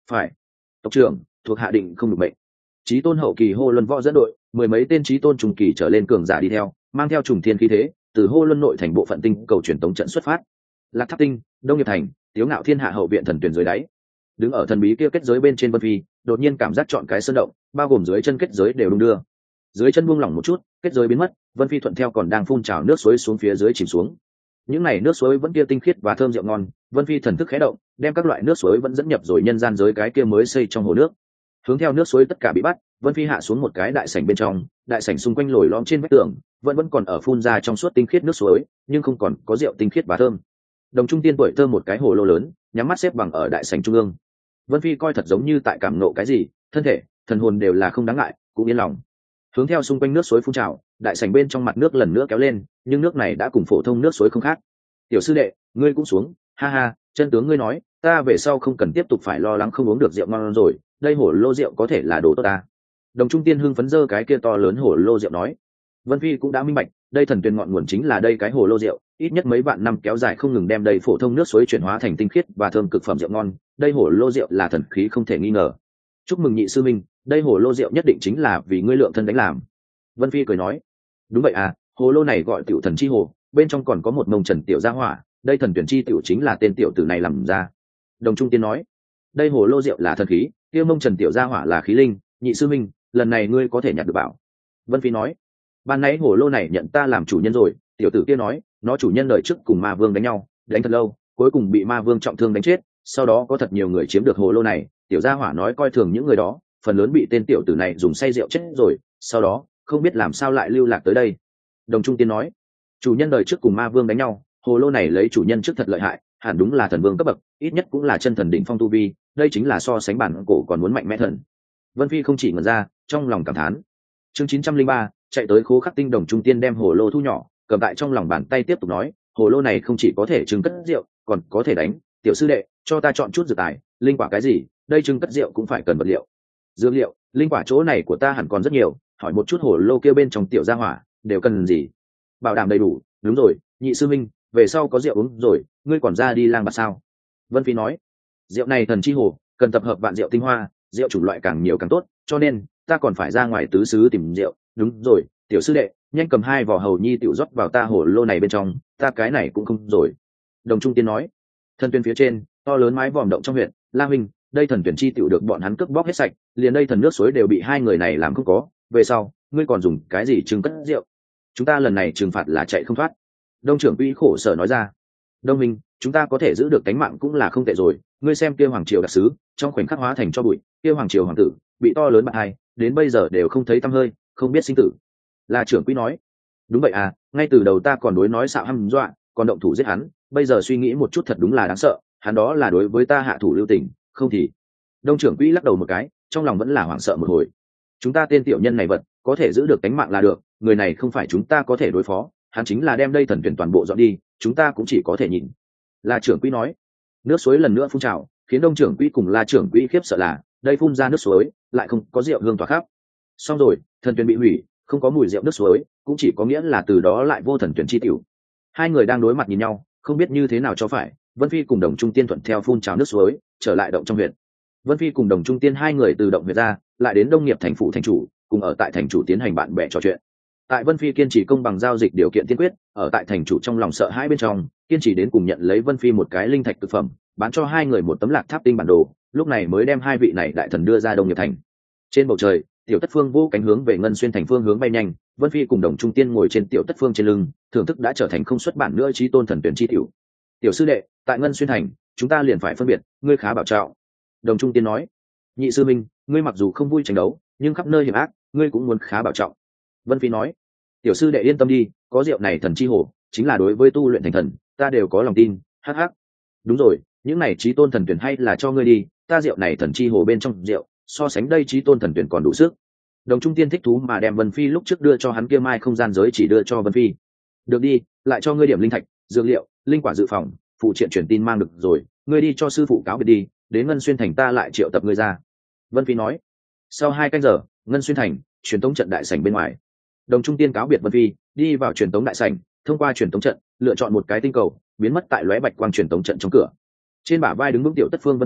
phải. Tộc trưởng, thuộc hạ định không được mệnh. Chí tôn hậu kỳ Hô Luân võ dẫn đội, mười mấy tên chí tôn trùng kỳ trở lên cường giả đi theo, mang theo trùng thiên khí thế, từ Hô Luân nội thành bộ phận tinh cầu truyền tống trận xuất phát. Lạc Tháp Tinh, Đông Nghiệp Thành, Tiếu Ngạo Thiên Hạ hậu viện thần tuyển dưới đáy. Đứng ở thần bí kia kết giới bên trên Vân Phi, đột nhiên cảm giác chọn cái sơn động, bao gồm dưới chân kết giới đều đung đưa. Dưới chân buông lỏng một chút, kết giới biến mất, Vân Phi thuận theo còn đang phun trào nước suối xuống phía dưới chìm xuống. Những này nước suối vẫn kia tinh khiết và thơm rượu ngon, Vân Phi thần thức khẽ động, đem các loại nước suối vẫn dẫn nhập rồi nhân gian giới cái kia mới xây trong hồ nước. Hướng theo nước suối tất cả bị bắt, Vân Phi hạ xuống một cái đại sảnh bên trong, đại sảnh xung quanh lồi lõm trên vách tường, vẫn còn ở phun ra trong suốt tinh khiết nước suối, nhưng không còn có rượu tinh khiết và thơm. Đồng Trung Tiên tuổi thơ một cái hồ lô lớn, nhắm mắt xếp bằng ở đại sảnh trung ương. Vân Phi coi thật giống như tại cảm nộ cái gì, thân thể, thần hồn đều là không đáng ngại, cũng yên lòng. Hướng theo xung quanh nước suối phun trào, đại sảnh bên trong mặt nước lần nữa kéo lên, nhưng nước này đã cùng phổ thông nước suối không khác. Tiểu sư đệ, ngươi cũng xuống, ha ha, chân tướng ngươi nói, ta về sau không cần tiếp tục phải lo lắng không uống được rượu ngon rồi, đây hổ lô rượu có thể là đồ tốt ta. Đồng Trung Tiên hưng phấn giơ cái kia to lớn hổ lô rượu nói. Vân Phi cũng đã minh bạch, đây thần tuyền ngọn nguồn chính là đây cái hồ lô rượu, ít nhất mấy vạn năm kéo dài không ngừng đem đầy phổ thông nước suối chuyển hóa thành tinh khiết và thơm cực phẩm rượu ngon, đây hồ lô rượu là thần khí không thể nghi ngờ. Chúc mừng nhị sư minh, đây hồ lô rượu nhất định chính là vì ngươi lượng thân đánh làm. Vân Phi cười nói. Đúng vậy à, hồ lô này gọi tiểu thần chi hồ, bên trong còn có một mông trần tiểu gia hỏa, đây thần tuyển chi tiểu chính là tên tiểu tử này làm ra. Đồng Trung Tiên nói. Đây hồ lô rượu là thần khí, kia mông trần tiểu gia hỏa là khí linh, nhị sư minh, lần này ngươi có thể nhặt được bảo. Vân Phi nói. Ban nãy hồ lô này nhận ta làm chủ nhân rồi, tiểu tử kia nói, nó chủ nhân đời trước cùng ma vương đánh nhau, đánh thật lâu, cuối cùng bị ma vương trọng thương đánh chết, sau đó có thật nhiều người chiếm được hồ lô này, tiểu gia hỏa nói coi thường những người đó, phần lớn bị tên tiểu tử này dùng say rượu chết rồi, sau đó không biết làm sao lại lưu lạc tới đây. Đồng Trung Tiên nói. Chủ nhân đời trước cùng ma vương đánh nhau, hồ lô này lấy chủ nhân trước thật lợi hại, hẳn đúng là thần vương cấp bậc, ít nhất cũng là chân thần đỉnh phong tu vi, đây chính là so sánh bản cổ còn muốn mạnh mẽ thần. Vân Phi không chỉ ngẩn ra, trong lòng cảm thán. Chương 903, chạy tới Khố Khắc Tinh. Đồng Trung Tiên đem hồ lô thu nhỏ, cầm tại trong lòng bàn tay tiếp tục nói, hồ lô này không chỉ có thể trưng cất rượu, còn có thể đánh, tiểu sư đệ, cho ta chọn chút dược tài, linh quả cái gì, đây trưng cất rượu cũng phải cần vật liệu. Dược liệu, linh quả chỗ này của ta hẳn còn rất nhiều, hỏi một chút hồ lô kia bên trong tiểu gia hỏa, đều cần gì? Bảo đảm đầy đủ, đúng rồi, nhị sư minh, về sau có rượu uống rồi, ngươi còn ra đi lang bạt sao? Vân Phi nói. Rượu này thần chi hồ, cần tập hợp vạn rượu tinh hoa, rượu chủng loại càng nhiều càng tốt, cho nên ta còn phải ra ngoài tứ xứ tìm rượu. Đúng rồi, tiểu sư đệ, nhanh cầm 2 vỏ hầu nhi tiểu rót vào ta hồ lô này bên trong, ta cái này cũng không rồi. Đồng Trung Tiên nói. Thần tuyển phía trên, to lớn mái vòm động trong huyện, La huynh, đây thần tuyển chi tiểu được bọn hắn cướp bóc hết sạch, liền đây thần nước suối đều bị hai người này làm không có, về sau ngươi còn dùng cái gì trưng cất rượu? Chúng ta lần này trừng phạt là chạy không thoát. Đông trưởng quỹ khổ sở nói ra. Đông minh, chúng ta có thể giữ được cánh mạng cũng là không tệ rồi, ngươi xem kia hoàng triều đặc sứ trong khoảnh khắc hóa thành cho bụi, kia hoàng triều hoàng tử bị to lớn bại hai, đến bây giờ đều không thấy tăm hơi, không biết sinh tử. Là trưởng quỹ nói. Đúng vậy à, ngay từ đầu ta còn đối nói xạo hăm dọa, còn động thủ giết hắn, bây giờ suy nghĩ một chút thật đúng là đáng sợ, hắn đó là đối với ta hạ thủ lưu tình, không thì. Đông trưởng quỹ lắc đầu một cái, trong lòng vẫn là hoảng sợ một hồi. Chúng ta tên tiểu nhân này vật, có thể giữ được cánh mạng là được, người này không phải chúng ta có thể đối phó, hắn chính là đem đây thần tuyển toàn bộ dọn đi, chúng ta cũng chỉ có thể nhìn. La trưởng quỹ nói. Nước suối lần nữa phun trào, khiến Đông trưởng quỹ cùng La trưởng quỹ khiếp sợ là, đây phun ra nước suối, lại không có rượu hương tỏa khắp. Xong rồi, thần tuyển bị hủy, không có mùi rượu nước suối, cũng chỉ có nghĩa là từ đó lại vô thần tuyển chi tiểu. Hai người đang đối mặt nhìn nhau, không biết như thế nào cho phải. Vân Phi cùng Đồng Trung Tiên thuận theo phun trào nước suối, trở lại động trong huyện. Vân Phi cùng Đồng Trung Tiên hai người từ động huyện ra, lại đến Đông Nghiệp thành phủ thành chủ, cùng ở tại thành chủ tiến hành bạn bè trò chuyện. Tại Vân Phi kiên trì công bằng giao dịch điều kiện tiên quyết, ở tại thành chủ trong lòng sợ hãi bên trong, kiên trì đến cùng nhận lấy Vân Phi một cái linh thạch thực phẩm, bán cho hai người một tấm Lạc Tháp Tinh bản đồ, lúc này mới đem hai vị này đại thần đưa ra Đông Nghiệp thành. Trên bầu trời, Tiểu Tất Phương vô cánh hướng về Ngân Xuyên thành phương hướng bay nhanh, Vân Phi cùng Đồng Trung Tiên ngồi trên Tiểu Tất Phương trên lưng, thưởng thức đã trở thành không xuất bản nữa chí tôn thần tuyển chi tiểu. Tiểu sư đệ, tại Ngân Xuyên thành, chúng ta liền phải phân biệt, ngươi khá bảo trọng. Đồng Trung Tiên nói. Nhị sư minh, ngươi mặc dù không vui tranh đấu, nhưng khắp nơi hiểm ác, ngươi cũng muốn khá bảo trọng. Vân Phi nói. Tiểu sư đệ yên tâm đi, có rượu này thần chi hồ, chính là đối với tu luyện thành thần, ta đều có lòng tin. Hắc hắc. Đúng rồi, những này chí tôn thần tuyển hay là cho ngươi đi, ta rượu này thần chi hồ bên trong rượu, so sánh đây chí tôn thần tuyển còn đủ sức. Đồng Trung Tiên thích thú mà đem Vân Phi lúc trước đưa cho hắn kia mai không gian giới chỉ đưa cho Vân Phi. Được đi, lại cho ngươi điểm linh thạch, dược liệu, linh quả dự phòng, phụ triện truyền tin mang được rồi, ngươi đi cho sư phụ cáo biệt đi, đến Ngân Xuyên thành ta lại triệu tập ngươi ra. Vân Phi nói. Sau 2 canh giờ, Ngân Xuyên thành, truyền tống trận đại sảnh bên ngoài. Đồng Trung Tiên cáo biệt Vân Phi, đi vào truyền tống đại sảnh, thông qua truyền tống trận, lựa chọn một cái tinh cầu, biến mất tại lóe bạch quang truyền tống trận trong cửa. Trên bả vai đứng vững Tiểu Tất Phương Vân Phi,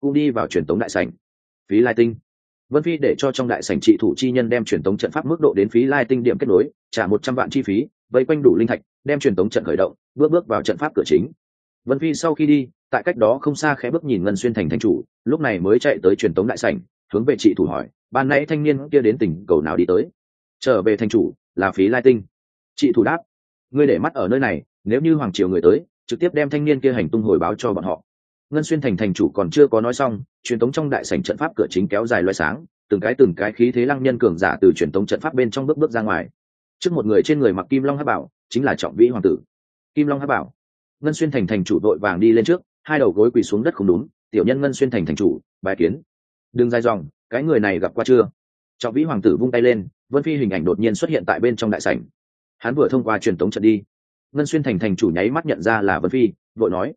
cũng đi vào truyền tống đại sảnh. Phí Lai Tinh. Vân Phi để cho trong đại sảnh trị thủ chi nhân đem truyền tống trận pháp mức độ đến Phí Lai Tinh điểm kết nối, trả 100 vạn chi phí, vây quanh đủ linh thạch, đem truyền tống trận khởi động, bước vào trận pháp cửa chính. Vân Phi sau khi đi, tại cách đó không xa khẽ bước nhìn Ngân Xuyên thành thành chủ, lúc này mới chạy tới truyền tống đại sảnh, hướng về trị thủ hỏi, ban nãy thanh niên kia đến tỉnh cầu nào đi tới? Trở về thành chủ, là Phí Lai Tinh. Trị thủ đáp, ngươi để mắt ở nơi này, nếu như hoàng triều người tới, trực tiếp đem thanh niên kia hành tung hồi báo cho bọn họ. Ngân Xuyên thành thành chủ còn chưa có nói xong, truyền tống trong đại sảnh trận pháp cửa chính kéo dài loé sáng, từng cái khí thế lăng nhân cường giả từ truyền tống trận pháp bên trong bước ra ngoài. Trước một người trên người mặc kim long hắc bảo, chính là Trọng Vĩ hoàng tử. Kim long hắc bảo. Ngân Xuyên thành thành chủ đội vàng đi lên trước, hai đầu gối quỳ xuống đất không đúng, tiểu nhân Ngân Xuyên thành thành chủ, bài kiến. Đừng dài dòng, cái người này gặp qua chưa? Trọng Vĩ hoàng tử vung tay lên, Vân Phi hình ảnh đột nhiên xuất hiện tại bên trong đại sảnh. Hắn vừa thông qua truyền tống trận đi. Ngân Xuyên thành thành chủ nháy mắt nhận ra là Vân Phi, vội nói,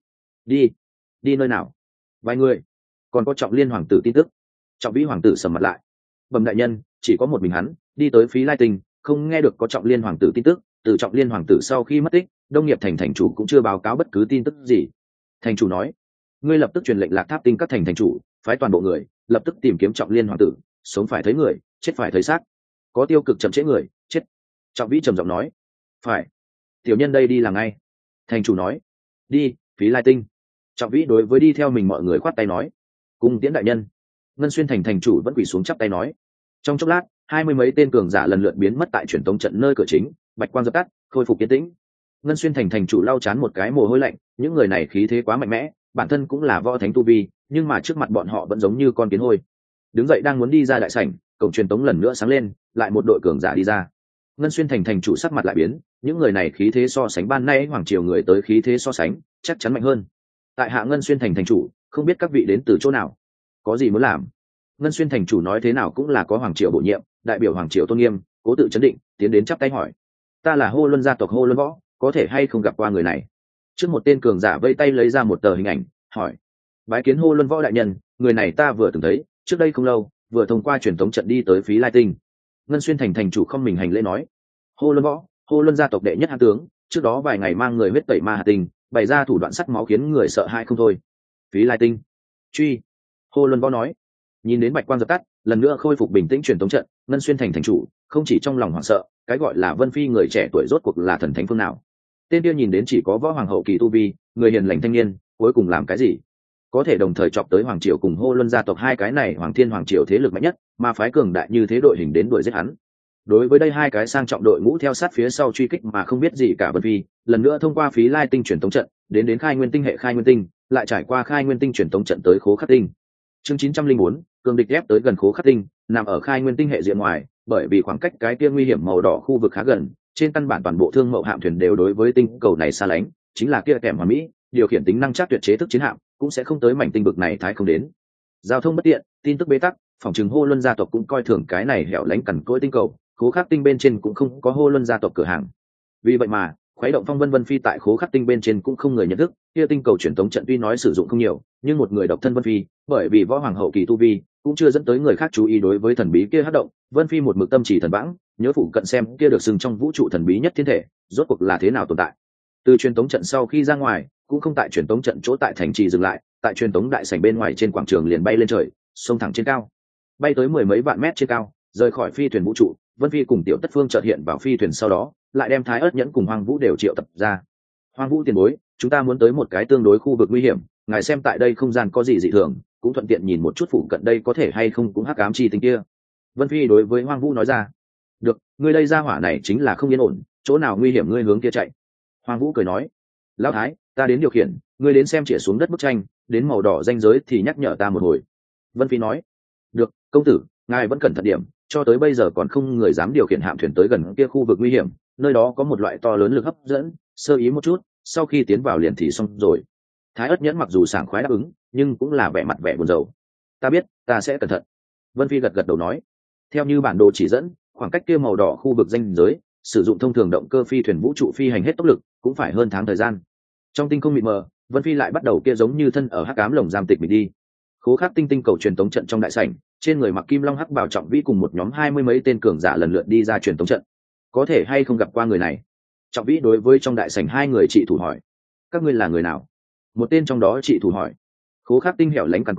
đi nơi nào? Vài người. Còn có Trọng Liên hoàng tử tin tức. Trọng Vĩ hoàng tử sầm mặt lại. Bẩm đại nhân, chỉ có một mình hắn đi tới Phí Lai Tinh, không nghe được có Trọng Liên hoàng tử tin tức. Từ Trọng Liên hoàng tử sau khi mất tích, Đông Nghiệp thành thành chủ cũng chưa báo cáo bất cứ tin tức gì. Thành chủ nói, ngươi lập tức truyền lệnh Lạc Tháp Tinh các thành thành chủ, phái toàn bộ người lập tức tìm kiếm Trọng Liên hoàng tử, sống phải thấy người, chết phải thấy xác. Có tiêu cực chậm trễ người, chết. Trọng Vĩ trầm giọng nói, phải. Tiểu nhân đây đi làm ngay. Thành chủ nói, đi Phí Lai Tinh. Trọng Vĩ đối với đi theo mình mọi người khoát tay nói, cung tiễn đại nhân. Ngân Xuyên thành thành chủ vẫn quỳ xuống chắp tay nói. Trong chốc lát, 20 mấy tên cường giả lần lượt biến mất tại truyền tống trận nơi cửa chính, bạch quang dập tắt, khôi phục yên tĩnh. Ngân Xuyên thành thành chủ lau chán một cái mồ hôi lạnh, những người này khí thế quá mạnh mẽ, bản thân cũng là võ thánh tu vi, nhưng mà trước mặt bọn họ vẫn giống như con kiến hôi. Đứng dậy đang muốn đi ra đại sảnh, cổng truyền tống lần nữa sáng lên, lại một đội cường giả đi ra. Ngân Xuyên thành thành chủ sắc mặt lại biến, những người này khí thế so sánh ban nay hoàng triều người tới khí thế so sánh, chắc chắn mạnh hơn. Tại hạ Ngân Xuyên thành thành chủ, không biết các vị đến từ chỗ nào, có gì muốn làm? Ngân Xuyên thành chủ nói thế nào cũng là có hoàng triều bổ nhiệm, đại biểu hoàng triều tôn nghiêm, cố tự chấn định, tiến đến chắp tay hỏi, ta là Hô Luân gia tộc Hô Luân Võ, có thể hay không gặp qua người này? Trước một tên cường giả vây tay lấy ra một tờ hình ảnh, hỏi, bái kiến Hô Luân Võ đại nhân, người này ta vừa từng thấy, trước đây không lâu, vừa thông qua truyền tống trận đi tới Phí Lai Tinh. Ngân Xuyên thành thành chủ không mình hành lễ nói, Hô Luân Võ, Hô Luân gia tộc đệ nhất hãn tướng, trước đó vài ngày mang người huyết tẩy ma hà tinh, bày ra thủ đoạn sắc máu khiến người sợ hãi không thôi. Phí Lai Tinh. Truy. Hô Luân Võ nói. Nhìn đến bạch quang dập tắt, lần nữa khôi phục bình tĩnh truyền tống trận, Ngân Xuyên thành thành chủ không chỉ trong lòng hoảng sợ, cái gọi là Vân Phi người trẻ tuổi rốt cuộc là thần thánh phương nào? Tên kia nhìn đến chỉ có võ hoàng hậu kỳ tu vi, người hiền lành thanh niên, cuối cùng làm cái gì? Có thể đồng thời chọc tới hoàng triều cùng Hô Luân gia tộc hai cái này hoàng thiên hoàng triều thế lực mạnh nhất, mà phái cường đại như thế đội hình đến đuổi giết hắn. Đối với đây hai cái sang trọng đội ngũ theo sát phía sau truy kích mà không biết gì cả Vân Phi, lần nữa thông qua Phí Lai Tinh truyền tống trận, đến Khai Nguyên Tinh hệ Khai Nguyên Tinh, lại trải qua Khai Nguyên Tinh truyền tống trận tới Khố Khắc Tinh. Chương 904, cường địch ép tới gần Khố Khắc Tinh, nằm ở Khai Nguyên Tinh hệ diện ngoài, bởi vì khoảng cách cái kia nguy hiểm màu đỏ khu vực khá gần, trên căn bản toàn bộ thương mậu hạm thuyền đều đối với tinh cầu này xa lánh, chính là kia kèm hoàn mỹ, điều khiển tính năng chắc tuyệt chế thức chiến hạm, cũng sẽ không tới mảnh tinh vực này thái không đến. Giao thông bất tiện, tin tức bế tắc, phòng trường Hô Luân gia tộc cũng coi thường cái này hẻo lánh cằn cỗi tinh cầu, Khố Khắc Tinh bên trên cũng không có Hô Luân gia tộc cửa hàng. Vì vậy mà, khuấy động phong vân phi tại Khố Khắc Tinh bên trên cũng không người nhận thức, kia tinh cầu truyền tống trận tuy nói sử dụng không nhiều, nhưng một người độc thân Vân Phi, bởi vì võ hoàng hậu kỳ tu vi, cũng chưa dẫn tới người khác chú ý đối với thần bí kia hất động. Vân Phi một mực tâm chỉ thần vãng, nhớ phụ cận xem kia được sừng trong vũ trụ thần bí nhất thiên thể, rốt cuộc là thế nào tồn tại. Từ truyền tống trận sau khi ra ngoài, cũng không tại truyền tống trận chỗ tại thành trì dừng lại, tại truyền tống đại sảnh bên ngoài trên quảng trường liền bay lên trời, xông thẳng trên cao, bay tới mười mấy vạn mét trên cao, rời khỏi phi thuyền vũ trụ. Vân Phi cùng Tiểu Tất Phương chợt hiện vào phi thuyền, sau đó lại đem Thái Ức Nhẫn cùng Hoang Vũ đều triệu tập ra. Hoang Vũ tiền bối, chúng ta muốn tới một cái tương đối khu vực nguy hiểm, ngài xem tại đây không gian có gì dị thường, cũng thuận tiện nhìn một chút phụ cận đây có thể hay không cũng hắc ám chi tinh kia. Vân Phi đối với Hoang Vũ nói ra. Được, ngươi đây ra hỏa này chính là không yên ổn, chỗ nào nguy hiểm ngươi hướng kia chạy. Hoang Vũ cười nói. Lão Thái, ta đến điều khiển, ngươi đến xem chĩa xuống đất bức tranh, đến màu đỏ ranh giới thì nhắc nhở ta một hồi. Vân Phi nói. Được, công tử, ngài vẫn cẩn thận điểm, cho tới bây giờ còn không người dám điều khiển hạm thuyền tới gần kia khu vực nguy hiểm, nơi đó có một loại to lớn lực hấp dẫn, sơ ý một chút, sau khi tiến vào liền thì xong rồi. Thái Ức Nhẫn mặc dù sảng khoái đáp ứng, nhưng cũng là vẻ mặt vẻ buồn rầu. Ta biết, ta sẽ cẩn thận. Vân Phi gật gật đầu nói. Theo như bản đồ chỉ dẫn, khoảng cách kia màu đỏ khu vực ranh giới, sử dụng thông thường động cơ phi thuyền vũ trụ phi hành hết tốc lực, cũng phải hơn tháng thời gian. Trong tinh không mịt mờ, Vân Phi lại bắt đầu kia giống như thân ở hắc ám lồng giam tịch mình đi. Khố Khắc Tinh tinh cầu truyền tống trận trong đại sảnh, trên người mặc kim long hắc bảo Trọng Vĩ cùng một nhóm 20 mấy tên cường giả lần lượt đi ra truyền tống trận. Có thể hay không gặp qua người này? Trọng Vĩ đối với trong đại sảnh hai người trị thủ hỏi. Các ngươi là người nào? Một tên trong đó trị thủ hỏi. Khố Khắc Tinh hẻo lánh cằn cỗi,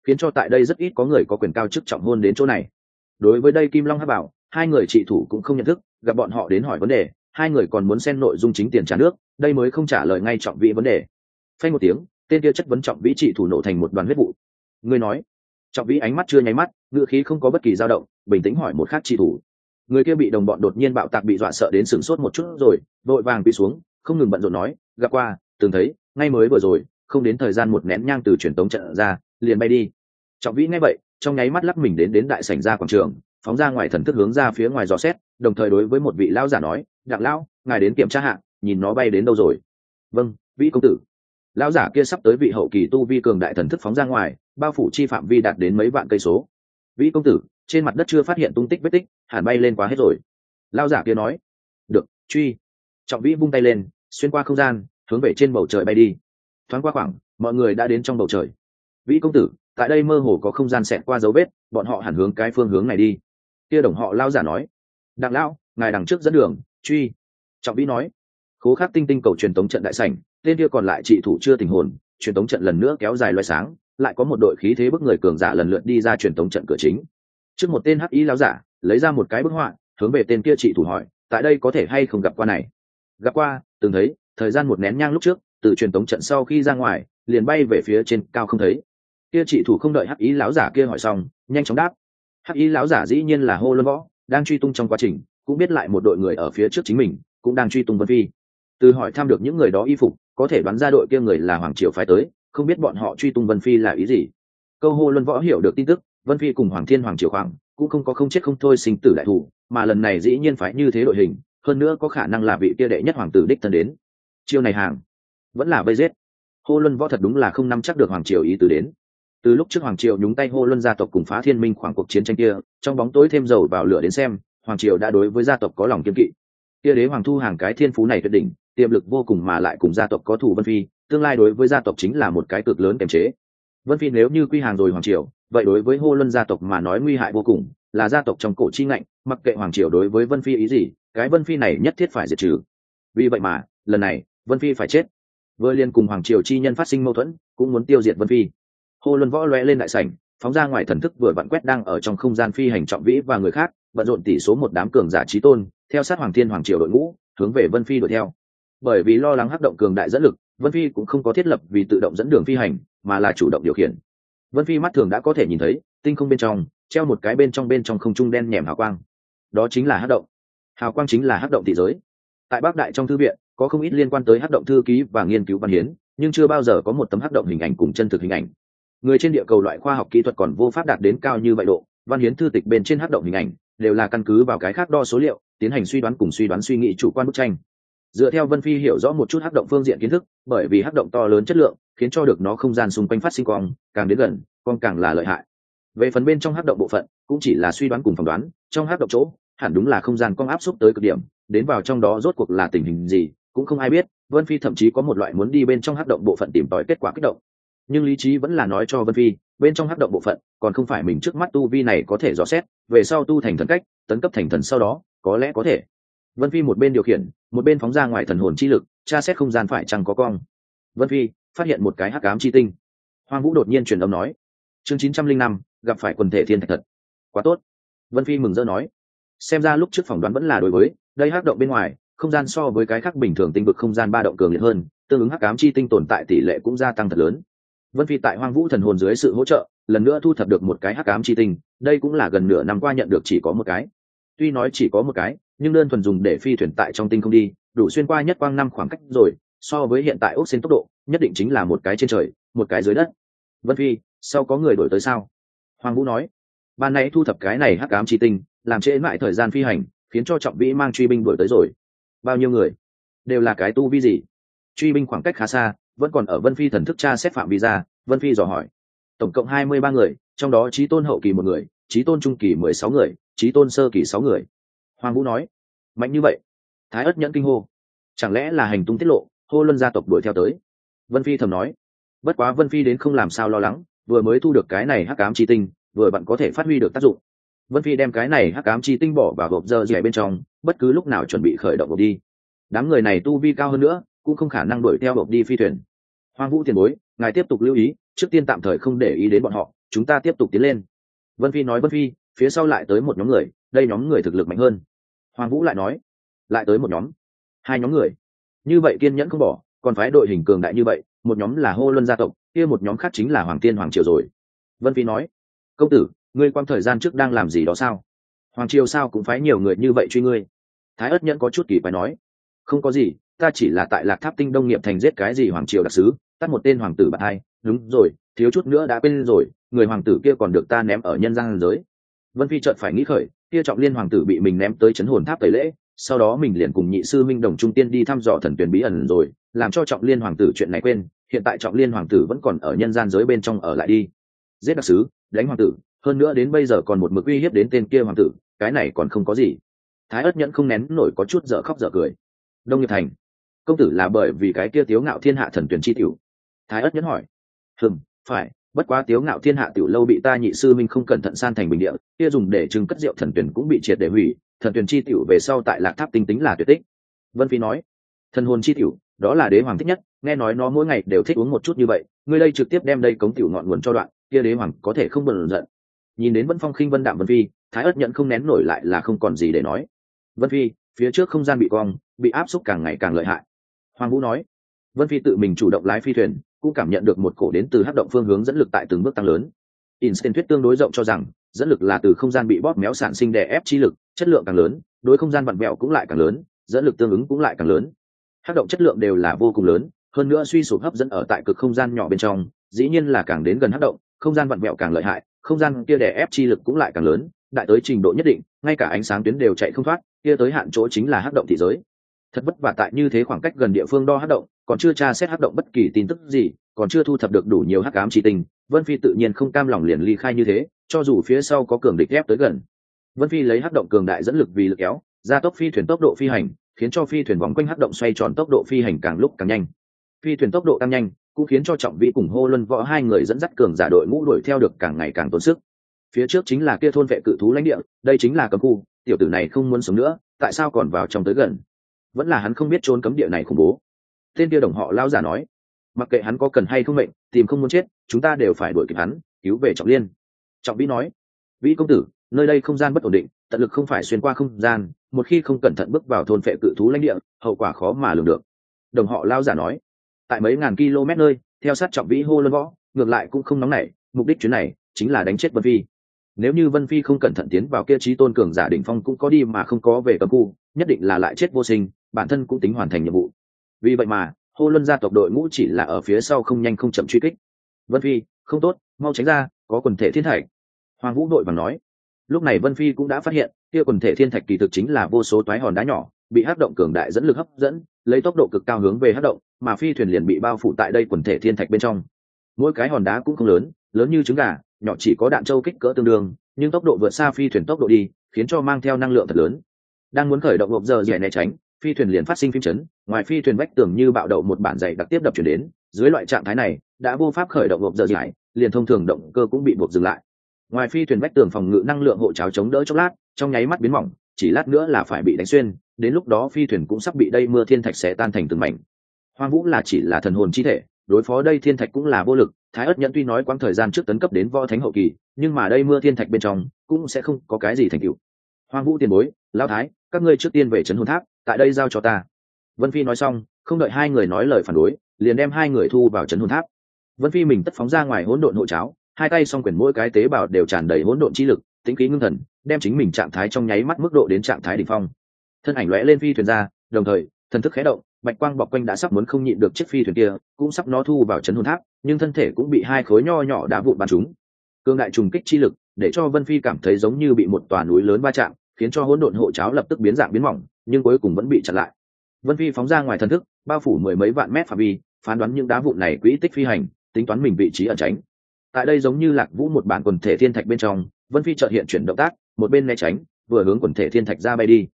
khiến cho tại đây rất ít có người có quyền cao chức trọng hôn đến chỗ này. Đối với đây Kim Long Hắc Bảo, hai người trị thủ cũng không nhận thức, gặp bọn họ đến hỏi vấn đề, hai người còn muốn xen nội dung chính tiền trả nước, đây mới không trả lời ngay Trọng Vĩ vấn đề. Phanh một tiếng, tên kia chất vấn Trọng Vĩ trị thủ nổ thành một đoàn huyết vụ. Người nói. Trọng Vĩ ánh mắt chưa nháy mắt, ngữ khí không có bất kỳ dao động, bình tĩnh hỏi một khác trị thủ. Người kia bị đồng bọn đột nhiên bạo tạc bị dọa sợ đến sửng sốt một chút rồi, vội vàng quỳ xuống, không ngừng bận rộn nói, gặp qua, từng thấy, ngay mới vừa rồi, không đến thời gian một nén nhang từ truyền tống trận ra, liền bay đi. Trọng Vĩ nghe vậy, trong nháy mắt lắc mình đến đại sảnh ra quảng trường, phóng ra ngoài thần thức hướng ra phía ngoài dò xét, đồng thời đối với một vị lão giả nói, "Đặng lão, ngài đến kiểm tra hạ, nhìn nó bay đến đâu rồi?" "Vâng, Vĩ công tử." Lão giả kia sắp tới vị hậu kỳ tu vi cường đại thần thức phóng ra ngoài, bao phủ chi phạm vi đạt đến mấy vạn cây số. "Vĩ công tử, trên mặt đất chưa phát hiện tung tích vết tích, hẳn bay lên quá hết rồi." Lão giả kia nói. "Được, truy." Trọng Vĩ vung tay lên, xuyên qua không gian, hướng về trên bầu trời bay đi. Thoáng qua khoảng, mọi người đã đến trong bầu trời. "Vĩ công tử, tại đây mơ hồ có không gian xẹt qua dấu vết, bọn họ hẳn hướng cái phương hướng này đi." Kia đồng họ lão giả nói. "Đặng lão, ngài đằng trước dẫn đường, truy." Trọng Vĩ nói. Khố Khắc tinh tinh cầu truyền tống trận đại sảnh, tên kia còn lại trị thủ chưa tình hồn, truyền tống trận lần nữa kéo dài loé sáng, lại có một đội khí thế bức người cường giả lần lượt đi ra truyền tống trận cửa chính. Trước một tên hắc y lão giả lấy ra một cái bức họa, hướng về tên kia trị thủ hỏi, tại đây có thể hay không gặp qua này? Gặp qua, từng thấy, thời gian một nén nhang lúc trước, từ truyền tống trận sau khi ra ngoài, liền bay về phía trên cao không thấy. Kia trị thủ không đợi hắc y lão giả kia hỏi xong, nhanh chóng đáp. Hắc y lão giả dĩ nhiên là Hô Luân Võ, đang truy tung trong quá trình, cũng biết lại một đội người ở phía trước chính mình, cũng đang truy tung Vân Phi. Từ hỏi thăm được những người đó y phục, có thể đoán ra đội kia người là Hoàng Triều phái tới, không biết bọn họ truy tung Vân Phi là ý gì. Câu Hô Luân Võ hiểu được tin tức, Vân Phi cùng Hoàng Thiên Hoàng Triều khoảng cũng không có không chết không thôi sinh tử đại thủ, mà lần này dĩ nhiên phải như thế đội hình, hơn nữa có khả năng là vị kia đệ nhất hoàng tử đích thân đến. Chiêu này hàng vẫn là vây giết. Hô Luân Võ thật đúng là không nắm chắc được Hoàng Triều ý tứ đến. Từ lúc trước Hoàng Triều nhúng tay Hô Luân gia tộc cùng Phá Thiên Minh khoảng cuộc chiến tranh kia, trong bóng tối thêm dầu vào lửa đến xem, Hoàng Triều đã đối với gia tộc có lòng kiên kỵ. Kia đế hoàng thu hàng cái thiên phú này tuyệt đỉnh, tiềm lực vô cùng mà lại cùng gia tộc có thù Vân Phi, tương lai đối với gia tộc chính là một cái cực lớn kềm chế. Vân Phi nếu như quy hàng rồi Hoàng Triều, vậy đối với Hô Luân gia tộc mà nói nguy hại vô cùng, là gia tộc trong cổ chi ngạnh, mặc kệ Hoàng Triều đối với Vân Phi ý gì, cái Vân Phi này nhất thiết phải diệt trừ. Vì vậy mà, lần này, Vân Phi phải chết. Vừa liên cùng Hoàng Triều chi nhân phát sinh mâu thuẫn, cũng muốn tiêu diệt Vân Phi. Hô Luân Võ lóe lên đại sảnh, phóng ra ngoài thần thức vừa vặn quét đang ở trong không gian phi hành Trọng Vĩ và người khác, bận rộn tỷ số một đám cường giả chí tôn, theo sát Hoàng Thiên Hoàng Triều đội ngũ, hướng về Vân Phi đuổi theo. Bởi vì lo lắng hắc động cường đại dẫn lực, Vân Phi cũng không có thiết lập vì tự động dẫn đường phi hành, mà là chủ động điều khiển. Vân Phi mắt thường đã có thể nhìn thấy, tinh không bên trong treo một cái bên trong không trung đen nhèm hào quang. Đó chính là hắc động. Hào quang chính là hắc động thị giới. Tại Bắc Đại trong thư viện, có không ít liên quan tới hắc động thư ký và nghiên cứu văn hiến, nhưng chưa bao giờ có một tấm hắc động hình ảnh cùng chân thực hình ảnh. Người trên địa cầu loại khoa học kỹ thuật còn vô pháp đạt đến cao như vậy độ, văn hiến thư tịch bên trên hắc động hình ảnh đều là căn cứ vào cái khác đo số liệu, tiến hành suy đoán cùng suy đoán suy nghĩ chủ quan bức tranh. Dựa theo Vân Phi hiểu rõ một chút hắc động phương diện kiến thức, bởi vì hắc động to lớn chất lượng, khiến cho được nó không gian xung quanh phát sinh quang, càng đến gần, quang càng là lợi hại. Về phần bên trong hắc động bộ phận, cũng chỉ là suy đoán cùng phỏng đoán, trong hắc động chỗ, hẳn đúng là không gian quang áp xúc tới cực điểm, đến vào trong đó rốt cuộc là tình hình gì, cũng không ai biết. Vân Phi thậm chí có một loại muốn đi bên trong hắc động bộ phận tìm tòi kết quả kích động. Nhưng lý trí vẫn là nói cho Vân Phi, bên trong hắc động bộ phận, còn không phải mình trước mắt tu vi này có thể dò xét, về sau tu thành thần cách, tấn cấp thành thần sau đó, có lẽ có thể. Vân Phi một bên điều khiển, một bên phóng ra ngoài thần hồn chi lực, tra xét không gian phải chăng có cong. Vân Phi phát hiện một cái hắc ám chi tinh. Hoang Vũ đột nhiên truyền âm nói, chương 905, gặp phải quần thể thiên thạch thật, quá tốt. Vân Phi mừng rỡ nói, xem ra lúc trước phỏng đoán vẫn là đối với đây hắc động bên ngoài, không gian so với cái khác bình thường tinh vực không gian ba động cường liệt hơn, tương ứng hắc ám chi tinh tồn tại tỷ lệ cũng gia tăng thật lớn. Vân Phi tại Hoang Vũ thần hồn dưới sự hỗ trợ, lần nữa thu thập được một cái hắc ám chi tinh, đây cũng là gần nửa năm qua nhận được chỉ có một cái. Tuy nói chỉ có một cái, nhưng đơn thuần dùng để phi thuyền tại trong tinh không đi, đủ xuyên qua nhất quang năm khoảng cách rồi, so với hiện tại ốc xin tốc độ, nhất định chính là một cái trên trời, một cái dưới đất. Vân Phi, sau có người đổi tới sao? Hoàng Vũ nói, ban nãy thu thập cái này hắc ám chi tinh, làm trễ mãi thời gian phi hành, khiến cho Trọng Vĩ mang truy binh đổi tới rồi. Bao nhiêu người? Đều là cái tu vi gì? Truy binh khoảng cách khá xa, vẫn còn ở Vân Phi thần thức tra xét phạm vi ra. Vân Phi dò hỏi, tổng cộng 23 người, trong đó chí tôn hậu kỳ 1 người, chí tôn trung kỳ 16 người, chí tôn sơ kỳ 6 người. Hoàng Vũ nói, mạnh như vậy? Thái Ất nhẫn kinh hô, chẳng lẽ là hành tung tiết lộ, Hô Luân gia tộc đuổi theo tới? Vân Phi thầm nói, bất quá Vân Phi đến không làm sao lo lắng, vừa mới thu được cái này hắc ám chi tinh, vừa bạn có thể phát huy được tác dụng. Vân Phi đem cái này hắc ám chi tinh bỏ vào hộp dơ dẻ bên trong, bất cứ lúc nào chuẩn bị khởi động hộp đi. Đám người này tu vi cao hơn nữa, cũng không khả năng đuổi theo hộp đi phi thuyền. Hoàng Vũ tiền bối, ngài tiếp tục lưu ý, trước tiên tạm thời không để ý đến bọn họ, chúng ta tiếp tục tiến lên. Vân Phi nói. Vân Phi, phía sau lại tới một nhóm người, đây nhóm người thực lực mạnh hơn. Hoàng Vũ lại nói, lại tới một nhóm, hai nhóm người, như vậy kiên nhẫn không bỏ, còn phái đội hình cường đại như vậy, một nhóm là Hô Luân gia tộc, kia một nhóm khác chính là Hoàng Tiên Hoàng Triều rồi. Vân Phi nói, công tử, ngươi quang thời gian trước đang làm gì đó sao? Hoàng Triều sao cũng phái nhiều người như vậy truy ngươi? Thái Ất Nhẫn có chút kỳ quái nói, không có gì, ta chỉ là tại Lạc Tháp Tinh Đông Nghiệp thành giết cái gì Hoàng Triều đặc sứ, tắt một tên hoàng tử bạn hai. Đúng rồi, thiếu chút nữa đã quên rồi, người hoàng tử kia còn được ta ném ở nhân gian giới. Vân Phi chợt phải nghĩ khởi, kia Trọng Liên hoàng tử bị mình ném tới trấn hồn tháp tẩy lễ, sau đó mình liền cùng nhị sư minh đồng trung tiên đi thăm dò thần tuyển bí ẩn rồi, làm cho Trọng Liên hoàng tử chuyện này quên. Hiện tại Trọng Liên hoàng tử vẫn còn ở nhân gian giới bên trong ở lại đi, giết đặc sứ, đánh hoàng tử, hơn nữa đến bây giờ còn một mực uy hiếp đến tên kia hoàng tử, cái này còn không có gì. Thái Ất Nhẫn không nén nổi có chút dở khóc dở cười. Đông Nghiệp thành, công tử là bởi vì cái kia Tiếu Ngạo Thiên Hạ thần tuyển chi tiểu? Thái Ất Nhẫn hỏi. Phải, bất quá Tiếu Ngạo Thiên Hạ tiểu lâu bị ta nhị sư minh không cẩn thận san thành bình địa, kia dùng để trưng cất rượu thần tuyển cũng bị triệt để hủy, thần tuyển chi tiểu về sau tại Lạc Tháp Tinh tính là tuyệt tích. Vân Phi nói, thần hồn chi tiểu, đó là đế hoàng thích nhất, nghe nói nó mỗi ngày đều thích uống một chút như vậy, ngươi đây trực tiếp đem đây cống tiểu ngọn nguồn cho đoạn, kia đế hoàng có thể không bận giận. Nhìn đến Vân Phong khinh vân đạm Vân Phi, Thái Ất Nhẫn không nén nổi lại là không còn gì để nói. Vân Phi, phía trước không gian bị cong, bị áp xúc càng ngày càng lợi hại. Hoàng Vũ nói. Vân Phi tự mình chủ động lái phi thuyền, cũng cảm nhận được một cổ đến từ hắc động phương hướng dẫn lực tại từng bước tăng lớn. Einstein thuyết tương đối rộng cho rằng dẫn lực là từ không gian bị bóp méo sản sinh đè ép chi lực, chất lượng càng lớn, đối không gian vặn vẹo cũng lại càng lớn, dẫn lực tương ứng cũng lại càng lớn. Hắc động chất lượng đều là vô cùng lớn, hơn nữa suy sụp hấp dẫn ở tại cực không gian nhỏ bên trong, dĩ nhiên là càng đến gần hắc động, không gian vặn vẹo càng lợi hại, không gian kia đè ép chi lực cũng lại càng lớn, đại tới trình độ nhất định, ngay cả ánh sáng tuyến đều chạy không thoát, kia tới hạn chỗ chính là hắc động thị giới. Thật vất vả tại như thế khoảng cách gần địa phương đo hắc động, còn chưa tra xét hắc động bất kỳ tin tức gì, còn chưa thu thập được đủ nhiều hắc ám chi tinh, Vân Phi tự nhiên không cam lòng liền ly khai như thế, cho dù phía sau có cường địch ép tới gần. Vân Phi lấy hắc động cường đại dẫn lực vì lực kéo, gia tốc phi thuyền tốc độ phi hành, khiến cho phi thuyền vòng quanh hắc động xoay tròn, tốc độ phi hành càng lúc càng nhanh. Phi thuyền tốc độ tăng nhanh, cũng khiến cho Trọng Vĩ cùng Hô Luân Võ hai người dẫn dắt cường giả đội ngũ đuổi theo được càng ngày càng tốn sức. Phía trước chính là kia thôn vệ cự thú lãnh địa, đây chính là cấm khu, tiểu tử này không muốn sống nữa, tại sao còn vào trong tới gần? Vẫn là hắn không biết trốn cấm địa này khủng bố. Tên kia đồng họ lão giả nói, mặc kệ hắn có cần hay không mệnh, tìm không muốn chết, chúng ta đều phải đuổi kịp hắn, cứu về Trọng Liên. Trọng Vĩ nói, Vĩ công tử, nơi đây không gian bất ổn định, tận lực không phải xuyên qua không gian, một khi không cẩn thận bước vào thôn vệ cự thú lãnh địa, hậu quả khó mà lường được. Đồng họ lão giả nói, tại mấy ngàn km nơi, theo sát Trọng Vĩ Hô Luân Võ, ngược lại cũng không nóng nảy, mục đích chuyến này chính là đánh chết Vân Phi. Nếu như Vân Phi không cẩn thận tiến vào kia chí tôn cường giả đỉnh phong cũng có đi mà không có về cấm khu, nhất định là lại chết vô sinh, bản thân cũng tính hoàn thành nhiệm vụ. Vì vậy mà Hô Luân gia tộc đội ngũ chỉ là ở phía sau không nhanh không chậm truy kích. Vân Phi, không tốt, mau tránh ra, có quần thể thiên thạch. Hoàng Vũ đội vàng nói. Lúc này Vân Phi cũng đã phát hiện, kia quần thể thiên thạch kỳ thực chính là vô số toái hòn đá nhỏ, bị hắc động cường đại dẫn lực hấp dẫn, lấy tốc độ cực cao hướng về hắc động, mà phi thuyền liền bị bao phủ tại đây quần thể thiên thạch bên trong. Mỗi cái hòn đá cũng không lớn, lớn như trứng gà, nhỏ chỉ có đạn châu kích cỡ tương đương, nhưng tốc độ vượt xa phi thuyền tốc độ đi, khiến cho mang theo năng lượng thật lớn. Đang muốn khởi động hộp giờ dẻ né tránh, phi thuyền liền phát sinh phím chấn, ngoài phi thuyền vách tường như bạo đậu một bản dày đặc tiếp đập chuyển đến, dưới loại trạng thái này đã vô pháp khởi động hộp giờ dẻ, liền thông thường động cơ cũng bị buộc dừng lại. Ngoài phi thuyền vách tường phòng ngự năng lượng hộ cháo chống đỡ chốc lát, trong nháy mắt biến mỏng, chỉ lát nữa là phải bị đánh xuyên, đến lúc đó phi thuyền cũng sắp bị đây mưa thiên thạch xé tan thành từng mảnh. Hoang Vũ là chỉ là thần hồn chi thể, đối phó đây thiên thạch cũng là vô lực. Thái Ất Nhẫn tuy nói quãng thời gian trước tấn cấp đến võ thánh hậu kỳ, nhưng mà đây mưa thiên thạch bên trong cũng sẽ không có cái gì thành tựu. Hoang Vũ tiền bối, lão thái, các ngươi trước tiên về trấn hồn tháp, tại đây giao cho ta. Vân Phi nói xong, không đợi hai người nói lời phản đối, liền đem hai người thu vào trấn hồn tháp. Vân Phi mình tất phóng ra ngoài hỗn độn hộ cháo, hai tay song quyền mỗi cái tế bào đều tràn đầy hỗn độn chi lực, tĩnh khí ngưng thần, đem chính mình trạng thái trong nháy mắt mức độ đến trạng thái đỉnh phong. Thân ảnh lóe lên phi thuyền ra, đồng thời thần thức khẽ động, bạch quang bọc quanh đã sắp muốn không nhịn được chiếc phi thuyền kia, cũng sắp nó thu vào trấn hồn tháp, nhưng thân thể cũng bị hai khối nho nhỏ đá vụn bắn trúng. Cương đại trùng kích chi lực, để cho Vân Phi cảm thấy giống như bị một tòa núi lớn va chạm, khiến cho hỗn độn hộ cháo lập tức biến dạng biến mỏng, nhưng cuối cùng vẫn bị chặn lại. Vân Phi phóng ra ngoài thần thức, bao phủ mười mấy vạn mét phạm vi, phán đoán những đá vụn này quỹ tích phi hành, tính toán mình vị trí ẩn tránh. Tại đây giống như Lạc Vũ một bản quần thể thiên thạch bên trong, Vân Phi chợt hiện chuyển động tác, một bên né tránh, vừa hướng quần thể thiên thạch ra bay đi.